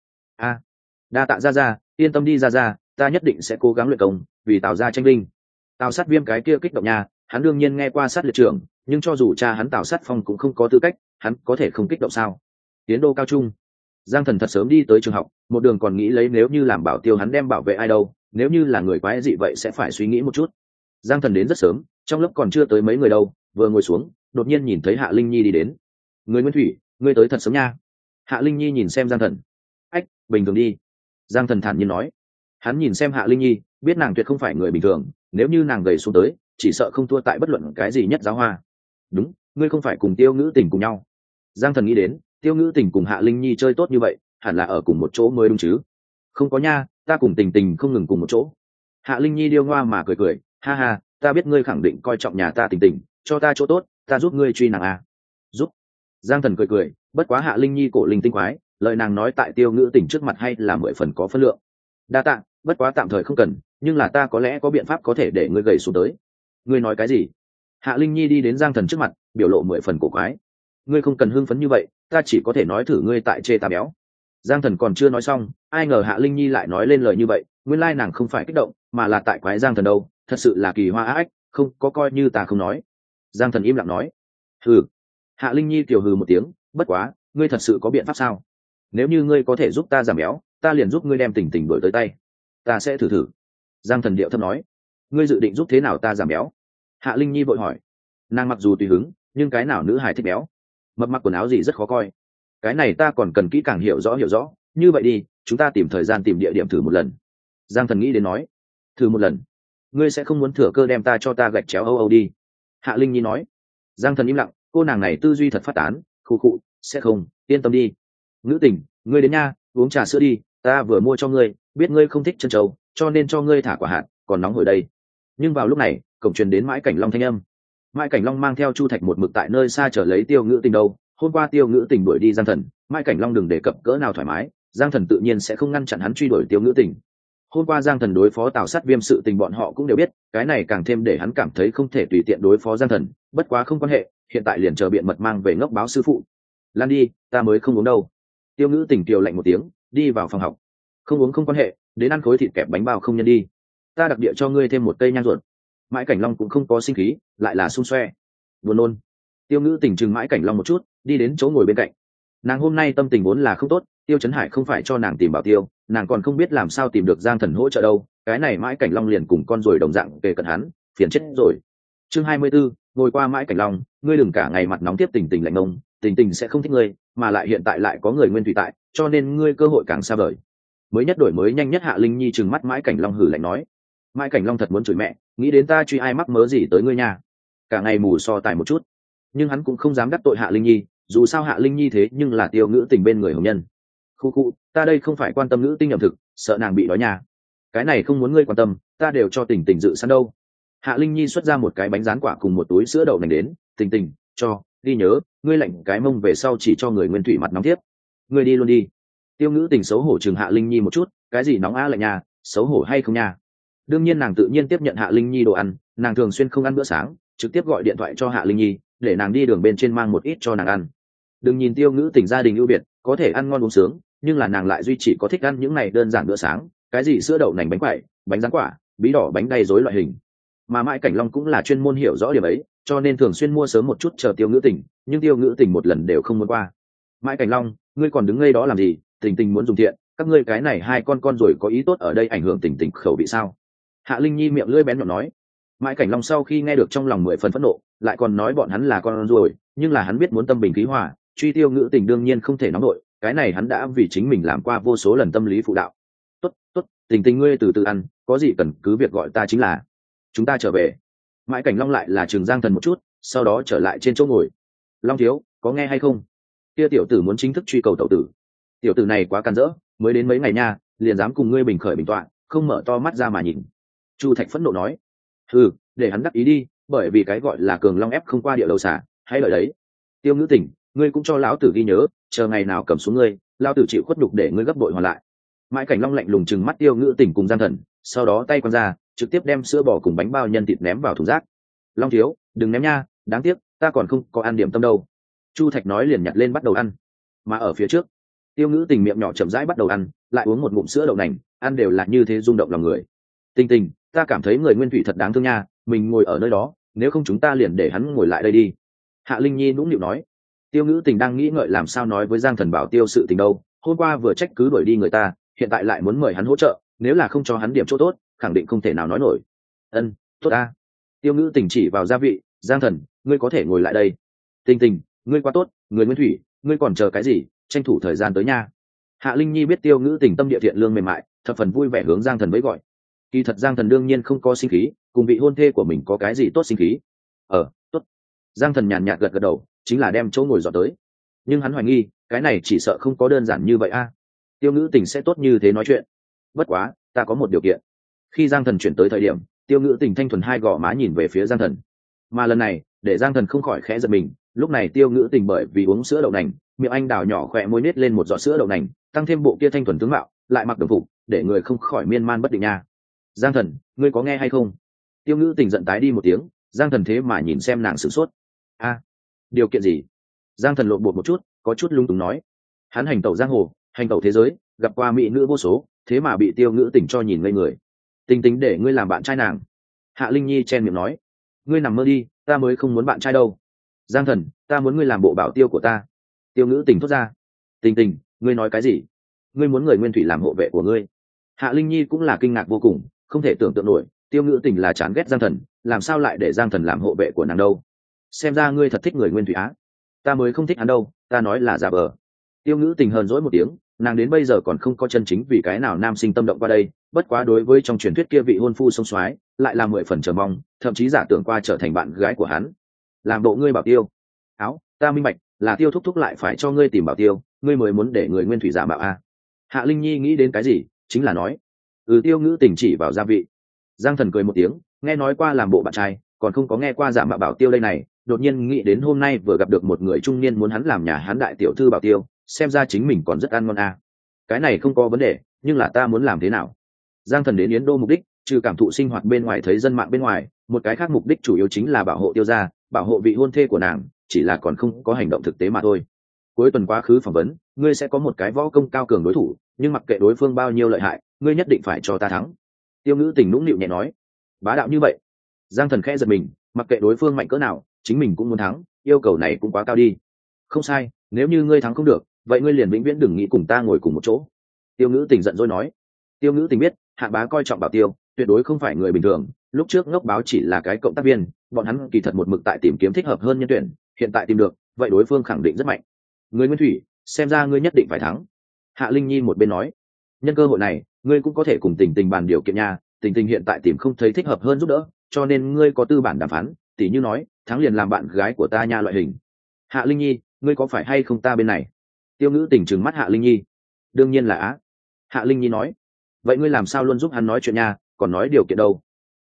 đa tạ ra, yên tâm đi ra, ta nhất định sẽ cố gắng luyện công, vì Tào gia tranh linh. Tào Sát Viêm cái kia kích động nha, hắn đương nhiên nghe qua sát liệt trưởng, nhưng cho dù cha hắn Tào Sát Phong cũng không có tư cách, hắn có thể không kích động sao? Tiến đô cao trung, Giang Thần thật sớm đi tới trường học, một đường còn nghĩ lấy nếu như làm bảo tiêu hắn đem bảo vệ ai đâu, nếu như là người quái dị vậy sẽ phải suy nghĩ một chút. Giang Thần đến rất sớm, trong lớp còn chưa tới mấy người đâu, vừa ngồi xuống, đột nhiên nhìn thấy Hạ Linh Nhi đi đến. Người Nguyên Thủy, ngươi tới thật sớm nha. Hạ Linh Nhi nhìn xem Giang Thần, bình thường đi. Giang Thần thản nhiên nói. Hắn nhìn xem Hạ Linh Nhi, biết nàng tuyệt không phải người bình thường, nếu như nàng gầy xuống tới, chỉ sợ không thua tại bất luận cái gì nhất giáo hoa. Đúng, ngươi không phải cùng Tiêu Ngữ Tình cùng nhau? Giang Thần nghĩ đến, Tiêu Ngữ Tình cùng Hạ Linh Nhi chơi tốt như vậy, hẳn là ở cùng một chỗ mới đúng chứ? Không có nha, ta cùng Tình Tình không ngừng cùng một chỗ. Hạ Linh Nhi điêu ngoa mà cười, ha, ta biết ngươi khẳng định coi trọng nhà ta Tình Tình, cho ta chỗ tốt, ta giúp ngươi truy nàng à? Giúp? Giang Thần cười, bất quá Hạ Linh Nhi cổ linh tinh quái, lời nàng nói tại Tiêu Ngữ Tình trước mặt hay là 10 phần có phân lượng. Đa tạ, bất quá tạm thời không cần, nhưng là ta có lẽ có biện pháp có thể để ngươi gầy xuống tới. Ngươi nói cái gì? Hạ Linh Nhi đi đến Giang Thần trước mặt, biểu lộ 10 phần cổ quái. Ngươi không cần hưng phấn như vậy, ta chỉ có thể nói thử ngươi tại chê ta béo. Giang Thần còn chưa nói xong, ai ngờ Hạ Linh Nhi lại nói lên lời như vậy, nguyên lai nàng không phải kích động, mà là tại quái Giang Thần đâu, thật sự là kỳ hoa ác, không có coi như ta không nói. Giang Thần im lặng nói, hừ. Hạ Linh Nhi kiều hừ một tiếng, bất quá, ngươi thật sự có biện pháp sao? Nếu như ngươi có thể giúp ta giảm béo, ta liền giúp ngươi đem Tình Tình đuổi tới tay. Ta sẽ thử. Giang Thần điệu thấp nói, ngươi dự định giúp thế nào ta giảm béo? Hạ Linh Nhi vội hỏi. Nàng mặc dù tùy hứng, nhưng cái nào nữ hài thích béo? Mập mặc quần áo gì rất khó coi. Cái này ta còn cần kỹ càng hiểu rõ. Như vậy đi, chúng ta tìm thời gian tìm địa điểm thử một lần. Giang Thần nghĩ đến nói, thử một lần. Ngươi sẽ không muốn thừa cơ đem ta cho ta gạch chéo âu đi? Hạ Linh Nhi nói. Giang Thần im lặng, cô nàng này tư duy thật phát tán, khụ, sẽ không, yên tâm đi. Ngữ Tình, ngươi đến nha, uống trà sữa đi, ta vừa mua cho ngươi, biết ngươi không thích chân trâu, cho nên cho ngươi thả quả hạt, còn nóng hổi đây. Nhưng vào lúc này, cổng truyền đến Mãi Cảnh Long thanh âm. Mãi Cảnh Long mang theo Chu Thạch một mực tại nơi xa chờ lấy Tiêu Ngữ Tình đâu. Hôm qua Tiêu Ngữ Tình đuổi đi Giang Thần, Mãi Cảnh Long đừng đề cập cỡ nào thoải mái, Giang Thần tự nhiên sẽ không ngăn chặn hắn truy đuổi Tiêu Ngữ Tình. Hôm qua Giang Thần đối phó Tào Sát Viêm sự tình bọn họ cũng đều biết, cái này càng thêm để hắn cảm thấy không thể tùy tiện đối phó Giang Thần, bất quá không quan hệ, hiện tại liền chờ biện mật mang về ngốc báo sư phụ. Lan đi, ta mới không uống đâu. Tiêu Ngữ Tình kiều lạnh một tiếng, đi vào phòng học. Không uống không quan hệ, đến ăn khối thịt kẹp bánh bao không nhân đi. Ta đặc địa cho ngươi thêm một cây nhang ruột. Mãi Cảnh Long cũng không có sinh khí, lại là xung xoe. Buồn nôn. Tiêu Ngữ Tình chừng Mãi Cảnh Long một chút, đi đến chỗ ngồi bên cạnh. Nàng hôm nay tâm tình vốn là không tốt, Tiêu Chấn Hải không phải cho nàng tìm bảo tiêu, nàng còn không biết làm sao tìm được Giang Thần hỗ trợ đâu. Cái này Mãi Cảnh Long liền cùng con ruồi đồng dạng kề cận hắn, phiền chết rồi. Chương 24, ngồi qua Mãi Cảnh Long, ngươi đừng cả ngày mặt nóng tiếp Tình Tình lạnh ngông, Tình Tình sẽ không thích ngươi, mà lại hiện tại lại có người Nguyên Thủy tại, cho nên ngươi cơ hội càng xa vời. Mới nhất đổi mới nhanh nhất Hạ Linh Nhi trừng mắt Mãi Cảnh Long hử lạnh nói. Mãi Cảnh Long thật muốn chửi mẹ, nghĩ đến ta truy ai mắc mớ gì tới ngươi nha. Cả ngày mù so tài một chút, nhưng hắn cũng không dám đắc tội Hạ Linh Nhi, dù sao Hạ Linh Nhi thế nhưng là Tiêu Ngữ Tình bên người hồng nhân. Khu, ta đây không phải quan tâm Ngữ Tình ẩm thực, sợ nàng bị đói nhà. Cái này không muốn ngươi quan tâm, ta đều cho Tình Tình dự sẵn đâu. Hạ Linh Nhi xuất ra một cái bánh rán quả cùng một túi sữa đậu nành đến. Tình Tình, cho đi nhớ, ngươi lạnh cái mông về sau chỉ cho người nguyên thủy mặt nóng tiếp. Ngươi đi luôn đi. Tiêu Ngữ Tình xấu hổ chừng Hạ Linh Nhi một chút, cái gì nóng lạnh nhà, xấu hổ hay không nha. Đương nhiên nàng tự nhiên tiếp nhận Hạ Linh Nhi đồ ăn, nàng thường xuyên không ăn bữa sáng, trực tiếp gọi điện thoại cho Hạ Linh Nhi để nàng đi đường bên trên mang một ít cho nàng ăn. Đừng nhìn Tiêu Ngữ Tình gia đình ưu việt, có thể ăn ngon uống sướng, nhưng là nàng lại duy chỉ có thích ăn những này đơn giản bữa sáng, cái gì sữa đậu nành bánh quẩy, bánh rán quả, bí đỏ bánh đay rối loại hình. Mà Mãi Cảnh Long cũng là chuyên môn hiểu rõ điểm ấy, cho nên thường xuyên mua sớm một chút chờ Tiêu Ngữ Tình, nhưng Tiêu Ngữ Tình một lần đều không muốn qua. Mãi Cảnh Long, ngươi còn đứng ngây đó làm gì? Tình Tình muốn dùng thiện, các ngươi cái này hai con rồi có ý tốt ở đây ảnh hưởng Tình Tình khẩu vị sao? Hạ Linh Nhi miệng lưỡi bén nhọn nói. Mãi Cảnh Long sau khi nghe được trong lòng 10 phần phẫn nộ, lại còn nói bọn hắn là con ruồi, nhưng là hắn biết muốn tâm bình khí hòa, truy Tiêu Ngữ Tình đương nhiên không thể nóng nổi, cái này hắn đã vì chính mình làm qua vô số lần tâm lý phụ đạo. Tốt, tốt, Tình Tình ngươi từ từ ăn, có gì cần cứ việc gọi ta chính là. Chúng ta trở về. Mãi Cảnh Long lại là Trường Giang Thần một chút, sau đó trở lại trên chỗ ngồi. Long thiếu, có nghe hay không? Kia tiểu tử muốn chính thức truy cầu tẩu tử. Tiểu tử này quá can dỡ, mới đến mấy ngày nha, liền dám cùng ngươi bình khởi bình tọa, không mở to mắt ra mà nhìn. Chu Thạch phẫn nộ nói. Ừ, để hắn đắc ý đi, bởi vì cái gọi là cường long ép không qua địa đầu xả, hãy lợi đấy. Tiêu Ngữ Tình, ngươi cũng cho lão tử ghi nhớ, chờ ngày nào cầm xuống ngươi, lão tử chịu khuất nhục để ngươi gấp bội hoàn lại. Mãi Cảnh Long lạnh lùng chừng mắt Tiêu Ngữ Tình cùng Giang Thần, sau đó tay quăng ra, trực tiếp đem sữa bò cùng bánh bao nhân thịt ném vào thùng rác. Long thiếu, đừng ném nha, đáng tiếc, ta còn không có ăn điểm tâm đâu. Chu Thạch nói liền nhặt lên bắt đầu ăn. Mà ở phía trước, Tiêu Ngữ Tình miệng nhỏ chậm rãi bắt đầu ăn, lại uống một ngụm sữa đậu nành, ăn đều là như thế rung động lòng người. Tình Tình, ta cảm thấy người nguyên thủy thật đáng thương nha, mình ngồi ở nơi đó, nếu không chúng ta liền để hắn ngồi lại đây đi. Hạ Linh Nhi nũng nịu nói. Tiêu Ngữ Tình đang nghĩ ngợi làm sao nói với Giang Thần bảo Tiêu sự tình đâu, hôm qua vừa trách cứ đuổi đi người ta, hiện tại lại muốn mời hắn hỗ trợ, nếu là không cho hắn điểm chỗ tốt, khẳng định không thể nào nói nổi. Ân, tốt a. Tiêu Ngữ Tình chỉ vào gia vị, Giang Thần, ngươi có thể ngồi lại đây. Tình Tình, ngươi quá tốt, người nguyên thủy, ngươi còn chờ cái gì, tranh thủ thời gian tới nha. Hạ Linh Nhi biết Tiêu Ngữ Tình tâm địa thiện lương mềm mại, thập phần vui vẻ hướng Giang Thần với gọi. Kỳ thật Giang Thần đương nhiên không có sinh khí, cùng vị hôn thê của mình có cái gì tốt sinh khí. Tốt. Giang Thần nhàn nhạt gật gật đầu, chính là đem chỗ ngồi dọn tới. Nhưng hắn hoài nghi, cái này chỉ sợ không có đơn giản như vậy a. Tiêu Ngữ Tình sẽ tốt như thế nói chuyện. Bất quá, ta có một điều kiện. Khi Giang Thần chuyển tới thời điểm, Tiêu Ngữ Tình thanh thuần hai gò má nhìn về phía Giang Thần. Mà lần này, để Giang Thần không khỏi khẽ giật mình, lúc này Tiêu Ngữ Tình bởi vì uống sữa đậu nành, miệng anh đào nhỏ khỏe môi nết lên một giọt sữa đậu nành, tăng thêm bộ kia thanh thuần tướng mạo, lại mặc đồng phục, để người không khỏi miên man bất định nha. Giang Thần, ngươi có nghe hay không? Tiêu Ngữ Tình giận tái đi một tiếng, Giang Thần thế mà nhìn xem nàng sửng sốt. A, điều kiện gì? Giang Thần lộn bột một chút, có chút lung túng nói. Hắn hành tẩu giang hồ, hành tẩu thế giới, gặp qua mỹ nữ vô số, thế mà bị Tiêu Ngữ Tình cho nhìn ngây người. Tình Tình để ngươi làm bạn trai nàng. Hạ Linh Nhi chen miệng nói. Ngươi nằm mơ đi, ta mới không muốn bạn trai đâu. Giang Thần, ta muốn ngươi làm bộ bảo tiêu của ta. Tiêu Ngữ Tình thốt ra. Tình Tình, ngươi nói cái gì? Ngươi muốn người nguyên thủy làm hộ vệ của ngươi? Hạ Linh Nhi cũng là kinh ngạc vô cùng, không thể tưởng tượng nổi, Tiêu Ngữ Tình là chán ghét Giang Thần, làm sao lại để Giang Thần làm hộ vệ của nàng đâu? Xem ra ngươi thật thích người nguyên thủy á. Ta mới không thích hắn đâu, ta nói là giả vờ. Tiêu Ngữ Tình hờn dỗi một tiếng, nàng đến bây giờ còn không có chân chính vì cái nào nam sinh tâm động qua đây, bất quá đối với trong truyền thuyết kia vị hôn phu sông soái, lại là 10 phần chờ mong, thậm chí giả tưởng qua trở thành bạn gái của hắn. Làm bộ ngươi bảo tiêu. Áo, ta minh bạch, là Tiêu thúc thúc lại phải cho ngươi tìm bảo tiêu, ngươi mới muốn để người nguyên thủy giả mạo a. Hạ Linh Nhi nghĩ đến cái gì, chính là nói. Tiêu Ngữ Tình chỉ vào gia vị. Giang Thần cười một tiếng, nghe nói qua làm bộ bạn trai, còn không có nghe qua giả mạo bảo tiêu đây này, đột nhiên nghĩ đến hôm nay vừa gặp được một người trung niên muốn hắn làm nhà hắn đại tiểu thư bảo tiêu, xem ra chính mình còn rất ăn ngon a. Cái này không có vấn đề, nhưng là ta muốn làm thế nào? Giang Thần đến Yến Đô mục đích, trừ cảm thụ sinh hoạt bên ngoài thấy dân mạng bên ngoài, một cái khác mục đích chủ yếu chính là bảo hộ Tiêu gia, bảo hộ vị hôn thê của nàng, chỉ là còn không có hành động thực tế mà thôi. Cuối tuần quá khứ phỏng vấn, ngươi sẽ có một cái võ công cao cường đối thủ, nhưng mặc kệ đối phương bao nhiêu lợi hại, ngươi nhất định phải cho ta thắng. Tiêu Ngữ Tình nũng nịu nhẹ nói. Bá đạo như vậy. Giang Thần khẽ giật mình, mặc kệ đối phương mạnh cỡ nào, chính mình cũng muốn thắng, yêu cầu này cũng quá cao đi. Không sai, nếu như ngươi thắng không được, vậy ngươi liền vĩnh viễn đừng nghĩ cùng ta ngồi cùng một chỗ. Tiêu Ngữ Tình giận dỗi nói. Tiêu Ngữ Tình biết, Hạ Bá coi trọng Bảo Tiêu, tuyệt đối không phải người bình thường, lúc trước Ngốc Báo chỉ là cái cộng tác viên, bọn hắn kỳ thật một mực tại tìm kiếm thích hợp hơn nhân tuyển, hiện tại tìm được, vậy đối phương khẳng định rất mạnh. Ngươi Nguyên Thủy, xem ra ngươi nhất định phải thắng. Hạ Linh Nhi một bên nói. Nhân cơ hội này, ngươi cũng có thể cùng Tình Tình bàn điều kiện nha, Tình Tình hiện tại tìm không thấy thích hợp hơn giúp đỡ, cho nên ngươi có tư bản đàm phán, tỉ như nói, thắng liền làm bạn gái của ta nha loại hình. Hạ Linh Nhi, ngươi có phải hay không ta bên này? Tiêu Ngữ Tình trừng mắt Hạ Linh Nhi. Đương nhiên là á. Hạ Linh Nhi nói. Vậy ngươi làm sao luôn giúp hắn nói chuyện nha, còn nói điều kiện đâu?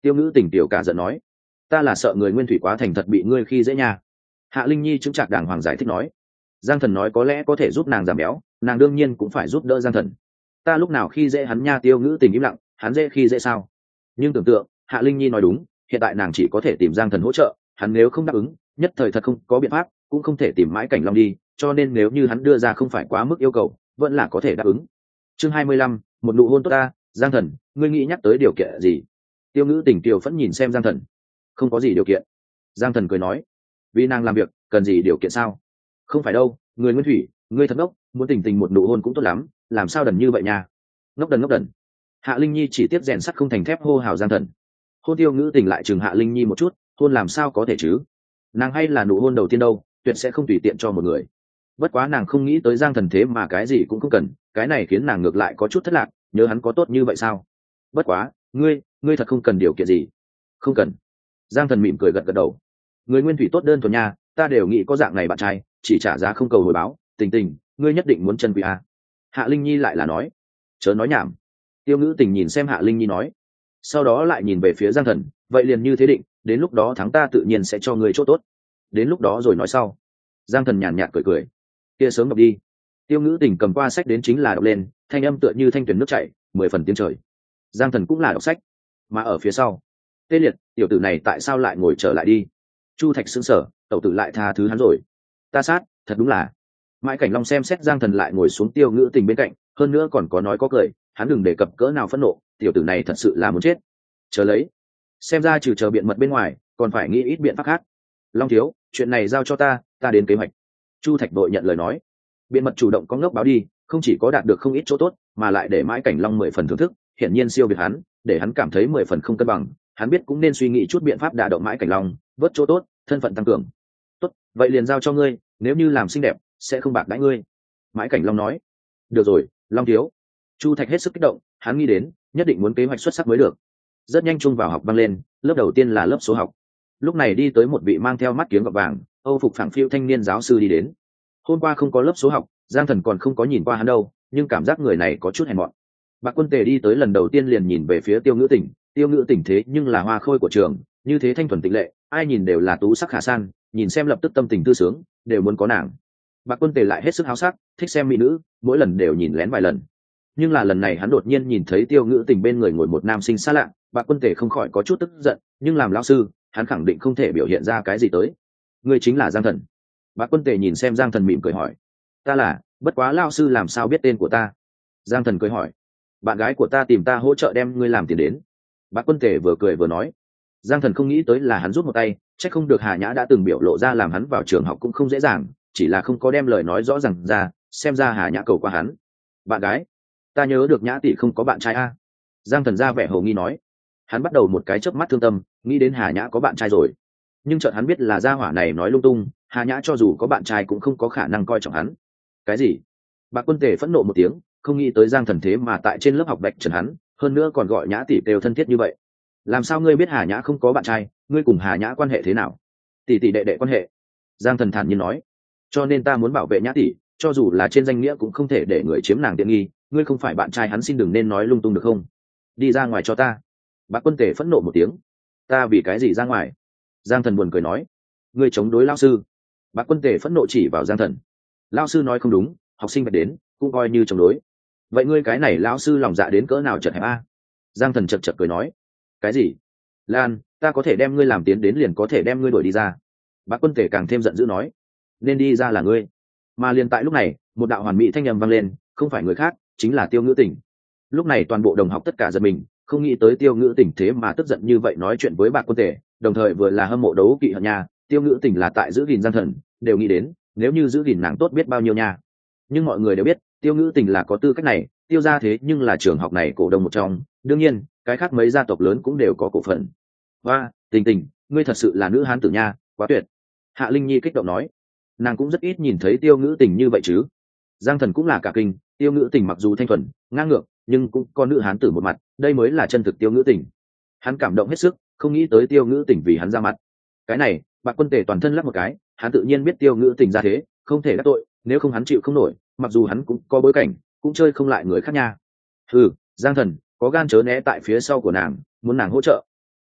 Tiêu Ngữ Tình tiểu cả giận nói, ta là sợ người Nguyên Thủy quá thành thật bị ngươi khi dễ nha. Hạ Linh Nhi chứng trạc đàng hoàng giải thích nói. Giang Thần nói có lẽ có thể giúp nàng giảm béo, nàng đương nhiên cũng phải giúp đỡ Giang Thần. Ta lúc nào khi dễ hắn nha? Tiêu Ngữ Tình im lặng, hắn dễ khi dễ sao? Nhưng tưởng tượng, Hạ Linh Nhi nói đúng, hiện tại nàng chỉ có thể tìm Giang Thần hỗ trợ, hắn nếu không đáp ứng, nhất thời thật không có biện pháp, cũng không thể tìm Mãi Cảnh Long đi, cho nên nếu như hắn đưa ra không phải quá mức yêu cầu, vẫn là có thể đáp ứng. Chương 25, một nụ hôn tốt ta. Giang Thần, ngươi nghĩ nhắc tới điều kiện gì? Tiêu Ngữ Tình kiều phẫn nhìn xem Giang Thần. Không có gì điều kiện. Giang Thần cười nói, vì nàng làm việc cần gì điều kiện sao? Không phải đâu, người Nguyên Thủy, ngươi thật ngốc, muốn tình tình một nụ hôn cũng tốt lắm, làm sao đần như vậy nha? Ngốc đần ngốc đần. Hạ Linh Nhi chỉ tiếp rèn sắt không thành thép hô hào Giang Thần. Hôn Tiêu Ngữ Tình lại chừng Hạ Linh Nhi một chút, hôn làm sao có thể chứ? Nàng hay là nụ hôn đầu tiên đâu, tuyệt sẽ không tùy tiện cho một người. Bất quá nàng không nghĩ tới Giang Thần thế mà cái gì cũng không cần, cái này khiến nàng ngược lại có chút thất lạc, nhớ hắn có tốt như vậy sao? Bất quá, ngươi thật không cần điều kiện gì? Không cần. Giang Thần mỉm cười gật gật đầu. Người Nguyên Thủy tốt đơn thuần nha, ta đều nghĩ có dạng này bạn trai, chỉ trả giá không cầu hồi báo. Tình tình, ngươi nhất định muốn chân quý à? Hạ Linh Nhi lại là nói. Chớ nói nhảm. Tiêu Ngữ Tình nhìn xem Hạ Linh Nhi nói, sau đó lại nhìn về phía Giang Thần, vậy liền như thế định, đến lúc đó thắng ta tự nhiên sẽ cho ngươi chỗ tốt, đến lúc đó rồi nói sau. Giang Thần nhàn nhạt cười cười, kia sớm đọc đi. Tiêu Ngữ Tình cầm qua sách đến chính là đọc lên, thanh âm tựa như thanh tuyển nước chảy, 10 phần tiếng trời. Giang Thần cũng là đọc sách, mà ở phía sau, tê liệt, tiểu tử này tại sao lại ngồi trở lại đi? Chu Thạch sững sờ, tẩu tử lại tha thứ hắn rồi. Ta sát, thật đúng là. Mãi Cảnh Long xem xét Giang Thần lại ngồi xuống Tiêu Ngữ Tình bên cạnh, hơn nữa còn có nói có cười, hắn đừng đề cập cỡ nào phẫn nộ, tiểu tử này thật sự là muốn chết. Chờ lấy, xem ra trừ chờ biện mật bên ngoài, còn phải nghĩ ít biện pháp khác. Long thiếu, chuyện này giao cho ta đến kế hoạch. Chu Thạch đội nhận lời nói, biện mật chủ động có ngốc báo đi, không chỉ có đạt được không ít chỗ tốt, mà lại để Mãi Cảnh Long 10 phần thưởng thức, hiển nhiên siêu việt hắn, để hắn cảm thấy 10 phần không cân bằng. Hắn biết cũng nên suy nghĩ chút biện pháp đả động Mãi Cảnh Long, vớt chỗ tốt, thân phận tăng cường. Tốt, vậy liền giao cho ngươi, nếu như làm xinh đẹp, sẽ không bạc đãi ngươi. Mãi Cảnh Long nói. Được rồi, Long thiếu. Chu Thạch hết sức kích động, hắn nghĩ đến nhất định muốn kế hoạch xuất sắc mới được. Rất nhanh chung vào học vang lên, lớp đầu tiên là lớp số học. Lúc này đi tới một vị mang theo mắt kiếng gọt vàng, âu phục phẳng phiu thanh niên giáo sư đi đến. Hôm qua không có lớp số học, Giang Thần còn không có nhìn qua hắn đâu, nhưng cảm giác người này có chút hèn mọn. Bạc Quân Tề đi tới lần đầu tiên liền nhìn về phía Tiêu Ngữ Tình, Tiêu Ngữ Tình thế nhưng là hoa khôi của trường, như thế thanh thuần tịnh lệ, ai nhìn đều là tú sắc khả san, nhìn xem lập tức tâm tình thư sướng, đều muốn có nàng. Bạc Quân Tề lại hết sức háo sắc, thích xem mỹ nữ, mỗi lần đều nhìn lén vài lần. Nhưng là lần này hắn đột nhiên nhìn thấy Tiêu Ngữ Tình bên người ngồi một nam sinh xa lạ, Bạc Quân Tề không khỏi có chút tức giận, nhưng làm lão sư, hắn khẳng định không thể biểu hiện ra cái gì tới. Ngươi chính là Giang Thần? Bạc Quân Tề nhìn xem Giang Thần mỉm cười hỏi. Ta là, bất quá lão sư làm sao biết tên của ta? Giang Thần cười hỏi. Bạn gái của ta tìm ta hỗ trợ đem ngươi làm tiền đến. Bạc Quân Tề vừa cười vừa nói. Giang Thần không nghĩ tới là hắn rút một tay, chắc không được Hà Nhã đã từng biểu lộ ra làm hắn vào trường học cũng không dễ dàng, chỉ là không có đem lời nói rõ ràng ra, xem ra Hà Nhã cầu qua hắn. Bạn gái? Ta nhớ được Nhã tỷ không có bạn trai a. Giang Thần ra vẻ hồ nghi nói. Hắn bắt đầu một cái chớp mắt thương tâm, nghĩ đến Hà Nhã có bạn trai rồi, nhưng chợt hắn biết là gia hỏa này nói lung tung, Hà Nhã cho dù có bạn trai cũng không có khả năng coi trọng hắn. Cái gì? Bạc Quân Tề phẫn nộ một tiếng, không nghĩ tới Giang Thần thế mà tại trên lớp học bạch trần hắn, hơn nữa còn gọi Nhã tỷ đều thân thiết như vậy. Làm sao ngươi biết Hà Nhã không có bạn trai? Ngươi cùng Hà Nhã quan hệ thế nào? Tỷ tỷ đệ đệ quan hệ. Giang Thần thản nhiên nói. Cho nên ta muốn bảo vệ Nhã tỷ, cho dù là trên danh nghĩa cũng không thể để người chiếm nàng tiện nghi. Ngươi không phải bạn trai hắn, xin đừng nên nói lung tung được không? Đi ra ngoài cho ta. Bạc Quân Tề phẫn nộ một tiếng. Ta vì cái gì ra ngoài? Giang Thần buồn cười nói. Ngươi chống đối lão sư. Bạc Quân Tề phẫn nộ chỉ vào Giang Thần. Lão sư nói không đúng, học sinh phải đến, cũng coi như chống đối. Vậy ngươi cái này lão sư lòng dạ đến cỡ nào chật hẹp a? Giang Thần chật chật cười nói. Cái gì? Lan, ta có thể đem ngươi làm tiến đến liền có thể đem ngươi đuổi đi ra. Bạc Quân Tề càng thêm giận dữ nói. Nên đi ra là ngươi. Mà liền tại lúc này, một đạo hoàn mỹ thanh âm vang lên, không phải người khác, chính là Tiêu Ngữ Tình. Lúc này toàn bộ đồng học tất cả giật mình, không nghĩ tới Tiêu Ngữ Tình thế mà tức giận như vậy nói chuyện với Bạc Quân Tề, đồng thời vừa là hâm mộ đấu kỵ hận nha. Tiêu Ngữ Tình là tại giữ gìn Giang Thần, đều nghĩ đến nếu như giữ gìn nàng tốt biết bao nhiêu nha. Nhưng mọi người đều biết Tiêu Ngữ Tình là có tư cách này, Tiêu gia thế nhưng là trường học này cổ đông một trong, đương nhiên cái khác mấy gia tộc lớn cũng đều có cổ phần. Và Tình Tình, ngươi thật sự là nữ hán tử nha, quá tuyệt. Hạ Linh Nhi kích động nói. Nàng cũng rất ít nhìn thấy Tiêu Ngữ Tình như vậy chứ. Giang Thần cũng là cả kinh, Tiêu Ngữ Tình mặc dù thanh thuần ngang ngược, nhưng cũng có nữ hán tử một mặt, đây mới là chân thực Tiêu Ngữ Tình. Hắn cảm động hết sức, không nghĩ tới Tiêu Ngữ Tình vì hắn ra mặt. Cái này, Bạc Quân Tề toàn thân lắc một cái, hắn tự nhiên biết Tiêu Ngữ Tình ra thế, không thể đắc tội, nếu không hắn chịu không nổi, mặc dù hắn cũng có bối cảnh, cũng chơi không lại người khác nha. Giang Thần có gan chớ né tại phía sau của nàng, muốn nàng hỗ trợ.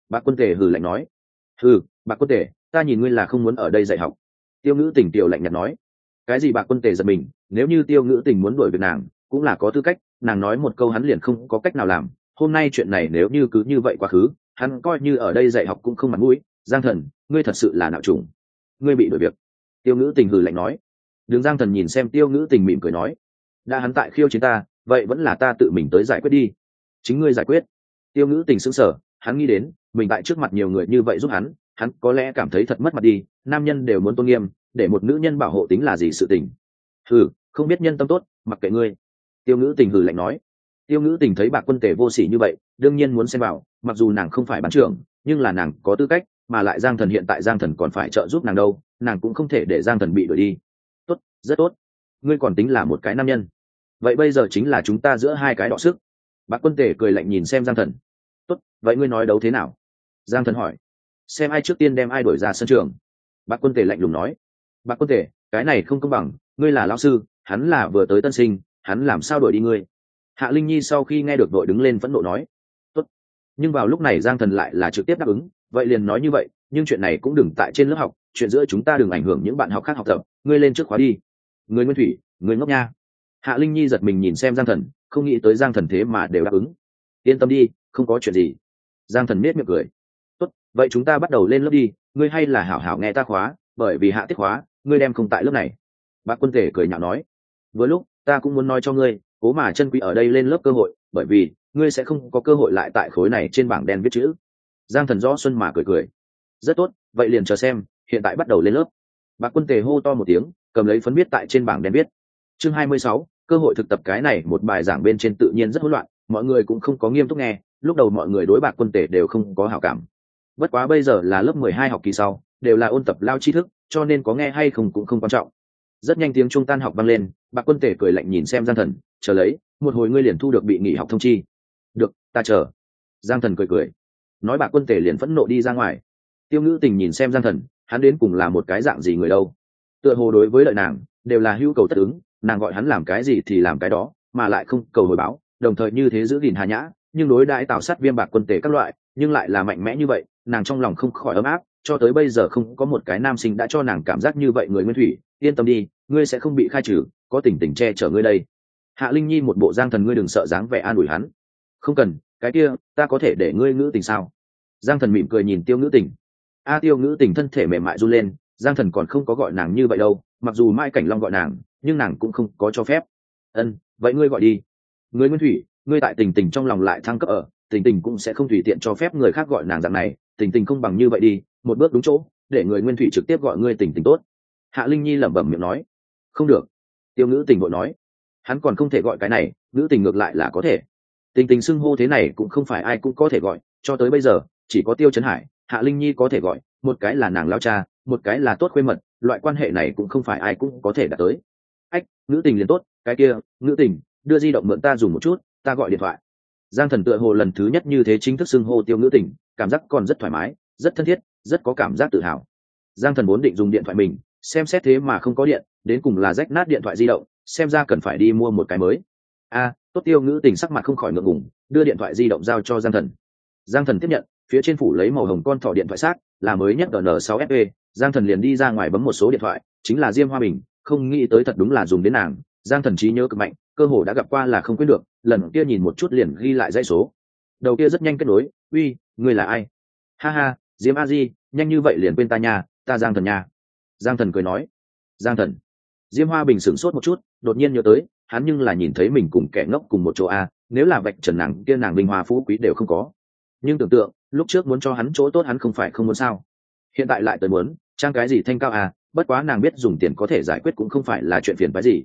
Bạc Quân Tề hừ lạnh nói. Hừ, Bạc Quân Tề, ta nhìn ngươi là không muốn ở đây dạy học. Tiêu Ngữ Tình tiểu lạnh nhạt nói. Cái gì? Bạc Quân Tề giật mình, nếu như Tiêu Ngữ Tình muốn đuổi việc nàng cũng là có tư cách, nàng nói một câu hắn liền không có cách nào làm. Hôm nay chuyện này nếu như cứ như vậy quá khứ, hắn coi như ở đây dạy học cũng không mặt mũi. Giang Thần, ngươi thật sự là nạo trùng, ngươi bị đuổi việc. Tiêu Ngữ Tình hừ lạnh nói. Đường Giang Thần nhìn xem Tiêu Ngữ Tình mỉm cười nói, đã hắn tại khiêu chiến ta, vậy vẫn là ta tự mình tới giải quyết đi. Chính ngươi giải quyết. Tiêu Ngữ Tình sững sờ, hắn nghĩ đến mình tại trước mặt nhiều người như vậy giúp hắn có lẽ cảm thấy thật mất mặt đi. Nam nhân đều muốn tôn nghiêm, để một nữ nhân bảo hộ tính là gì sự tình. Hừ, không biết nhân tâm tốt, mặc kệ ngươi. Tiêu Ngữ Tình hừ lạnh nói. Tiêu Ngữ Tình thấy Bạc Quân Tề vô sỉ như vậy, đương nhiên muốn xen vào, mặc dù nàng không phải bán trưởng, nhưng là nàng có tư cách, mà lại Giang Thần hiện tại Giang Thần còn phải trợ giúp nàng đâu, nàng cũng không thể để Giang Thần bị đuổi đi. Tốt, rất tốt, ngươi còn tính là một cái nam nhân. Vậy bây giờ chính là chúng ta giữa hai cái đọ sức. Bạc Quân Tề cười lạnh nhìn xem Giang Thần. Tốt, vậy ngươi nói đấu thế nào? Giang Thần hỏi. Xem ai trước tiên đem ai đuổi ra sân trường. Bạc Quân Tề lạnh lùng nói. Bạc Quân Tề, cái này không công bằng, ngươi là lão sư, hắn là vừa tới tân sinh, hắn làm sao đuổi đi ngươi? Hạ Linh Nhi sau khi nghe được đội đứng lên phẫn nộ nói. Tốt. Nhưng vào lúc này Giang Thần lại là trực tiếp đáp ứng, vậy liền nói như vậy, nhưng chuyện này cũng đừng tại trên lớp học, chuyện giữa chúng ta đừng ảnh hưởng những bạn học khác học tập, ngươi lên trước khóa đi. Ngươi Nguyên Thủy, ngươi ngốc nha. Hạ Linh Nhi giật mình nhìn xem Giang Thần, không nghĩ tới Giang Thần thế mà đều đáp ứng. Yên tâm đi, không có chuyện gì. Giang Thần nết miệng cười. Tốt, vậy chúng ta bắt đầu lên lớp đi, ngươi hay là hảo hảo nghe ta khóa, bởi vì hạ tiết khóa, ngươi đem không tại lớp này. Bác Quân Tề cười nhạo nói. Vừa lúc, ta cũng muốn nói cho ngươi, cố mà chân quý ở đây lên lớp cơ hội, bởi vì ngươi sẽ không có cơ hội lại tại khối này trên bảng đen viết chữ. Giang Thần rõ xuân mà cười cười. Rất tốt, vậy liền chờ xem, hiện tại bắt đầu lên lớp. Bác Quân Tề hô to một tiếng, cầm lấy phấn viết tại trên bảng đen viết. Chương 26, cơ hội thực tập. Cái này một bài giảng bên trên tự nhiên rất hỗn loạn, mọi người cũng không có nghiêm túc nghe, lúc đầu mọi người đối Bạc Quân Tề đều không có hảo cảm. Bất quá bây giờ là lớp 12 học kỳ sau, đều là ôn tập lao tri thức, cho nên có nghe hay không cũng không quan trọng. Rất nhanh tiếng trung tan học vang lên, Bạc Quân Tề cười lạnh nhìn xem Giang Thần, chờ lấy, một hồi ngươi liền thu được bị nghỉ học thông chi. Được, ta chờ. Giang Thần cười cười. Nói Bạc Quân Tề liền phẫn nộ đi ra ngoài. Tiêu Ngữ Tình nhìn xem Giang Thần, hắn đến cùng là một cái dạng gì người đâu? Tựa hồ đối với lợi nàng, đều là hữu cầu tất ứng, nàng gọi hắn làm cái gì thì làm cái đó, mà lại không cầu hồi báo, đồng thời như thế giữ gìn hà nhã, nhưng đối đãi Tào Sát Viêm Bạc Quân Tề các loại, nhưng lại là mạnh mẽ như vậy, nàng trong lòng không khỏi ấm áp, cho tới bây giờ không có một cái nam sinh đã cho nàng cảm giác như vậy. Người Nguyên Thủy, yên tâm đi, ngươi sẽ không bị khai trừ, có Tình Tình che chở ngươi đây. Hạ Linh Nhi một bộ Giang Thần ngươi đừng sợ dáng vẻ an ủi hắn. Không cần, cái kia, ta có thể để ngươi Ngữ Tình sao? Giang Thần mỉm cười nhìn Tiêu Ngữ Tình. Tiêu Ngữ Tình thân thể mềm mại run lên, Giang Thần còn không có gọi nàng như vậy đâu, mặc dù Mai Cảnh Long gọi nàng, nhưng nàng cũng không có cho phép. Vậy ngươi gọi đi. Ngươi Nguyên Thủy, ngươi tại Tình Tình trong lòng lại thăng cấp ở, Tình Tình cũng sẽ không tùy tiện cho phép người khác gọi nàng dạng này, Tình Tình không bằng như vậy đi, một bước đúng chỗ, để người Nguyên Thủy trực tiếp gọi ngươi Tình Tình tốt. Hạ Linh Nhi lẩm bẩm miệng nói. Không được. Tiêu Ngữ Tình vội nói. Hắn còn không thể gọi cái này, Ngữ Tình ngược lại là có thể. Tình Tình xưng hô thế này cũng không phải ai cũng có thể gọi, cho tới bây giờ, chỉ có Tiêu Chấn Hải, Hạ Linh Nhi có thể gọi, một cái là nàng lao cha, một cái là tốt khuê mật, loại quan hệ này cũng không phải ai cũng có thể đạt tới. Ngữ Tình liền tốt, cái kia, Ngữ Tình, đưa di động mượn ta dùng một chút, ta gọi điện thoại. Giang Thần tựa hồ lần thứ nhất như thế chính thức xưng hô Tiêu Ngữ Tình, cảm giác còn rất thoải mái, rất thân thiết, rất có cảm giác tự hào. Giang Thần vốn định dùng điện thoại mình, xem xét thế mà không có điện, đến cùng là rách nát điện thoại di động, xem ra cần phải đi mua một cái mới. Tốt. Tiêu Ngữ Tình sắc mặt không khỏi ngượng ngùng, đưa điện thoại di động giao cho Giang Thần. Giang Thần tiếp nhận, phía trên phủ lấy màu hồng con thỏ điện thoại xác, là mới nhất GN6FE. Giang Thần liền đi ra ngoài bấm một số điện thoại, chính là Diêm Hoa Bình, không nghĩ tới thật đúng là dùng đến nàng. Giang Thần trí nhớ cực mạnh, cơ hồ đã gặp qua là không quên được, lần kia nhìn một chút liền ghi lại dãy số. Đầu kia rất nhanh kết nối, uy, ngươi là ai? Ha ha, Diêm A Di, nhanh như vậy liền quên ta nha, ta Giang Thần nha. Giang Thần cười nói. Giang Thần. Diêm Hoa Bình sửng sốt một chút, đột nhiên nhớ tới, hắn nhưng là nhìn thấy mình cùng kẻ ngốc cùng một chỗ nếu là vạch trần nàng kia nàng vinh hoa phú quý đều không có. Nhưng tưởng tượng, lúc trước muốn cho hắn chỗ tốt hắn không phải không muốn sao? Hiện tại lại tới muốn, trang cái gì thanh cao bất quá nàng biết dùng tiền có thể giải quyết cũng không phải là chuyện phiền phái gì.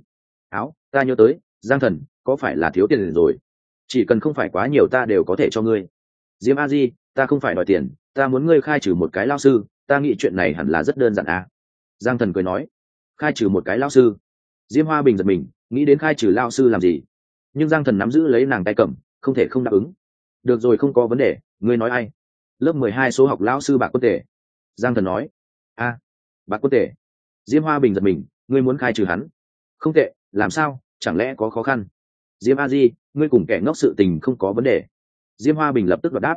Ta nhớ tới, Giang Thần, có phải là thiếu tiền rồi? Chỉ cần không phải quá nhiều ta đều có thể cho ngươi. Diêm A Di, ta không phải đòi tiền, ta muốn ngươi khai trừ một cái lao sư, ta nghĩ chuyện này hẳn là rất đơn giản Giang Thần cười nói. Khai trừ một cái lao sư? Diêm Hoa Bình giật mình, nghĩ đến khai trừ lao sư làm gì, nhưng Giang Thần nắm giữ lấy nàng tay cầm, không thể không đáp ứng. Được rồi, không có vấn đề, ngươi nói ai? Lớp 12 số học lão sư Bạc Quân Tề. Giang Thần nói. Bạc Quân Tề. Diêm Hoa Bình giật mình, ngươi muốn khai trừ hắn? Không tệ, làm sao, chẳng lẽ có khó khăn? Diêm A Di, ngươi cùng kẻ ngốc sự tình không có vấn đề. Diêm Hoa Bình lập tức đoạt đáp.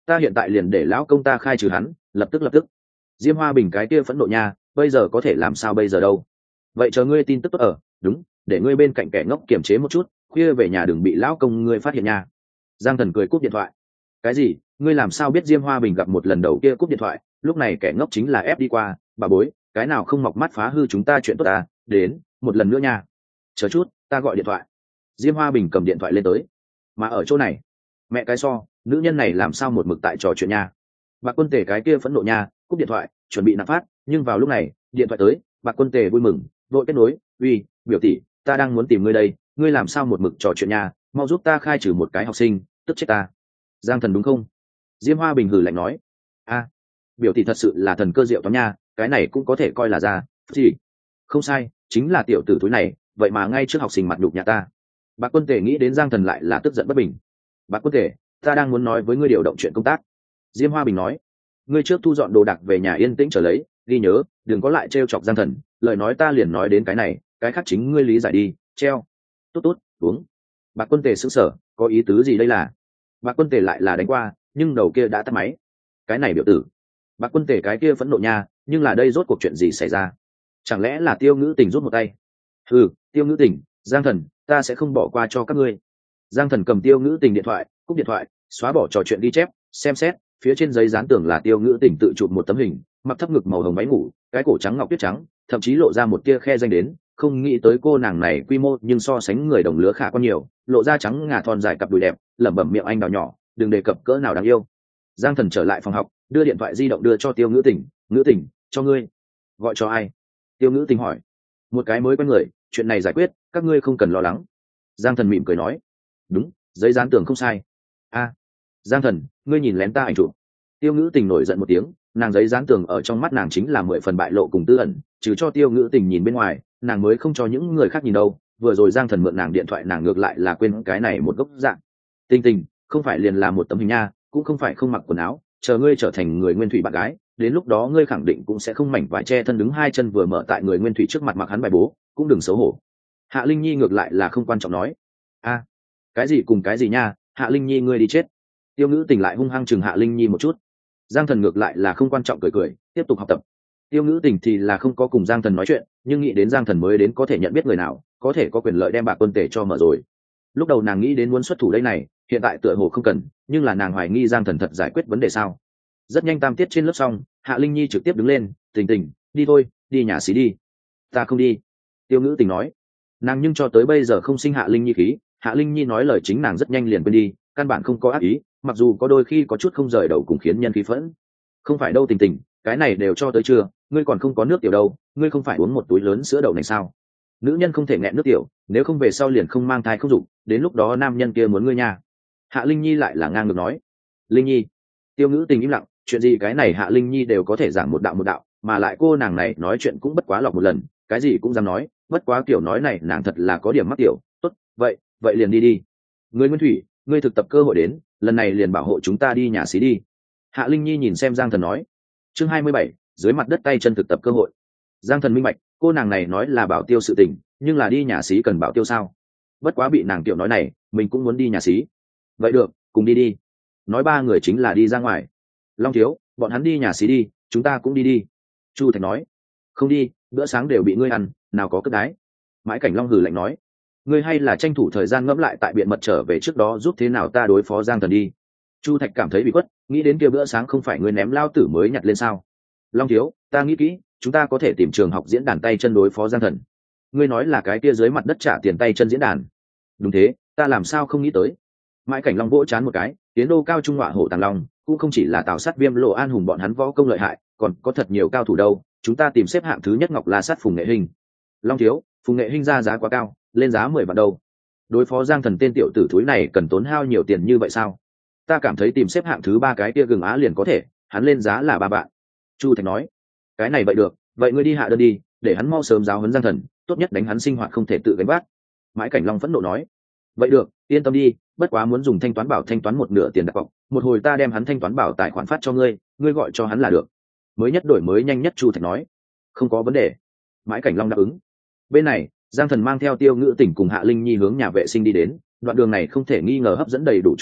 ta hiện tại liền để lão công ta khai trừ hắn, lập tức. Diêm Hoa Bình cái kia phẫn nộ nha, bây giờ có thể làm sao bây giờ đâu. Vậy chờ ngươi tin tức tốt ở, đúng, để ngươi bên cạnh kẻ ngốc kiềm chế một chút, khuya về nhà đừng bị lão công ngươi phát hiện nha. Giang Thần cười cúp điện thoại. Cái gì? Ngươi làm sao biết Diêm Hoa Bình gặp một lần đầu kia cúp điện thoại, lúc này kẻ ngốc chính là ép đi qua, bà bối, cái nào không mọc mắt phá hư chúng ta chuyện tốt à, đến, một lần nữa nha. Chờ chút, ta gọi điện thoại. Diêm Hoa Bình cầm điện thoại lên tới. Mà ở chỗ này, mẹ cái so, nữ nhân này làm sao một mực tại trò chuyện nha. Bạc Quân Tề cái kia phẫn nộ nha, cúp điện thoại, chuẩn bị nạp phát, nhưng vào lúc này, điện thoại tới, Bạc Quân Tề vui mừng, vội kết nối, uy, biểu tỷ, ta đang muốn tìm ngươi đây, ngươi làm sao một mực trò chuyện nha, mau giúp ta khai trừ một cái học sinh, tức chết ta. Giang Thần đúng không? Diêm Hoa Bình hừ lạnh nói. A, biểu tỷ thật sự là thần cơ diệu toán nha, cái này cũng có thể coi là ra gì. Không sai, chính là tiểu tử túi này, vậy mà ngay trước học sinh mặt nhục nhà ta. Bạc Quân Tề nghĩ đến Giang Thần lại là tức giận bất bình. Bạc Quân Tề, ta đang muốn nói với ngươi điều động chuyện công tác. Diêm Hoa Bình nói, ngươi trước thu dọn đồ đạc về nhà yên tĩnh trở lấy, ghi nhớ, đừng có lại trêu chọc Giang Thần, lời nói ta liền nói đến cái này, cái khác chính ngươi lý giải đi, treo. Tốt, uống. Bạc Quân Tề sững sờ, có ý tứ gì đây là? Bạc Quân Tề lại là đánh qua, nhưng đầu kia đã tắt máy. Cái này biểu tử. Bạc Quân Tề cái kia phẫn nộ nha, nhưng là đây rốt cuộc chuyện gì xảy ra? Chẳng lẽ là Tiêu Ngữ Tình rút một tay? Tiêu Ngữ Tình, Giang Thần, ta sẽ không bỏ qua cho các ngươi. Giang Thần cầm Tiêu Ngữ Tình điện thoại, cúp điện thoại, xóa bỏ trò chuyện ghi chép, xem xét, phía trên giấy dán tưởng là Tiêu Ngữ Tình tự chụp một tấm hình, mặc thấp ngực màu hồng váy ngủ, cái cổ trắng ngọc tuyết trắng, thậm chí lộ ra một tia khe danh đến, không nghĩ tới cô nàng này quy mô nhưng so sánh người đồng lứa khả quan nhiều, lộ ra trắng ngà thon dài cặp đùi đẹp, lẩm bẩm miệng anh đào nhỏ, đừng đề cập cỡ nào đáng yêu. Giang Thần trở lại phòng học, đưa điện thoại di động đưa cho Tiêu Ngữ Tình, Ngữ Tình, cho ngươi. Gọi cho ai? Tiêu Ngữ Tình hỏi. Một cái mới quen người, chuyện này giải quyết, các ngươi không cần lo lắng. Giang Thần mỉm cười nói. Đúng, giấy dán tường không sai. A, Giang Thần, ngươi nhìn lén ta ảnh chụp. Tiêu Ngữ Tình nổi giận một tiếng, nàng giấy dán tường ở trong mắt nàng chính là 10 phần bại lộ cùng tư ẩn, trừ cho Tiêu Ngữ Tình nhìn bên ngoài, nàng mới không cho những người khác nhìn đâu. Vừa rồi Giang Thần mượn nàng điện thoại nàng ngược lại là quên cái này một gốc dạng. Tình Tình, không phải liền là một tấm hình nha, cũng không phải không mặc quần áo, chờ ngươi trở thành người nguyên thủy bạn gái, đến lúc đó ngươi khẳng định cũng sẽ không mảnh vải che thân đứng hai chân vừa mở tại người nguyên thủy trước mặt mặc hắn bài bố, cũng đừng xấu hổ. Hạ Linh Nhi ngược lại là không quan trọng nói. A, cái gì cùng cái gì nha, Hạ Linh Nhi ngươi đi chết. Tiêu Ngữ Tình lại hung hăng chừng Hạ Linh Nhi một chút. Giang Thần ngược lại là không quan trọng cười, tiếp tục học tập. Tiêu Ngữ Tình thì là không có cùng Giang Thần nói chuyện, nhưng nghĩ đến Giang Thần mới đến có thể nhận biết người nào, có thể có quyền lợi đem Bạc Quân Tề cho mở rồi. Lúc đầu nàng nghĩ đến muốn xuất thủ đây này, hiện tại tựa hồ không cần, nhưng là nàng hoài nghi Giang Thần thật giải quyết vấn đề sao. Rất nhanh tam tiết trên lớp xong, Hạ Linh Nhi trực tiếp đứng lên, Tình Tình, đi thôi, đi nhà xí đi. Ta không đi. Tiêu Ngữ Tình nói. Nàng nhưng cho tới bây giờ không sinh Hạ Linh Nhi khí, Hạ Linh Nhi nói lời chính nàng rất nhanh liền quên đi, căn bản không có ác ý, mặc dù có đôi khi có chút không rời đầu cùng khiến nhân khí phẫn. Không phải đâu Tình Tình, cái này đều cho tới chưa, ngươi còn không có nước tiểu đâu, ngươi không phải uống một túi lớn sữa đậu này sao? Nữ nhân không thể nghẹn nước tiểu, nếu không về sau liền không mang thai không dụng, đến lúc đó nam nhân kia muốn ngươi nha. Hạ Linh Nhi lại là ngang ngược nói. Linh Nhi. Tiêu Ngữ Tình im lặng, chuyện gì cái này Hạ Linh Nhi đều có thể giảng một đạo, mà lại cô nàng này nói chuyện cũng bất quá lọc một lần, cái gì cũng dám nói, bất quá kiểu nói này nàng thật là có điểm mắc tiểu. Tốt, vậy liền đi. Ngươi Nguyên Thủy, ngươi thực tập cơ hội đến, lần này liền bảo hộ chúng ta đi nhà xí đi. Hạ Linh Nhi nhìn xem Giang Thần nói. Chương 27, dưới mặt đất tay chân thực tập cơ hội. Giang Thần minh bạch, cô nàng này nói là bảo tiêu sự tình, nhưng là đi nhà xí cần bảo tiêu sao? Bất quá bị nàng tiểu nói này, mình cũng muốn đi nhà xí. Vậy được, cùng đi. Nói ba người chính là đi ra ngoài. Long thiếu, bọn hắn đi nhà xí đi, chúng ta cũng đi. Chu Thạch nói. Không đi, bữa sáng đều bị ngươi ăn, nào có cất đái. Mãi Cảnh Long hừ lạnh nói. Ngươi hay là tranh thủ thời gian ngẫm lại tại biện mật trở về trước đó giúp thế nào ta đối phó Giang Thần đi. Chu Thạch cảm thấy bị quất, nghĩ đến kia bữa sáng không phải ngươi ném lao tử mới nhặt lên sao? Long thiếu, ta nghĩ kỹ, chúng ta có thể tìm trường học diễn đàn tay chân đối phó Giang Thần. Ngươi nói là cái kia dưới mặt đất trả tiền tay chân diễn đàn? Đúng thế, ta làm sao không nghĩ tới. Mãi Cảnh Long vỗ chán một cái, tiến đô cao trung họa hổ tàng long, cũng không chỉ là Tào Sát Viêm Lộ An Hùng bọn hắn võ công lợi hại, còn có thật nhiều cao thủ đâu, chúng ta tìm xếp hạng thứ nhất Ngọc La Sát Phùng Nghệ Hinh. Long thiếu, Phùng Nghệ Hinh ra giá quá cao, lên giá 10 vạn đâu. Đối phó Giang Thần tên tiểu tử thúi này cần tốn hao nhiều tiền như vậy sao? Ta cảm thấy tìm xếp hạng thứ 3 cái kia gừng á liền có thể, hắn lên giá là 3 vạn. Chu Thạch nói. Cái này vậy được, vậy ngươi đi hạ đơn đi, để hắn mau sớm giáo huấn Giang Thần, tốt nhất đánh hắn sinh hoạt không thể tự gánh vác. Mãi Cảnh Long phẫn nộ nói. Vậy được, yên tâm đi, bất quá muốn dùng thanh toán bảo thanh toán một nửa tiền đặt cọc, một hồi ta đem hắn thanh toán bảo tài khoản phát cho ngươi, ngươi gọi cho hắn là được. Mới nhất đổi mới nhanh nhất Chu Thạch nói. Không có vấn đề. Mãi Cảnh Long đáp ứng. Bên này, Giang Thần mang theo Tiêu Ngữ Tình cùng Hạ Linh Nhi hướng nhà vệ sinh đi đến, đoạn đường này không thể nghi ngờ hấp dẫn đầy đủ chú ý,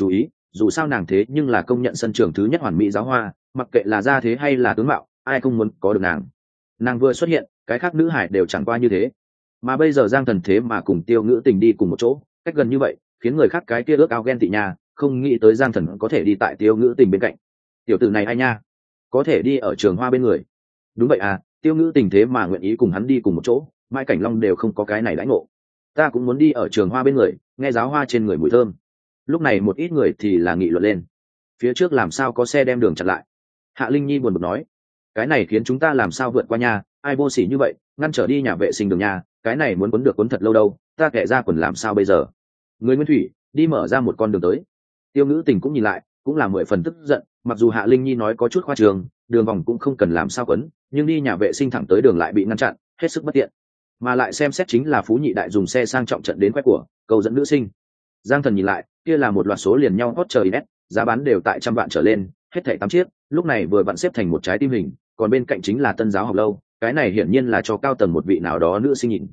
dù sao nàng thế nhưng là công nhận sân trường thứ nhất hoàn mỹ giáo hoa, mặc kệ là gia thế hay là tướng mạo, ai không muốn có được nàng. Nàng vừa xuất hiện, cái khác nữ hải đều chẳng qua như thế, mà bây giờ Giang Thần thế mà cùng Tiêu Ngữ Tình đi cùng một chỗ, cách gần như vậy, khiến người khác cái kia ước ao ghen tị nha, không nghĩ tới Giang Thần có thể đi tại Tiêu Ngữ Tình bên cạnh. Tiểu tử này ai nha, có thể đi ở Trường Hoa bên người. Đúng vậy à, Tiêu Ngữ Tình thế mà nguyện ý cùng hắn đi cùng một chỗ, Mai Cảnh Long đều không có cái này đãi ngộ. Ta cũng muốn đi ở Trường Hoa bên người, nghe giáo hoa trên người mùi thơm. Lúc này một ít người thì là nghị luận lên. Phía trước làm sao có xe đem đường chặn lại? Hạ Linh Nhi buồn bực nói, cái này khiến chúng ta làm sao vượt qua nhà, ai vô sỉ như vậy, ngăn trở đi nhà vệ sinh đường nhà, cái này muốn quấn được quấn thật lâu đâu, ta kẻ ra quần làm sao bây giờ? Người Nguyên Thủy đi mở ra một con đường tới. Tiêu Ngữ Tình cũng nhìn lại, cũng là 10 phần tức giận, mặc dù Hạ Linh Nhi nói có chút khoa trương, đường vòng cũng không cần làm sao quấn, nhưng đi nhà vệ sinh thẳng tới đường lại bị ngăn chặn, hết sức bất tiện. Mà lại xem xét chính là Phú Nhị Đại dùng xe sang trọng trận đến quét của, cầu dẫn nữ sinh. Giang Thần nhìn lại, kia là một loạt số liền nhau hot trời net, giá bán đều tại trăm vạn trở lên, hết thảy 8 chiếc, lúc này vừa vặn xếp thành một trái tim hình, còn bên cạnh chính là Tân Giáo học lâu, cái này hiển nhiên là cho cao tầng một vị nào đó nữ sinh nhìn.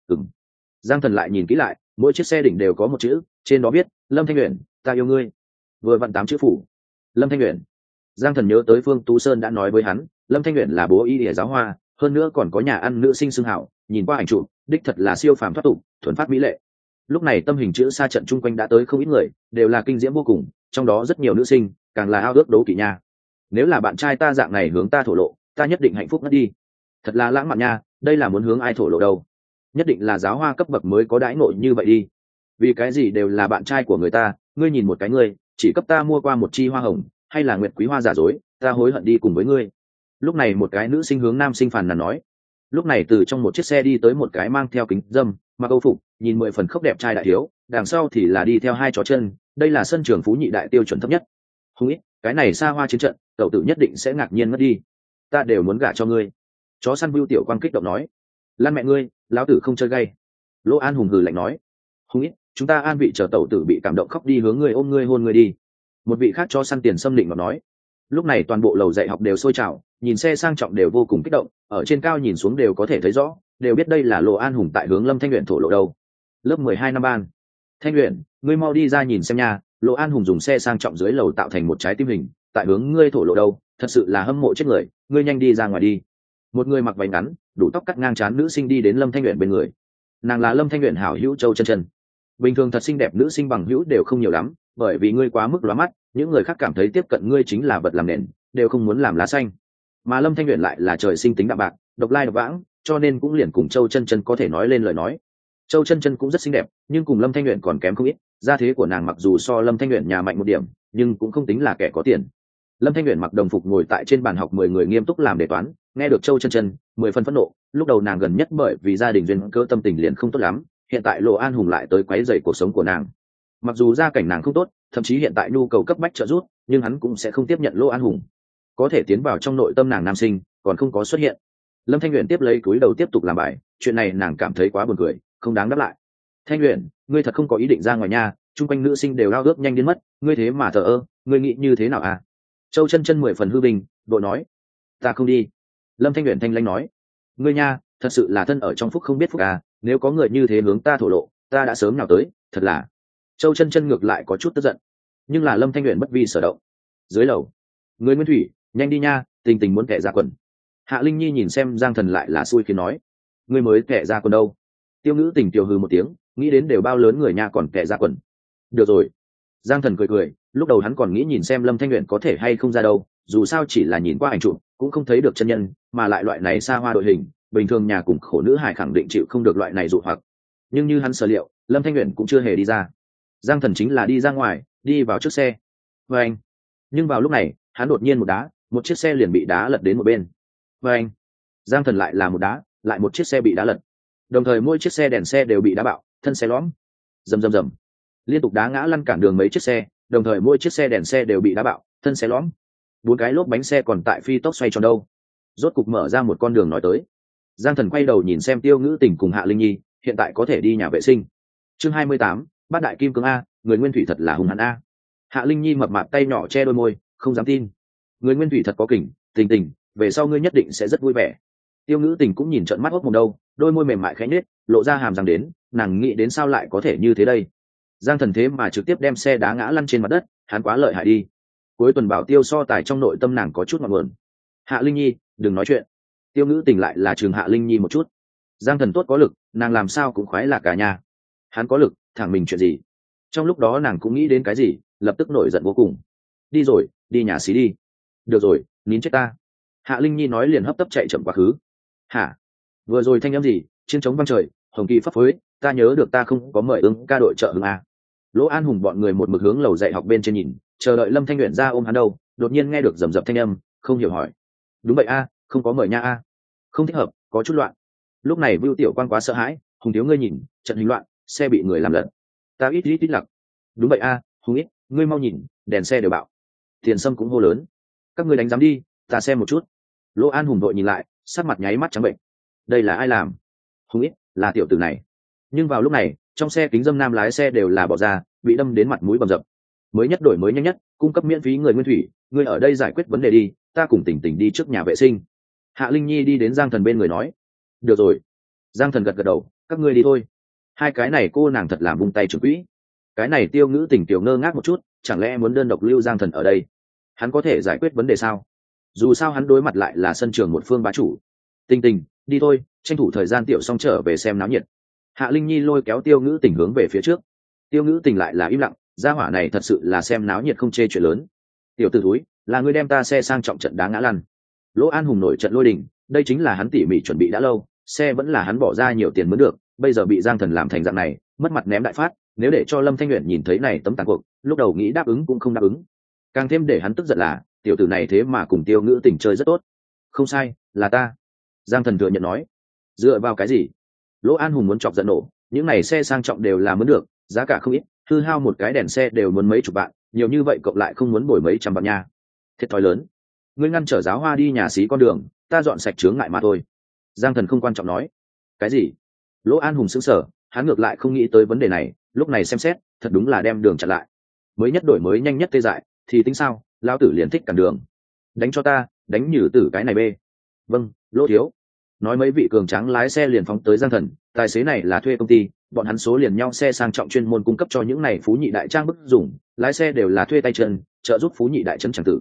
Giang Thần lại nhìn kỹ lại, mỗi chiếc xe đỉnh đều có một chữ, trên đó viết Lâm Thanh Uyển, ta yêu ngươi. Vừa vặn 8 chữ phủ. Lâm Thanh Uyển. Giang Thần nhớ tới Phương Tú Sơn đã nói với hắn, Lâm Thanh Uyển là bố y địa giáo hoa, hơn nữa còn có nhà ăn nữ sinh xưng hảo, nhìn qua ảnh chụp, đích thật là siêu phàm thoát tục, thuần phát mỹ lệ. Lúc này tâm hình chữ xa trận chung quanh đã tới không ít người, đều là kinh diễm vô cùng, trong đó rất nhiều nữ sinh, càng là ao ước đấu kỵ nha. Nếu là bạn trai ta dạng này hướng ta thổ lộ, ta nhất định hạnh phúc ngất đi. Thật là lãng mạn nha, đây là muốn hướng ai thổ lộ đâu? Nhất định là giáo hoa cấp bậc mới có đãi ngộ như vậy đi. Vì cái gì đều là bạn trai của người ta, ngươi nhìn một cái ngươi, chỉ cấp ta mua qua một chi hoa hồng, hay là nguyệt quý hoa giả dối, ta hối hận đi cùng với ngươi. Lúc này một cái nữ sinh hướng nam sinh phàn nàn nói. Lúc này từ trong một chiếc xe đi tới một cái mang theo kính dâm, mặc âu phục, nhìn 10 phần khốc đẹp trai đại thiếu, đằng sau thì là đi theo hai chó chân, đây là sân trường Phú Nhị Đại tiêu chuẩn thấp nhất. Không ít, cái này xa hoa chiến trận, cậu tự nhất định sẽ ngạc nhiên mất đi. Ta đều muốn gả cho ngươi. Chó săn Bưu Tiểu Quang kích động nói. Lan mẹ ngươi, lão tử không chơi gay. Lỗ An hùng hừ lạnh nói. Không ít, chúng ta an vị chờ tẩu tử bị cảm động khóc đi hướng ngươi ôm ngươi hôn ngươi đi. Một vị khác chó săn Tiền Sâm Định mà nói. Lúc này toàn bộ lầu dạy học đều sôi trào, nhìn xe sang trọng đều vô cùng kích động, ở trên cao nhìn xuống đều có thể thấy rõ, đều biết đây là Lỗ An hùng tại hướng Lâm Thanh Uyển thổ lộ đâu. Lớp 12 năm ban. Thanh Uyển, ngươi mau đi ra nhìn xem nha, Lỗ An hùng dùng xe sang trọng dưới lầu tạo thành một trái tim hình, tại hướng ngươi thổ lộ đâu, thật sự là hâm mộ chết người, ngươi nhanh đi ra ngoài đi. Một người mặc váy ngắn, đủ tóc cắt ngang trán nữ sinh đi đến Lâm Thanh Uyển bên người. Nàng là Lâm Thanh Uyển hảo hữu Châu Chân Chân. Bình thường thật xinh đẹp nữ sinh bằng hữu đều không nhiều lắm, bởi vì ngươi quá mức lóa mắt, những người khác cảm thấy tiếp cận ngươi chính là vật làm nền, đều không muốn làm lá xanh. Mà Lâm Thanh Uyển lại là trời sinh tính đạm bạc, độc lai độc vãng, cho nên cũng liền cùng Châu Chân Chân có thể nói lên lời nói. Châu Chân Chân cũng rất xinh đẹp, nhưng cùng Lâm Thanh Uyển còn kém không ít, gia thế của nàng mặc dù so Lâm Thanh Uyển nhà mạnh một điểm, nhưng cũng không tính là kẻ có tiền. Lâm Thanh Uyển mặc đồng phục ngồi tại trên bàn học 10 người nghiêm túc làm đề toán, nghe được Châu Chân Chân 10 phần phẫn nộ, lúc đầu nàng gần nhất bởi vì gia đình duyên cớ tâm tình liền không tốt lắm, hiện tại Lộ An Hùng lại tới quấy rầy cuộc sống của nàng. Mặc dù gia cảnh nàng không tốt, thậm chí hiện tại nhu cầu cấp bách trợ giúp, nhưng hắn cũng sẽ không tiếp nhận Lộ An Hùng. Có thể tiến vào trong nội tâm nàng nam sinh, còn không có xuất hiện. Lâm Thanh Uyển tiếp lấy cúi đầu tiếp tục làm bài, chuyện này nàng cảm thấy quá buồn cười, không đáng đáp lại. Thanh Uyển, ngươi thật không có ý định ra ngoài nhà, chung quanh nữ sinh đều lao ước nhanh đến mất, ngươi thế mà thờ ơ, ngươi nghĩ như thế nào à? Châu Chân Chân 10 phần hư bình, đội nói, ta không đi. Lâm Thanh Uyển thanh lãnh nói, ngươi nha, thật sự là thân ở trong phúc không biết phúc à, nếu có người như thế hướng ta thổ lộ, ta đã sớm nào tới, thật là. Châu Chân Chân ngược lại có chút tức giận, nhưng là Lâm Thanh Uyển bất vi sở động. Dưới lầu, người Nguyên Thủy, nhanh đi nha, tình tình muốn kẻ ra quần. Hạ Linh Nhi nhìn xem Giang Thần lại là xui khiến nói, ngươi mới kẻ ra quần đâu? Tiêu Ngữ Tình tiêu hừ một tiếng, nghĩ đến đều bao lớn người nha còn kẻ ra quần. Được rồi. Giang Thần cười cười, lúc đầu hắn còn nghĩ nhìn xem Lâm Thanh Uyển có thể hay không ra đâu, dù sao chỉ là nhìn qua ảnh chụp, cũng không thấy được chân nhân, mà lại loại này xa hoa đội hình, bình thường nhà cùng khổ nữ hài khẳng định chịu không được loại này dụ hoặc. Nhưng như hắn sở liệu, Lâm Thanh Uyển cũng chưa hề đi ra. Giang Thần chính là đi ra ngoài, đi vào trước xe. Và anh. Nhưng vào lúc này, hắn đột nhiên một đá, một chiếc xe liền bị đá lật đến một bên. Và anh. Giang Thần lại là một đá, lại một chiếc xe bị đá lật. Đồng thời mỗi chiếc xe đèn xe đều bị đá bạo, thân xe lõm. Rầm rầm rầm. Liên tục đá ngã lăn cản đường mấy chiếc xe, đồng thời mỗi chiếc xe đèn xe đều bị đá bạo, thân xe lõm. 4 cái lốp bánh xe còn tại phi tốc xoay tròn đâu. Rốt cục mở ra một con đường nói tới. Giang Thần quay đầu nhìn xem Tiêu Ngữ Tình cùng Hạ Linh Nhi, hiện tại có thể đi nhà vệ sinh. Chương 28, Bát Đại Kim Cương a, người Nguyên Thủy thật là hung hãn a. Hạ Linh Nhi mập mạp tay nhỏ che đôi môi, không dám tin. Người Nguyên Thủy thật có kình, Tình Tình, về sau ngươi nhất định sẽ rất vui vẻ. Tiêu Ngữ Tình cũng nhìn trợn mắt hốc mồm đâu, đôi môi mềm mại khẽ nhếch, lộ ra hàm răng đến, nàng nghĩ đến sao lại có thể như thế đây. Giang Thần thế mà trực tiếp đem xe đá ngã lăn trên mặt đất, hắn quá lợi hại đi. Cuối tuần bảo tiêu so tài trong nội tâm nàng có chút ngọn nguồn. Hạ Linh Nhi, đừng nói chuyện. Tiêu Ngữ Tình lại là trường Hạ Linh Nhi một chút. Giang Thần tốt có lực, nàng làm sao cũng khoái lạc cả nhà. Hắn có lực, thẳng mình chuyện gì? Trong lúc đó nàng cũng nghĩ đến cái gì, lập tức nổi giận vô cùng. Đi rồi, đi nhà xí đi. Được rồi, nín chết ta. Hạ Linh Nhi nói liền hấp tấp chạy chậm quá khứ. Hả? Vừa rồi thanh âm gì? Chiến trống vang trời, hồng kỳ phấp phới, ta nhớ được ta không có mời ứng ca đội trợ hứng à. Lỗ An Hùng bọn người một mực hướng lầu dạy học bên trên nhìn, chờ đợi Lâm Thanh Uyển ra ôm hắn đâu, đột nhiên nghe được rầm rập thanh âm, không hiểu hỏi. Đúng vậy a, không có mời nha a. Không thích hợp, có chút loạn. Lúc này Vưu Tiểu Quan quá sợ hãi, Hùng thiếu ngươi nhìn, trận hình loạn, xe bị người làm lật. Ta ít lặc. Đúng vậy a, Hùng ít, ngươi mau nhìn, đèn xe đều bạo. Tiền Sâm cũng hô lớn. Các ngươi đánh giám đi, ta xem một chút. Lỗ An Hùng đội nhìn lại, sắc mặt nháy mắt trắng bệnh. Đây là ai làm? Hùng ít, là tiểu tử này. Nhưng vào lúc này, trong xe kính dâm nam lái xe đều là bỏ ra, bị đâm đến mặt mũi bầm dập. Mới nhất đổi mới nhanh nhất, cung cấp miễn phí người nguyên thủy, ngươi ở đây giải quyết vấn đề đi, ta cùng Tỉnh Tỉnh đi trước nhà vệ sinh. Hạ Linh Nhi đi đến Giang Thần bên người nói. Được rồi. Giang Thần gật gật đầu, các ngươi đi thôi. Hai cái này cô nàng thật làm vung tay trưởng quỹ. Cái này Tiêu Ngữ Tình tiểu ngơ ngác một chút, chẳng lẽ muốn đơn độc lưu Giang Thần ở đây? Hắn có thể giải quyết vấn đề sao? Dù sao hắn đối mặt lại là sân trường một phương bá chủ. Tình Tình, đi thôi, tranh thủ thời gian tiểu xong trở về xem náo nhiệt. Hạ Linh Nhi lôi kéo Tiêu Ngữ Tình hướng về phía trước. Tiêu Ngữ Tình lại là im lặng, gia hỏa này thật sự là xem náo nhiệt không chê chuyện lớn. Tiểu tử thúi, là ngươi đem ta xe sang trọng trận đá ngã lăn. Lỗ An Hùng nổi trận lôi đình, đây chính là hắn tỉ mỉ chuẩn bị đã lâu, xe vẫn là hắn bỏ ra nhiều tiền mới được, bây giờ bị Giang Thần làm thành dạng này, mất mặt ném đại phát, nếu để cho Lâm Thanh Uyển nhìn thấy này tấm tàn cuộc, lúc đầu nghĩ đáp ứng cũng không đáp ứng. Càng thêm để hắn tức giận là, tiểu tử này thế mà cùng Tiêu Ngữ Tình chơi rất tốt. Không sai, là ta. Giang Thần thừa nhận nói. Dựa vào cái gì? Lỗ An Hùng muốn chọc giận nổ, những này xe sang trọng đều là muốn được, giá cả không ít, hư hao một cái đèn xe đều muốn mấy chục vạn, nhiều như vậy cộng lại không muốn bồi mấy trăm vạn nha. Thiệt thòi lớn. Ngươi ngăn trở giáo hoa đi nhà xí con đường, ta dọn sạch chướng ngại mà thôi. Giang Thần không quan trọng nói. Cái gì? Lỗ An Hùng sững sờ, hắn ngược lại không nghĩ tới vấn đề này, lúc này xem xét, thật đúng là đem đường chặn lại. Mới nhất đổi mới nhanh nhất tê dại, thì tính sao, lão tử liền thích cản đường. Đánh cho ta, đánh nhử tử cái này bê. Vâng, Lỗ thiếu. Nói mấy vị cường tráng lái xe liền phóng tới Giang Thần, tài xế này là thuê công ty, bọn hắn số liền nhau xe sang trọng chuyên môn cung cấp cho những này phú nhị đại trang bức dùng, lái xe đều là thuê tay chân, trợ giúp phú nhị đại trấn chẳng tử.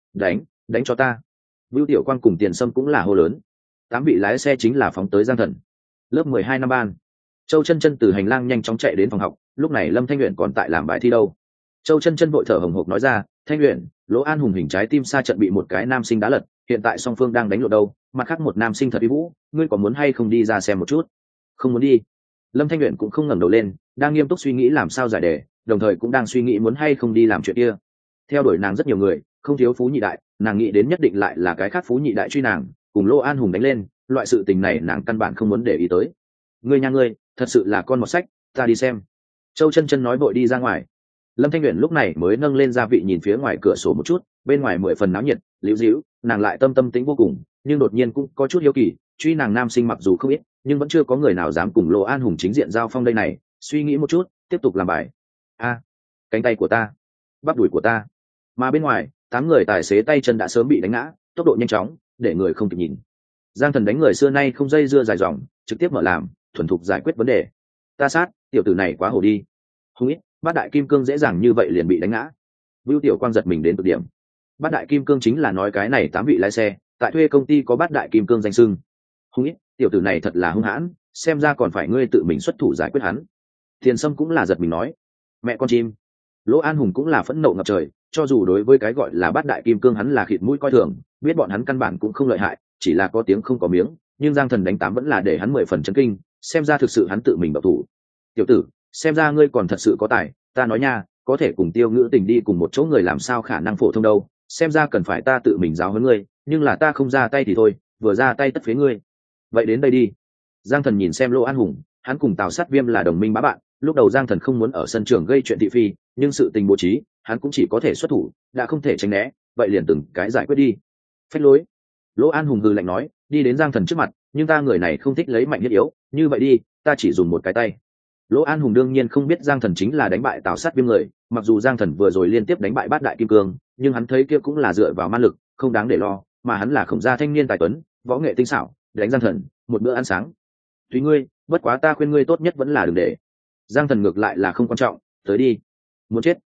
Đánh cho ta. Vưu Tiểu Quang cùng Tiền Sâm cũng là hô lớn. 8 vị lái xe chính là phóng tới Giang Thần. Lớp 12 năm ban. Châu Chân Chân từ hành lang nhanh chóng chạy đến phòng học, lúc này Lâm Thanh Uyển còn tại làm bài thi đâu. Châu Chân Chân vội thở hổn hộc nói ra, "Thanh Uyển, Lỗ An Hùng hình trái tim xa trận bị một cái nam sinh đá lật, hiện tại song phương đang đánh lộn đâu, mặt khác một nam sinh thật uy vũ, ngươi có muốn hay không đi ra xem một chút?" "Không muốn đi." Lâm Thanh Uyển cũng không ngẩng đầu lên, đang nghiêm túc suy nghĩ làm sao giải đề, đồng thời cũng đang suy nghĩ muốn hay không đi làm chuyện kia. Theo đuổi nàng rất nhiều người, không thiếu phú nhị đại, nàng nghĩ đến nhất định lại là cái khác phú nhị đại truy nàng, cùng Lô An Hùng đánh lên, loại sự tình này nàng căn bản không muốn để ý tới. Ngươi nha ngươi, thật sự là con một sách, ta đi xem. Châu Chân Chân nói vội đi ra ngoài. Lâm Thanh Uyển lúc này mới nâng lên gia vị nhìn phía ngoài cửa sổ một chút, bên ngoài 10 phần náo nhiệt, liễu díu, nàng lại tâm tĩnh vô cùng, nhưng đột nhiên cũng có chút hiếu kỳ, truy nàng nam sinh mặc dù không ít, nhưng vẫn chưa có người nào dám cùng Lô An Hùng chính diện giao phong đây này, suy nghĩ một chút, tiếp tục làm bài. Cánh tay của ta, bắp đùi của ta. Mà bên ngoài, 8 người tài xế tay chân đã sớm bị đánh ngã, tốc độ nhanh chóng, để người không kịp nhìn. Giang Thần đánh người xưa nay không dây dưa dài dòng, trực tiếp mở làm, thuần thục giải quyết vấn đề. Ta sát, tiểu tử này quá hồ đi. Không ít, bát đại kim cương dễ dàng như vậy liền bị đánh ngã. Vưu Tiểu Quang giật mình đến cực điểm. Bát đại kim cương chính là nói cái này 8 vị lái xe, tại thuê công ty có bát đại kim cương danh xưng. Không ít, tiểu tử này thật là hung hãn, xem ra còn phải ngươi tự mình xuất thủ giải quyết hắn. Tiền Sâm cũng là giật mình nói, mẹ con chim. Lỗ An Hùng cũng là phẫn nộ ngập trời, cho dù đối với cái gọi là bát đại kim cương hắn là khịt mũi coi thường, biết bọn hắn căn bản cũng không lợi hại, chỉ là có tiếng không có miếng, nhưng Giang Thần đánh 8 vẫn là để hắn 10 phần chấn kinh, xem ra thực sự hắn tự mình động thủ. Tiểu tử, xem ra ngươi còn thật sự có tài, ta nói nha, có thể cùng Tiêu Ngữ Tình đi cùng một chỗ người làm sao khả năng phổ thông đâu, xem ra cần phải ta tự mình giáo huấn ngươi, nhưng là ta không ra tay thì thôi, vừa ra tay tất phế ngươi. Vậy đến đây đi. Giang Thần nhìn xem Lỗ An Hùng, hắn cùng Tào Sát Viêm là đồng minh bá bạn, lúc đầu Giang Thần không muốn ở sân trường gây chuyện thị phi, nhưng sự tình bố trí, hắn cũng chỉ có thể xuất thủ, đã không thể tránh né, vậy liền từng cái giải quyết đi. Phách lối. Lỗ An Hùng hừ lạnh nói, đi đến Giang Thần trước mặt, nhưng ta người này không thích lấy mạnh nhất yếu, như vậy đi, ta chỉ dùng một cái tay. Lỗ An Hùng đương nhiên không biết Giang Thần chính là đánh bại Tào Sát Viêm người, mặc dù Giang Thần vừa rồi liên tiếp đánh bại bát đại kim cương, nhưng hắn thấy kia cũng là dựa vào ma lực, không đáng để lo, mà hắn là Khổng gia thanh niên tài tuấn, võ nghệ tinh xảo, đánh Giang Thần, một bữa ăn sáng. Tùy ngươi, bất quá ta khuyên ngươi tốt nhất vẫn là đừng để. Giang Thần ngược lại là không quan trọng, tới đi. Muốn chết.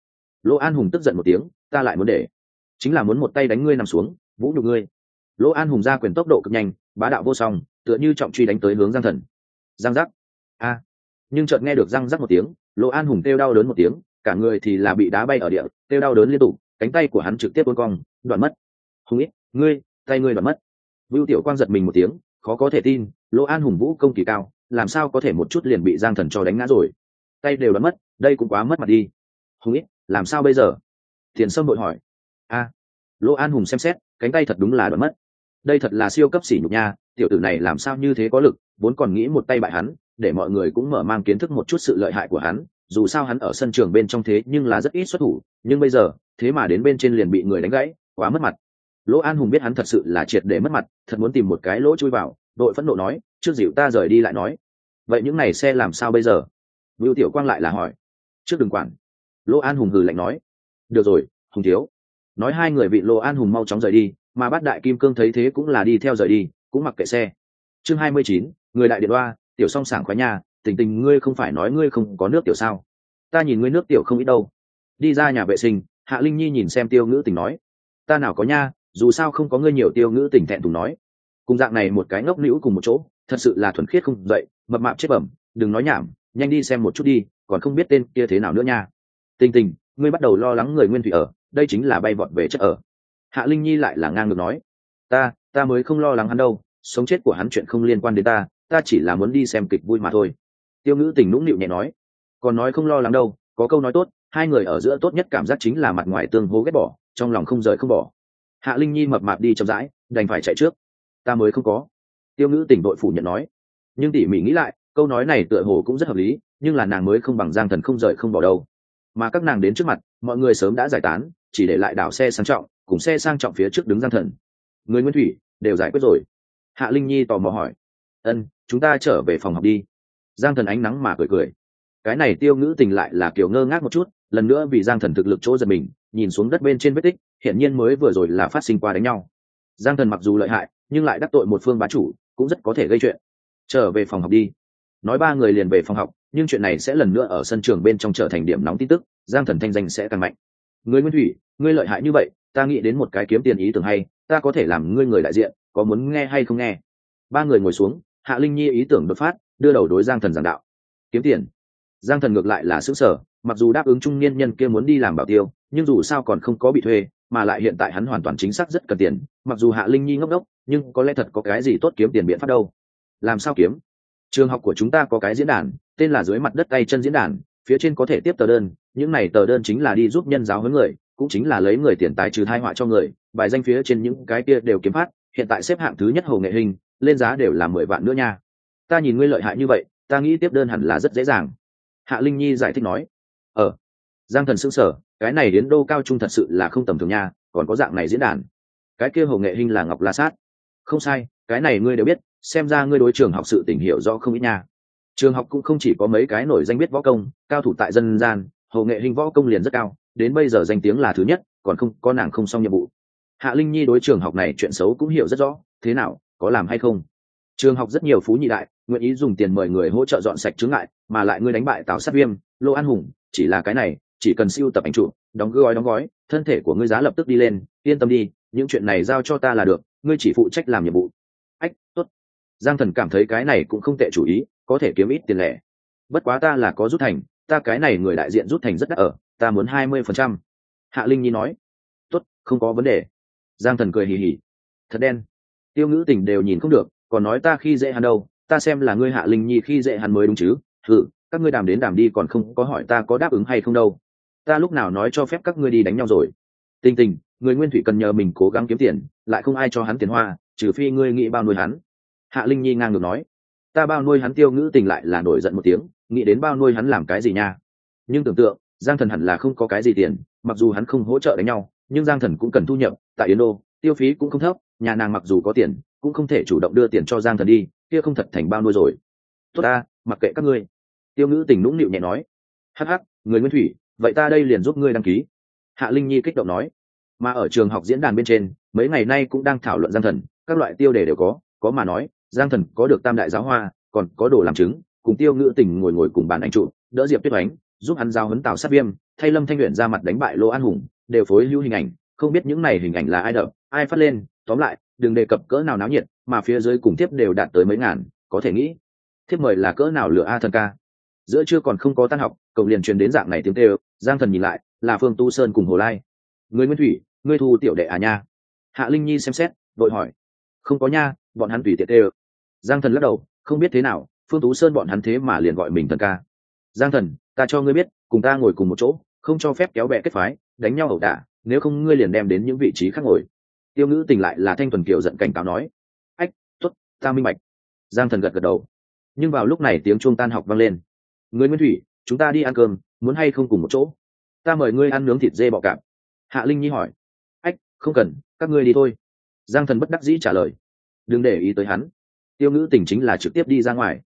Lỗ An Hùng tức giận một tiếng, ta lại muốn để, chính là muốn một tay đánh ngươi nằm xuống, vũ nhục ngươi. Lỗ An Hùng ra quyền tốc độ cực nhanh, bá đạo vô song, tựa như trọng truy đánh tới hướng Giang Thần. Giang giác. A. Nhưng chợt nghe được răng rắc một tiếng, Lỗ An Hùng kêu đau đớn một tiếng, cả người thì là bị đá bay ở địa, kêu đau đớn liên tục, cánh tay của hắn trực tiếp uốn cong, đoạn mất. Hùng ít, ngươi, tay ngươi đoạn mất. Vưu Tiểu Quang giật mình một tiếng, khó có thể tin, Lỗ An Hùng vũ công kỳ cao, làm sao có thể một chút liền bị Giang Thần cho đánh ngã rồi? Tay đều đoạn mất, đây cũng quá mất mặt đi. Hùng ít, làm sao bây giờ? Tiền Sâm vội hỏi. A. Lỗ An Hùng xem xét, cánh tay thật đúng là đoạn mất. Đây thật là siêu cấp sỉ nhục nha, tiểu tử này làm sao như thế có lực, vốn còn nghĩ một tay bại hắn, để mọi người cũng mở mang kiến thức một chút sự lợi hại của hắn, dù sao hắn ở sân trường bên trong thế nhưng là rất ít xuất thủ, nhưng bây giờ, thế mà đến bên trên liền bị người đánh gãy, quá mất mặt. Lỗ An Hùng biết hắn thật sự là triệt để mất mặt, thật muốn tìm một cái lỗ chui vào, đội phẫn nộ nói, trước dịu ta rời đi lại nói. Vậy những này xe làm sao bây giờ? Vưu Tiểu Quang lại là hỏi. Trước đừng quản. Lỗ An Hùng hừ lạnh nói. Được rồi, Hùng thiếu. Nói hai người vị Lỗ An Hùng mau chóng rời đi, mà Bát Đại Kim Cương thấy thế cũng là đi theo rời đi, cũng mặc kệ xe. Chương 29, người đại điện đoa, tiểu song sảng khoái nhà, tình tình ngươi không phải nói ngươi không có nước tiểu sao? Ta nhìn ngươi nước tiểu không ít đâu. Đi ra nhà vệ sinh, Hạ Linh Nhi nhìn xem Tiêu Ngữ Tình nói, ta nào có nha, dù sao không có ngươi nhiều. Tiêu Ngữ Tình thẹn thùng nói, cùng dạng này một cái ngốc nĩu cùng một chỗ, thật sự là thuần khiết không dậy, mập mạp chết bẩm, đừng nói nhảm, nhanh đi xem một chút đi, còn không biết tên kia thế nào nữa nha. Tình tình, ngươi bắt đầu lo lắng người Nguyên Thủy ở, đây chính là bay vọt về chất ở. Hạ Linh Nhi lại là ngang ngược nói, ta mới không lo lắng hắn đâu, sống chết của hắn chuyện không liên quan đến ta chỉ là muốn đi xem kịch vui mà thôi. Tiêu Ngữ Tình nũng nịu nhẹ nói, còn nói không lo lắng đâu, có câu nói tốt, hai người ở giữa tốt nhất cảm giác chính là mặt ngoài tương hố ghét bỏ, trong lòng không rời không bỏ. Hạ Linh Nhi mập mạp đi chậm rãi, đành phải chạy trước. Ta mới không có. Tiêu Ngữ Tình đội phủ nhận nói, nhưng tỉ mỉ nghĩ lại, câu nói này tựa hồ cũng rất hợp lý, nhưng là nàng mới không bằng Giang Thần không rời không bỏ đâu. Mà các nàng đến trước mặt, mọi người sớm đã giải tán, chỉ để lại đảo xe sang trọng, cùng xe sang trọng phía trước đứng Giang Thần. Người Nguyên Thủy đều giải quyết rồi. Hạ Linh Nhi tò mò hỏi, chúng ta trở về phòng học đi. Giang Thần ánh nắng mà cười cười. Cái này Tiêu Ngữ Tình lại là kiểu ngơ ngác một chút, lần nữa vì Giang Thần thực lực chỗ giật mình, nhìn xuống đất bên trên vết tích, hiển nhiên mới vừa rồi là phát sinh qua đánh nhau. Giang Thần mặc dù lợi hại, nhưng lại đắc tội một phương bá chủ, cũng rất có thể gây chuyện. Trở về phòng học đi. Nói ba người liền về phòng học, nhưng chuyện này sẽ lần nữa ở sân trường bên trong trở thành điểm nóng tin tức, Giang Thần thanh danh sẽ càng mạnh. Người Nguyên Thủy, ngươi lợi hại như vậy, ta nghĩ đến một cái kiếm tiền ý tưởng hay, ta có thể làm ngươi người đại diện, có muốn nghe hay không nghe? Ba người ngồi xuống, Hạ Linh Nhi ý tưởng đột phát, đưa đầu đối Giang Thần giảng đạo. Kiếm tiền. Giang Thần ngược lại là sững sờ, mặc dù đáp ứng trung niên nhân kia muốn đi làm bảo tiêu, nhưng dù sao còn không có bị thuê, mà lại hiện tại hắn hoàn toàn chính xác rất cần tiền, mặc dù Hạ Linh Nhi ngốc ngốc, nhưng có lẽ thật có cái gì tốt kiếm tiền biện pháp đâu. Làm sao kiếm? Trường học của chúng ta có cái diễn đàn, tên là dưới mặt đất tay chân diễn đàn, phía trên có thể tiếp tờ đơn, những này tờ đơn chính là đi giúp nhân giáo huấn người, cũng chính là lấy người tiền tài trừ tai họa cho người, bài danh phía trên những cái kia đều kiếm phát, hiện tại xếp hạng thứ nhất Hồ Nghệ Hình, lên giá đều là 10 vạn nữa nha. Ta nhìn ngươi lợi hại như vậy, ta nghĩ tiếp đơn hẳn là rất dễ dàng. Hạ Linh Nhi giải thích nói. Giang Thần sững sờ, cái này đến đô cao trung thật sự là không tầm thường nha, còn có dạng này diễn đàn. Cái kia Hồ Nghệ Hình là Ngọc La Sát. Không sai, cái này ngươi đều biết, xem ra ngươi đối trường học sự tình hiểu rõ không ít nha. Trường học cũng không chỉ có mấy cái nổi danh biết võ công, cao thủ tại dân gian, Hồ Nghệ Hình võ công liền rất cao, đến bây giờ danh tiếng là thứ nhất, còn không có nàng không xong nhiệm vụ. Hạ Linh Nhi đối trường học này chuyện xấu cũng hiểu rất rõ, thế nào, có làm hay không? Trường học rất nhiều phú nhị đại, nguyện ý dùng tiền mời người hỗ trợ dọn sạch chướng ngại, mà lại ngươi đánh bại Tào Sát Viêm, Lô An Hùng, chỉ là cái này, chỉ cần siêu tập ảnh chụp, đóng gói, thân thể của ngươi giá lập tức đi lên, yên tâm đi, những chuyện này giao cho ta là được, ngươi chỉ phụ trách làm nhiệm vụ. Tốt. Giang Thần cảm thấy cái này cũng không tệ chủ ý, có thể kiếm ít tiền lẻ. Bất quá ta là có rút thành, ta cái này người đại diện rút thành rất đắt ở, ta muốn 20%. Hạ Linh Nhi nói. Tốt, không có vấn đề. Giang Thần cười hì hì. Thật đen. Tiêu Ngữ Tình đều nhìn không được, còn nói ta khi dễ hắn đâu, ta xem là ngươi Hạ Linh Nhi khi dễ hắn mới đúng chứ. Các ngươi đàm đến đàm đi còn không có hỏi ta có đáp ứng hay không đâu. Ta lúc nào nói cho phép các ngươi đi đánh nhau rồi? Tình tình, người Nguyên Thủy cần nhờ mình cố gắng kiếm tiền, lại không ai cho hắn tiền hoa, trừ phi ngươi nghĩ bao nuôi hắn. Hạ Linh Nhi ngang ngược nói. Ta bao nuôi hắn? Tiêu Ngữ Tình lại là nổi giận một tiếng, nghĩ đến bao nuôi hắn làm cái gì nha? Nhưng tưởng tượng, Giang Thần hẳn là không có cái gì tiền, mặc dù hắn không hỗ trợ đánh nhau, nhưng Giang Thần cũng cần thu nhập, tại Yến Đô, tiêu phí cũng không thấp, nhà nàng mặc dù có tiền, cũng không thể chủ động đưa tiền cho Giang Thần đi, kia không thật thành bao nuôi rồi. Tốt ta, mặc kệ các ngươi. Tiêu Ngữ Tình nũng nịu nhẹ nói. Hắc hắc, người Nguyên Thủy, vậy ta đây liền giúp ngươi đăng ký. Hạ Linh Nhi kích động nói. Mà ở trường học diễn đàn bên trên, mấy ngày nay cũng đang thảo luận Giang Thần, các loại tiêu đề đều có mà nói, Giang Thần có được tam đại giáo hoa, còn có đồ làm chứng, cùng Tiêu Ngữ Tình ngồi cùng bàn ảnh trụ, đỡ Diệp Tuyết Oánh, giúp hắn giao huấn Tào Sát Viêm, thay Lâm Thanh Uyển ra mặt đánh bại Lô An Hùng, đều phối hữu hình ảnh, không biết những này hình ảnh là ai đập, ai phát lên, tóm lại, đừng đề cập cỡ nào náo nhiệt, mà phía dưới cùng tiếp đều đạt tới mấy ngàn, có thể nghĩ, thiếp mời là cỡ nào lửa a thần ca. Giữa trưa còn không có tan học, cậu liền truyền đến dạng này tiếng kêu, Giang Thần nhìn lại, là Phương Tu Sơn cùng Hồ Lai. Người Nguyên Thủy, ngươi thu tiểu đệ à nha? Hạ Linh Nhi xem xét, đội hỏi. Không có nha, bọn hắn tùy tiện kêu. Giang Thần lắc đầu, không biết thế nào, Phương Tú Sơn bọn hắn thế mà liền gọi mình thần ca. Giang Thần, ta cho ngươi biết, cùng ta ngồi cùng một chỗ, không cho phép kéo bè kết phái, đánh nhau ẩu đả, nếu không ngươi liền đem đến những vị trí khác ngồi. Tiêu Ngữ Tình lại là Thanh Thuần Kiều giận cảnh cáo nói. Ách, tốt, ta minh bạch. Giang Thần gật gật đầu. Nhưng vào lúc này tiếng chuông tan học vang lên. Người Nguyên Thủy, chúng ta đi ăn cơm, muốn hay không cùng một chỗ? Ta mời ngươi ăn nướng thịt dê bọ cạp. Hạ Linh Nhi hỏi. Ách, không cần, các ngươi đi thôi. Giang Thần bất đắc dĩ trả lời. Đừng để ý tới hắn. Tiêu Ngữ Tình chính là trực tiếp đi ra ngoài.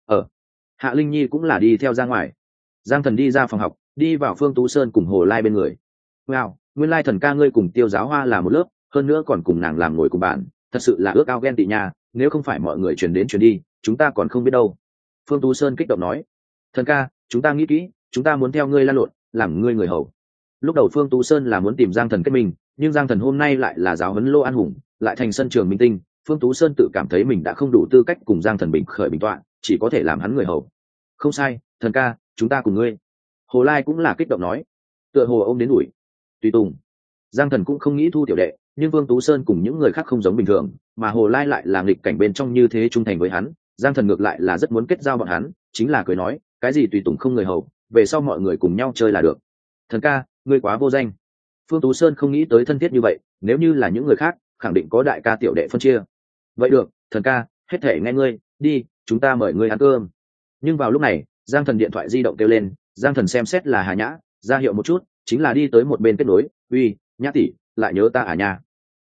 Hạ Linh Nhi cũng là đi theo ra ngoài. Giang Thần đi ra phòng học, đi vào Phương Tú Sơn cùng Hồ Lai bên người. Wow, nguyên lai thần ca ngươi cùng Tiêu Giáo Hoa là một lớp, hơn nữa còn cùng nàng làm ngồi cùng bạn, thật sự là ước ao ghen tị nha, nếu không phải mọi người truyền đến truyền đi, chúng ta còn không biết đâu. Phương Tú Sơn kích động nói. Thần ca, chúng ta nghĩ kỹ, chúng ta muốn theo ngươi lan lộn, làm ngươi người hầu. Lúc đầu Phương Tú Sơn là muốn tìm Giang Thần kết minh, nhưng Giang Thần hôm nay lại là giáo huấn Lô An Hùng, lại thành sân trường minh tinh, Phương Tú Sơn tự cảm thấy mình đã không đủ tư cách cùng Giang Thần bình khởi bình tọa, chỉ có thể làm hắn người hầu. Không sai, thần ca, chúng ta cùng ngươi. Hồ Lai cũng là kích động nói. Tựa hồ ôm đến đuổi. Tùy tùng. Giang Thần cũng không nghĩ thu tiểu đệ, nhưng Vương Tú Sơn cùng những người khác không giống bình thường, mà Hồ Lai lại là nghịch cảnh bên trong như thế trung thành với hắn. Giang Thần ngược lại là rất muốn kết giao bọn hắn, chính là cười nói, cái gì tùy tùng không người hầu, về sau mọi người cùng nhau chơi là được. Thần ca, ngươi quá vô danh. Phương Tú Sơn không nghĩ tới thân thiết như vậy, nếu như là những người khác, khẳng định có đại ca tiểu đệ phân chia. Vậy được, thần ca, hết thể nghe ngươi, đi, chúng ta mời ngươi ăn cơm. Nhưng vào lúc này, Giang Thần điện thoại di động kêu lên, Giang Thần xem xét là Hà Nhã, ra hiệu một chút, chính là đi tới một bên kết nối. Uy, Nhã tỷ, lại nhớ ta à nha?